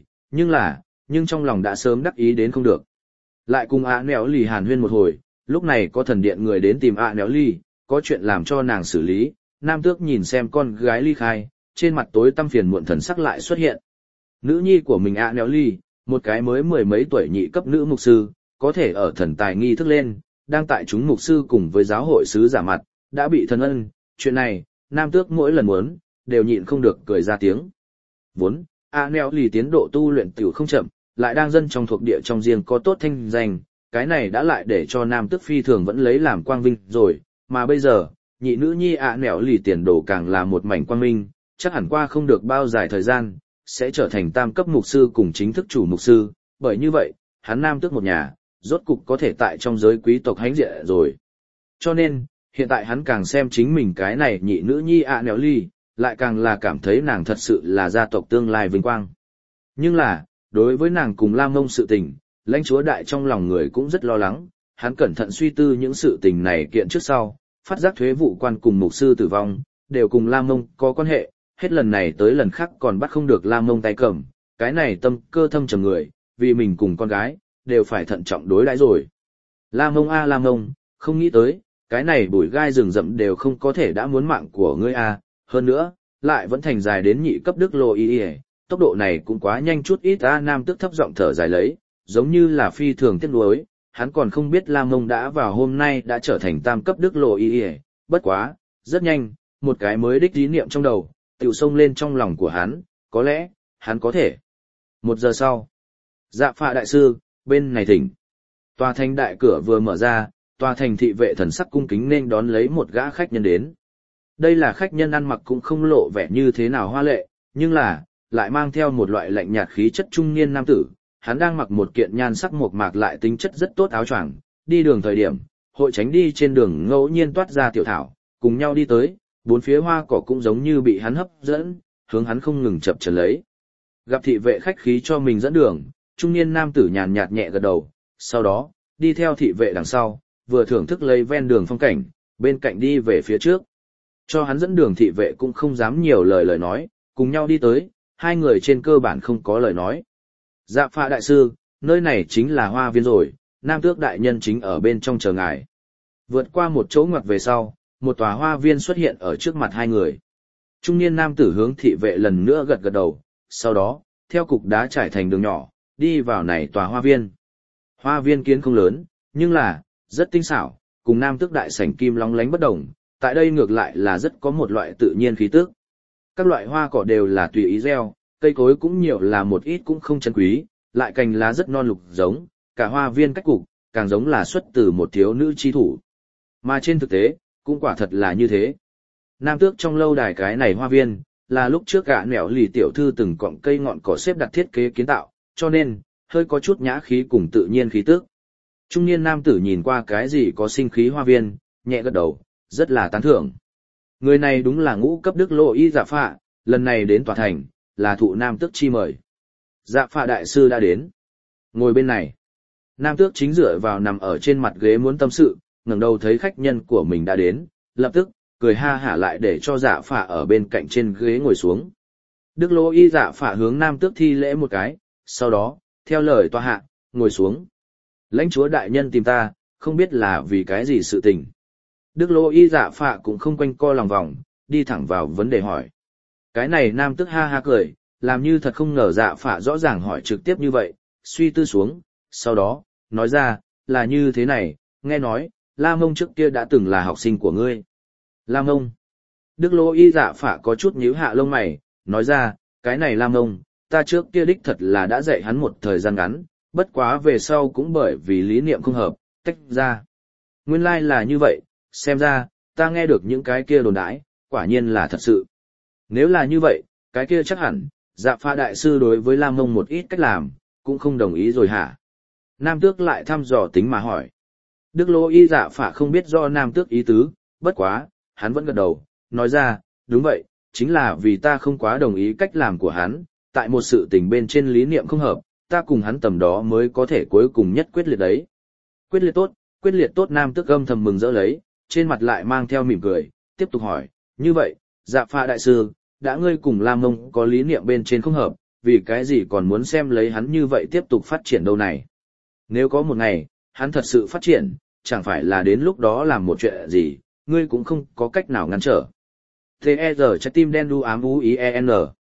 nhưng trong lòng đã sớm đắc ý đến không được. Lại cùng nẻo lì hàn huyên một hồi, lúc này có thần điện người đến tìm nẻo lì, có chuyện làm cho nàng xử lý, nam tước nhìn xem con gái ly khai, trên mặt tối tăm phiền muộn thần sắc lại xuất hiện. Nữ nhi của mình nẻo lì, một cái mới mười mấy tuổi nhị cấp nữ mục sư, có thể ở thần tài nghi thức lên, đang tại chúng mục sư cùng với giáo hội sứ giả mặt, đã bị thân ân, chuyện này, nam tước mỗi lần muốn, đều nhịn không được cười ra tiếng. Vốn, nẻo lì tiến độ tu luyện tiểu không chậm, lại đang dân trong thuộc địa trong riêng có tốt thanh danh, cái này đã lại để cho nam tước phi thường vẫn lấy làm quang vinh rồi, mà bây giờ, nhị nữ nhi nẻo lì tiền đồ càng là một mảnh quang minh, chắc hẳn qua không được bao dài thời gian, sẽ trở thành tam cấp mục sư cùng chính thức chủ mục sư, bởi như vậy, hắn nam tước một nhà, rốt cục có thể tại trong giới quý tộc hãnh diện rồi. Cho nên, hiện tại hắn càng xem chính mình cái này nhị nữ nhi nẻo ly, lại càng là cảm thấy nàng thật sự là gia tộc tương lai vinh quang. Nhưng là, đối với nàng cùng Lam Mông sự tình, lãnh chúa đại trong lòng người cũng rất lo lắng, hắn cẩn thận suy tư những sự tình này kiện trước sau, phát giác thuế vụ quan cùng mục sư tử vong, đều cùng Lam Mông có quan hệ, hết lần này tới lần khác còn bắt không được Lam Mông tay cầm, cái này tâm cơ thâm trầm người, vì mình cùng con gái, đều phải thận trọng đối đãi rồi. Lam Mông a Lam Mông, không nghĩ tới, cái này bụi gai rừng rậm đều không có thể đã muốn mạng của ngươi a, hơn nữa, lại vẫn thành dài đến nhị cấp đức lô y, tốc độ này cũng quá nhanh chút ít. Nam tước thấp giọng thở dài lấy, giống như là phi thường tiếc nuối, hắn còn không biết Lam Mông đã vào hôm nay đã trở thành tam cấp đức lô y, bất quá, rất nhanh, một cái mới đích ý niệm trong đầu, tiểu xông lên trong lòng của hắn, có lẽ, hắn có thể. 1 giờ sau, Dạ Phạ đại sư, bên này thỉnh. Tòa thành đại cửa vừa mở ra, tòa thành thị vệ thần sắc cung kính nên đón lấy một gã khách nhân đến. Đây là khách nhân ăn mặc cũng không lộ vẻ như thế nào hoa lệ, nhưng là, lại mang theo một loại lạnh nhạt khí chất trung niên nam tử. Hắn đang mặc một kiện nhan sắc mộc mạc lại tính chất rất tốt áo choàng, đi đường thời điểm, hội tránh đi trên đường ngẫu nhiên toát ra tiểu thảo, cùng nhau đi tới, bốn phía hoa cỏ cũng giống như bị hắn hấp dẫn, hướng hắn không ngừng chập chờn lấy. Gặp thị vệ khách khí cho mình dẫn đường, trung niên nam tử nhàn nhạt nhẹ gật đầu, sau đó, đi theo thị vệ đằng sau, vừa thưởng thức lấy ven đường phong cảnh, bên cạnh đi về phía trước. Cho hắn dẫn đường thị vệ cũng không dám nhiều lời nói, cùng nhau đi tới, hai người trên cơ bản không có lời nói. Dạ Phạ đại sư, nơi này chính là hoa viên rồi, nam tước đại nhân chính ở bên trong chờ ngài. Vượt qua một chỗ ngoặt về sau, một tòa hoa viên xuất hiện ở trước mặt hai người. Trung niên nam tử hướng thị vệ lần nữa gật gật đầu, sau đó, theo cục đá trải thành đường nhỏ, đi vào này tòa hoa viên. Hoa viên kiến không lớn, nhưng là, rất tinh xảo, cùng nam tước đại sảnh kim lóng lánh bất đồng, tại đây ngược lại là rất có một loại tự nhiên khí tức. Các loại hoa cỏ đều là tùy ý gieo, cây cối cũng nhiều là một ít cũng không chân quý, lại cành lá rất non lục giống, cả hoa viên cách cục, càng giống là xuất từ một thiếu nữ chi thủ. Mà trên thực tế, cũng quả thật là như thế. Nam tước trong lâu đài cái này hoa viên, là lúc trước gã nẻo lì tiểu thư từng cọng cây ngọn cỏ xếp đặt thiết kế kiến tạo, cho nên, hơi có chút nhã khí cùng tự nhiên khí tức. Trung niên nam tử nhìn qua cái gì có sinh khí hoa viên, nhẹ gật đầu, rất là tán thưởng. Người này đúng là ngũ cấp đức lộ y dạ phạ, lần này đến tòa thành, là thụ nam tước chi mời. Dạ phạ đại sư đã đến. Ngồi bên này. Nam tước chính dựa vào nằm ở trên mặt ghế muốn tâm sự, ngẩng đầu thấy khách nhân của mình đã đến, lập tức, cười ha hả lại để cho dạ phạ ở bên cạnh trên ghế ngồi xuống. Đức lộ y dạ phạ hướng nam tước thi lễ một cái, sau đó, theo lời tòa hạ, ngồi xuống. Lãnh chúa đại nhân tìm ta, không biết là vì cái gì sự tình. Đức lộ y dạ phạ cũng không quanh co lòng vòng, đi thẳng vào vấn đề hỏi. Cái này nam tước ha ha cười, làm như thật không ngờ dạ phạ rõ ràng hỏi trực tiếp như vậy, suy tư xuống, sau đó, nói ra, là như thế này, nghe nói, La Mông trước kia đã từng là học sinh của ngươi. La Mông. Đức Lô Y dạ phạ có chút nhíu hạ lông mày, nói ra, cái này La Mông, ta trước kia đích thật là đã dạy hắn một thời gian ngắn, bất quá về sau cũng bởi vì lý niệm không hợp, tách ra. Nguyên lai là như vậy, xem ra, ta nghe được những cái kia đồn đãi, quả nhiên là thật sự. Nếu là như vậy, cái kia chắc hẳn, dạ phạ đại sư đối với La Mông một ít cách làm, cũng không đồng ý rồi hả? Nam tước lại thăm dò tính mà hỏi. Đức Lô Y dạ phạ không biết do nam tước ý tứ, bất quá, hắn vẫn gật đầu, nói ra, đúng vậy, chính là vì ta không quá đồng ý cách làm của hắn, tại một sự tình bên trên lý niệm không hợp, ta cùng hắn tầm đó mới có thể cuối cùng nhất quyết liệt đấy. Quyết liệt tốt nam tước âm thầm mừng rỡ lấy, trên mặt lại mang theo mỉm cười, tiếp tục hỏi, như vậy, dạ phạ đại sư, đã ngươi cùng Lam Mông có lý niệm bên trên không hợp, vì cái gì còn muốn xem lấy hắn như vậy tiếp tục phát triển đâu này. Nếu có một ngày, hắn thật sự phát triển, chẳng phải là đến lúc đó làm một chuyện gì, ngươi cũng không có cách nào ngăn trở. T.E.G. trái tim đen đu ám U.I.E.N.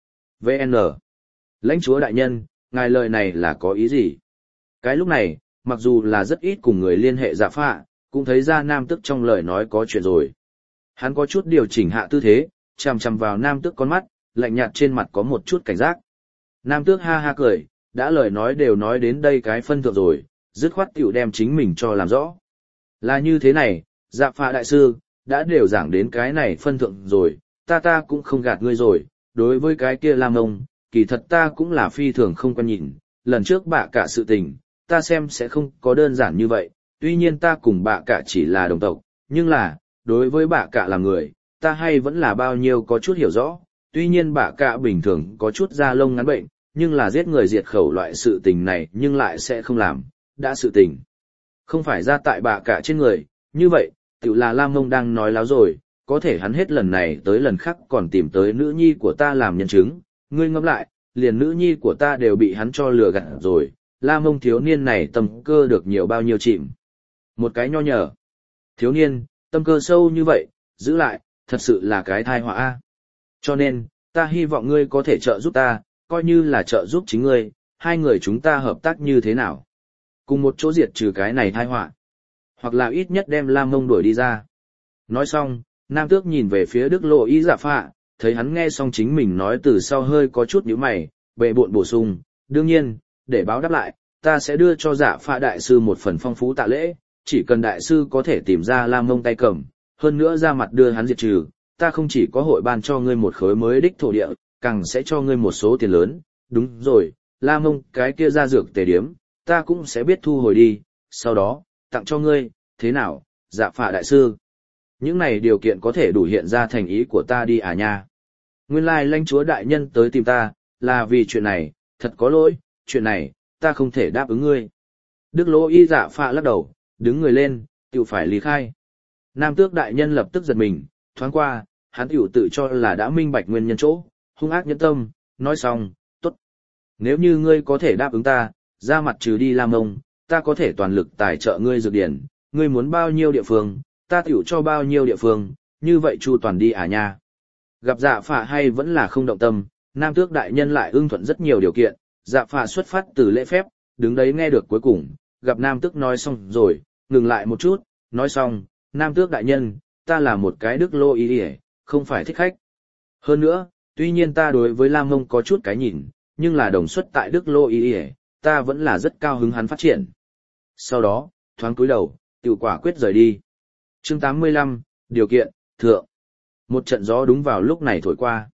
V.N. Lãnh chúa đại nhân, ngài lời này là có ý gì? Cái lúc này, mặc dù là rất ít cùng người liên hệ dạ phạ, cũng thấy ra nam tức trong lời nói có chuyện rồi. Hắn có chút điều chỉnh hạ tư thế, chằm chằm vào nam tước con mắt, lạnh nhạt trên mặt có một chút cảnh giác. Nam tước ha ha cười, đã lời nói đều nói đến đây cái phân thượng rồi, dứt khoát tiểu đem chính mình cho làm rõ. Là như thế này, dạ phạ đại sư, đã đều giảng đến cái này phân thượng rồi, ta cũng không gạt ngươi rồi, đối với cái kia Lam Mông, kỳ thật ta cũng là phi thường không quan nhìn, lần trước bạ cả sự tình, ta xem sẽ không có đơn giản như vậy, tuy nhiên ta cùng bạ cả chỉ là đồng tộc, nhưng là, đối với bạ cả là người, ta hay vẫn là bao nhiêu có chút hiểu rõ, tuy nhiên bạ cả bình thường có chút da lông ngắn bệnh, nhưng là giết người diệt khẩu loại sự tình này nhưng lại sẽ không làm, đã sự tình. Không phải ra tại bạ cả trên người, như vậy, tự là Lam Mông đang nói láo rồi, có thể hắn hết lần này tới lần khác còn tìm tới nữ nhi của ta làm nhân chứng, ngươi ngẫm lại, liền nữ nhi của ta đều bị hắn cho lừa gạt rồi, Lam Mông thiếu niên này tâm cơ được nhiều bao nhiêu chìm. Một cái nho nhở. Thiếu niên, tâm cơ sâu như vậy, giữ lại, thật sự là cái tai họa a. Cho nên, ta hy vọng ngươi có thể trợ giúp ta, coi như là trợ giúp chính ngươi, hai người chúng ta hợp tác như thế nào. Cùng một chỗ diệt trừ cái này tai họa. Hoặc là ít nhất đem Lam Mông đuổi đi ra. Nói xong, nam tước nhìn về phía Đức Lộ Y dạ phạ, thấy hắn nghe xong chính mình nói từ sau hơi có chút nhíu mày, bệ bộn bổ sung, đương nhiên, để báo đáp lại, ta sẽ đưa cho dạ phạ đại sư một phần phong phú tạ lễ, chỉ cần đại sư có thể tìm ra Lam Mông tay cầm, hơn nữa ra mặt đưa hắn diệt trừ, ta không chỉ có hội ban cho ngươi một khối mới đích thổ địa, càng sẽ cho ngươi một số tiền lớn, đúng rồi, Lam Mông cái kia ra dược tề điếm, ta cũng sẽ biết thu hồi đi, sau đó, tặng cho ngươi, thế nào, dạ phạ đại sư. Những này điều kiện có thể đủ hiện ra thành ý của ta đi à nha. Nguyên lai lãnh chúa đại nhân tới tìm ta, là vì chuyện này, thật có lỗi, chuyện này, ta không thể đáp ứng ngươi. Đức Lỗ Y dạ phạ lắc đầu, đứng người lên, tiểu phải lý khai. Nam tước đại nhân lập tức giật mình, thoáng qua, hắn tiểu tự cho là đã minh bạch nguyên nhân chỗ, hung ác nhẫn tâm, nói xong, tốt. Nếu như ngươi có thể đáp ứng ta, ra mặt trừ đi Lam Mông, ta có thể toàn lực tài trợ ngươi dược điển, ngươi muốn bao nhiêu địa phương, ta tiểu cho bao nhiêu địa phương, như vậy chu toàn đi à nha. Gặp dạ phạ hay vẫn là không động tâm, nam tước đại nhân lại ưng thuận rất nhiều điều kiện, dạ phạ xuất phát từ lễ phép, đứng đấy nghe được cuối cùng, gặp nam tước nói xong rồi, ngừng lại một chút, nói xong, nam tước đại nhân, ta là một cái Đức Lô Y không phải thích khách. Hơn nữa, tuy nhiên ta đối với Lam Mông có chút cái nhìn, nhưng là đồng xuất tại Đức Lô Y ta vẫn là rất cao hứng hắn phát triển. Sau đó, thoáng cúi đầu, tiểu quả quyết rời đi. Chương 85, điều kiện, thượng. Một trận gió đúng vào lúc này thổi qua.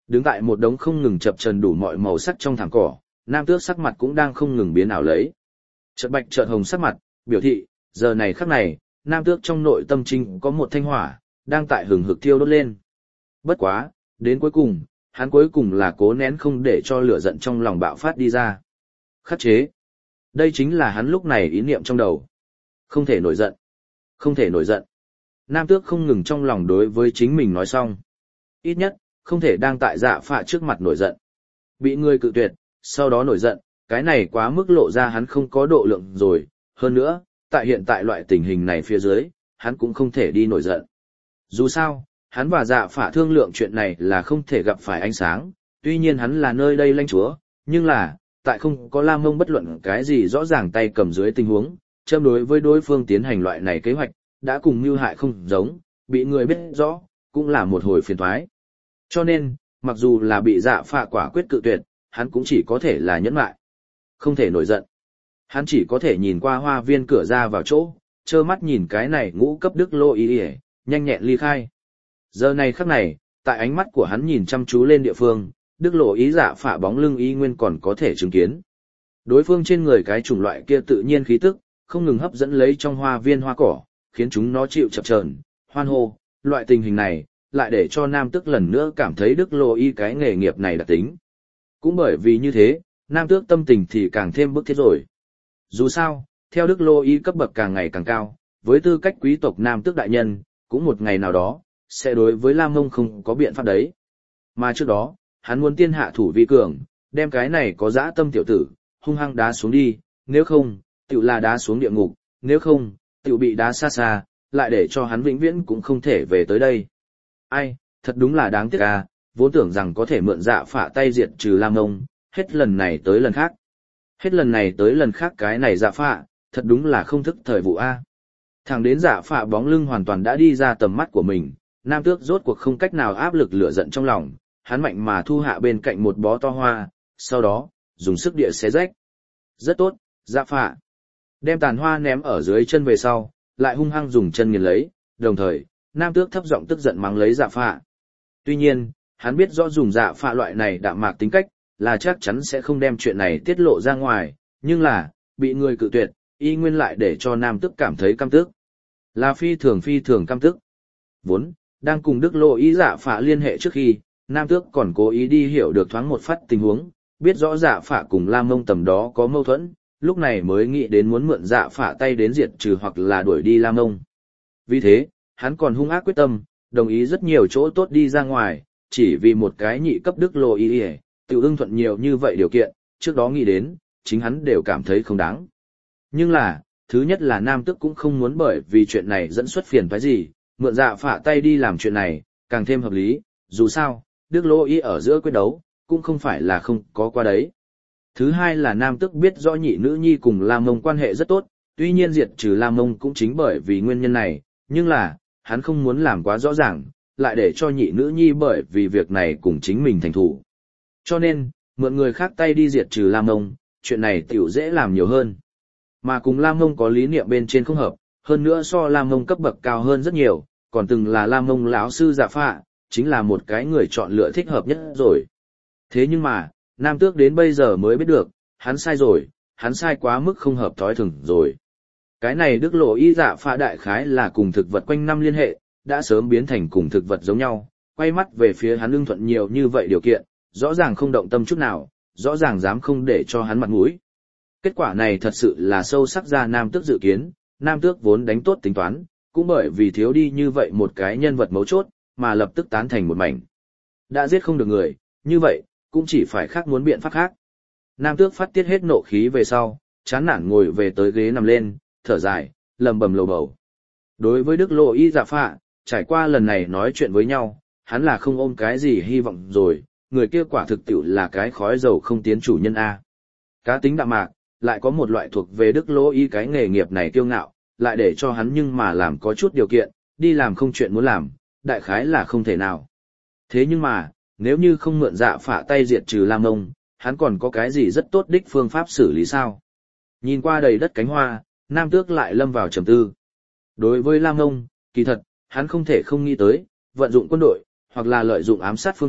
Đứng tại một đống không ngừng chập chờn đủ mọi màu sắc trong thảm cỏ, Nam Tước sắc mặt cũng đang không ngừng biến ảo lấy. Chợt bạch chợt hồng sắc mặt, biểu thị, giờ này khắc này, Nam Tước trong nội tâm chính có một thanh hỏa, đang tại hừng hực thiêu đốt lên. Bất quá, đến cuối cùng, hắn cuối cùng là cố nén không để cho lửa giận trong lòng bạo phát đi ra. Khắc chế. Đây chính là hắn lúc này ý niệm trong đầu. Không thể nổi giận. Không thể nổi giận. Nam Tước không ngừng trong lòng đối với chính mình nói xong. Ít nhất, không thể đang tại Dạ Phạ trước mặt nổi giận. Bị người cự tuyệt, sau đó nổi giận, cái này quá mức lộ ra hắn không có độ lượng rồi. Hơn nữa, tại hiện tại loại tình hình này phía dưới, hắn cũng không thể đi nổi giận. Dù sao, hắn và Dạ Phạ thương lượng chuyện này là không thể gặp phải ánh sáng, tuy nhiên hắn là nơi đây lãnh chúa, nhưng là, tại không có Lam Mông bất luận cái gì rõ ràng tay cầm dưới tình huống, châm đối với đối phương tiến hành loại này kế hoạch, đã cùng mưu hại không giống, bị người biết rõ, cũng là một hồi phiền toái. Cho nên, mặc dù là bị Dạ Phạ quả quyết cự tuyệt, hắn cũng chỉ có thể là nhẫn lại. Không thể nổi giận. Hắn chỉ có thể nhìn qua hoa viên cửa ra vào chỗ, trơ mắt nhìn cái này ngũ cấp đức lô ý ỉa, nhanh nhẹn ly khai. Giờ này khắc này, tại ánh mắt của hắn nhìn chăm chú lên địa phương, đức lộ ý Dạ Phạ bóng lưng y nguyên còn có thể chứng kiến. Đối phương trên người cái chủng loại kia tự nhiên khí tức, không ngừng hấp dẫn lấy trong hoa viên hoa cỏ, khiến chúng nó chịu chập chờn, hoan hô. Loại tình hình này, lại để cho Nam Tước lần nữa cảm thấy đức lộ y cái nghề nghiệp này đặc tính. Cũng bởi vì như thế, Nam Tước tâm tình thì càng thêm bức thiết rồi. Dù sao, theo đức lộ y cấp bậc càng ngày càng cao, với tư cách quý tộc Nam Tước đại nhân, cũng một ngày nào đó, sẽ đối với Lam Mông không có biện pháp đấy. Mà trước đó, hắn muốn tiên hạ thủ vi cường, đem cái này có dã tâm tiểu tử, hung hăng đá xuống đi, nếu không, tiểu là đá xuống địa ngục, nếu không, tiểu bị đá xa xa, lại để cho hắn vĩnh viễn cũng không thể về tới đây. Ai, thật đúng là đáng tiếc à, vốn tưởng rằng có thể mượn Dạ Phạ tay diệt trừ Lam Mông, hết lần này tới lần khác. Hết lần này tới lần khác cái này Dạ Phạ, thật đúng là không thức thời vụ a. Thẳng đến Dạ Phạ bóng lưng hoàn toàn đã đi ra tầm mắt của mình, Nam Tước rốt cuộc không cách nào áp lực lửa giận trong lòng, hắn mạnh mà thu hạ bên cạnh một bó to hoa, sau đó, dùng sức địa xé rách. Rất tốt, Dạ Phạ. Đem tàn hoa ném ở dưới chân về sau, lại hung hăng dùng chân nghiền lấy, đồng thời, Nam Tước thấp giọng tức giận mắng lấy Dạ Phạ. Tuy nhiên, hắn biết rõ dùng Dạ Phạ loại này đạm mạc tính cách, là chắc chắn sẽ không đem chuyện này tiết lộ ra ngoài, nhưng là, bị người cự tuyệt, y nguyên lại để cho Nam Tước cảm thấy căm tức. Là phi thường căm tức. Vốn, đang cùng Đức Lộ ý Dạ Phạ liên hệ trước khi, Nam Tước còn cố ý đi hiểu được thoáng một phát tình huống, biết rõ Dạ Phạ cùng Lam Mông tầm đó có mâu thuẫn, lúc này mới nghĩ đến muốn mượn Dạ Phạ tay đến diệt trừ hoặc là đuổi đi Lam Mông. Vì thế, hắn còn hung ác quyết tâm, đồng ý rất nhiều chỗ tốt đi ra ngoài, chỉ vì một cái nhị cấp Đức Lộ ý tự ưng thuận nhiều như vậy điều kiện, trước đó nghĩ đến, chính hắn đều cảm thấy không đáng. Nhưng là, thứ nhất là Nam Tước cũng không muốn bởi vì chuyện này dẫn xuất phiền toái gì, mượn Dạ Phạ tay đi làm chuyện này, càng thêm hợp lý, dù sao, Đức Lô ý ở giữa quyết đấu, cũng không phải là không có qua đấy. Thứ hai là Nam Tước biết rõ nhị nữ nhi cùng Lam Mông quan hệ rất tốt, tuy nhiên diệt trừ Lam Mông cũng chính bởi vì nguyên nhân này, nhưng là, hắn không muốn làm quá rõ ràng, lại để cho nhị nữ nhi bởi vì việc này cùng chính mình thành thủ. Cho nên, mượn người khác tay đi diệt trừ Lam Mông, chuyện này tiểu dễ làm nhiều hơn. Mà cùng Lam Mông có lý niệm bên trên không hợp, hơn nữa so Lam Mông cấp bậc cao hơn rất nhiều, còn từng là Lam Mông lão sư Dạ Phạ, chính là một cái người chọn lựa thích hợp nhất rồi. Thế nhưng mà, Nam Tước đến bây giờ mới biết được, hắn sai rồi, hắn sai quá mức không hợp thói thường rồi. Cái này Đức Lộ ý Dạ Phạ đại khái là cùng thực vật quanh năm liên hệ, đã sớm biến thành cùng thực vật giống nhau, quay mắt về phía hắn ưng thuận nhiều như vậy điều kiện, rõ ràng không động tâm chút nào, rõ ràng dám không để cho hắn mặt mũi. Kết quả này thật sự là sâu sắc ra Nam Tước dự kiến, Nam Tước vốn đánh tốt tính toán, cũng bởi vì thiếu đi như vậy một cái nhân vật mấu chốt, mà lập tức tán thành một mảnh. Đã giết không được người, như vậy, cũng chỉ phải khác muốn biện pháp khác. Nam Tước phát tiết hết nộ khí về sau, chán nản ngồi về tới ghế nằm lên, thở dài, lầm bầm lầu bầu. Đối với Đức Lộ ý Dạ Phạ, trải qua lần này nói chuyện với nhau, hắn là không ôm cái gì hy vọng rồi, người kia quả thực tiệu là cái khói dầu không tiến chủ nhân A. Cá tính đạm mạc, lại có một loại thuộc về Đức Lộ ý cái nghề nghiệp này kiêu ngạo, lại để cho hắn nhưng mà làm có chút điều kiện, đi làm không chuyện muốn làm, đại khái là không thể nào. Thế nhưng mà, nếu như không mượn Dạ Phạ tay diệt trừ Lam Mông, hắn còn có cái gì rất tốt đích phương pháp xử lý sao? Nhìn qua đầy đất cánh hoa, Nam Tước lại lâm vào trầm tư. Đối với Lam Mông, kỳ thật, hắn không thể không nghĩ tới, vận dụng quân đội, hoặc là lợi dụng ám sát phương thức,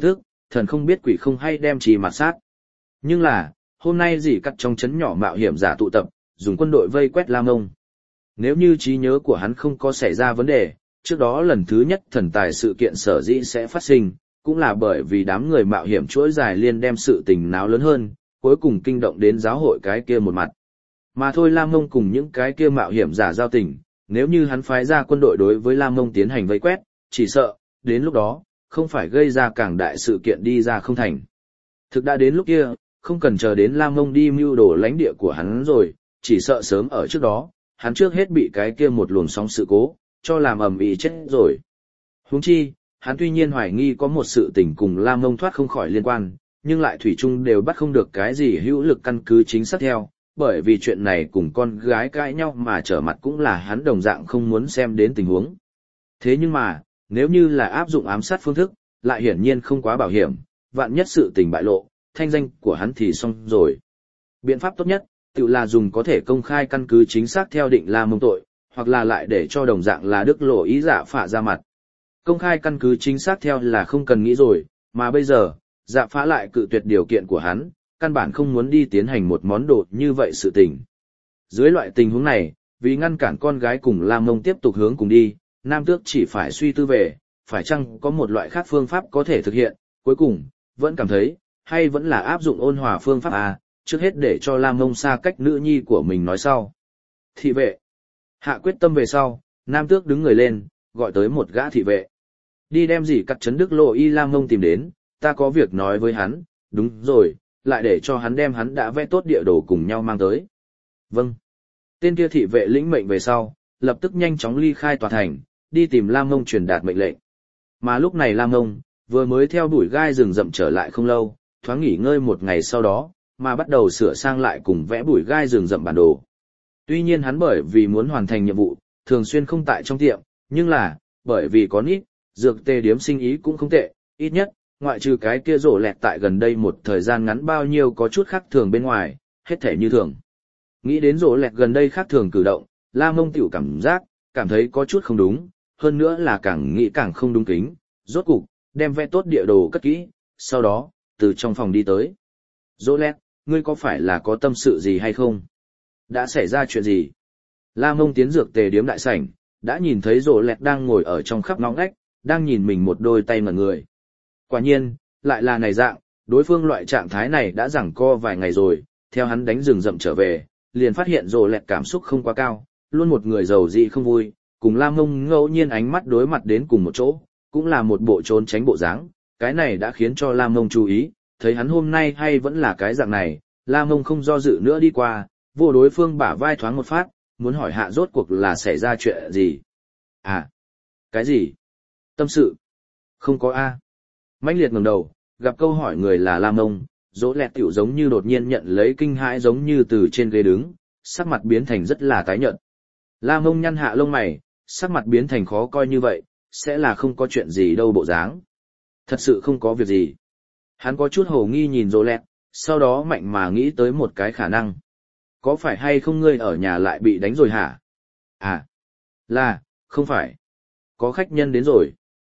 thần không biết quỷ không hay đem trì mặt sát. Nhưng là, hôm nay dì cắt trong trấn nhỏ mạo hiểm giả tụ tập, dùng quân đội vây quét La Mông. Nếu như trí nhớ của hắn không có xảy ra vấn đề, trước đó lần thứ nhất thần tài sự kiện sở dĩ sẽ phát sinh, cũng là bởi vì đám người mạo hiểm chuỗi dài liên đem sự tình náo lớn hơn, cuối cùng kinh động đến giáo hội cái kia một mặt. Mà thôi La Mông cùng những cái kia mạo hiểm giả giao tình, nếu như hắn phái ra quân đội đối với La Mông tiến hành vây quét, chỉ sợ, đến lúc đó, không phải gây ra càng đại sự kiện đi ra không thành. Thực đã đến lúc kia, không cần chờ đến La Mông đi mưu đồ lãnh địa của hắn rồi, chỉ sợ sớm ở trước đó, hắn trước hết bị cái kia một luồng sóng sự cố, cho làm ầm ĩ chết rồi. Huống chi, hắn tuy nhiên hoài nghi có một sự tình cùng La Mông thoát không khỏi liên quan, nhưng lại thủy chung đều bắt không được cái gì hữu lực căn cứ chính xác theo, bởi vì chuyện này cùng con gái cãi nhau mà trở mặt cũng là hắn đồng dạng không muốn xem đến tình huống. Thế nhưng mà, nếu như là áp dụng ám sát phương thức, lại hiển nhiên không quá bảo hiểm, vạn nhất sự tình bại lộ, thanh danh của hắn thì xong rồi. Biện pháp tốt nhất, tự là dùng có thể công khai căn cứ chính xác theo định La Mông tội, hoặc là lại để cho đồng dạng là Đức Lộ Ý Dạ Phạ ra mặt. Công khai căn cứ chính xác theo là không cần nghĩ rồi, mà bây giờ, Dạ Phạ lại cự tuyệt điều kiện của hắn, căn bản không muốn đi tiến hành một món đồ như vậy sự tình. Dưới loại tình huống này, vì ngăn cản con gái cùng La Mông tiếp tục hướng cùng đi, Nam Tước chỉ phải suy tư về, phải chăng có một loại khác phương pháp có thể thực hiện, cuối cùng, vẫn cảm thấy, hay vẫn là áp dụng ôn hòa phương pháp à, trước hết để cho La Mông xa cách nữ nhi của mình nói sau. Thị vệ. Hạ quyết tâm về sau, Nam Tước đứng người lên, gọi tới một gã thị vệ. Đi đem gì cắt chấn Đức Lộ Y La Mông tìm đến, ta có việc nói với hắn, đúng rồi, lại để cho hắn đem hắn đã vẽ tốt địa đồ cùng nhau mang tới. Vâng. Tên kia thị vệ lĩnh mệnh về sau, lập tức nhanh chóng ly khai tòa thành, đi tìm La Mông truyền đạt mệnh lệnh. Mà lúc này La Mông, vừa mới theo đuổi gai rừng rậm trở lại không lâu, thoáng nghỉ ngơi một ngày sau đó, mà bắt đầu sửa sang lại cùng vẽ bụi gai rừng rậm bản đồ. Tuy nhiên hắn bởi vì muốn hoàn thành nhiệm vụ, thường xuyên không tại trong tiệm, nhưng là, bởi vì có nít, dược tê điếm sinh ý cũng không tệ, ít nhất, ngoại trừ cái kia rổ lẹt tại gần đây một thời gian ngắn bao nhiêu có chút khác thường bên ngoài, hết thể như thường. Nghĩ đến rổ lẹt gần đây khác thường cử động, La Mông tiểu cảm thấy có chút không đúng, hơn nữa là càng nghĩ càng không đúng kính, rốt cục, đem vẽ tốt địa đồ cất kỹ, sau đó, từ trong phòng đi tới. Rổ lẹt, ngươi có phải là có tâm sự gì hay không? Đã xảy ra chuyện gì? La Mông tiến dược tề điếm đại sảnh, đã nhìn thấy rổ lẹt đang ngồi ở trong khắp ngõ ngách, đang nhìn mình một đôi tay ngẩn người. Quả nhiên, lại là này dạng, đối phương loại trạng thái này đã giằng co vài ngày rồi, theo hắn đánh rừng rậm trở về, liền phát hiện rổ lẹt cảm xúc không quá cao, luôn một người giàu dị không vui, cùng La Mông ngẫu nhiên ánh mắt đối mặt đến cùng một chỗ, cũng là một bộ trốn tránh bộ dáng, cái này đã khiến cho La Mông chú ý, thấy hắn hôm nay hay vẫn là cái dạng này, La Mông không do dự nữa đi qua, vô đối phương bả vai thoáng một phát, muốn hỏi hạ rốt cuộc là xảy ra chuyện gì. À, cái gì? Tâm sự? Không có a. Mãnh liệt ngẩng đầu, gặp câu hỏi người là La Mông, rỗ lẹt tiểu giống như đột nhiên nhận lấy kinh hãi giống như từ trên ghế đứng, sắc mặt biến thành rất là tái nhợt. La Mông nhăn hạ lông mày, sắc mặt biến thành khó coi như vậy, sẽ là không có chuyện gì đâu bộ dáng. Thật sự không có việc gì. Hắn có chút hồ nghi nhìn rỗ lẹt, sau đó mạnh mà nghĩ tới một cái khả năng. Có phải hay không ngươi ở nhà lại bị đánh rồi hả? À, là, không phải. Có khách nhân đến rồi.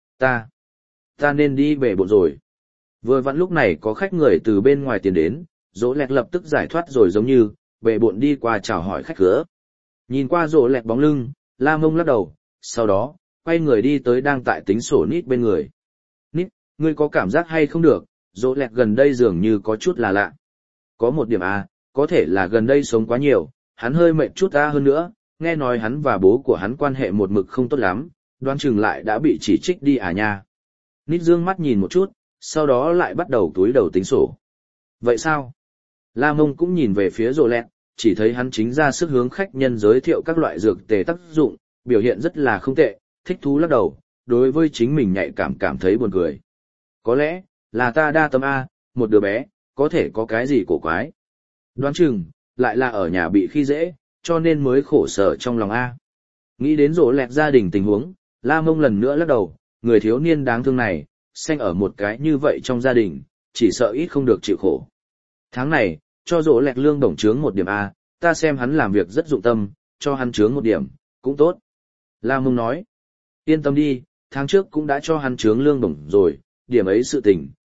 Ta nên đi về bộ rồi. Vừa vặn lúc này có khách người từ bên ngoài tiến đến, rỗ lẹt lập tức giải thoát rồi giống như, về bộn đi qua chào hỏi khách cửa. Nhìn qua rỗ lẹt bóng lưng, La Mông lắc đầu, sau đó, quay người đi tới đang tại tính sổ nít bên người. Nít, ngươi có cảm giác hay không được, rỗ lẹt gần đây dường như có chút là lạ. Có một điểm có thể là gần đây sống quá nhiều, hắn hơi mệt chút hơn nữa, nghe nói hắn và bố của hắn quan hệ một mực không tốt lắm, đoán chừng lại đã bị chỉ trích đi nha. Nít dương mắt nhìn một chút, sau đó lại bắt đầu túi đầu tính sổ. Vậy sao? La Mông cũng nhìn về phía rồ lẹt, chỉ thấy hắn chính ra sức hướng khách nhân giới thiệu các loại dược tề tác dụng, biểu hiện rất là không tệ, thích thú lắc đầu, đối với chính mình nhạy cảm thấy buồn cười. Có lẽ, là ta đa tâm một đứa bé, có thể có cái gì cổ quái. Đoán chừng, lại là ở nhà bị khi dễ, cho nên mới khổ sở trong lòng Nghĩ đến rỗ lẹt gia đình tình huống, La Mông lần nữa lắc đầu, người thiếu niên đáng thương này, sinh ở một cái như vậy trong gia đình, chỉ sợ ít không được chịu khổ. Tháng này, cho rỗ lẹt lương bổng chướng 1 điểm ta xem hắn làm việc rất dụng tâm, cho hắn chướng 1 điểm, cũng tốt. La Mông nói, yên tâm đi, tháng trước cũng đã cho hắn chướng lương bổng rồi, điểm ấy sự tình,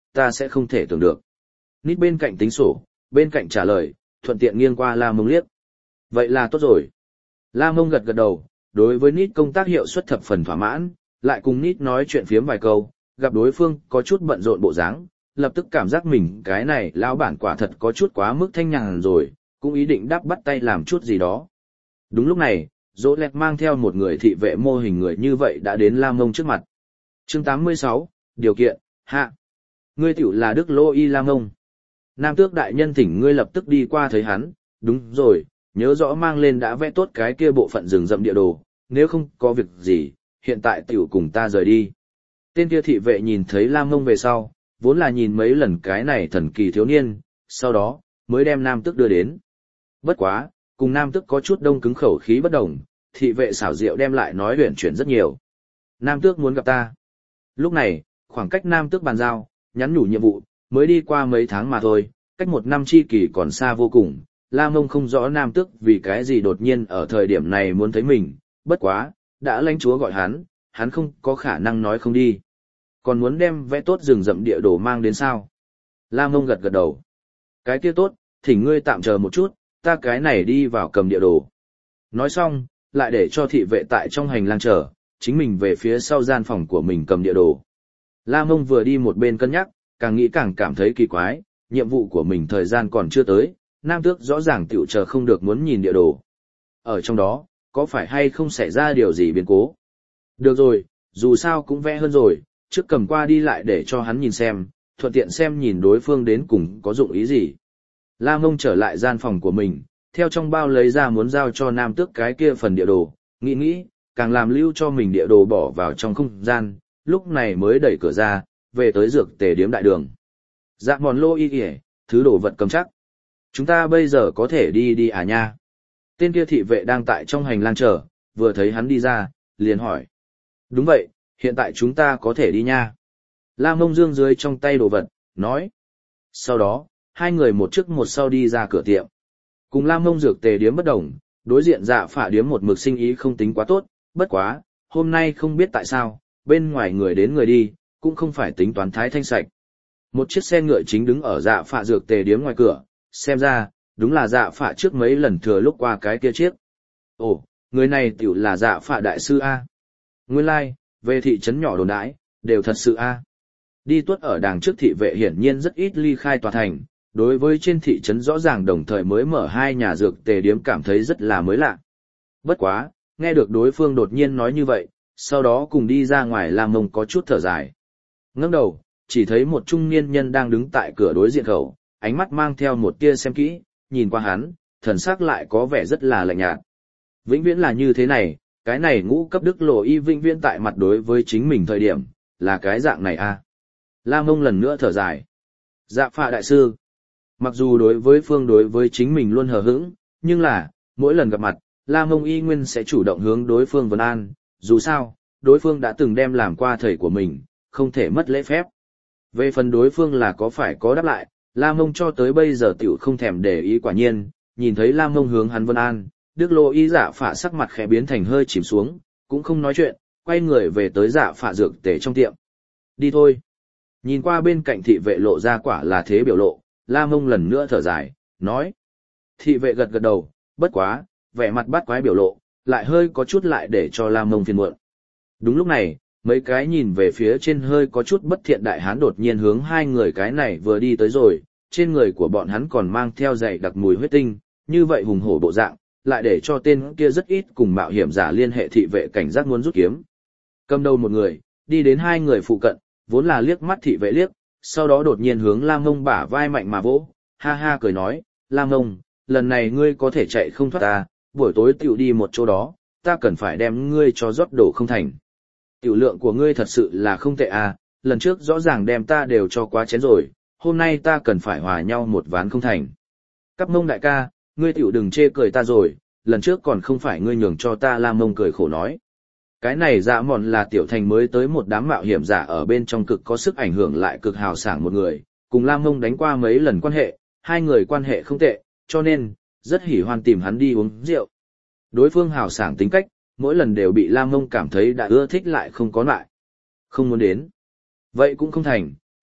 ta sẽ không thể tưởng được. Nít bên cạnh tính sổ, bên cạnh trả lời, thuận tiện nghiêng qua La Mông liếc. Vậy là tốt rồi. La Mông gật gật đầu, đối với Nít công tác hiệu suất thập phần thỏa mãn, lại cùng Nít nói chuyện phiếm vài câu, gặp đối phương có chút bận rộn bộ dáng, lập tức cảm giác mình cái này lão bản quả thật có chút quá mức thanh nhàn rồi, cũng ý định đáp bắt tay làm chút gì đó. Đúng lúc này, Dỗ Lẹt mang theo một người thị vệ mô hình người như vậy đã đến La Mông trước mặt. Chương 86, điều kiện, hạ. Ngươi tiểu là Đức Lô Y La Mông. Nam Tước đại nhân thỉnh ngươi lập tức đi qua thấy hắn, đúng rồi, nhớ rõ mang lên đã vẽ tốt cái kia bộ phận rừng rậm địa đồ, nếu không có việc gì, hiện tại tiểu cùng ta rời đi. Tên kia thị vệ nhìn thấy La Mông về sau, vốn là nhìn mấy lần cái này thần kỳ thiếu niên, sau đó, mới đem Nam Tước đưa đến. Bất quá, cùng Nam Tước có chút đông cứng khẩu khí bất đồng, thị vệ xảo diệu đem lại nói huyền chuyển rất nhiều. Nam Tước muốn gặp ta. Lúc này, khoảng cách Nam Tước bàn giao, nhắn nhủ nhiệm vụ, mới đi qua mấy tháng mà thôi, cách một năm chi kỳ còn xa vô cùng. La Mông không rõ Nam Tước vì cái gì đột nhiên ở thời điểm này muốn thấy mình, bất quá, đã lãnh chúa gọi hắn không có khả năng nói không đi. Còn muốn đem vẽ tốt rừng rậm địa đồ mang đến sao? La Mông gật gật đầu. Cái kia tốt, thỉnh ngươi tạm chờ một chút, ta cái này đi vào cầm địa đồ. Nói xong, lại để cho thị vệ tại trong hành lang chờ, chính mình về phía sau gian phòng của mình cầm địa đồ. La Mông vừa đi một bên cân nhắc, càng nghĩ càng cảm thấy kỳ quái, nhiệm vụ của mình thời gian còn chưa tới, Nam Tước rõ ràng tiểu chờ không được muốn nhìn địa đồ. Ở trong đó, có phải hay không xảy ra điều gì biến cố? Được rồi, dù sao cũng vẽ hơn rồi, trước cầm qua đi lại để cho hắn nhìn xem, thuận tiện xem nhìn đối phương đến cùng có dụng ý gì. La Mông trở lại gian phòng của mình, theo trong bao lấy ra muốn giao cho Nam Tước cái kia phần địa đồ, nghĩ, càng làm lưu cho mình địa đồ bỏ vào trong không gian, lúc này mới đẩy cửa ra, về tới dược tề điếm đại đường. Dạ mòn lô y kìa, thứ đồ vật cầm chắc. Chúng ta bây giờ có thể đi à nha? Tên kia thị vệ đang tại trong hành lang chờ, vừa thấy hắn đi ra, liền hỏi. Đúng vậy, hiện tại chúng ta có thể đi nha. La Mông dương dưới trong tay đồ vật, nói. Sau đó, hai người một trước một sau đi ra cửa tiệm. Cùng La Mông dược tề điếm bất đồng, đối diện dạ phả điếm một mực sinh ý không tính quá tốt, bất quá, hôm nay không biết tại sao, bên ngoài người đến người đi, cũng không phải tính toán thái thanh sạch. Một chiếc xe ngựa chính đứng ở dạ phả dược tề điếm ngoài cửa, xem ra, đúng là dạ phả trước mấy lần thừa lúc qua cái kia chiếc. Ồ, người này tiểu là dạ phả đại sư A. Nguyên lai, về thị trấn nhỏ đồn đãi, đều thật sự A. Đi tuốt ở đàng trước thị vệ hiển nhiên rất ít ly khai tòa thành, đối với trên thị trấn rõ ràng đồng thời mới mở hai nhà dược tề điếm cảm thấy rất là mới lạ. Bất quá, nghe được đối phương đột nhiên nói như vậy, sau đó cùng đi ra ngoài La Mông có chút thở dài. Ngẩng đầu, chỉ thấy một trung niên nhân đang đứng tại cửa đối diện khẩu, ánh mắt mang theo một tia xem kỹ, nhìn qua hắn, thần sắc lại có vẻ rất là lạnh nhạt. Vĩnh viễn là như thế này, cái này ngũ cấp Đức Lộ Y vĩnh viễn tại mặt đối với chính mình thời điểm, là cái dạng này a. La Mông lần nữa thở dài. Dạ phạ đại sư. Mặc dù đối với chính mình luôn hờ hững, nhưng là, mỗi lần gặp mặt, La Mông y nguyên sẽ chủ động hướng đối phương vấn an, dù sao, đối phương đã từng đem làm qua thầy của mình, không thể mất lễ phép. Về phần đối phương là có phải có đáp lại, La Mông cho tới bây giờ tiểu không thèm để ý quả nhiên, nhìn thấy La Mông hướng hắn vấn an, Đức Lô Y dạ phạ sắc mặt khẽ biến thành hơi chìm xuống, cũng không nói chuyện, quay người về tới dạ phạ dược tể trong tiệm. Đi thôi. Nhìn qua bên cạnh thị vệ lộ ra quả là thế biểu lộ, La Mông lần nữa thở dài, nói. Thị vệ gật gật đầu, bất quá, vẻ mặt bắt quái biểu lộ, lại hơi có chút lại để cho La Mông phiền muộn. Đúng lúc này, mấy cái nhìn về phía trên hơi có chút bất thiện đại hán đột nhiên hướng hai người cái này vừa đi tới rồi, trên người của bọn hắn còn mang theo dày đặc mùi huyết tinh, như vậy hùng hổ bộ dạng, lại để cho tên kia rất ít cùng mạo hiểm giả liên hệ thị vệ cảnh giác muốn rút kiếm. Cầm đầu một người, đi đến hai người phụ cận, vốn là liếc mắt thị vệ liếc, sau đó đột nhiên hướng La Mông bả vai mạnh mà vỗ, ha ha cười nói, La Mông, lần này ngươi có thể chạy không thoát ta, buổi tối tiểu đi một chỗ đó, ta cần phải đem ngươi cho rót đổ không thành. Tiểu lượng của ngươi thật sự là không tệ à, lần trước rõ ràng đem ta đều cho quá chén rồi, hôm nay ta cần phải hòa nhau một ván không thành. Cắp Mông đại ca, ngươi tiểu đừng chê cười ta rồi, lần trước còn không phải ngươi nhường cho ta. La Mông cười khổ nói. Cái này dạ mòn là tiểu thành mới tới một đám mạo hiểm giả ở bên trong cực có sức ảnh hưởng lại cực hào sảng một người, cùng La Mông đánh qua mấy lần quan hệ, hai người quan hệ không tệ, cho nên, rất hỉ hoan tìm hắn đi uống rượu. Đối phương hào sảng tính cách, mỗi lần đều bị La Mông cảm thấy đã ưa thích lại không có lại. Không muốn đến. Vậy cũng không thành,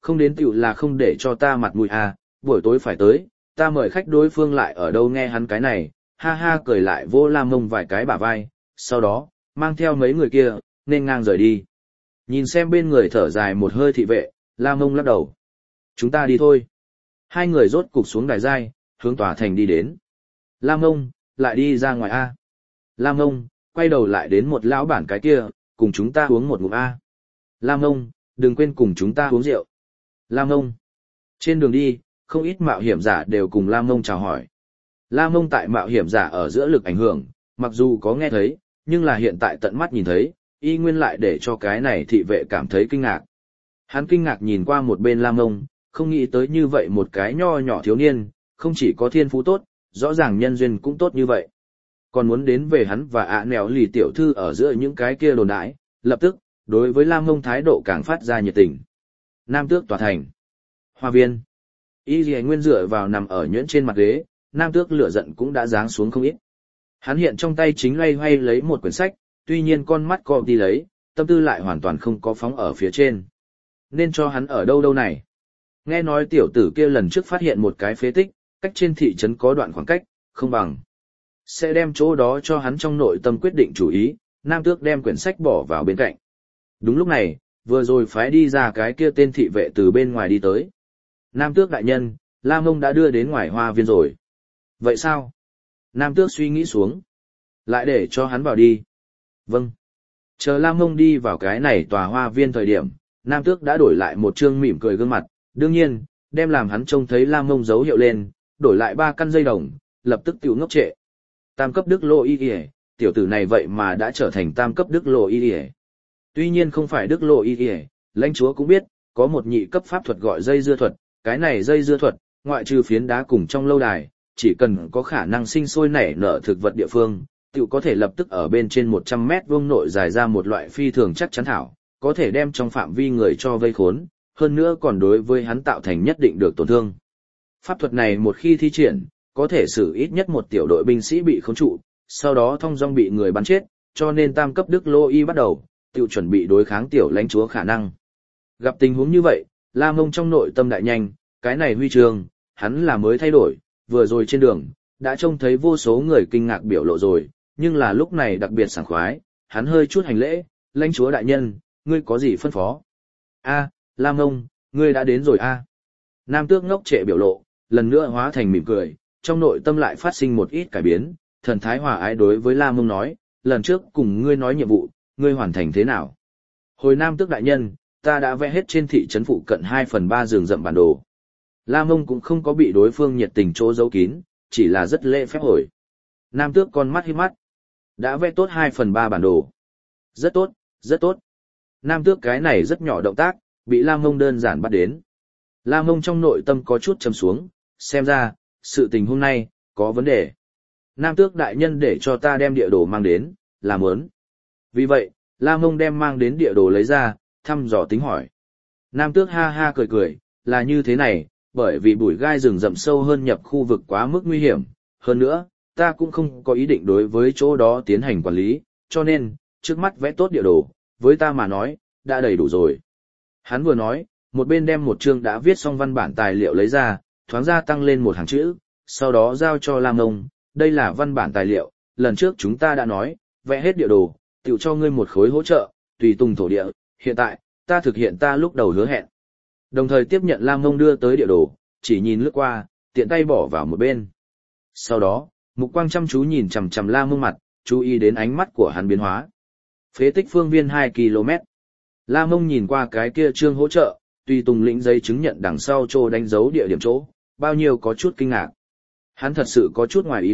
Không đến tiểu là không để cho ta mặt mũi à, buổi tối phải tới, ta mời khách đối phương lại ở đâu nghe hắn cái này, ha ha cười lại vô Lam Mông vài cái bả vai, sau đó, mang theo mấy người kia, nên ngang rời đi. Nhìn xem bên người thở dài một hơi thị vệ, Lam Mông lắc đầu. Chúng ta đi thôi. Hai người rốt cục xuống đài giai, hướng tòa thành đi đến. Lam Mông, lại đi ra ngoài A. Lam Mông, quay đầu lại đến một lão bản cái kia, cùng chúng ta uống một ngụm A. Lam Mông, đừng quên cùng chúng ta uống rượu. Lam Mông. Trên đường đi, không ít mạo hiểm giả đều cùng Lam Mông chào hỏi. Lam Mông tại mạo hiểm giả ở giữa lực ảnh hưởng, mặc dù có nghe thấy, nhưng là hiện tại tận mắt nhìn thấy, y nguyên lại để cho cái này thị vệ cảm thấy kinh ngạc. Hắn kinh ngạc nhìn qua một bên Lam Mông, không nghĩ tới như vậy một cái nho nhỏ thiếu niên, không chỉ có thiên phú tốt, rõ ràng nhân duyên cũng tốt như vậy. Còn muốn đến về hắn và ạ nẻo lì tiểu thư ở giữa những cái kia đồn đãi, lập tức, đối với Lam Mông thái độ càng phát ra nhiệt tình. Nam Tước tòa thành. Hoa viên. Y Lì Nguyên dựa vào nằm ở nhuyễn trên mặt ghế, Nam Tước lửa giận cũng đã giáng xuống không ít. Hắn hiện trong tay chính loay hoay lấy một quyển sách, tuy nhiên con mắt co đi lấy, tâm tư lại hoàn toàn không có phóng ở phía trên. Nên cho hắn ở đâu đâu này. Nghe nói tiểu tử kia lần trước phát hiện một cái phế tích, cách trên thị trấn có đoạn khoảng cách, không bằng. Sẽ đem chỗ đó cho hắn trong nội tâm quyết định chủ ý, Nam Tước đem quyển sách bỏ vào bên cạnh. Đúng lúc này, vừa rồi phái đi ra cái kia tên thị vệ từ bên ngoài đi tới. Nam Tước đại nhân, Lam Mông đã đưa đến ngoài hoa viên rồi. Vậy sao? Nam Tước suy nghĩ xuống. Lại để cho hắn vào đi. Vâng. Chờ Lam Mông đi vào cái này tòa hoa viên thời điểm, Nam Tước đã đổi lại một trương mỉm cười gương mặt, đương nhiên, đem làm hắn trông thấy Lam Mông dấu hiệu lên, đổi lại 3 căn dây đồng, lập tức tiểu ngốc trệ. Tam cấp Đức Lô Y Y, tiểu tử này vậy mà đã trở thành tam cấp Đức Lô Y Y. Tuy nhiên không phải Đức Lô Y Y, lãnh chúa cũng biết, có một nhị cấp pháp thuật gọi dây dưa thuật, cái này dây dưa thuật, ngoại trừ phiến đá cùng trong lâu đài, chỉ cần có khả năng sinh sôi nảy nở thực vật địa phương, tiểu có thể lập tức ở bên trên 100 mét vuông nội dài ra một loại phi thường chắc chắn thảo, có thể đem trong phạm vi người cho vây khốn, hơn nữa còn đối với hắn tạo thành nhất định được tổn thương. Pháp thuật này một khi thi triển, có thể xử ít nhất một tiểu đội binh sĩ bị khống trụ, sau đó thông dong bị người bắn chết, cho nên tam cấp Đức Lô Y bắt đầu, tiểu chuẩn bị đối kháng tiểu lãnh chúa khả năng. Gặp tình huống như vậy, Lam Mông trong nội tâm đại nhanh, cái này huy chương, hắn là mới thay đổi, vừa rồi trên đường, đã trông thấy vô số người kinh ngạc biểu lộ rồi, nhưng là lúc này đặc biệt sảng khoái, hắn hơi chút hành lễ, lãnh chúa đại nhân, ngươi có gì phân phó? A, Lam Mông, ngươi đã đến rồi a. Nam Tước ngốc trệ biểu lộ, lần nữa hóa thành mỉm cười, trong nội tâm lại phát sinh một ít cải biến, thần thái hòa ái đối với Lam Mông nói, lần trước cùng ngươi nói nhiệm vụ, ngươi hoàn thành thế nào? Hồi Nam Tước đại nhân, ta đã vẽ hết trên thị trấn phụ cận 2/3 rừng rậm bản đồ. Lam Mông cũng không có bị đối phương nhiệt tình chỗ giấu kín, chỉ là rất lễ phép hồi. Nam Tước con mắt híp mắt. Đã vẽ tốt 2/3 bản đồ. Rất tốt, rất tốt. Nam Tước cái này rất nhỏ động tác, bị Lam Mông đơn giản bắt đến. Lam Mông trong nội tâm có chút trầm xuống, xem ra, sự tình hôm nay, có vấn đề. Nam Tước đại nhân để cho ta đem địa đồ mang đến, làm ớn. Vì vậy, Lam Mông đem mang đến địa đồ lấy ra, thăm dò tính hỏi. Nam Tước ha ha cười cười, là như thế này, bởi vì bụi gai rừng rậm sâu hơn nhập khu vực quá mức nguy hiểm. Hơn nữa, ta cũng không có ý định đối với chỗ đó tiến hành quản lý, cho nên, trước mắt vẽ tốt địa đồ, với ta mà nói, đã đầy đủ rồi. Hắn vừa nói, một bên đem một chương đã viết xong văn bản tài liệu lấy ra, thoáng ra tăng lên một hàng chữ, sau đó giao cho Lam Mông, đây là văn bản tài liệu, lần trước chúng ta đã nói, vẽ hết địa đồ, tiểu cho ngươi một khối hỗ trợ, tùy tùng thổ địa, hiện tại, ta thực hiện ta lúc đầu hứa hẹn. Đồng thời tiếp nhận Lam Mông đưa tới địa đồ, chỉ nhìn lướt qua, tiện tay bỏ vào một bên. Sau đó, mục quang chăm chú nhìn chằm chằm Lam Mông mặt, chú ý đến ánh mắt của hắn biến hóa. Phế tích phương viên 2 km. Lam Mông nhìn qua cái kia chương hỗ trợ, tùy tùng lĩnh giấy chứng nhận đằng sau chỗ đánh dấu địa điểm chỗ, bao nhiêu có chút kinh ngạc. Hắn thật sự có chút ngoài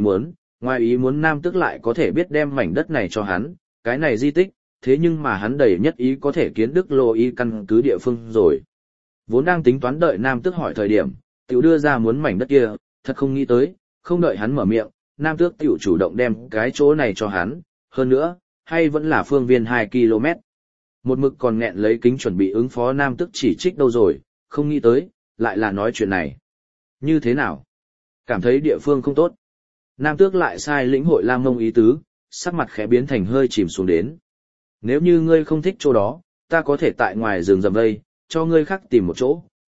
ý muốn Nam Tước lại có thể biết đem mảnh đất này cho hắn, cái này di tích, thế nhưng mà hắn đầy nhất ý có thể kiến Đức Lô Y căn cứ địa phương rồi. Vốn đang tính toán đợi Nam Tước hỏi thời điểm, tiểu đưa ra muốn mảnh đất kia, thật không nghĩ tới, không đợi hắn mở miệng, Nam Tước tiểu chủ động đem cái chỗ này cho hắn, hơn nữa, hay vẫn là phương viên 2 km. Một mực còn nghẹn lấy kính chuẩn bị ứng phó Nam Tước chỉ trích đâu rồi, không nghĩ tới, lại là nói chuyện này. Như thế nào? Cảm thấy địa phương không tốt. Nam Tước lại sai lĩnh hội Lam Mông ý tứ, sắc mặt khẽ biến thành hơi chìm xuống đến. Nếu như ngươi không thích chỗ đó, ta có thể tại ngoài rừng rậm vây, cho ngươi khác tìm một chỗ,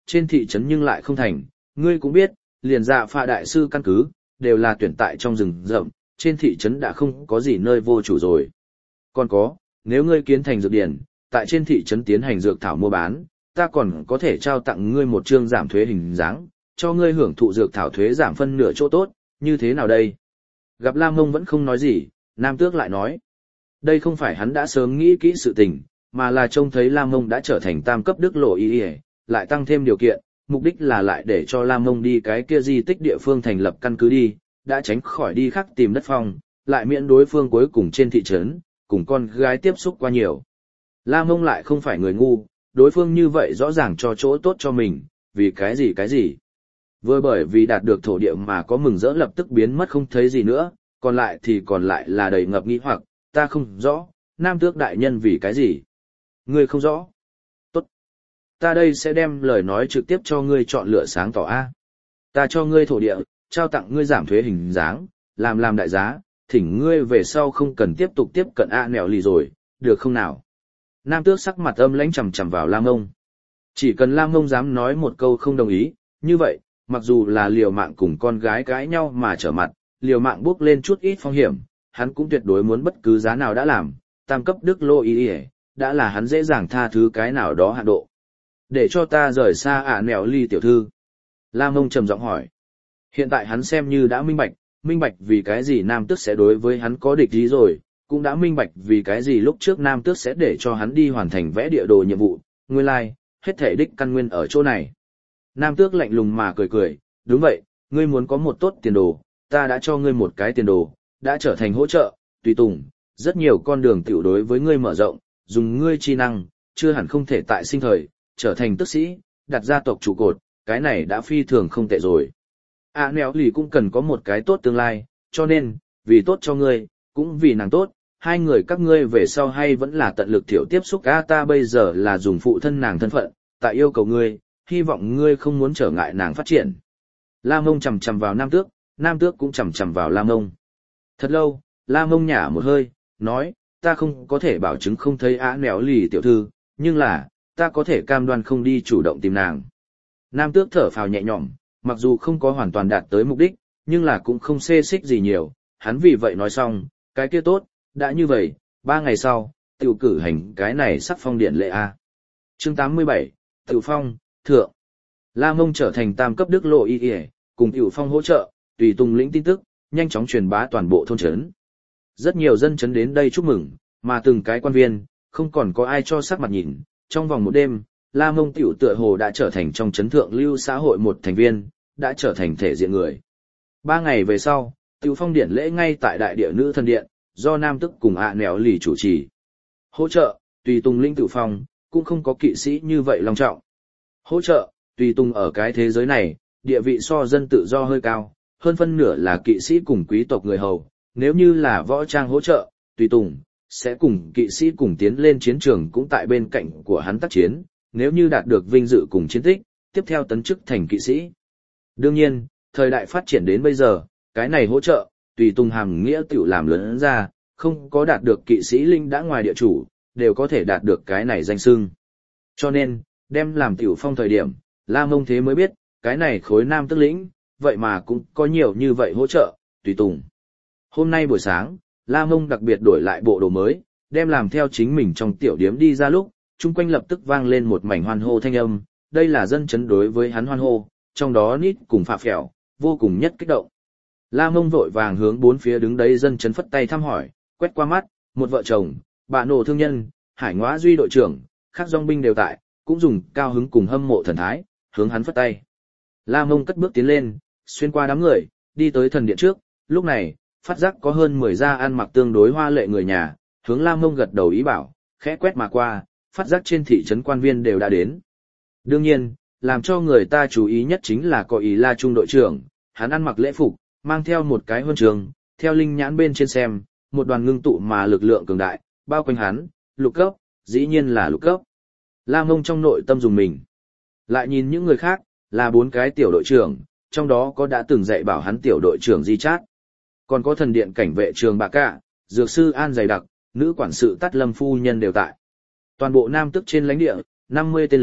trên thị trấn nhưng lại không thành, ngươi cũng biết, liền dạ phạ đại sư căn cứ, đều là tuyển tại trong rừng rậm, trên thị trấn đã không có gì nơi vô chủ rồi. Còn có, nếu ngươi kiến thành dược điển, tại trên thị trấn tiến hành dược thảo mua bán, ta còn có thể trao tặng ngươi một chương giảm thuế hình dáng, cho ngươi hưởng thụ dược thảo thuế giảm phân nửa chỗ tốt, như thế nào đây? Gặp Lam Mông vẫn không nói gì, Nam Tước lại nói. Đây không phải hắn đã sớm nghĩ kỹ sự tình, mà là trông thấy Lam Mông đã trở thành tam cấp đức lộ y, lại tăng thêm điều kiện, mục đích là lại để cho Lam Mông đi cái kia di tích địa phương thành lập căn cứ đi, đã tránh khỏi đi khắc tìm đất phong, lại miễn đối phương cuối cùng trên thị trấn, cùng con gái tiếp xúc qua nhiều. Lam Mông lại không phải người ngu, đối phương như vậy rõ ràng cho chỗ tốt cho mình, vì cái gì. Vừa bởi vì đạt được thổ địa mà có mừng rỡ lập tức biến mất không thấy gì nữa, còn lại là đầy ngập nghi hoặc, ta không rõ, Nam Tước đại nhân vì cái gì? Ngươi không rõ? Tốt. Ta đây sẽ đem lời nói trực tiếp cho ngươi chọn lựa sáng tỏ A. Ta cho ngươi thổ địa, trao tặng ngươi giảm thuế hình dáng, làm đại giá, thỉnh ngươi về sau không cần tiếp tục tiếp cận A nẻo lì rồi, được không nào? Nam Tước sắc mặt âm lãnh chằm chằm vào Lam Ngông. Chỉ cần Lam Ngông dám nói một câu không đồng ý, như vậy, mặc dù là liều mạng cùng con gái cãi nhau mà trở mặt, liều mạng bước lên chút ít phong hiểm, hắn cũng tuyệt đối muốn bất cứ giá nào đã làm, tam cấp đức lô ý đã là hắn dễ dàng tha thứ cái nào đó hạn độ. Để cho ta rời xa nẻo ly tiểu thư. Lam Ngông trầm giọng hỏi. Hiện tại hắn xem như đã minh bạch vì cái gì Nam Tước sẽ đối với hắn có địch ý rồi, cũng đã minh bạch vì cái gì lúc trước Nam Tước sẽ để cho hắn đi hoàn thành vẽ địa đồ nhiệm vụ, nguyên lai, hết thể đích căn nguyên ở chỗ này. Nam Tước lạnh lùng mà cười, đúng vậy, ngươi muốn có một tốt tiền đồ, ta đã cho ngươi một cái tiền đồ, đã trở thành hỗ trợ, tùy tùng, rất nhiều con đường tiểu đối với ngươi mở rộng, dùng ngươi chi năng, chưa hẳn không thể tại sinh thời, trở thành tước sĩ, đặt gia tộc trụ cột, cái này đã phi thường không tệ rồi. Nẻo lì cũng cần có một cái tốt tương lai, cho nên, vì tốt cho ngươi, cũng vì nàng tốt, hai người các ngươi về sau hay vẫn là tận lực thiểu tiếp xúc. Ta bây giờ là dùng phụ thân nàng thân phận, tại yêu cầu ngươi, hy vọng ngươi không muốn trở ngại nàng phát triển. Lam Ngông chằm chằm vào Nam Tước cũng chằm chằm vào Lam Ngông. Thật lâu, Lam Ngông nhả một hơi, nói, ta không có thể bảo chứng không thấy nẻo lì tiểu thư, nhưng là, ta có thể cam đoan không đi chủ động tìm nàng. Nam Tước thở phào nhẹ nhõm, mặc dù không có hoàn toàn đạt tới mục đích, nhưng là cũng không xê xích gì nhiều, hắn vì vậy nói xong, cái kia tốt, đã như vậy, 3 ngày sau, tiểu cử hành cái này sắc phong điện lệ A. Chương 87, Tiểu Phong, Thượng. Lam Ngông trở thành tam cấp đức lộ y, cùng Tiểu Phong hỗ trợ, tùy tùng lĩnh tin tức, nhanh chóng truyền bá toàn bộ thôn trấn. Rất nhiều dân trấn đến đây chúc mừng, mà từng cái quan viên, không còn có ai cho sắc mặt nhìn. Trong vòng một đêm, Lam Ngông tiểu tựa hồ đã trở thành trong trấn thượng lưu xã hội một thành viên, đã trở thành thể diện người. 3 ngày về sau, Tiểu Phong điện lễ ngay tại đại địa nữ thần điện, do Nam Tước cùng nẻo lì chủ trì. Hỗ trợ, tùy tùng lĩnh Tiểu Phong, cũng không có kỵ sĩ như vậy long trọng. Hỗ trợ, tùy tùng ở cái thế giới này, địa vị so dân tự do hơi cao, hơn phân nửa là kỵ sĩ cùng quý tộc người hầu, nếu như là võ trang hỗ trợ, tùy tùng, sẽ cùng kỵ sĩ cùng tiến lên chiến trường cũng tại bên cạnh của hắn tác chiến, nếu như đạt được vinh dự cùng chiến tích, tiếp theo tấn chức thành kỵ sĩ. Đương nhiên, thời đại phát triển đến bây giờ, cái này hỗ trợ, tùy tùng hàm nghĩa tiểu làm lớn ra, không có đạt được kỵ sĩ linh đã ngoài địa chủ, đều có thể đạt được cái này danh xưng. Cho nên, đem làm Tiểu Phong thời điểm, Lam Ngông thế mới biết, cái này khối Nam Tước lĩnh, vậy mà cũng có nhiều như vậy hỗ trợ, tùy tùng. Hôm nay buổi sáng, Lam Ngông đặc biệt đổi lại bộ đồ mới, đem làm theo chính mình trong tiểu điếm đi ra lúc, chung quanh lập tức vang lên một mảnh hoan hô thanh âm, đây là dân chấn đối với hắn hoan hô, trong đó Nít cùng Phạ Phèo, vô cùng nhất kích động. Lam Ngông vội vàng hướng bốn phía đứng đấy dân chấn phất tay thăm hỏi, quét qua mắt, một vợ chồng, bà nổ thương nhân, Hải Ngoã Duy đội trưởng, các dòng binh đều tại, cũng dùng cao hứng cùng hâm mộ thần thái, hướng hắn phất tay. Lam Ngông cất bước tiến lên, xuyên qua đám người, đi tới thần điện trước, lúc này, phát giác có hơn 10 gia ăn mặc tương đối hoa lệ người nhà, hướng Lam Ngông gật đầu ý bảo, khẽ quét mà qua, phát giác trên thị trấn quan viên đều đã đến. Đương nhiên, làm cho người ta chú ý nhất chính là có ý La Trung đội trưởng, hắn ăn mặc lễ phục, mang theo một cái huân trường, theo linh nhãn bên trên xem, một đoàn ngưng tụ mà lực lượng cường đại, bao quanh hắn, lục cấp, dĩ nhiên là lục cấp. Lam Ngông trong nội tâm dùng mình. Lại nhìn những người khác, là 4 cái tiểu đội trưởng, trong đó có đã từng dạy bảo hắn tiểu đội trưởng Di Chát. Còn có thần điện cảnh vệ trường Bạc Cạ, dược sư An dày đặc, nữ quản sự Tát Lâm phu nhân đều tại. Toàn bộ Nam Tước trên lãnh địa, 50 tên lính,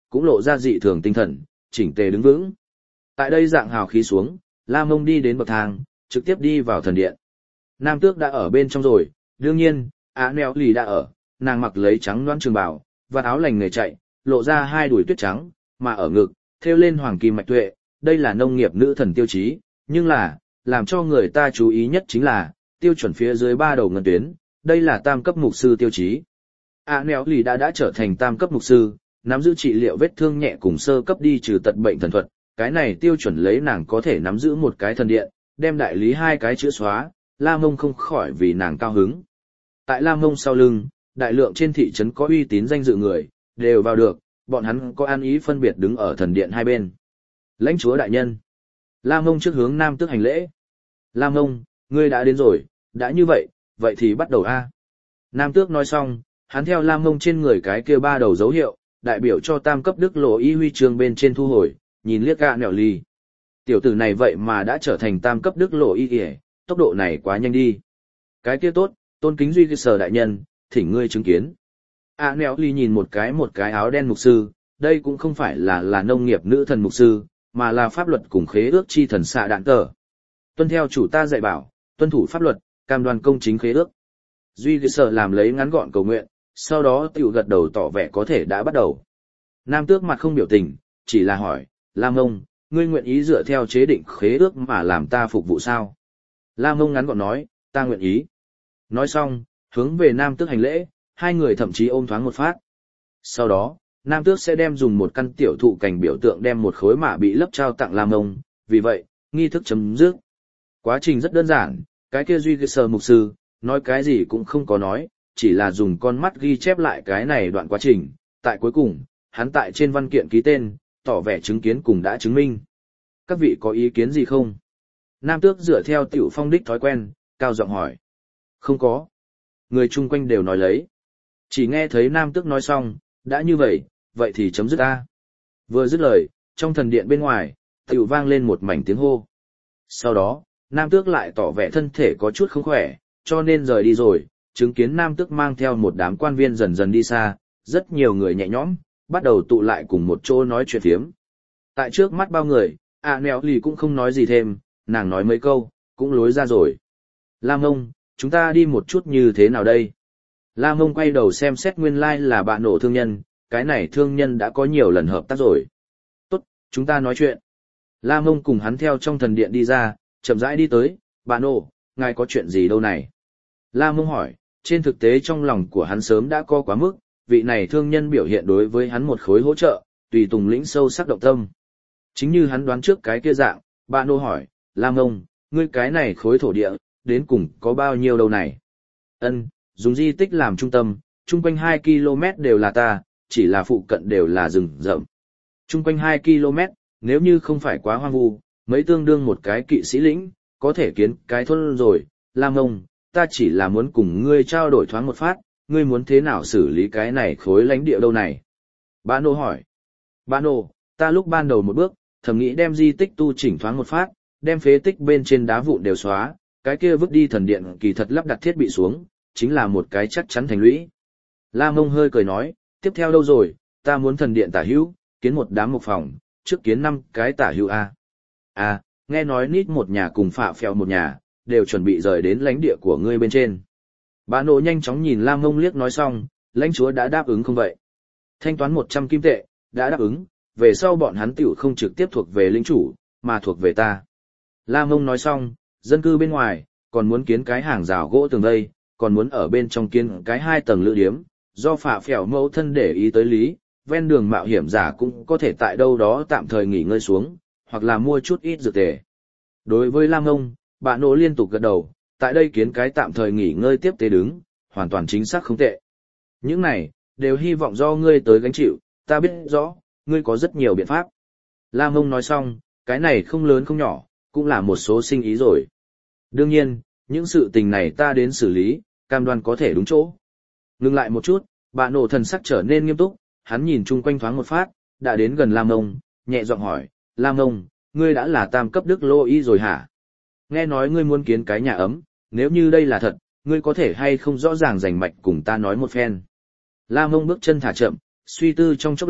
cũng lộ ra dị thường tinh thần, chỉnh tề đứng vững. Tại đây dạng hào khí xuống, La Mông đi đến bậc thang, trực tiếp đi vào thần điện. Nam Tước đã ở bên trong rồi, đương nhiên, Á Nèo Lì đã ở, nàng mặc lấy trắng loãng trường bào, và áo lành người chạy, lộ ra hai đùi tuyết trắng, mà ở ngực, thêu lên hoàng kim mạch tuệ, đây là nông nghiệp nữ thần tiêu chí, nhưng là, làm cho người ta chú ý nhất chính là, tiêu chuẩn phía dưới ba đầu ngân tuyến, đây là tam cấp mục sư tiêu chí. Á Nèo Lì đã trở thành tam cấp mục sư, nắm giữ trị liệu vết thương nhẹ cùng sơ cấp đi trừ tật bệnh thần thuật, cái này tiêu chuẩn lấy nàng có thể nắm giữ một cái thần điện, đem đại lý hai cái chữ xóa, La Mông không khỏi vì nàng cao hứng. Tại La Mông sau lưng, đại lượng trên thị trấn có uy tín danh dự người, đều vào được, bọn hắn có an ý phân biệt đứng ở thần điện hai bên. Lãnh chúa đại nhân. La Mông trước hướng Nam Tước hành lễ. La Mông, ngươi đã đến rồi, đã như vậy, vậy thì bắt đầu a. Nam Tước nói xong, hắn theo La Mông trên người cái kia ba đầu dấu hiệu, đại biểu cho tam cấp đức lộ y huy chương bên trên thu hồi, nhìn liếc gạ nẻo lì. Tiểu tử này vậy mà đã trở thành tam cấp đức lộ y kìa, tốc độ này quá nhanh đi. Cái kia tốt, tôn kính duy sở đại nhân, thỉnh ngươi chứng kiến. Nẻo lì nhìn một cái áo đen mục sư, đây cũng không phải là nông nghiệp nữ thần mục sư, mà là pháp luật cùng khế ước chi thần xạ đạn tờ. Tuân theo chủ ta dạy bảo, tuân thủ pháp luật, cam đoan công chính khế ước. Duy sở làm lấy ngắn gọn cầu nguyện, sau đó tiểu gật đầu tỏ vẻ có thể đã bắt đầu. Nam Tước mặt không biểu tình, chỉ là hỏi, La Mông, ngươi nguyện ý dựa theo chế định khế ước mà làm ta phục vụ sao? La Mông ngắn gọn nói, ta nguyện ý. Nói xong, hướng về Nam Tước hành lễ, hai người thậm chí ôm thoáng một phát. Sau đó, Nam Tước sẽ đem dùng một căn tiểu thụ cảnh biểu tượng đem một khối mã bị lấp trao tặng La Mông, vì vậy, nghi thức chấm dứt. Quá trình rất đơn giản, cái kia duy sờ mục sư, nói cái gì cũng không có nói, chỉ là dùng con mắt ghi chép lại cái này đoạn quá trình, tại cuối cùng, hắn tại trên văn kiện ký tên, tỏ vẻ chứng kiến cùng đã chứng minh. Các vị có ý kiến gì không? Nam Tước dựa theo tiểu phong đích thói quen, cao giọng hỏi. Không có. Người chung quanh đều nói lấy. Chỉ nghe thấy Nam Tước nói xong, đã như vậy, vậy thì chấm dứt a. Vừa dứt lời, trong thần điện bên ngoài, tiểu vang lên một mảnh tiếng hô. Sau đó, Nam Tước lại tỏ vẻ thân thể có chút không khỏe, cho nên rời đi rồi, chứng kiến Nam Tước mang theo một đám quan viên dần dần đi xa, rất nhiều người nhẹ nhõm, bắt đầu tụ lại cùng một chỗ nói chuyện phiếm. Tại trước mắt bao người, Nẻo Lì cũng không nói gì thêm, nàng nói mấy câu, cũng lối ra rồi. La Mông, chúng ta đi một chút như thế nào đây? La Mông quay đầu xem xét nguyên lai là bạn nổ thương nhân, cái này thương nhân đã có nhiều lần hợp tác rồi. Tốt, chúng ta nói chuyện. La Mông cùng hắn theo trong thần điện đi ra, chậm rãi đi tới, bạn nổ, ngài có chuyện gì đâu này? La Mông hỏi, trên thực tế trong lòng của hắn sớm đã có quá mức, vị này thương nhân biểu hiện đối với hắn một khối hỗ trợ, tùy tùng lĩnh sâu sắc động tâm. Chính như hắn đoán trước cái kia dạng, bạn nô hỏi, La Mông, ngươi cái này khối thổ địa, đến cùng có bao nhiêu đâu này? Ân, dùng di tích làm trung tâm, chung quanh 2 km đều là ta, chỉ là phụ cận đều là rừng rậm. Chung quanh 2 km, nếu như không phải quá hoang vu, mấy tương đương một cái kỵ sĩ lĩnh, có thể kiến cái thôn rồi, La Mông, ta chỉ là muốn cùng ngươi trao đổi thoáng một phát, ngươi muốn thế nào xử lý cái này khối lãnh địa đâu này? Bá Nô hỏi. Bá Nô, ta lúc ban đầu một bước, thầm nghĩ đem di tích tu chỉnh thoáng một phát, đem phế tích bên trên đá vụn đều xóa, cái kia vứt đi thần điện kỳ thật lắp đặt thiết bị xuống, chính là một cái chắc chắn thành lũy. La Mông hơi cười nói, tiếp theo đâu rồi, ta muốn thần điện tả hữu, kiến một đám một phòng, trước kiến 5 cái tả hữu A. À, nghe nói nít một nhà cùng phạ phèo một nhà, đều chuẩn bị rời đến lãnh địa của ngươi bên trên. Bá Nô nhanh chóng nhìn La Mông liếc nói xong, lãnh chúa đã đáp ứng không vậy? Thanh toán 100 kim tệ, đã đáp ứng, về sau bọn hắn tiểu không trực tiếp thuộc về lĩnh chủ, mà thuộc về ta. La Mông nói xong, dân cư bên ngoài, còn muốn kiến cái hàng rào gỗ tường vây, còn muốn ở bên trong kiến cái 2 tầng lữ điếm, do phạ phèo mẫu thân để ý tới lý, ven đường mạo hiểm giả cũng có thể tại đâu đó tạm thời nghỉ ngơi xuống, hoặc là mua chút ít dược tề. Đối với La Mông, Bá Nô liên tục gật đầu, tại đây kiến cái tạm thời nghỉ ngơi tiếp tế đứng, hoàn toàn chính xác không tệ. Những này, đều hy vọng do ngươi tới gánh chịu, ta biết rõ, ngươi có rất nhiều biện pháp. La Mông nói xong, cái này không lớn không nhỏ, cũng là một số sinh ý rồi. Đương nhiên, những sự tình này ta đến xử lý, cam đoan có thể đúng chỗ. Ngừng lại một chút, Bá Nô thần sắc trở nên nghiêm túc, hắn nhìn chung quanh thoáng một phát, đã đến gần La Mông, nhẹ giọng hỏi, La Mông, ngươi đã là tam cấp đức lô y rồi hả? Nghe nói ngươi muốn kiến cái nhà ấm, nếu như đây là thật, ngươi có thể hay không rõ ràng rành mạch cùng ta nói một phen. La Mông bước chân thả chậm, suy tư trong chốc lát,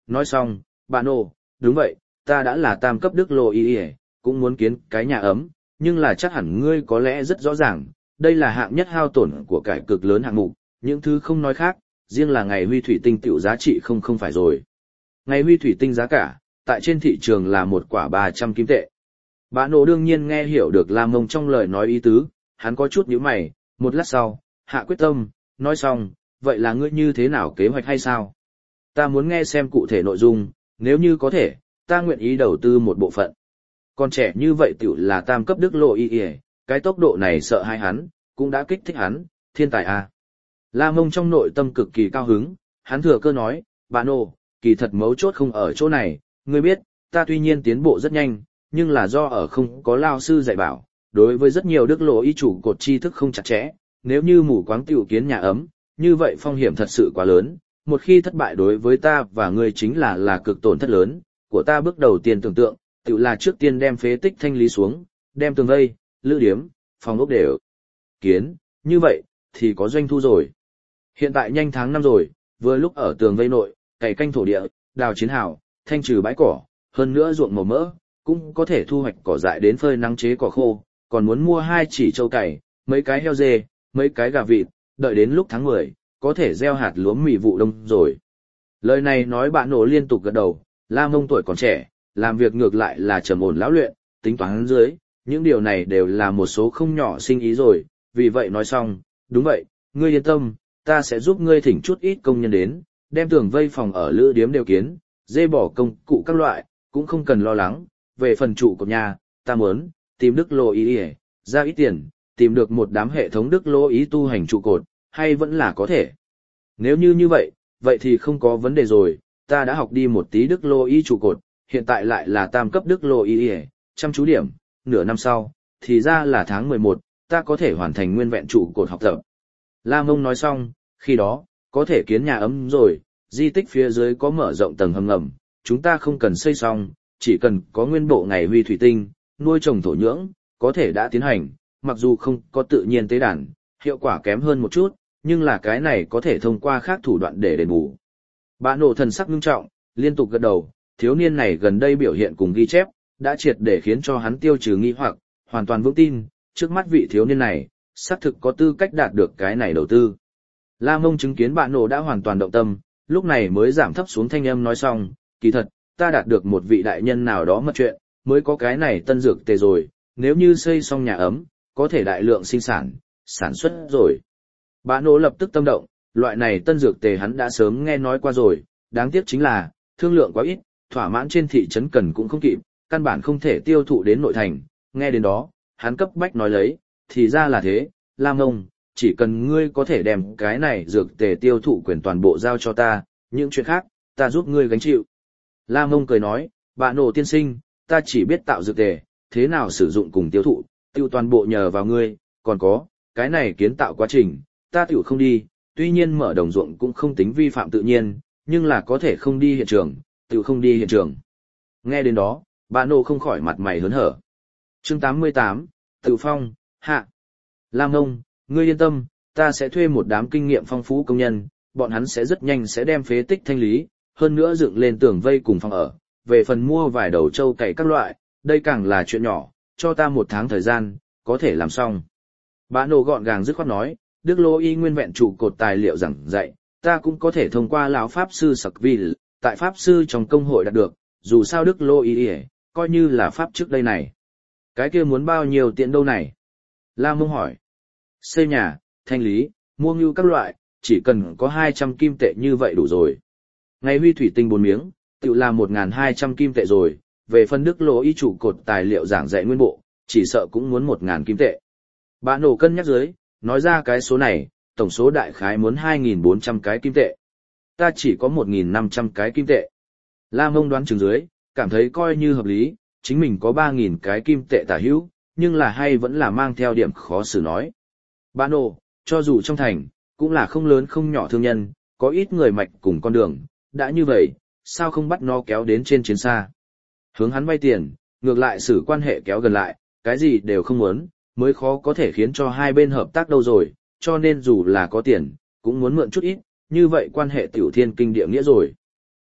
nói xong, bạn ồ, đúng vậy, ta đã là tam cấp đức lô y y, cũng muốn kiến cái nhà ấm, nhưng là chắc hẳn ngươi có lẽ rất rõ ràng, đây là hạng nhất hao tổn của cải cực lớn hạng mục, những thứ không nói khác, riêng là ngày huy thủy tinh tiểu giá trị không phải rồi. Ngày huy thủy tinh giá cả, tại trên thị trường là một quả 300 kim tệ. Bạn nổ đương nhiên nghe hiểu được Lam Mông trong lời nói ý tứ, hắn có chút nhíu mày, một lát sau, hạ quyết tâm, nói xong, vậy là ngươi như thế nào kế hoạch hay sao? Ta muốn nghe xem cụ thể nội dung, nếu như có thể, ta nguyện ý đầu tư một bộ phận. Còn trẻ như vậy tiểu là tam cấp đức lộ y y, cái tốc độ này sợ hai hắn, cũng đã kích thích hắn, thiên tài à. La Mông trong nội tâm cực kỳ cao hứng, hắn thừa cơ nói, bạn ồ, kỳ thật mấu chốt không ở chỗ này, ngươi biết, ta tuy nhiên tiến bộ rất nhanh, nhưng là do ở không có lao sư dạy bảo, đối với rất nhiều đức lộ y chủ cột tri thức không chặt chẽ, nếu như mù quáng tiểu kiến nhà ấm, như vậy phong hiểm thật sự quá lớn, một khi thất bại đối với ta và ngươi chính là cực tổn thất lớn, của ta bước đầu tiên tưởng tượng, tiểu là trước tiên đem phế tích thanh lý xuống, đem tường vây, lữ điếm, phòng ốc đều kiến, như vậy, thì có doanh thu rồi. Hiện tại nhanh tháng 5 rồi, vừa lúc ở tường vây nội, cày canh thổ địa, đào chiến hào, thanh trừ bãi cỏ, hơn nữa ruộng màu mỡ, cũng có thể thu hoạch cỏ dại đến phơi nắng chế cỏ khô, còn muốn mua 2 chỉ trâu cày, mấy cái heo dê, mấy cái gà vịt, đợi đến lúc tháng 10, có thể gieo hạt lúa mì vụ đông rồi. Lời này nói bạn nổ liên tục gật đầu, La Mông tuổi còn trẻ, làm việc ngược lại là trầm ổn lão luyện, tính toán dưới, những điều này đều là một số không nhỏ sinh ý rồi, vì vậy nói xong, đúng vậy, ngươi yên tâm, ta sẽ giúp ngươi thỉnh chút ít công nhân đến, đem tường vây phòng ở lữ điếm đều kiến, dê bỏ công cụ các loại, cũng không cần lo lắng, về phần trụ của nhà, ta muốn, tìm đức lô ý ra ít tiền, tìm được một đám hệ thống đức lô ý tu hành trụ cột, hay vẫn là có thể. Nếu như vậy, vậy thì không có vấn đề rồi, ta đã học đi một tí đức lô ý trụ cột, hiện tại lại là tam cấp đức lô ý, chăm chú điểm, nửa năm sau, thì ra là tháng 11, ta có thể hoàn thành nguyên vẹn trụ cột học tập. La Mông nói xong, khi đó, có thể kiến nhà ấm rồi, di tích phía dưới có mở rộng tầng hầm ngầm, chúng ta không cần xây xong, chỉ cần có nguyên bộ ngày huy thủy tinh, nuôi trồng thổ nhưỡng, có thể đã tiến hành, mặc dù không có tự nhiên tế đàn, hiệu quả kém hơn một chút, nhưng là cái này có thể thông qua khác thủ đoạn để đền bù. Bạn nổ thần sắc nghiêm trọng, liên tục gật đầu, thiếu niên này gần đây biểu hiện cùng ghi chép, đã triệt để khiến cho hắn tiêu trừ nghi hoặc, hoàn toàn vững tin, trước mắt vị thiếu niên này, xác thực có tư cách đạt được cái này đầu tư. La Mông chứng kiến bạn nổ đã hoàn toàn động tâm, lúc này mới giảm thấp xuống thanh âm nói xong, kỳ thật, ta đạt được một vị đại nhân nào đó mật chuyện, mới có cái này tân dược tề rồi, nếu như xây xong nhà ấm, có thể đại lượng sinh sản xuất rồi. Bạn nổ lập tức tâm động, loại này tân dược tề hắn đã sớm nghe nói qua rồi, đáng tiếc chính là, thương lượng quá ít, thỏa mãn trên thị trấn cần cũng không kịp, căn bản không thể tiêu thụ đến nội thành, nghe đến đó, hắn cấp bách nói lấy, thì ra là thế, Lam Mông, chỉ cần ngươi có thể đem cái này dược tề tiêu thụ quyền toàn bộ giao cho ta, những chuyện khác, ta giúp ngươi gánh chịu. Lam Mông cười nói, bạn nổ tiên sinh, ta chỉ biết tạo dược tề, thế nào sử dụng cùng tiêu thụ, tiêu toàn bộ nhờ vào ngươi, còn có, cái này kiến tạo quá trình, ta tiểu không đi, tuy nhiên mở đồng ruộng cũng không tính vi phạm tự nhiên, nhưng là có thể không đi hiện trường, tiểu không đi hiện trường. Nghe đến đó, bạn nổ không khỏi mặt mày hớn hở. Chương 88, Tự Phong, hạ. Lam Mông, ngươi yên tâm, ta sẽ thuê một đám kinh nghiệm phong phú công nhân, bọn hắn sẽ rất nhanh sẽ đem phế tích thanh lý, hơn nữa dựng lên tường vây cùng phòng ở, về phần mua vài đầu trâu cày các loại, đây càng là chuyện nhỏ, cho ta 1 tháng thời gian, có thể làm xong. Bạn nổ gọn gàng dứt khoát nói, Đức Lô Y nguyên vẹn trụ cột tài liệu giảng dạy, ta cũng có thể thông qua lão pháp sư Sakville, tại pháp sư trong công hội đạt được, dù sao Đức Lô Y coi như là pháp trước đây này. Cái kia muốn bao nhiêu tiền đâu này? La Mông hỏi. Xây nhà, thanh lý, mua ngưu các loại, chỉ cần có 200 kim tệ như vậy đủ rồi. Ngày huy thủy tinh 4 miếng, tự là 1.200 kim tệ rồi, về phân Đức Lô Y trụ cột tài liệu giảng dạy nguyên bộ, chỉ sợ cũng muốn 1.000 kim tệ. Bạn nổ cân nhắc dưới, nói ra cái số này, tổng số đại khái muốn 2.400 cái kim tệ. Ta chỉ có 1.500 cái kim tệ. La Mông đoán chừng dưới, cảm thấy coi như hợp lý, chính mình có 3.000 cái kim tệ tả hữu, nhưng là hay vẫn là mang theo điểm khó xử nói. Bạn nổ, cho dù trong thành, cũng là không lớn không nhỏ thương nhân, có ít người mạch cùng con đường, đã như vậy, sao không bắt nó kéo đến trên chiến xa. Hướng hắn vay tiền, ngược lại xử quan hệ kéo gần lại, cái gì đều không muốn, mới khó có thể khiến cho hai bên hợp tác đâu rồi, cho nên dù là có tiền, cũng muốn mượn chút ít, như vậy quan hệ tiểu thiên kinh địa nghĩa rồi.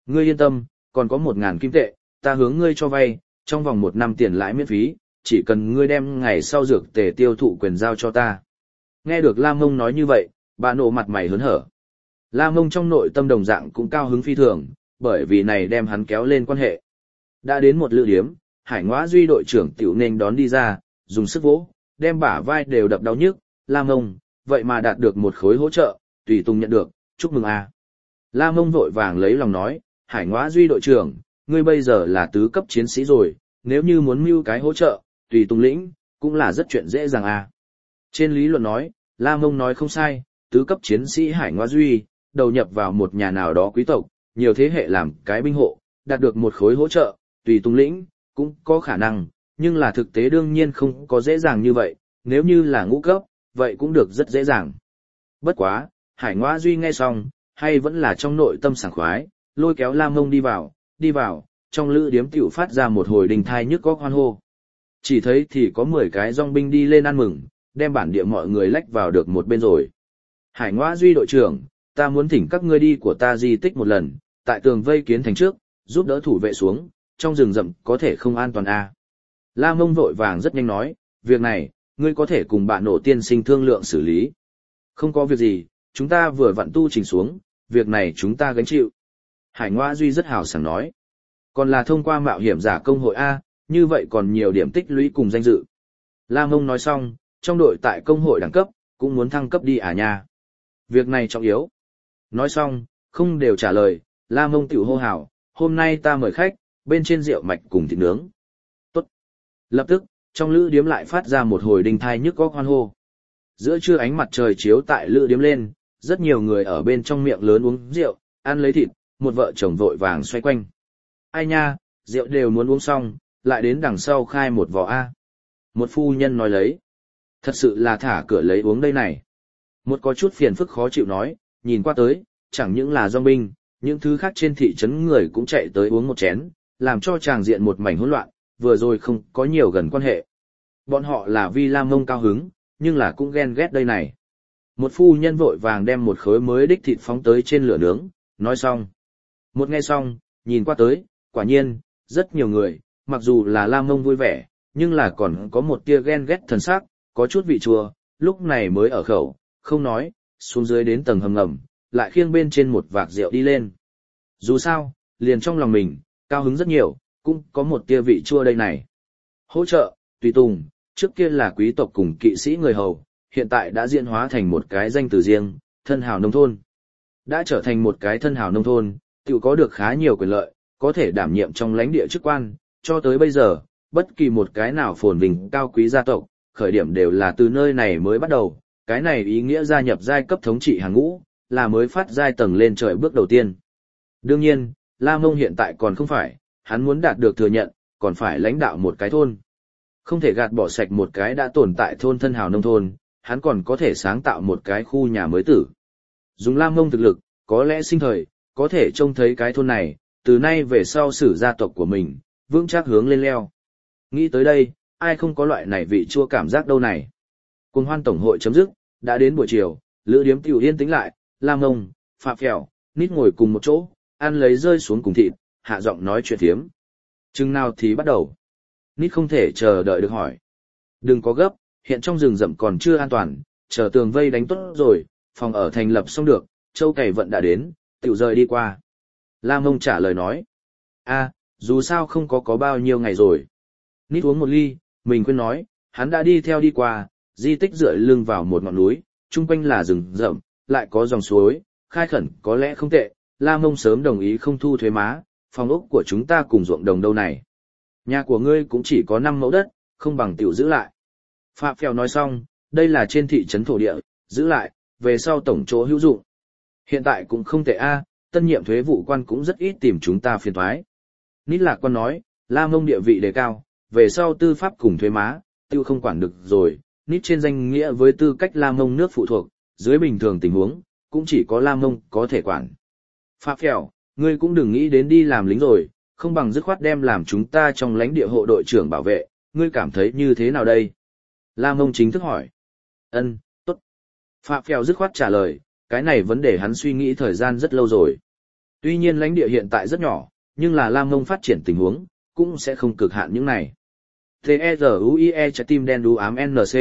Ngươi yên tâm, còn có 1.000 kim tệ, ta hướng ngươi cho vay, trong vòng 1 năm tiền lãi miễn phí, chỉ cần ngươi đem ngày sau dược tề tiêu thụ quyền giao cho ta. Nghe được La Mông nói như vậy, bà nộ mặt mày hớn hở. La Mông trong nội tâm đồng dạng cũng cao hứng phi thường, bởi vì này đem hắn kéo lên quan hệ. Đã đến một lữ điếm, Hải Ngoã Duy đội trưởng tiểu nên đón đi ra, dùng sức vỗ, đem bả vai đều đập đau nhức. La Mông, vậy mà đạt được một khối hỗ trợ, tùy tùng nhận được, chúc mừng a. La Mông vội vàng lấy lòng nói, Hải Ngoã Duy đội trưởng, ngươi bây giờ là tứ cấp chiến sĩ rồi, nếu như muốn mưu cái hỗ trợ, tùy tùng lĩnh, cũng là rất chuyện dễ dàng a. Trên lý luận nói, La Mông nói không sai, tứ cấp chiến sĩ Hải Ngoã Duy, đầu nhập vào một nhà nào đó quý tộc, nhiều thế hệ làm cái binh hộ, đạt được một khối hỗ trợ, tùy tùng lĩnh, cũng có khả năng, nhưng là thực tế đương nhiên không có dễ dàng như vậy, nếu như là ngũ cấp, vậy cũng được rất dễ dàng. Bất quá, Hải Ngoã Duy nghe xong, hay vẫn là trong nội tâm sảng khoái, lôi kéo La Mông đi vào, trong lữ điếm tiểu phát ra một hồi đình thai nhức góc hoan hô. Chỉ thấy thì có 10 cái dòng binh đi lên ăn mừng, đem bản địa mọi người lách vào được một bên rồi. Hải Ngoã Duy đội trưởng, ta muốn thỉnh các ngươi đi của ta di tích một lần, tại tường vây kiến thành trước, giúp đỡ thủ vệ xuống, trong rừng rậm có thể không an toàn a. La Mông vội vàng rất nhanh nói, việc này, ngươi có thể cùng bạn nổ tiên sinh thương lượng xử lý. Không có việc gì, chúng ta vừa vặn tu chỉnh xuống, việc này chúng ta gánh chịu. Hải Ngoã Duy rất hào sảng nói. Còn là thông qua mạo hiểm giả công hội A, như vậy còn nhiều điểm tích lũy cùng danh dự. La Mông nói xong, trong đội tại công hội đẳng cấp, cũng muốn thăng cấp đi à nha. Việc này trọng yếu. Nói xong, không đều trả lời, La Mông tiểu hô hào, hôm nay ta mời khách, bên trên rượu mạch cùng thịt nướng. Tốt. Lập tức, trong lữ điếm lại phát ra một hồi đinh thai nhức góc hoan hô. Giữa trưa ánh mặt trời chiếu tại lữ điếm lên, rất nhiều người ở bên trong miệng lớn uống rượu, ăn lấy thịt, một vợ chồng vội vàng xoay quanh. Ai nha, rượu đều muốn uống xong, lại đến đằng sau khai một vò A. Một phu nhân nói lấy. Thật sự là thả cửa lấy uống đây này. Một có chút phiền phức khó chịu nói, nhìn qua tới, chẳng những là dòng binh, những thứ khác trên thị trấn người cũng chạy tới uống một chén, làm cho tràng diện một mảnh hỗn loạn, vừa rồi không có nhiều gần quan hệ. Bọn họ là vì La Mông cao hứng, nhưng là cũng ghen ghét đây này. Một phu nhân vội vàng đem một khối mới đích thịt phóng tới trên lửa nướng, nói xong. Một nghe xong, nhìn qua tới, quả nhiên, rất nhiều người, mặc dù là La Mông vui vẻ, nhưng là còn có một tia ghen ghét thần sắc, có chút vị chua, lúc này mới ở khẩu, không nói, xuống dưới đến tầng hầm ngầm, lại khiêng bên trên một vạc rượu đi lên. Dù sao, liền trong lòng mình, cao hứng rất nhiều, cũng có một tia vị chua đây này. Hỗ trợ, tùy tùng, trước kia là quý tộc cùng kỵ sĩ người hầu, hiện tại đã diễn hóa thành một cái danh từ riêng, thân hào nông thôn. Đã trở thành một cái thân hào nông thôn, tự có được khá nhiều quyền lợi, có thể đảm nhiệm trong lãnh địa chức quan, cho tới bây giờ, bất kỳ một cái nào phồn vinh cao quý gia tộc, khởi điểm đều là từ nơi này mới bắt đầu, cái này ý nghĩa gia nhập giai cấp thống trị hàng ngũ, là mới phát giai tầng lên trời bước đầu tiên. Đương nhiên, La Mông hiện tại còn không phải, hắn muốn đạt được thừa nhận, còn phải lãnh đạo một cái thôn. Không thể gạt bỏ sạch một cái đã tồn tại thôn thân hào nông thôn, hắn còn có thể sáng tạo một cái khu nhà mới tử. Dùng La Mông thực lực, có lẽ sinh thời, có thể trông thấy cái thôn này, từ nay về sau sử gia tộc của mình, vững chắc hướng lên leo. Nghĩ tới đây, ai không có loại này vị chua cảm giác đâu này. Cuồng hoan tổng hội chấm dứt, đã đến buổi chiều, lữ điếm tiểu yên tĩnh lại, La Mông, Phạm Phèo, Nít ngồi cùng một chỗ, ăn lấy rơi xuống cùng thịt, hạ giọng nói chuyện thiếm. Chừng nào thì bắt đầu. Nít không thể chờ đợi được hỏi. Đừng có gấp, hiện trong rừng rậm còn chưa an toàn, chờ tường vây đánh tốt rồi, phòng ở thành lập xong được, châu cày vận đã đến, tiểu rời đi qua. La Mông trả lời nói. Dù sao không có bao nhiêu ngày rồi. Nít uống một ly, mình quên nói, hắn đã đi theo đi qua, di tích dựa lưng vào một ngọn núi, chung quanh là rừng rậm, lại có dòng suối, khai khẩn có lẽ không tệ, La Mông sớm đồng ý không thu thuế má, phòng ốc của chúng ta cùng ruộng đồng đâu này. Nhà của ngươi cũng chỉ có 5 mẫu đất, không bằng tiểu giữ lại. Phạm Phèo nói xong, đây là trên thị trấn thổ địa, giữ lại, về sau tổng chỗ hữu dụng. Hiện tại cũng không tệ tân nhiệm thuế vụ quan cũng rất ít tìm chúng ta phiền toái. Nít Lạc Quan nói, La Mông địa vị đề cao, về sau tư pháp cùng thuế má, tiêu không quản được rồi, Nít trên danh nghĩa với tư cách La Mông nước phụ thuộc, dưới bình thường tình huống, cũng chỉ có La Mông có thể quản. Phạm Phèo, ngươi cũng đừng nghĩ đến đi làm lính rồi, không bằng dứt khoát đem làm chúng ta trong lãnh địa hộ đội trưởng bảo vệ, ngươi cảm thấy như thế nào đây? La Mông chính thức hỏi. Tốt. Phạm Phèo dứt khoát trả lời, cái này vấn đề hắn suy nghĩ thời gian rất lâu rồi. Tuy nhiên lãnh địa hiện tại rất nhỏ, nhưng là Lam Mông phát triển tình huống, cũng sẽ không cực hạn những này. T-E-Z-U-I-E trái tim đen đú ám NC.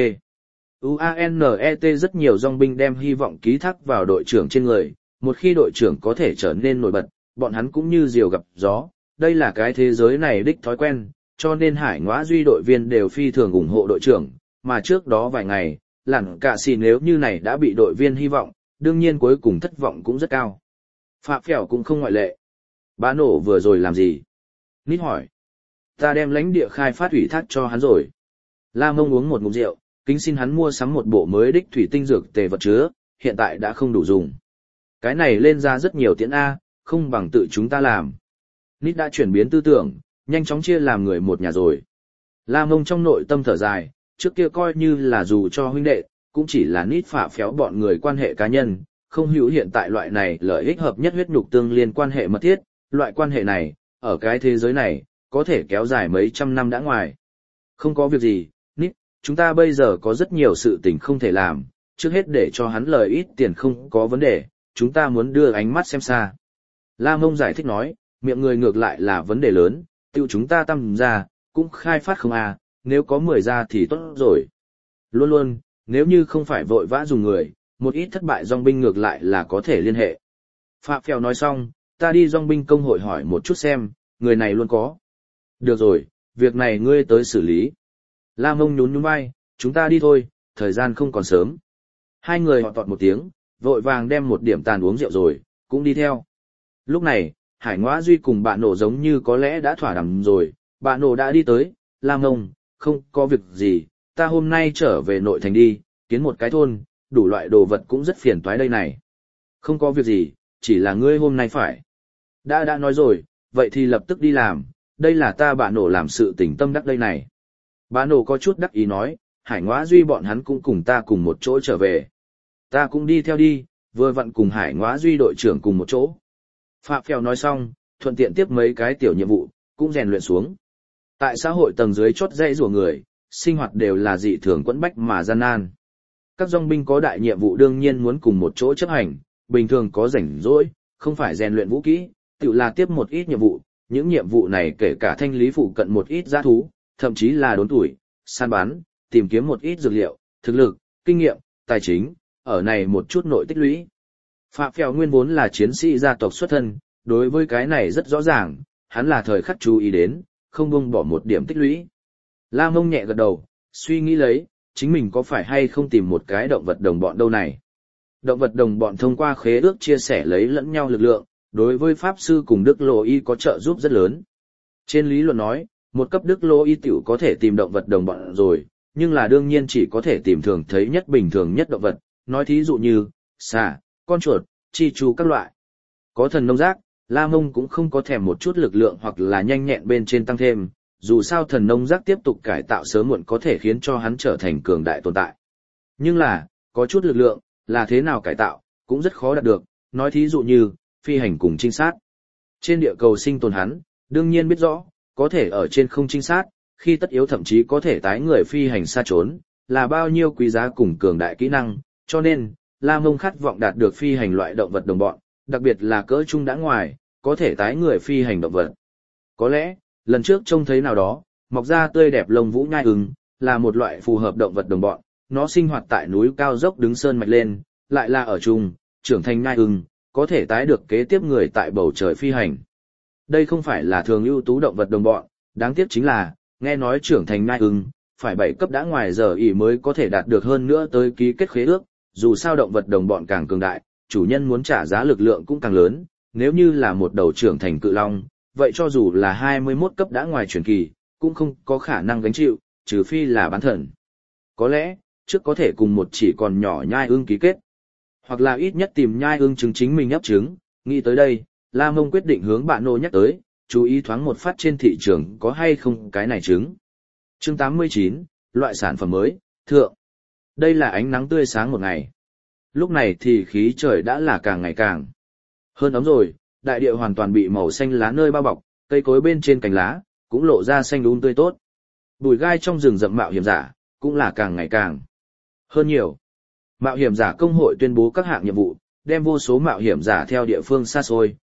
U-A-N-E-T rất nhiều dòng binh đem hy vọng ký thác vào đội trưởng trên người, một khi đội trưởng có thể trở nên nổi bật, bọn hắn cũng như diều gặp gió, đây là cái thế giới này đích thói quen, cho nên Hải Ngoã Duy đội viên đều phi thường ủng hộ đội trưởng, mà trước đó vài ngày, lẳng cả xì nếu như này đã bị đội viên hy vọng, đương nhiên cuối cùng thất vọng cũng rất cao. Phạm Phèo cũng không ngoại lệ. Bá nổ vừa rồi làm gì? Nít hỏi. Ta đem lãnh địa khai phát ủy thác cho hắn rồi. La Mông uống một ngụm rượu, kính xin hắn mua sắm một bộ mới đích thủy tinh dược tề vật chứa, hiện tại đã không đủ dùng. Cái này lên ra rất nhiều tiền A, không bằng tự chúng ta làm. Nít đã chuyển biến tư tưởng, nhanh chóng chia làm người một nhà rồi. La Mông trong nội tâm thở dài, trước kia coi như là dù cho huynh đệ, cũng chỉ là Nít phạ phéo bọn người quan hệ cá nhân, không hữu hiện tại loại này lợi ích hợp nhất huyết nhục tương liên quan hệ mật thiết, loại quan hệ này, ở cái thế giới này, có thể kéo dài mấy trăm năm đã ngoài. Không có việc gì, Nít, chúng ta bây giờ có rất nhiều sự tình không thể làm, trước hết để cho hắn lời ít tiền không có vấn đề, chúng ta muốn đưa ánh mắt xem xa. La Mông giải thích nói, miệng người ngược lại là vấn đề lớn, tiêu chúng ta tăng ra, cũng khai phát không à, nếu có 10 ra thì tốt rồi. Luôn luôn, nếu như không phải vội vã dùng người, một ít thất bại dòng binh ngược lại là có thể liên hệ. Phạm Phèo nói xong, ta đi dòng binh công hội hỏi một chút xem, người này luôn có. Được rồi, việc này ngươi tới xử lý. La Mông nhún nhún vai, chúng ta đi thôi, thời gian không còn sớm. Hai người họ tọt một tiếng, vội vàng đem một điểm tàn uống rượu rồi, cũng đi theo. Lúc này, Hải Ngoã Duy cùng bạn nổ giống như có lẽ đã thỏa đàm rồi, bạn nổ đã đi tới, La Mông, không có việc gì, ta hôm nay trở về nội thành đi, kiến một cái thôn, đủ loại đồ vật cũng rất phiền toái đây này. Không có việc gì, chỉ là ngươi hôm nay phải. Đã nói rồi, vậy thì lập tức đi làm, đây là ta bạn nổ làm sự tình tâm đắc đây này. Bạn nổ có chút đắc ý nói, Hải Ngoã Duy bọn hắn cũng cùng ta cùng một chỗ trở về. Ta cũng đi theo đi, vừa vặn cùng Hải Ngoã Duy đội trưởng cùng một chỗ. Phạm Phèo nói xong, thuận tiện tiếp mấy cái tiểu nhiệm vụ, cũng rèn luyện xuống. Tại xã hội tầng dưới chót dãy rủa người, sinh hoạt đều là dị thường quẫn bách mà gian nan. Các dòng binh có đại nhiệm vụ đương nhiên muốn cùng một chỗ chấp hành, bình thường có rảnh rỗi, không phải rèn luyện vũ kỹ, tự là tiếp một ít nhiệm vụ. Những nhiệm vụ này kể cả thanh lý phụ cận một ít dã thú, thậm chí là đốn tuổi, săn bắn, tìm kiếm một ít dược liệu, thực lực, kinh nghiệm, tài chính, ở này một chút nội tích lũy. Phạm Phèo nguyên vốn là chiến sĩ gia tộc xuất thân, đối với cái này rất rõ ràng, hắn là thời khắc chú ý đến, không buông bỏ một điểm tích lũy. La Mông nhẹ gật đầu, suy nghĩ lấy, chính mình có phải hay không tìm một cái động vật đồng bọn đâu này. Động vật đồng bọn thông qua khế ước chia sẻ lấy lẫn nhau lực lượng, đối với Pháp Sư cùng Đức Lô Y có trợ giúp rất lớn. Trên lý luận nói, một cấp Đức Lô Y tiểu có thể tìm động vật đồng bọn rồi, nhưng là đương nhiên chỉ có thể tìm thường thấy nhất bình thường nhất động vật, nói thí dụ như, xà, con chuột, chi chu các loại. Có thần nông giác, La Mông cũng không có thèm một chút lực lượng hoặc là nhanh nhẹn bên trên tăng thêm, dù sao thần nông giác tiếp tục cải tạo sớm muộn có thể khiến cho hắn trở thành cường đại tồn tại. Nhưng là, có chút lực lượng, là thế nào cải tạo, cũng rất khó đạt được, nói thí dụ như, phi hành cùng trinh sát. Trên địa cầu sinh tồn hắn, đương nhiên biết rõ, có thể ở trên không trinh sát, khi tất yếu thậm chí có thể tái người phi hành xa trốn, là bao nhiêu quý giá cùng cường đại kỹ năng, cho nên, La Mông khát vọng đạt được phi hành loại động vật đồng bọn, đặc biệt là cỡ trung đã ngoài, có thể tái người phi hành động vật. Có lẽ, lần trước trông thấy nào đó, mọc ra tươi đẹp lông vũ nhai ưng, là một loại phù hợp động vật đồng bọn, nó sinh hoạt tại núi cao dốc đứng sơn mạch lên, lại là ở chung, trưởng thành nhai ưng, có thể tái được kế tiếp người tại bầu trời phi hành. Đây không phải là thường ưu tú động vật đồng bọn, đáng tiếc chính là, nghe nói trưởng thành nhai ưng, phải 7 cấp đã ngoài giờ ỉ mới có thể đạt được hơn nữa tới ký kết khế ước, dù sao động vật đồng bọn càng cường đại, chủ nhân muốn trả giá lực lượng cũng càng lớn, nếu như là một đầu trưởng thành cự long, vậy cho dù là 21 cấp đã ngoài truyền kỳ, cũng không có khả năng gánh chịu, trừ phi là bán thần. Có lẽ, trước có thể cùng một chỉ còn nhỏ nhai ưng ký kết, hoặc là ít nhất tìm nhai ưng chứng chính mình ấp trứng. Nghĩ tới đây, La Mông quyết định hướng bạn nô nhắc tới, chú ý thoáng một phát trên thị trường có hay không cái này trứng. Chương 89, loại sản phẩm mới, thượng. Đây là ánh nắng tươi sáng một ngày. Lúc này thì khí trời đã là càng ngày càng hơn ấm rồi, đại địa hoàn toàn bị màu xanh lá nơi bao bọc, cây cối bên trên cành lá cũng lộ ra xanh tươi tốt. Bùi gai trong rừng rậm mạo hiểm giả cũng là càng ngày càng hơn nhiều. Mạo hiểm giả công hội tuyên bố các hạng nhiệm vụ, đem vô số mạo hiểm giả theo địa phương xa xôi,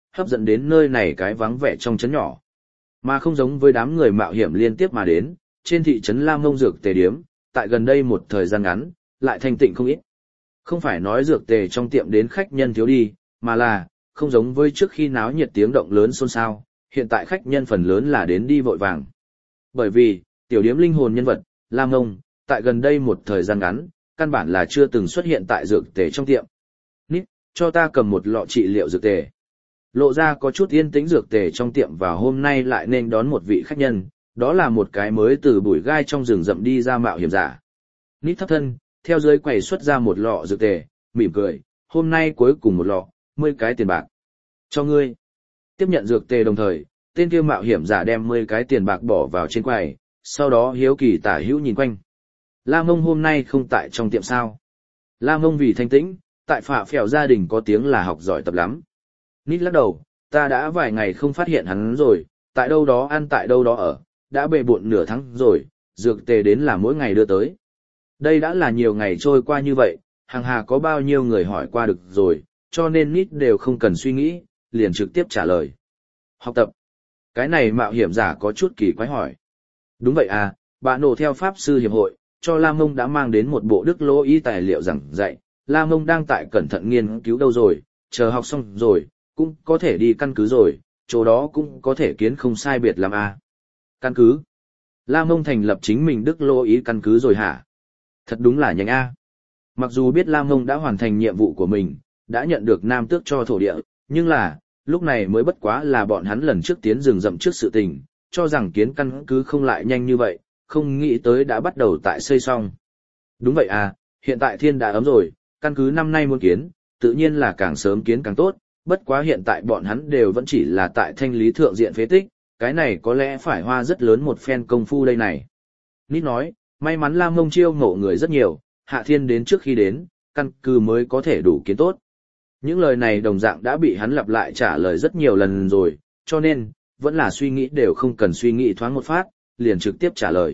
hấp dẫn đến nơi này cái vắng vẻ trong trấn nhỏ. Mà không giống với đám người mạo hiểm liên tiếp mà đến, trên thị trấn Lam Mông dược tề điếm, tại gần đây một thời gian ngắn, lại thanh tịnh không ít. Không phải nói dược tề trong tiệm đến khách nhân thiếu đi, mà là, không giống với trước khi náo nhiệt tiếng động lớn xôn xao, hiện tại khách nhân phần lớn là đến đi vội vàng. Bởi vì, tiểu điếm linh hồn nhân vật, Lam Mông, tại gần đây một thời gian ngắn, căn bản là chưa từng xuất hiện tại dược tề trong tiệm. Nít, cho ta cầm một lọ trị liệu dược tề. Lộ ra có chút yên tĩnh dược tề trong tiệm và hôm nay lại nên đón một vị khách nhân, đó là một cái mới từ bụi gai trong rừng rậm đi ra mạo hiểm giả. Nít thấp thân, theo dưới quầy xuất ra một lọ dược tề, mỉm cười, hôm nay cuối cùng một lọ, 10 cái tiền bạc. Cho ngươi. Tiếp nhận dược tề đồng thời, tên kia mạo hiểm giả đem 10 cái tiền bạc bỏ vào trên quầy, sau đó hiếu kỳ tả hữu nhìn quanh. La Mông hôm nay không tại trong tiệm sao. La Mông vì thanh tĩnh, tại phạ phèo gia đình có tiếng là học giỏi tập lắm. Nít lắc đầu, ta đã vài ngày không phát hiện hắn rồi, tại đâu đó ăn tại đâu đó ở, đã bề bộn nửa tháng rồi, dược tề đến là mỗi ngày đưa tới. Đây đã là nhiều ngày trôi qua như vậy, hàng hà có bao nhiêu người hỏi qua được rồi, cho nên Nít đều không cần suy nghĩ, liền trực tiếp trả lời. Học tập. Cái này mạo hiểm giả có chút kỳ quái hỏi. Đúng vậy à, bạn nổ theo Pháp Sư Hiệp hội, cho La Mông đã mang đến một bộ đức lỗ y tài liệu giảng dạy, La Mông đang tại cẩn thận nghiên cứu đâu rồi, chờ học xong rồi, cũng có thể đi căn cứ rồi, chỗ đó cũng có thể kiến không sai biệt làm à. Căn cứ. La Mông thành lập chính mình đức lỗ ý căn cứ rồi hả? Thật đúng là nhanh a. Mặc dù biết La Mông đã hoàn thành nhiệm vụ của mình, đã nhận được nam tước cho thổ địa, nhưng là, lúc này mới bất quá là bọn hắn lần trước tiến rừng rậm trước sự tình, cho rằng kiến căn cứ không lại nhanh như vậy, không nghĩ tới đã bắt đầu tại xây xong. Đúng vậy à, hiện tại thiên đã ấm rồi, căn cứ năm nay muốn kiến, tự nhiên là càng sớm kiến càng tốt, bất quá hiện tại bọn hắn đều vẫn chỉ là tại thanh lý thượng diện phế tích, cái này có lẽ phải hoa rất lớn một phen công phu đây này. Nít nói, may mắn Lam Mông chiêu ngộ người rất nhiều, Hạ Thiên đến trước khi đến, căn cứ mới có thể đủ kiến tốt. Những lời này đồng dạng đã bị hắn lặp lại trả lời rất nhiều lần rồi, cho nên, vẫn là suy nghĩ đều không cần suy nghĩ thoáng một phát, liền trực tiếp trả lời.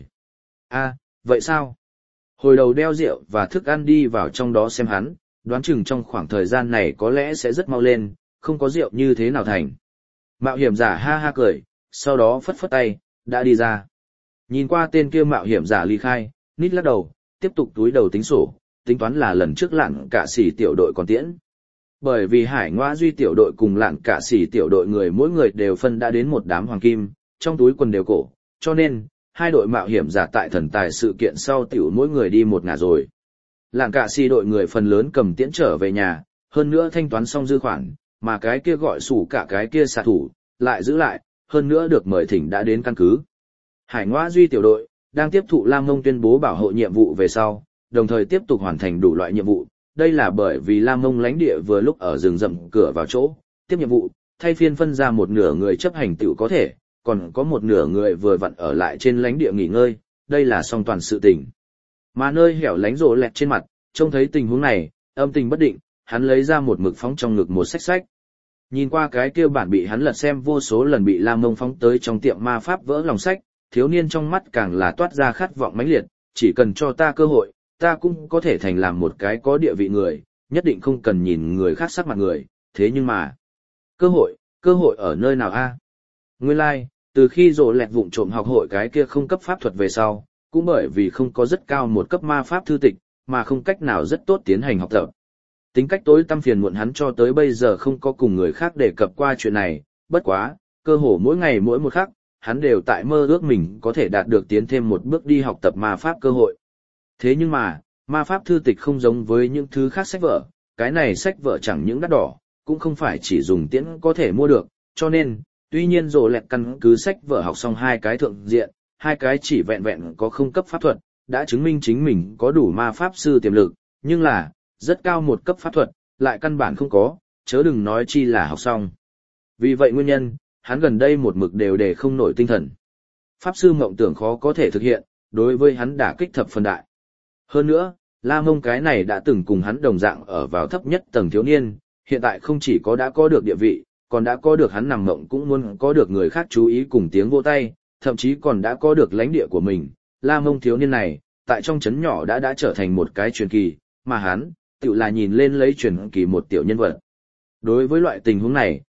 Vậy sao? Hồi đầu đeo rượu và thức ăn đi vào trong đó xem hắn, đoán chừng trong khoảng thời gian này có lẽ sẽ rất mau lên, không có rượu như thế nào thành. Mạo hiểm giả ha ha cười, sau đó phất phất tay, đã đi ra. Nhìn qua tên kia mạo hiểm giả ly khai, Nít lắc đầu, tiếp tục túi đầu tính sổ, tính toán là lần trước lạn cả xỉ tiểu đội còn tiễn. Bởi vì Hải Ngoa Duy tiểu đội cùng lạn cả xỉ tiểu đội người mỗi người đều phân đã đến một đám hoàng kim, trong túi quần đều cổ, cho nên, hai đội mạo hiểm giả tại thần tài sự kiện sau tiểu mỗi người đi một ngả rồi. Lạn cả xỉ đội người phần lớn cầm tiễn trở về nhà, hơn nữa thanh toán xong dư khoản, mà cái kia gọi sủ cả cái kia xạ thủ, lại giữ lại, hơn nữa được mời thỉnh đã đến căn cứ. Hải Ngoa Duy tiểu đội, đang tiếp thụ Lam Mông tuyên bố bảo hộ nhiệm vụ về sau, đồng thời tiếp tục hoàn thành đủ loại nhiệm vụ. Đây là bởi vì Lam Mông lãnh địa vừa lúc ở rừng rậm cửa vào chỗ, tiếp nhiệm vụ, thay phiên phân ra một nửa người chấp hành tiểu có thể, còn có một nửa người vừa vặn ở lại trên lãnh địa nghỉ ngơi, đây là song toàn sự tình. Mà nơi hẻo lánh rộ lẹt trên mặt, trông thấy tình huống này, âm tình bất định, hắn lấy ra một mực phóng trong ngực một sách. Nhìn qua cái kia bản bị hắn lật xem vô số lần bị Lam Mông phóng tới trong tiệm ma pháp vỡ lòng sách, thiếu niên trong mắt càng là toát ra khát vọng mãnh liệt, chỉ cần cho ta cơ hội, ta cũng có thể thành làm một cái có địa vị người, nhất định không cần nhìn người khác sắc mặt người, thế nhưng mà... Cơ hội ở nơi nào a? Nguyên lai, từ khi rộ lẹt vụng trộm học hội cái kia không cấp pháp thuật về sau, cũng bởi vì không có rất cao một cấp ma pháp thư tịch, mà không cách nào rất tốt tiến hành học tập. Tính cách tối tăm phiền muộn hắn cho tới bây giờ không có cùng người khác đề cập qua chuyện này, bất quá, cơ hồ mỗi ngày mỗi một khắc, hắn đều tại mơ ước mình có thể đạt được tiến thêm một bước đi học tập ma pháp cơ hội. Thế nhưng mà, ma pháp thư tịch không giống với những thứ khác sách vở, cái này sách vở chẳng những đắt đỏ, cũng không phải chỉ dùng tiễn có thể mua được, cho nên, tuy nhiên rồ lẹt căn cứ sách vở học xong hai cái thượng diện, hai cái chỉ vẹn vẹn có không cấp pháp thuật, đã chứng minh chính mình có đủ ma pháp sư tiềm lực, nhưng là, rất cao một cấp pháp thuật, lại căn bản không có, chớ đừng nói chi là học xong. Vì vậy nguyên nhân, hắn gần đây một mực đều để không nổi tinh thần. Pháp sư mộng tưởng khó có thể thực hiện, đối với hắn đả kích thập phần đại. Hơn nữa, La Mông cái này đã từng cùng hắn đồng dạng ở vào thấp nhất tầng thiếu niên, hiện tại không chỉ có đã có được địa vị, còn đã có được hắn nằm mộng cũng muốn có được người khác chú ý cùng tiếng vỗ tay, thậm chí còn đã có được lãnh địa của mình. La Mông thiếu niên này, tại trong trấn nhỏ đã trở thành một cái truyền kỳ, mà hắn, tự là nhìn lên lấy truyền kỳ một tiểu nhân vật. Đối với loại tình huống này,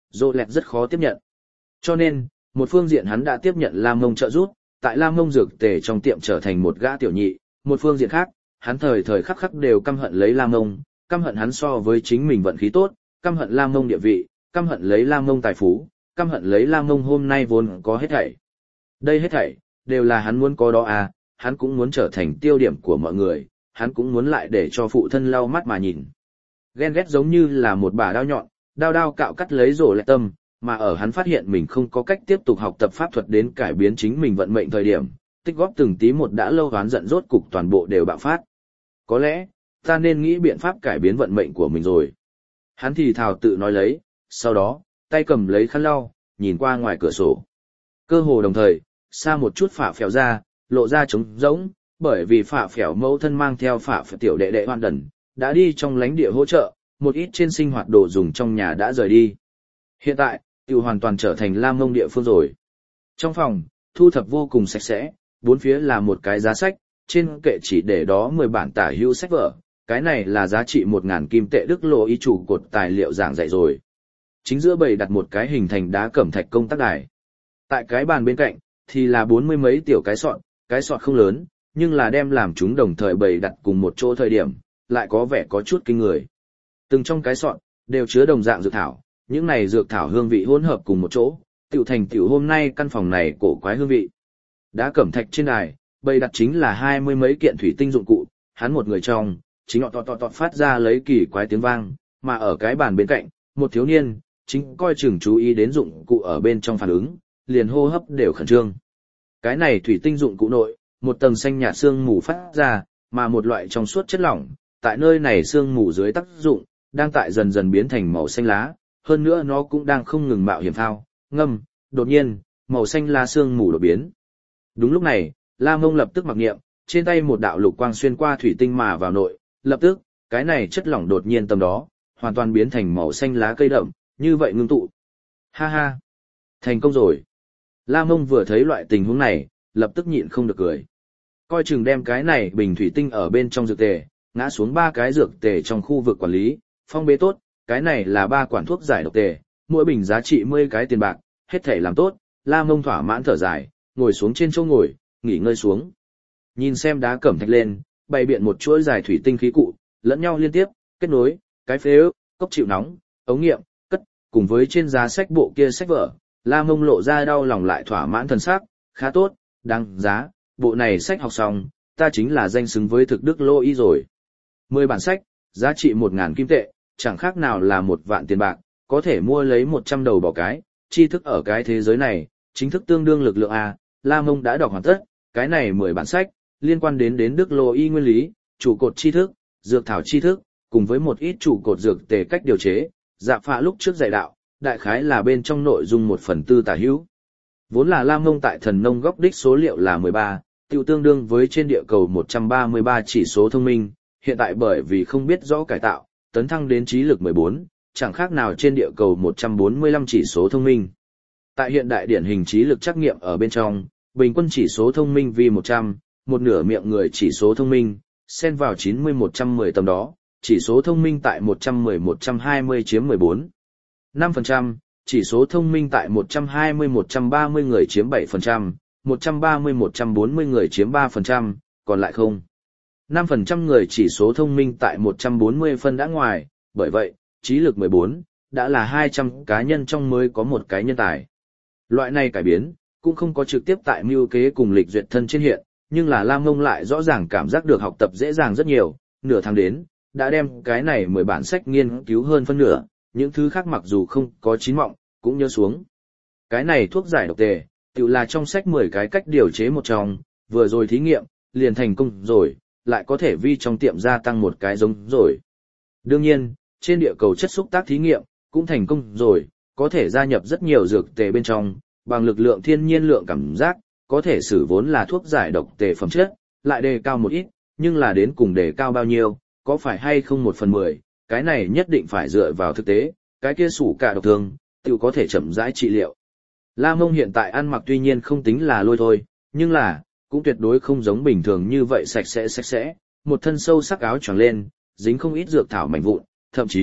Rô Lẹt rất khó tiếp nhận. Cho nên, một phương diện hắn đã tiếp nhận Lam Mông trợ giúp, tại Lam Mông dược tề trong tiệm trở thành một gã tiểu nhị, một phương diện khác, hắn thời thời khắc khắc đều căm hận lấy Lam Mông, căm hận hắn so với chính mình vận khí tốt, căm hận Lam Mông địa vị, căm hận lấy Lam Mông tài phú, căm hận lấy Lam Mông hôm nay vốn có hết thảy. Đây hết thảy đều là hắn muốn có đó à, hắn cũng muốn trở thành tiêu điểm của mọi người, hắn cũng muốn lại để cho phụ thân lau mắt mà nhìn. Ghen ghét giống như là một bà đao nhọn, đao đao cạo cắt lấy Rô Lẹt tâm, mà ở hắn phát hiện mình không có cách tiếp tục học tập pháp thuật đến cải biến chính mình vận mệnh thời điểm, tích góp từng tí một đã lâu oán giận rốt cục toàn bộ đều bạo phát. Có lẽ, ta nên nghĩ biện pháp cải biến vận mệnh của mình rồi. Hắn thì thào tự nói lấy, sau đó, tay cầm lấy khăn lau, nhìn qua ngoài cửa sổ. Cơ hồ đồng thời, xa một chút Phạ Phèo ra, lộ ra trống rỗng, bởi vì Phạ Phèo mẫu thân mang theo Phạ Phèo tiểu đệ đệ Hoan Đần, đã đi trong lãnh địa hỗ trợ, một ít trên sinh hoạt đồ dùng trong nhà đã rời đi. Hiện tại, tiểu hoàn toàn trở thành Lam Mông địa phương rồi. Trong phòng, thu thập vô cùng sạch sẽ, bốn phía là một cái giá sách, trên kệ chỉ để đó 10 bản tả hữu sách vở, cái này là giá trị 1.000 kim tệ Đức Lộ y chủ cột tài liệu giảng dạy rồi. Chính giữa bầy đặt một cái hình thành đá cẩm thạch công tác đài. Tại cái bàn bên cạnh, thì là 40 mấy tiểu cái sọt không lớn, nhưng là đem làm chúng đồng thời bầy đặt cùng một chỗ thời điểm, lại có vẻ có chút kinh người. Từng trong cái sọt, đều chứa đồng dạng dược thảo, những này dược thảo hương vị hỗn hợp cùng một chỗ, tiểu thành tiểu hôm nay căn phòng này cổ quái hương vị. Đá cẩm thạch trên đài, bầy đặt chính là 20 mấy kiện thủy tinh dụng cụ, hắn một người trong, chính họ tọt phát ra lấy kỳ quái tiếng vang, mà ở cái bàn bên cạnh, một thiếu niên, chính coi chừng chú ý đến dụng cụ ở bên trong phản ứng, liền hô hấp đều khẩn trương. Cái này thủy tinh dụng cụ nội, một tầng xanh nhạt sương mù phát ra, mà một loại trong suốt chất lỏng, tại nơi này sương mù dưới tác dụng, đang tại dần dần biến thành màu xanh lá, hơn nữa nó cũng đang không ngừng mạo hiểm thao, ngâm, đột nhiên, màu xanh lá sương mù đột biến. Đúng lúc này, La Mông lập tức mặc niệm, trên tay một đạo lục quang xuyên qua thủy tinh mà vào nội, lập tức, cái này chất lỏng đột nhiên tầm đó, hoàn toàn biến thành màu xanh lá cây đậm, như vậy ngưng tụ. Ha ha, thành công rồi. La Mông vừa thấy loại tình huống này, lập tức nhịn không được cười. Coi chừng đem cái này bình thủy tinh ở bên trong dược tề, ngã xuống 3 cái dược tề trong khu vực quản lý, phong bế tốt, cái này là 3 quản thuốc giải độc tề, mỗi bình giá trị 10 cái tiền bạc, hết thể làm tốt, La Mông thỏa mãn thở dài, ngồi xuống trên chỗ ngồi, nghỉ ngơi xuống. Nhìn xem đá cẩm thạch lên, bày biện một chuỗi dài thủy tinh khí cụ, lẫn nhau liên tiếp, kết nối, cái phế ức, cốc chịu nóng, ống nghiệm, cất, cùng với trên giá sách bộ kia sách vở, La Mông lộ ra đau lòng lại thỏa mãn thần sắc, khá tốt, đáng giá, bộ này sách học xong, ta chính là danh xứng với thực đức lô y rồi. 10 bản sách, giá trị 1.000 kim tệ, chẳng khác nào là 1 vạn tiền bạc, có thể mua lấy 100 đầu bò cái, tri thức ở cái thế giới này, chính thức tương đương lực lượng A, La Mông đã đọc hoàn tất, cái này 10 bản sách, liên quan đến đức lô y nguyên lý, trụ cột tri thức, dược thảo tri thức, cùng với một ít trụ cột dược tề cách điều chế, Dạ Phạ lúc trước dạy đạo, đại khái là bên trong nội dung 1/4 tả hữu. Vốn là La Mông tại thần nông góc đích số liệu là 13, tiêu tương đương với trên địa cầu 133 chỉ số thông minh, hiện tại bởi vì không biết rõ cải tạo, tấn thăng đến trí lực 14, chẳng khác nào trên địa cầu 145 chỉ số thông minh. Tại hiện đại điển hình trí lực trắc nghiệm ở bên trong, bình quân chỉ số thông minh vì 100, một nửa miệng người chỉ số thông minh, xen vào 90-110 tầm đó, chỉ số thông minh tại 110-120 chiếm 14. 5%, chỉ số thông minh tại 120-130 người chiếm 7%, 130-140 người chiếm 3%, còn lại không. 5% người chỉ số thông minh tại 140 phân đã ngoài, bởi vậy, trí lực 14, đã là 200 cá nhân trong mới có một cái nhân tài. Loại này cải biến, cũng không có trực tiếp tại mưu kế cùng lịch duyệt thân trên hiện, nhưng là Lam Mông lại rõ ràng cảm giác được học tập dễ dàng rất nhiều, nửa tháng đến, đã đem cái này 10 bản sách nghiên cứu hơn phân nửa, những thứ khác mặc dù không có chín mọng, cũng nhớ xuống. Cái này thuốc giải độc tề, tự là trong sách 10 cái cách điều chế một trong, vừa rồi thí nghiệm, liền thành công rồi, lại có thể vi trong tiệm gia tăng một cái giống rồi. Đương nhiên, trên địa cầu chất xúc tác thí nghiệm, cũng thành công rồi, có thể gia nhập rất nhiều dược tề bên trong, bằng lực lượng thiên nhiên lượng cảm giác, có thể sử vốn là thuốc giải độc tề phẩm chất, lại đề cao một ít, nhưng là đến cùng đề cao bao nhiêu, có phải hay không 1/10, cái này nhất định phải dựa vào thực tế, cái kia sủ cả độc thương, tự có thể chậm rãi trị liệu. La Mông hiện tại ăn mặc tuy nhiên không tính là lôi thôi, nhưng là, cũng tuyệt đối không giống bình thường như vậy sạch sẽ, một thân sâu sắc áo choàng lên, dính không ít dược thảo mảnh vụn, thậm chí,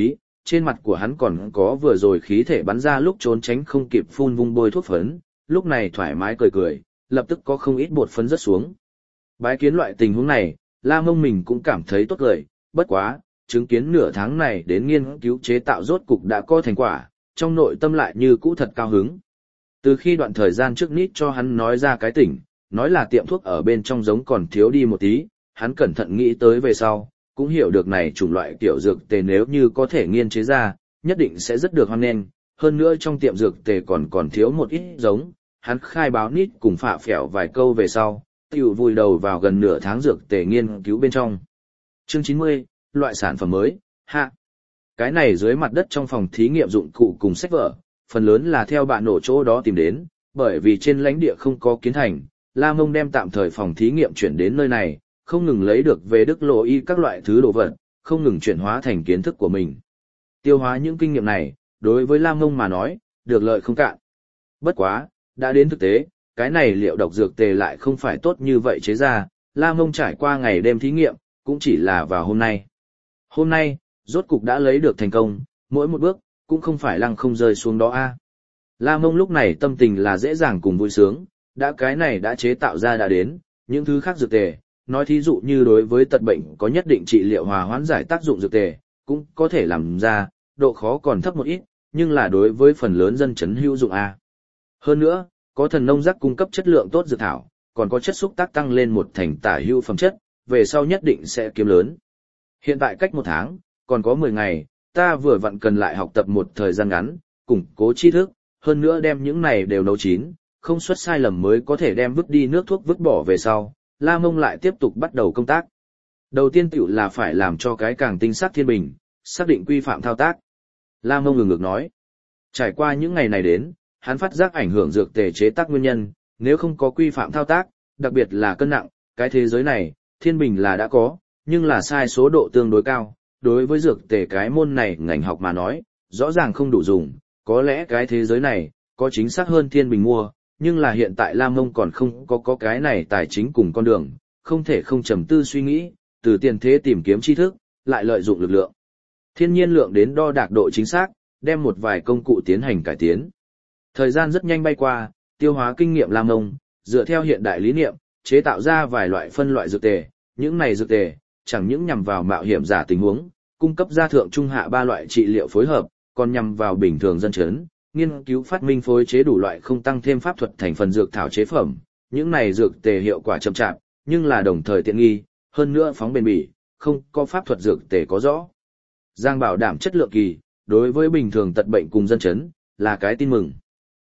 trên mặt của hắn còn có vừa rồi khí thể bắn ra lúc trốn tránh không kịp phun vung bôi thuốc phấn, lúc này thoải mái cười cười, lập tức có không ít bột phấn rớt xuống. Bái kiến loại tình huống này, La Mông mình cũng cảm thấy tốt cười, bất quá, chứng kiến nửa tháng này đến nghiên cứu chế tạo rốt cục đã có thành quả, trong nội tâm lại như cũ thật cao hứng. Từ khi đoạn thời gian trước Nít cho hắn nói ra cái tỉnh, nói là tiệm thuốc ở bên trong giống còn thiếu đi một tí, hắn cẩn thận nghĩ tới về sau, cũng hiểu được này chủng loại kiểu dược tề nếu như có thể nghiên chế ra, nhất định sẽ rất được hoan nghênh, hơn nữa trong tiệm dược tề còn thiếu một ít giống, hắn khai báo Nít cùng phạ phèo vài câu về sau, tiểu vùi đầu vào gần nửa tháng dược tề nghiên cứu bên trong. Chương 90, loại sản phẩm mới, hạ. Cái này dưới mặt đất trong phòng thí nghiệm dụng cụ cùng sách vở, phần lớn là theo bạn nổ chỗ đó tìm đến, bởi vì trên lãnh địa không có kiến thành, La Mông đem tạm thời phòng thí nghiệm chuyển đến nơi này, không ngừng lấy được về Đức Lộ Y các loại thứ đồ vật, không ngừng chuyển hóa thành kiến thức của mình. Tiêu hóa những kinh nghiệm này, đối với La Mông mà nói, được lợi không cạn. Bất quá, đã đến thực tế, cái này liệu độc dược tề lại không phải tốt như vậy chế ra, La Mông trải qua ngày đêm thí nghiệm, cũng chỉ là vào hôm nay. Hôm nay, rốt cục đã lấy được thành công, mỗi một bước, cũng không phải lăng không rơi xuống đó a. La Mông lúc này tâm tình là dễ dàng cùng vui sướng, đã cái này đã chế tạo ra đã đến, những thứ khác dược tề, nói thí dụ như đối với tật bệnh có nhất định trị liệu hòa hoãn giải tác dụng dược tề, cũng có thể làm ra, độ khó còn thấp một ít, nhưng là đối với phần lớn dân chấn hữu dụng a. Hơn nữa, có thần nông giác cung cấp chất lượng tốt dược thảo, còn có chất xúc tác tăng lên một thành tả hữu phẩm chất, về sau nhất định sẽ kiếm lớn. Hiện tại cách 1 tháng, còn có 10 ngày, ta vừa vặn cần lại học tập một thời gian ngắn, củng cố tri thức, hơn nữa đem những này đều nấu chín, không xuất sai lầm mới có thể đem vứt đi nước thuốc vứt bỏ về sau. La Mông lại tiếp tục bắt đầu công tác. Đầu tiên tiểu là phải làm cho cái càng tinh xác thiên bình, xác định quy phạm thao tác. La Mông ngừng ngược nói. Trải qua những ngày này đến, hắn phát giác ảnh hưởng dược tề chế tác nguyên nhân, nếu không có quy phạm thao tác, đặc biệt là cân nặng, cái thế giới này, thiên bình là đã có, nhưng là sai số độ tương đối cao. Đối với dược tề cái môn này ngành học mà nói, rõ ràng không đủ dùng, có lẽ cái thế giới này, có chính xác hơn thiên bình mua, nhưng là hiện tại Lam Mông còn không có cái này tài chính cùng con đường, không thể không trầm tư suy nghĩ, từ tiền thế tìm kiếm tri thức, lại lợi dụng lực lượng. Thiên nhiên lượng đến đo đạc độ chính xác, đem một vài công cụ tiến hành cải tiến. Thời gian rất nhanh bay qua, tiêu hóa kinh nghiệm Lam Mông, dựa theo hiện đại lý niệm, chế tạo ra vài loại phân loại dược tề, những này dược tề, chẳng những nhằm vào mạo hiểm giả tình huống, cung cấp ra thượng trung hạ 3 loại trị liệu phối hợp, còn nhằm vào bình thường dân chấn, nghiên cứu phát minh phối chế đủ loại không tăng thêm pháp thuật thành phần dược thảo chế phẩm, những này dược tề hiệu quả chậm chạp, nhưng là đồng thời tiện nghi, hơn nữa phóng bền bỉ, không có pháp thuật dược tề có rõ. Giang bảo đảm chất lượng kỳ, đối với bình thường tật bệnh cùng dân chấn, là cái tin mừng.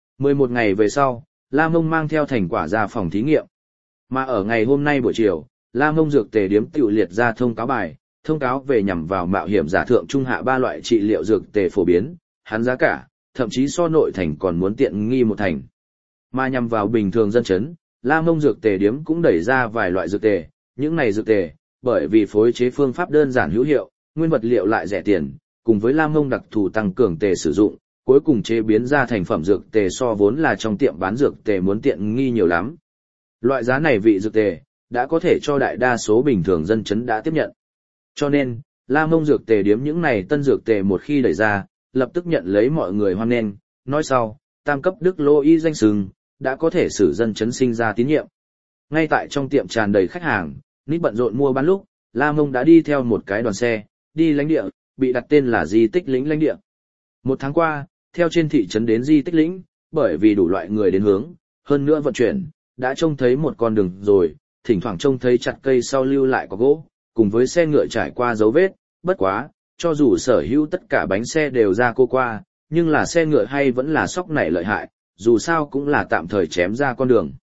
11 ngày về sau, La Mông mang theo thành quả ra phòng thí nghiệm. Mà ở ngày hôm nay buổi chiều, La Mông dược tề điếm tiểu liệt ra thông cáo bài, thông cáo về nhằm vào mạo hiểm giả thượng trung hạ 3 loại trị liệu dược tề phổ biến, hắn giá cả, thậm chí so nội thành còn muốn tiện nghi một thành. Mà nhằm vào bình thường dân chấn, La Mông dược tề điếm cũng đẩy ra vài loại dược tề, những này dược tề, bởi vì phối chế phương pháp đơn giản hữu hiệu, nguyên vật liệu lại rẻ tiền, cùng với La Mông đặc thù tăng cường tề sử dụng, cuối cùng chế biến ra thành phẩm dược tề so vốn là trong tiệm bán dược tề muốn tiện nghi nhiều lắm. Loại giá này vị dược tề, đã có thể cho đại đa số bình thường dân chấn đã tiếp nhận. Cho nên, La Mông dược tề điếm những này tân dược tề một khi đẩy ra, lập tức nhận lấy mọi người hoan nghênh, nói sau, tam cấp Đức Lô Y danh xưng, đã có thể使dân chấn sinh ra tín nhiệm. Ngay tại trong tiệm tràn đầy khách hàng, Nít bận rộn mua bán lúc, La Mông đã đi theo một cái đoàn xe, đi lãnh địa, bị đặt tên là Di Tích Lĩnh lãnh địa. 1 tháng qua, theo trên thị trấn đến Di Tích Lĩnh, bởi vì đủ loại người đến hướng, hơn nữa vận chuyển, đã trông thấy một con đường rồi, thỉnh thoảng trông thấy chặt cây sau lưu lại có gỗ, cùng với xe ngựa trải qua dấu vết, bất quá, cho dù sở hữu tất cả bánh xe đều ra cô qua, nhưng là xe ngựa hay vẫn là sóc nảy lợi hại, dù sao cũng là tạm thời chém ra con đường.